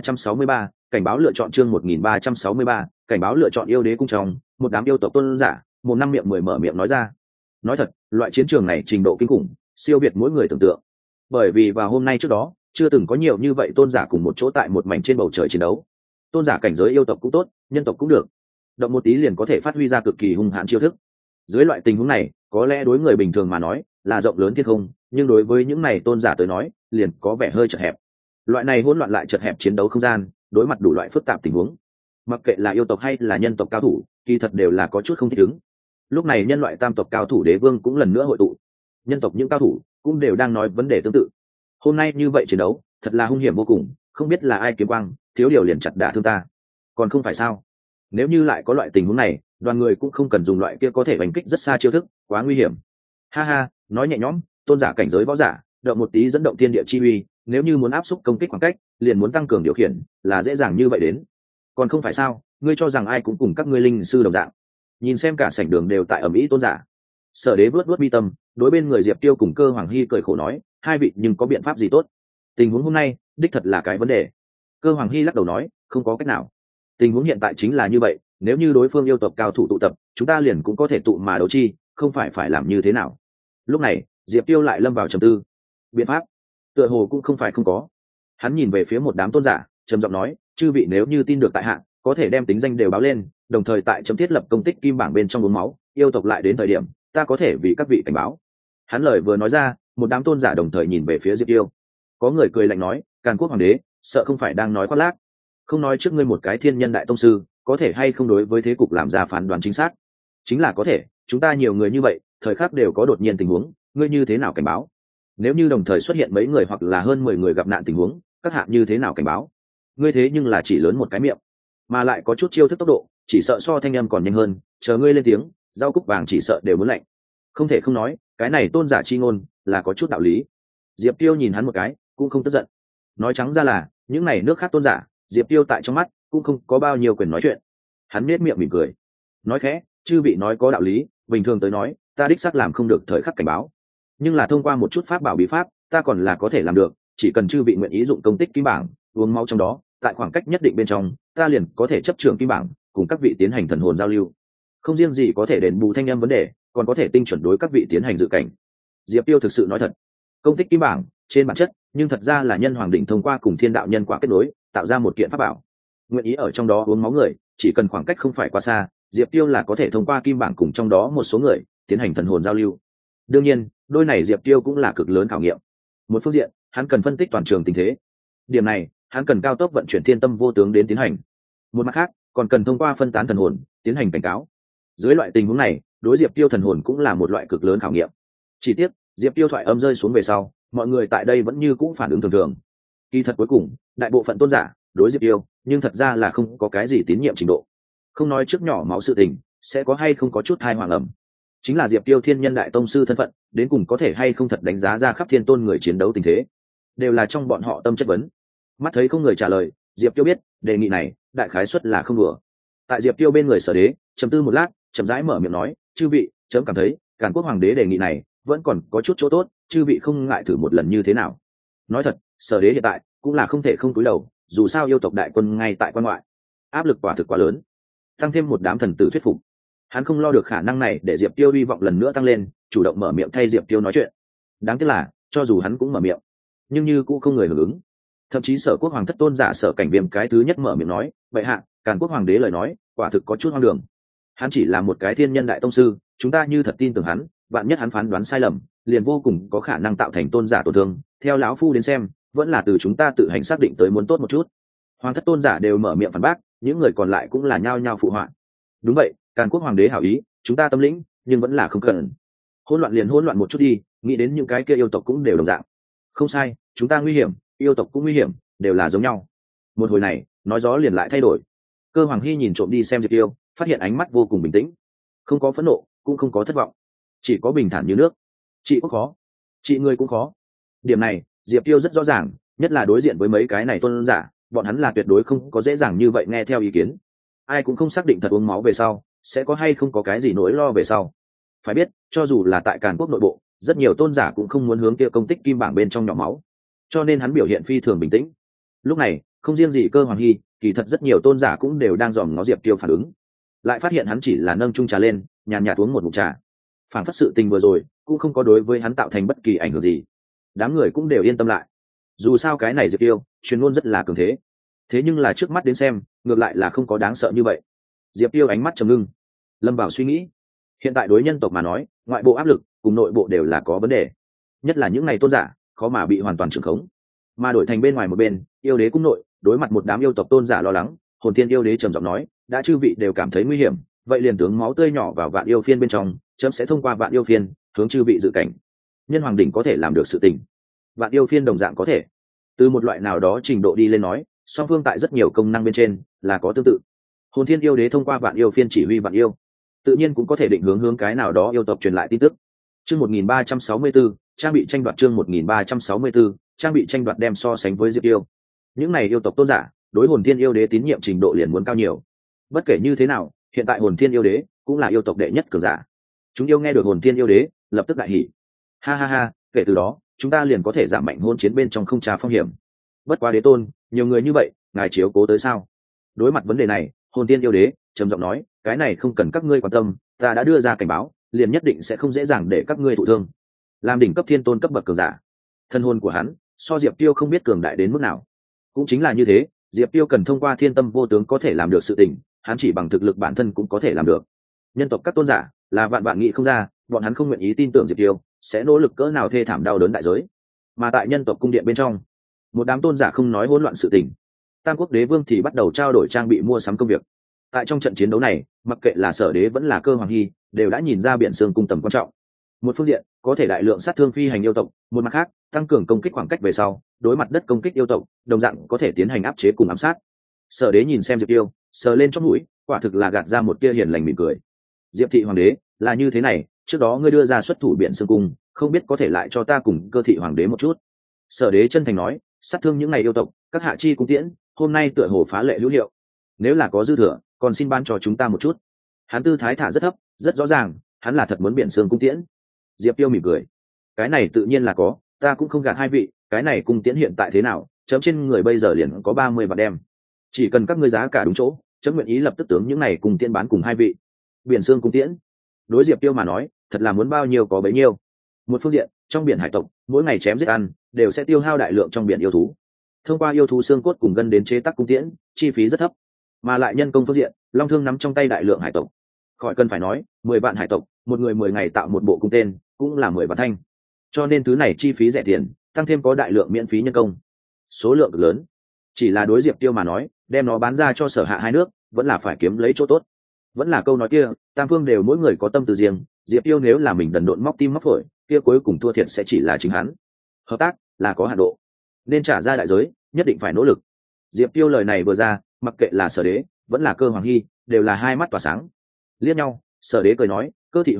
1363, cảnh báo lựa chọn chương 1363, cảnh báo lựa chọn yêu đế cung trong, một đám yêu tộc tôn giả, một năm miệng mười mở miệng nói ra. Nói thật, loại chiến trường này trình độ kinh khủng, siêu việt mỗi người tưởng tượng. Bởi vì vào hôm nay trước đó, chưa từng có nhiều như vậy tôn giả cùng một chỗ tại một mảnh trên bầu trời chiến đấu. Tôn giả cảnh giới yêu tộc cũng tốt, nhân tộc cũng được, động một tí liền có thể phát huy ra cực kỳ hung hãn chiêu thức. Dưới loại tình huống này, có lẽ đối người bình thường mà nói là rộng lớn thiên không, nhưng đối với những này tôn giả tới nói, liền có vẻ hơi chật hẹp. Loại này hỗn loạn lại chật hẹp chiến đấu không gian, đối mặt đủ loại phức tạp tình huống, mặc kệ là yêu tộc hay là nhân tộc cao thủ, kỳ thật đều là có chút không thích ứng. Lúc này nhân loại tam tộc cao thủ đế vương cũng lần nữa hội tụ, nhân tộc những cao thủ cũng đều đang nói vấn đề tương tự. Hôm nay như vậy chiến đấu thật là hung hiểm vô cùng, không biết là ai kiếm quang thiếu điều liền chặt đả thương ta, còn không phải sao? Nếu như lại có loại tình huống này, đoàn người cũng không cần dùng loại kia có thể đánh kích rất xa chiêu thức, quá nguy hiểm. Ha ha, nói nhẹ nhõm, tôn giả cảnh giới võ giả, động một tí dẫn động thiên địa chi uy, nếu như muốn áp xúc công kích khoảng cách, liền muốn tăng cường điều khiển, là dễ dàng như vậy đến. Còn không phải sao? Ngươi cho rằng ai cũng cùng các ngươi linh sư đồng dạng? Nhìn xem cả sảnh đường đều tại ầm ĩ tôn giả. Sở Đế vuốt vuốt mi tâm, đối bên người Diệp Tiêu cùng Cơ Hoàng Hy cười khổ nói, hai vị nhưng có biện pháp gì tốt? Tình huống hôm nay, đích thật là cái vấn đề. Cơ Hoàng Hy lắc đầu nói, không có cách nào. Tình huống hiện tại chính là như vậy, nếu như đối phương yêu tộc cao thủ tụ tập, chúng ta liền cũng có thể tụ mà đấu chi, không phải làm như thế nào. Lúc này, Diệp Tiêu lại lâm vào trầm tư. Biện pháp, tựa hồ cũng không phải không có. Hắn nhìn về phía một đám tôn giả, trầm giọng nói, chư vị nếu như tin được tại hạ, có thể đem tính danh đều báo lên, đồng thời tại chấm thiết lập công tích kim bảng bên trong uống máu, yêu tộc lại đến thời điểm, ta có thể vì các vị cảnh báo. Hắn lời vừa nói ra, một đám tôn giả đồng thời nhìn về phía Diệp Tiêu. Có người cười lạnh nói, Càn Quốc hoàng đế, sợ không phải đang nói khoác lác. Không nói trước ngươi một cái thiên nhân đại tông sư, có thể hay không đối với thế cục làm ra phán đoán chính xác? Chính là có thể, chúng ta nhiều người như vậy, thời khắc đều có đột nhiên tình huống, ngươi như thế nào cảnh báo? Nếu như đồng thời xuất hiện mấy người hoặc là hơn 10 người gặp nạn tình huống, các hạ như thế nào cảnh báo? Ngươi thế nhưng là chỉ lớn một cái miệng, mà lại có chút chiêu thức tốc độ, chỉ sợ so thanh âm còn nhanh hơn, chờ ngươi lên tiếng, rau cúc vàng chỉ sợ đều muốn lạnh. Không thể không nói, cái này tôn giả chi ngôn là có chút đạo lý. Diệp Tiêu nhìn hắn một cái, cũng không tức giận. Nói trắng ra là, những này nước khác tôn giả, Diệp Tiêu tại trong mắt cũng không có bao nhiêu quyền nói chuyện. Hắn nét miệng mỉm cười, nói khẽ, chư vị nói có đạo lý, bình thường tới nói, ta đích xác làm không được thời khắc cảnh báo, nhưng là thông qua một chút pháp bảo bí pháp, ta còn là có thể làm được. Chỉ cần chư vị nguyện ý dụng công tích kim bảng, uống máu trong đó, tại khoảng cách nhất định bên trong, ta liền có thể chấp trưởng kim bảng, cùng các vị tiến hành thần hồn giao lưu. Không riêng gì có thể đền bù thanh âm vấn đề, còn có thể tinh chuẩn đối các vị tiến hành dự cảnh. Diệp Tiêu thực sự nói thật, công tích kim bảng trên bản chất, nhưng thật ra là nhân hoàng định thông qua cùng thiên đạo nhân quả kết nối, tạo ra một kiện pháp bảo. Nguyện ý ở trong đó uống máu người, chỉ cần khoảng cách không phải quá xa, Diệp Tiêu là có thể thông qua kim bảng cùng trong đó một số người tiến hành thần hồn giao lưu. Đương nhiên, đôi này Diệp Tiêu cũng là cực lớn khảo nghiệm. Một phương diện, hắn cần phân tích toàn trường tình thế. Điểm này, hắn cần cao tốc vận chuyển thiên tâm vô tướng đến tiến hành. Một mặt khác, còn cần thông qua phân tán thần hồn tiến hành cảnh cáo. Dưới loại tình huống này, đối Diệp Tiêu thần hồn cũng là một loại cực lớn khảo nghiệm. Chỉ tiếc, Diệp Tiêu thoại âm rơi xuống về sau, mọi người tại đây vẫn như cũng phản ứng thường thường. Kỳ thật cuối cùng, đại bộ phận tôn giả đối Diệp Tiêu, nhưng thật ra là không có cái gì tín nhiệm trình độ. Không nói trước nhỏ máu sự tình, sẽ có hay không có chút thai hoàng ẩm. chính là diệp tiêu thiên nhân đại tông sư thân phận đến cùng có thể hay không thật đánh giá ra khắp thiên tôn người chiến đấu tình thế, đều là trong bọn họ tâm chất vấn. Mắt thấy không người trả lời, diệp tiêu biết đề nghị này đại khái suất là không đùa. Tại diệp tiêu bên người Sở Đế trầm tư một lát, chậm rãi mở miệng nói, chư vị, chấm cảm thấy Càn Quốc hoàng đế đề nghị này vẫn còn có chút chỗ tốt, chư vị không ngại thử một lần như thế nào. Nói thật, Sở Đế hiện tại cũng là không thể không cúi đầu, dù sao yêu tộc đại quân ngay tại quan ngoại, áp lực quả thực quá lớn, tăng thêm một đám thần tử thuyết phục, hắn không lo được khả năng này để diệp tiêu hy vọng lần nữa tăng lên, chủ động mở miệng thay diệp tiêu nói chuyện. Đáng tiếc là cho dù hắn cũng mở miệng, nhưng như cũng không người hưởng ứng. Thậm chí Sở Quốc hoàng thất tôn giả Sở Cảnh Viêm cái thứ nhất mở miệng nói, vậy hạ, Càn Quốc hoàng đế lời nói quả thực có chút hoang đường. Hắn chỉ là một cái thiên nhân đại tông sư, chúng ta như thật tin tưởng hắn, vạn nhất hắn phán đoán sai lầm, liền vô cùng có khả năng tạo thành tôn giả tổn thương. Theo lão phu đến xem, vẫn là từ chúng ta tự hành xác định tới muốn tốt một chút. Hoàng thất tôn giả đều mở miệng phản bác, những người còn lại cũng là nhao nhao phụ họa. Đúng vậy, Càn Quốc hoàng đế hảo ý, chúng ta tâm lĩnh, nhưng vẫn là không cần. Hỗn loạn liền hỗn loạn một chút đi, nghĩ đến những cái kia yêu tộc cũng đều đồng dạng. Không sai, chúng ta nguy hiểm, yêu tộc cũng nguy hiểm, đều là giống nhau. Một hồi này, nói gió liền lại thay đổi. Cơ Hoàng Hy nhìn trộm đi xem Diệp Tiêu, phát hiện ánh mắt vô cùng bình tĩnh, không có phẫn nộ, cũng không có thất vọng, chỉ có bình thản như nước. Chị cũng khó, chị người cũng khó. Điểm này Diệp Tiêu rất rõ ràng, nhất là đối diện với mấy cái này tôn giả, bọn hắn là tuyệt đối không có dễ dàng như vậy nghe theo ý kiến. Ai cũng không xác định thật uống máu về sau sẽ có hay không có cái gì nỗi lo về sau. Phải biết, cho dù là tại Càn Quốc nội bộ, rất nhiều tôn giả cũng không muốn hướng kia công tích kim bảng bên trong nhỏ máu, cho nên hắn biểu hiện phi thường bình tĩnh. Lúc này không riêng gì Cơ Hoàng Hy, kỳ thật rất nhiều tôn giả cũng đều đang dòm ngó Diệp Tiêu phản ứng, lại phát hiện hắn chỉ là nâng chung trà lên, nhàn nhạt uống một ngụm trà, phản phất sự tình vừa rồi cũng không có đối với hắn tạo thành bất kỳ ảnh hưởng gì. Đám người cũng đều yên tâm lại, dù sao cái này Diệp Tiêu truyền ngôn rất là cường thế, thế nhưng là trước mắt đến xem ngược lại là không có đáng sợ như vậy. Diệp Tiêu ánh mắt trầm ngưng, lâm vào suy nghĩ. Hiện tại đối nhân tộc mà nói, ngoại bộ áp lực cùng nội bộ đều là có vấn đề, nhất là những ngày tôn giả khó mà bị hoàn toàn trưởng khống, mà đổi thành bên ngoài một bên yêu đế cung nội, đối mặt một đám yêu tộc tôn giả lo lắng, Hồn Thiên yêu đế trầm giọng nói, đã chư vị đều cảm thấy nguy hiểm, vậy liền tướng máu tươi nhỏ vào Vạn Yêu Phiên bên trong, chấm sẽ thông qua Vạn Yêu Phiên hướng chư vị dự cảnh. Nhân hoàng đỉnh có thể làm được sự tình, Vạn Yêu Phiên đồng dạng có thể. Từ một loại nào đó trình độ đi lên nói, song phương tại rất nhiều công năng bên trên là có tương tự. Hồn Thiên yêu đế thông qua Vạn Yêu Phiên chỉ huy Vạn Yêu, tự nhiên cũng có thể định hướng cái nào đó yêu tộc truyền lại tin tức. Chương 1364, trang bị tranh đoạt. Chương 1364, trang bị tranh đoạt đem so sánh với Diệp Yêu. Những này yêu tộc tôn giả đối Hồn Thiên yêu đế tín nhiệm trình độ liền muốn cao nhiều. Bất kể như thế nào, hiện tại Hồn Thiên yêu đế cũng là yêu tộc đệ nhất cường giả. Chúng yêu nghe được Hồn Thiên yêu đế, lập tức đại hỉ. Ha ha ha, kể từ đó, chúng ta liền có thể giảm mạnh hôn chiến bên trong không trà phong hiểm. Bất quá đế tôn, nhiều người như vậy, ngài chiếu cố tới sao? Đối mặt vấn đề này, Hồn Thiên yêu đế trầm giọng nói, cái này không cần các ngươi quan tâm, ta đã đưa ra cảnh báo, liền nhất định sẽ không dễ dàng để các ngươi thụ thương. Làm đỉnh cấp thiên tôn cấp bậc cường giả, thân hồn của hắn so Diệp Tiêu không biết cường đại đến mức nào. Cũng chính là như thế, Diệp Tiêu cần thông qua thiên tâm vô tướng có thể làm được sự tình, hắn chỉ bằng thực lực bản thân cũng có thể làm được. Nhân tộc các tôn giả là vạn vạn nghĩ không ra, bọn hắn không nguyện ý tin tưởng Diệp Tiêu sẽ nỗ lực cỡ nào thê thảm đau đớn đại giới. Mà tại nhân tộc cung điện bên trong, một đám tôn giả không nói hỗn loạn sự tình, Tam Quốc Đế Vương thì bắt đầu trao đổi trang bị mua sắm công việc. Tại trong trận chiến đấu này, mặc kệ là Sở Đế vẫn là Cơ Hoàng Hy, đều đã nhìn ra Biển Sương cung tầm quan trọng. Một phương diện có thể đại lượng sát thương phi hành yêu tộc, một mặt khác tăng cường công kích khoảng cách về sau, đối mặt đất công kích yêu tộc đồng dạng có thể tiến hành áp chế cùng ám sát. Sở Đế nhìn xem Diệp Tiêu, sờ lên chóp mũi, quả thực là gạt ra một tia hiền lành mỉm cười. Diệp thị hoàng đế là như thế này, trước đó ngươi đưa ra xuất thủ Biển Sương cung, không biết có thể lại cho ta cùng Cơ thị hoàng đế một chút. Sở Đế chân thành nói, sát thương những ngày yêu tộc, các hạ chi cung tiễn hôm nay tựa hồ phá lệ hữu hiệu, nếu là có dư thừa còn xin ban cho chúng ta một chút. Hắn tư thái thả rất thấp, rất rõ ràng hắn là thật muốn Biển Sương cung tiễn. Diệp Tiêu mỉm cười, cái này tự nhiên là có, ta cũng không gạt hai vị, cái này cung tiễn hiện tại thế nào, chấm trên người bây giờ liền có 30 vạn đem, chỉ cần các ngươi giá cả đúng chỗ, chấm nguyện ý lập tức tướng những này cung tiễn bán cùng hai vị. Biển Sương cung tiễn đối Diệp Tiêu mà nói thật là muốn bao nhiêu có bấy nhiêu. Một phương diện, trong biển hải tộc mỗi ngày chém giết ăn đều sẽ tiêu hao đại lượng trong biển yêu thú, thông qua yêu thú xương cốt cùng gân đến chế tác cung tiễn, chi phí rất thấp, mà lại nhân công phương diện, Long Thương nắm trong tay đại lượng hải tộc, khỏi cần phải nói, 10 vạn hải tộc, một người 10 ngày tạo một bộ cung tên, cũng là 10 vạn thanh, cho nên thứ này chi phí rẻ tiền, tăng thêm có đại lượng miễn phí nhân công, số lượng cực lớn. Chỉ là đối Diệp Tiêu mà nói, đem nó bán ra cho Sở Hạ hai nước vẫn là phải kiếm lấy chỗ tốt. Vẫn là câu nói kia, tam phương đều mỗi người có tâm tư riêng, Diệp Tiêu nếu là mình đần độn móc tim móc phổi, kia cuối cùng thua thiệt sẽ chỉ là chính hắn. Hợp tác là có hạn độ, nên trả ra đại giới, nhất định phải nỗ lực. Diệp Tiêu lời này vừa ra, mặc kệ là Sở Đế vẫn là Cơ Hoàng Hy, đều là hai mắt tỏa sáng. Liếc nhau, Sở Đế cười nói, Cơ thị hoàng đế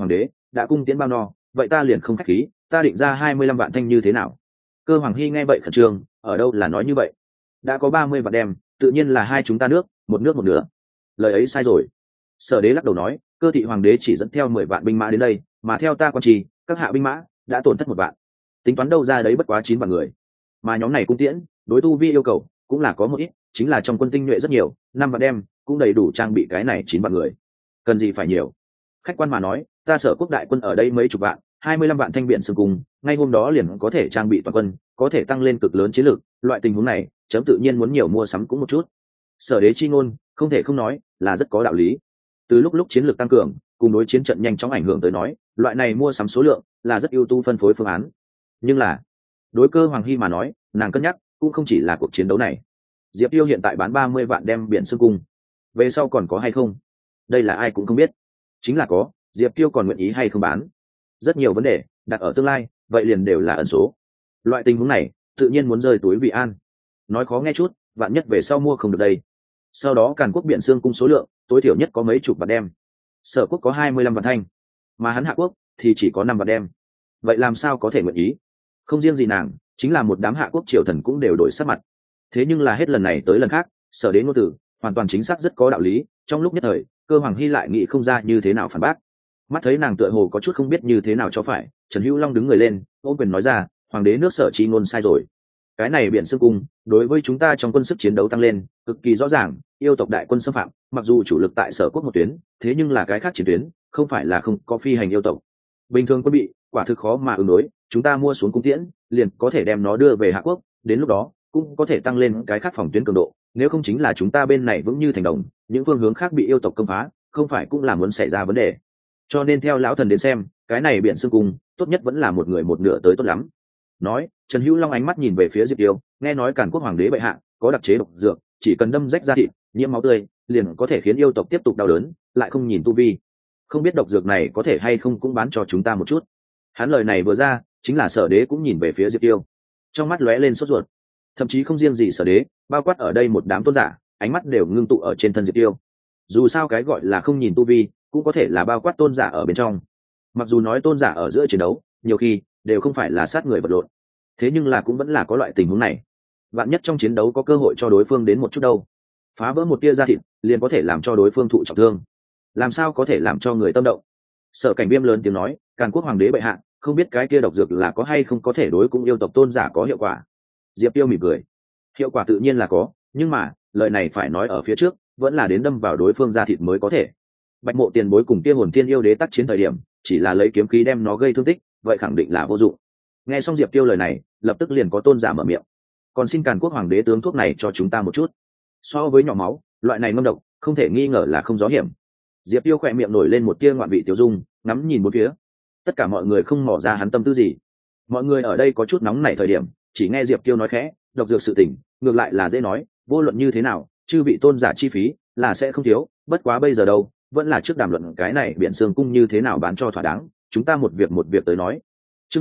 đã cung tiễn bao no, vậy ta liền không khách khí, ta định ra 25 vạn thanh như thế nào? Cơ Hoàng Hy nghe vậy khẩn trương, ở đâu là nói như vậy? Đã có 30 vạn đem, tự nhiên là hai chúng ta nước một nửa. Lời ấy sai rồi. Sở Đế lắc đầu nói, Cơ thị hoàng đế chỉ dẫn theo 10 vạn binh mã đến đây, mà theo ta quan trì, các hạ binh mã đã tổn thất 1 vạn. Tính toán đâu ra đấy bất quá 9 vạn người. Mà nhóm này cung tiễn, đối tu vi yêu cầu cũng là có một ít, chính là trong quân tinh nhuệ rất nhiều, 5 vạn đem cũng đầy đủ trang bị cái này 9 vạn người. Cần gì phải nhiều? Khách quan mà nói, ta Sở Quốc đại quân ở đây mấy chục vạn, 25 vạn thanh biện xương cùng, ngay hôm đó liền có thể trang bị toàn quân, có thể tăng lên cực lớn chiến lược, loại tình huống này, chấm tự nhiên muốn nhiều mua sắm cũng một chút. Sở Đế chi ngôn, không thể không nói, là rất có đạo lý. Từ lúc chiến lược tăng cường, cùng đối chiến trận nhanh chóng ảnh hưởng tới nói, loại này mua sắm số lượng là rất ưu tú phân phối phương án. Nhưng là, đối Cơ Hoàng Hy mà nói, nàng cân nhắc cũng không chỉ là cuộc chiến đấu này. Diệp Tiêu hiện tại bán 30 vạn đem biển xương cung, về sau còn có hay không? Đây là ai cũng không biết. Chính là có, Diệp Tiêu còn nguyện ý hay không bán? Rất nhiều vấn đề đặt ở tương lai, vậy liền đều là ẩn số. Loại tình huống này, tự nhiên muốn rơi túi vị an. Nói khó nghe chút, vạn nhất về sau mua không được đây. Sau đó Càn Quốc biển xương cung số lượng tối thiểu nhất có mấy chục vạn đem. Sở Quốc có 25 vạn thanh, mà hắn Hạ Quốc thì chỉ có 5 vạn đem. Vậy làm sao có thể nguyện ý? Không riêng gì nàng, chính là một đám Hạ Quốc triều thần cũng đều đổi sắc mặt. Thế nhưng là hết lần này tới lần khác, Sở Đế ngôn tử hoàn toàn chính xác rất có đạo lý. Trong lúc nhất thời, Cơ Hoàng Hy lại nghĩ không ra như thế nào phản bác. Mắt thấy nàng tựa hồ có chút không biết như thế nào cho phải, Trần Hữu Long đứng người lên, ôm quyền nói ra, hoàng đế nước Sở chi ngôn sai rồi. Cái này biển xương cung đối với chúng ta trong quân sức chiến đấu tăng lên cực kỳ rõ ràng. Yêu tộc đại quân xâm phạm, mặc dù chủ lực tại Sở Quốc một tuyến, thế nhưng là cái khác chiến tuyến không phải là không có phi hành yêu tộc. Bình thường quân bị quả thực khó mà ứng đối, chúng ta mua xuống cung tiễn liền có thể đem nó đưa về Hạ Quốc, đến lúc đó cũng có thể tăng lên cái khác phòng tuyến cường độ. Nếu không chính là chúng ta bên này vững như thành đồng, những phương hướng khác bị yêu tộc công phá, không phải cũng là muốn xảy ra vấn đề. Cho nên theo lão thần đến xem, cái này biển xương cung tốt nhất vẫn là một người một nửa tới tốt lắm. Nói, Trần Hữu Long ánh mắt nhìn về phía Diệp Tiêu, nghe nói Càn Quốc hoàng đế bệ hạ có đặc chế độc dược, chỉ cần đâm rách da thịt, nhiễm máu tươi, liền có thể khiến yêu tộc tiếp tục đau đớn, lại không nhìn tu vi. Không biết độc dược này có thể hay không cũng bán cho chúng ta một chút. Hắn lời này vừa ra, chính là Sở Đế cũng nhìn về phía Diệp Tiêu, trong mắt lóe lên sốt ruột. Thậm chí không riêng gì Sở Đế, bao quát ở đây một đám tôn giả, ánh mắt đều ngưng tụ ở trên thân Diệp Tiêu. Dù sao cái gọi là không nhìn tu vi, cũng có thể là bao quát tôn giả ở bên trong. Mặc dù nói tôn giả ở giữa chiến đấu nhiều khi đều không phải là sát người vật lộn, thế nhưng là cũng vẫn là có loại tình huống này. Vạn nhất trong chiến đấu có cơ hội cho đối phương đến một chút đâu, phá vỡ một tia da thịt liền có thể làm cho đối phương thụ trọng thương, làm sao có thể làm cho người tâm động. Sở Cảnh Viêm lớn tiếng nói, Càn Quốc hoàng đế bệ hạ, không biết cái kia độc dược là có hay không có thể đối cũng yêu tộc tôn giả có hiệu quả. Diệp Tiêu mỉm cười, hiệu quả tự nhiên là có, nhưng mà lời này phải nói ở phía trước, vẫn là đến đâm vào đối phương da thịt mới có thể. Bạch Mộ tiền bối cùng kia Hồn Thiên yêu đế tác chiến thời điểm, chỉ là lấy kiếm khí đem nó gây thương tích, vậy khẳng định là vô dụng. Nghe xong Diệp Tiêu lời này, lập tức liền có tôn giả mở miệng, còn xin Càn Quốc hoàng đế tướng thuốc này cho chúng ta một chút. So với nhỏ máu, loại này ngâm độc, không thể nghi ngờ là không gió hiểm. Diệp Tiêu khỏe miệng nổi lên một tia ngoạn vị tiêu dung, ngắm nhìn bốn phía. Tất cả mọi người không mò ra hắn tâm tư gì. Mọi người ở đây có chút nóng nảy thời điểm, chỉ nghe Diệp Tiêu nói khẽ, độc dược sự tình, ngược lại là dễ nói, vô luận như thế nào, chư vị tôn giả chi phí là sẽ không thiếu, bất quá bây giờ đâu, vẫn là trước đàm luận cái này biển xương cung như thế nào bán cho thỏa đáng, chúng ta một việc tới nói. Chương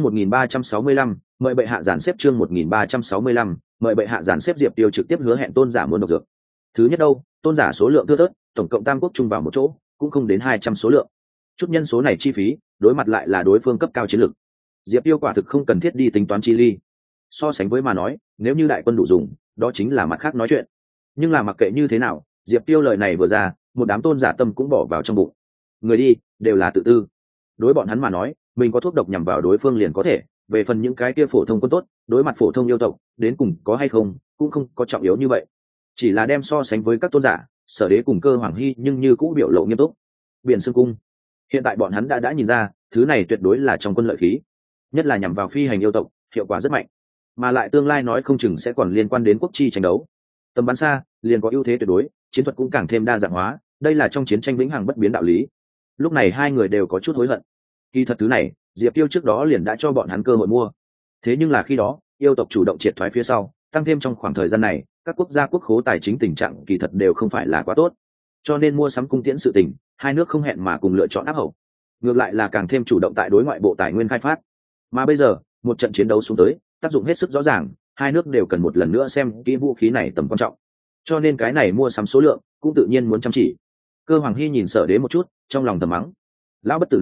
1365, mời bệ hạ dàn xếp chương 1365, mời bệ hạ dàn xếp. Diệp Tiêu trực tiếp hứa hẹn tôn giả muốn độc dược. Thứ nhất đâu, tôn giả số lượng thưa thớt, tổng cộng tam quốc chung vào một chỗ, cũng không đến 200 số lượng. Chút nhân số này chi phí, đối mặt lại là đối phương cấp cao chiến lược. Diệp Tiêu quả thực không cần thiết đi tính toán chi ly. So sánh với mà nói, nếu như đại quân đủ dùng, đó chính là mặt khác nói chuyện. Nhưng là mặc kệ như thế nào, Diệp Tiêu lời này vừa ra, một đám tôn giả tâm cũng bỏ vào trong bụng. Người đi, đều là tự tư. Đối bọn hắn mà nói, mình có thuốc độc nhằm vào đối phương liền có thể, về phần những cái kia phổ thông quân tốt, đối mặt phổ thông yêu tộc, đến cùng có hay không, cũng không có trọng yếu như vậy. Chỉ là đem so sánh với các tôn giả, Sở Đế cùng Cơ Hoàng Hy nhưng như cũng biểu lộ nghiêm túc. Biển xương cung, hiện tại bọn hắn đã nhìn ra, thứ này tuyệt đối là trong quân lợi khí, nhất là nhằm vào phi hành yêu tộc, hiệu quả rất mạnh, mà lại tương lai nói không chừng sẽ còn liên quan đến quốc chi tranh đấu. Tầm bắn xa, liền có ưu thế tuyệt đối, chiến thuật cũng càng thêm đa dạng hóa, đây là trong chiến tranh vĩnh hằng bất biến đạo lý. Lúc này hai người đều có chút hối hận. Kỳ thật thứ này, Diệp Tiêu trước đó liền đã cho bọn hắn cơ hội mua. Thế nhưng là khi đó, yêu tộc chủ động triệt thoái phía sau, tăng thêm trong khoảng thời gian này, các quốc gia quốc khố tài chính tình trạng kỳ thật đều không phải là quá tốt. Cho nên mua sắm cung tiễn sự tình, hai nước không hẹn mà cùng lựa chọn áp hậu. Ngược lại là càng thêm chủ động tại đối ngoại bộ tài nguyên khai phát. Mà bây giờ, một trận chiến đấu xuống tới, tác dụng hết sức rõ ràng, hai nước đều cần một lần nữa xem kỹ vũ khí này tầm quan trọng. Cho nên cái này mua sắm số lượng, cũng tự nhiên muốn chăm chỉ. Cơ Hoàng Hy nhìn Sở Đế một chút, trong lòng thầm mắng. Lão bất tử này,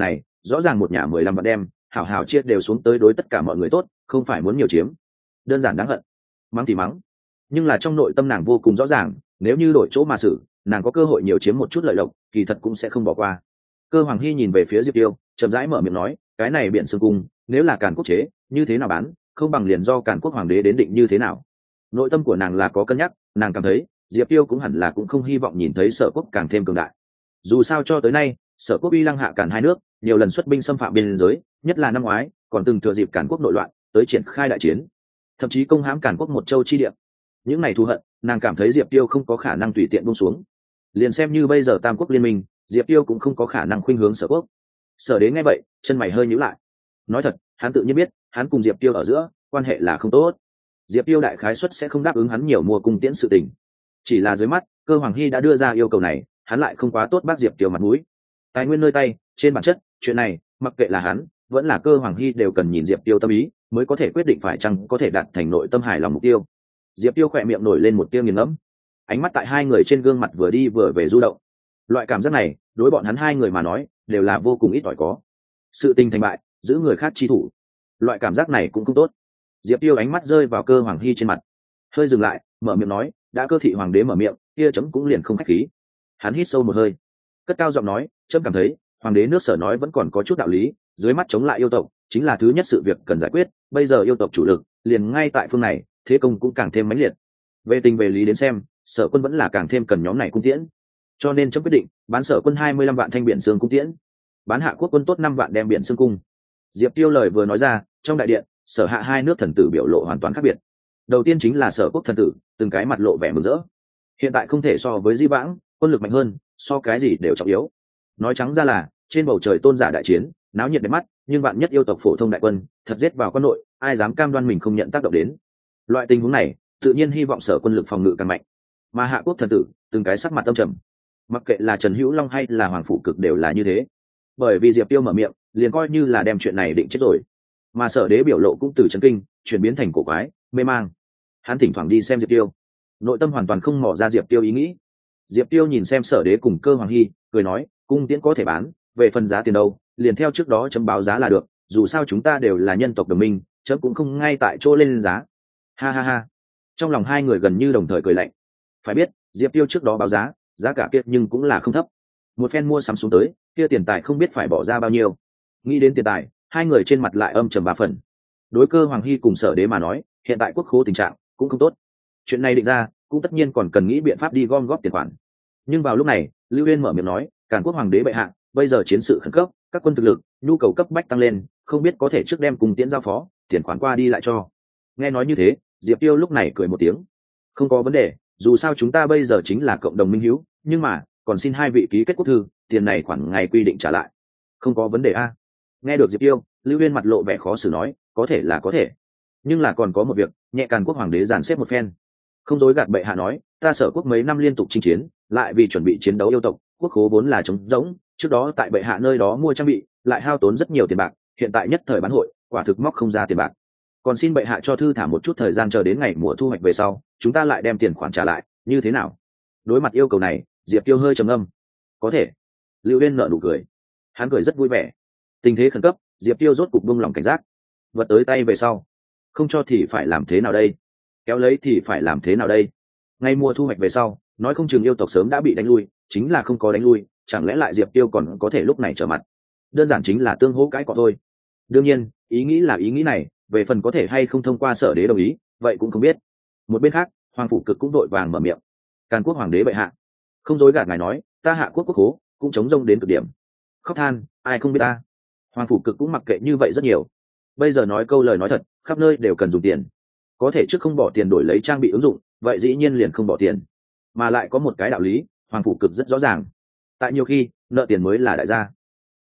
rõ ràng một nhà 15 vạn đem hảo hảo chia đều xuống tới đối tất cả mọi người tốt, không phải muốn nhiều chiếm. Đơn giản đáng hận. Mắng thì mắng, nhưng là trong nội tâm nàng vô cùng rõ ràng, nếu như đổi chỗ mà xử, nàng có cơ hội nhiều chiếm một chút lợi lộc, kỳ thật cũng sẽ không bỏ qua. Cơ Hoàng Hy nhìn về phía Diệp Tiêu, chậm rãi mở miệng nói, cái này Biện Sương cung nếu là Càn Quốc chế, như thế nào bán, không bằng liền do Càn Quốc hoàng đế đến định như thế nào. Nội tâm của nàng là có cân nhắc, nàng cảm thấy Diệp Tiêu cũng hẳn là cũng không hy vọng nhìn thấy Sở Quốc càng thêm cường đại. Dù sao cho tới nay, Sở Quốc uy lăng hạ Càn hai nước, nhiều lần xuất binh xâm phạm biên giới, nhất là năm ngoái, còn từng thừa dịp Càn Quốc nội loạn, tới triển khai đại chiến, thậm chí công hãm Càn Quốc một châu chi địa. Những này thù hận, nàng cảm thấy Diệp Tiêu không có khả năng tùy tiện buông xuống. Liền xem như bây giờ Tam Quốc liên minh, Diệp Tiêu cũng không có khả năng khuynh hướng Sở Quốc. Sở Đế nghe vậy, chân mày hơi nhíu lại. Nói thật, hắn tự nhiên biết, hắn cùng Diệp Tiêu ở giữa quan hệ là không tốt. Diệp Tiêu đại khái suất sẽ không đáp ứng hắn nhiều mua cung tiễn sự tình. Chỉ là dưới mắt, Cơ Hoàng Hy đã đưa ra yêu cầu này, hắn lại không quá tốt bác Diệp Tiêu mặt mũi. Tài nguyên nơi tay, trên bản chất, chuyện này, mặc kệ là hắn, vẫn là Cơ Hoàng Hy đều cần nhìn Diệp Tiêu tâm ý, mới có thể quyết định phải chăng có thể đạt thành nội tâm hài lòng mục tiêu. Diệp Tiêu khỏe miệng nổi lên một tia nghiền ngẫm, ánh mắt tại hai người trên gương mặt vừa đi vừa về du động. Loại cảm giác này, đối bọn hắn hai người mà nói, đều là vô cùng ít ỏi có. Sự tình thành bại, giữ người khác chi thủ, loại cảm giác này cũng không tốt. Diệp Tiêu ánh mắt rơi vào Cơ Hoàng Hy trên mặt, hơi dừng lại, mở miệng nói, đã Cơ thị hoàng đế mở miệng, kia chấm cũng liền không khách khí. Hắn hít sâu một hơi, cất cao giọng nói, chấm cảm thấy hoàng đế nước Sở nói vẫn còn có chút đạo lý, dưới mắt chống lại yêu tộc chính là thứ nhất sự việc cần giải quyết, bây giờ yêu tộc chủ lực liền ngay tại phương này, thế công cũng càng thêm mãnh liệt. Về tình về lý đến xem, Sở quân vẫn là càng thêm cần nhóm này cung tiễn, cho nên chấm quyết định bán Sở quân 25 vạn thanh Biện Sương cung tiễn, bán Hạ Quốc quân tốt 5 vạn đem Biện Sương cung. Diệp Tiêu lời vừa nói ra, trong đại điện, Sở Hạ hai nước thần tử biểu lộ hoàn toàn khác biệt. Đầu tiên chính là Sở Quốc thần tử, từng cái mặt lộ vẻ mừng rỡ. Hiện tại không thể so với Di vãng, quân lực mạnh hơn, so cái gì đều trọng yếu. Nói trắng ra là, trên bầu trời tôn giả đại chiến, náo nhiệt đẹp mắt, nhưng bạn nhất yêu tộc phổ thông đại quân, thật giết vào quân nội, ai dám cam đoan mình không nhận tác động đến. Loại tình huống này, tự nhiên hy vọng Sở quân lực phòng ngự càng mạnh. Mà Hạ Quốc thần tử, từng cái sắc mặt âm trầm. Mặc kệ là Trần Hữu Long hay là Hoàng Phủ Cực đều là như thế. Bởi vì Diệp Tiêu mở miệng, liền coi như là đem chuyện này định chết rồi. Mà Sở Đế biểu lộ cũng từ chấn kinh chuyển biến thành cổ quái, mê mang. Hắn thỉnh thoảng đi xem Diệp Tiêu, nội tâm hoàn toàn không mò ra Diệp Tiêu ý nghĩ. Diệp Tiêu nhìn xem Sở Đế cùng Cơ Hoàng Hy, cười nói, cung tiễn có thể bán, về phần giá tiền đâu, liền theo trước đó chấm báo giá là được, dù sao chúng ta đều là nhân tộc đồng minh, chấm cũng không ngay tại chỗ lên giá. Ha ha ha. Trong lòng hai người gần như đồng thời cười lạnh. Phải biết, Diệp Tiêu trước đó báo giá, giá cả kia nhưng cũng là không thấp. Một phen mua sắm xuống tới, kia tiền tài không biết phải bỏ ra bao nhiêu. Nghĩ đến tiền tài, hai người trên mặt lại âm trầm ba phần. Đối Cơ Hoàng Hy cùng Sở Đế mà nói, hiện tại quốc khố tình trạng cũng không tốt. Chuyện này định ra, cũng tất nhiên còn cần nghĩ biện pháp đi gom góp tiền khoản. Nhưng vào lúc này, Lưu Uyên mở miệng nói, Càn Quốc hoàng đế bệ hạ, bây giờ chiến sự khẩn cấp, các quân thực lực, nhu cầu cấp bách tăng lên, không biết có thể trước đem cùng tiễn giao phó, tiền khoản qua đi lại cho. Nghe nói như thế, Diệp Tiêu lúc này cười một tiếng, không có vấn đề, dù sao chúng ta bây giờ chính là cộng đồng minh hữu, nhưng mà còn xin hai vị ký kết quốc thư, tiền này khoản ngày quy định trả lại. Không có vấn đề a. Nghe được Diệp Tiêu, Lưu Uyên mặt lộ vẻ khó xử nói, có thể là có thể, nhưng là còn có một việc, nhẹ Càn Quốc hoàng đế dàn xếp một phen. Không dối gạt bệ hạ nói, ta Sở Quốc mấy năm liên tục chinh chiến, lại vì chuẩn bị chiến đấu yêu tộc, quốc khố vốn là trống rỗng, trước đó tại bệ hạ nơi đó mua trang bị, lại hao tốn rất nhiều tiền bạc, hiện tại nhất thời bán hội, quả thực móc không ra tiền bạc. Còn xin bệ hạ cho thư thả một chút thời gian chờ đến ngày mùa thu hoạch về sau, chúng ta lại đem tiền khoản trả lại, như thế nào? Đối mặt yêu cầu này, Diệp Tiêu hơi trầm ngâm. Có thể. Lưu Uyên nở nụ cười. Hắn cười rất vui vẻ. Tình thế khẩn cấp, Diệp Tiêu rốt cục buông lòng cảnh giác. Vật tới tay về sau, không cho thì phải làm thế nào đây? Kéo lấy thì phải làm thế nào đây? Ngày mùa thu hoạch về sau, nói không chừng yêu tộc sớm đã bị đánh lui, chính là không có đánh lui, chẳng lẽ lại Diệp Tiêu còn có thể lúc này trở mặt? Đơn giản chính là tương hỗ cãi cọ thôi. Đương nhiên, ý nghĩ là ý nghĩ này, về phần có thể hay không thông qua Sở Đế đồng ý, vậy cũng không biết. Một bên khác, Hoàng Phủ Cực cũng đội vàng mở miệng. Càn Quốc hoàng đế bệ hạ, không dối gạt ngài nói, ta Hạ Quốc quốc khố cũng chống rông đến cực điểm. Khóc than, ai không biết ta. Hoàng Phủ Cực cũng mặc kệ như vậy rất nhiều. Bây giờ nói câu lời nói thật, khắp nơi đều cần dùng tiền. Có thể trước không bỏ tiền đổi lấy trang bị ứng dụng, vậy dĩ nhiên liền không bỏ tiền. Mà lại có một cái đạo lý, Hoàng Phủ Cực rất rõ ràng. Tại nhiều khi, nợ tiền mới là đại gia.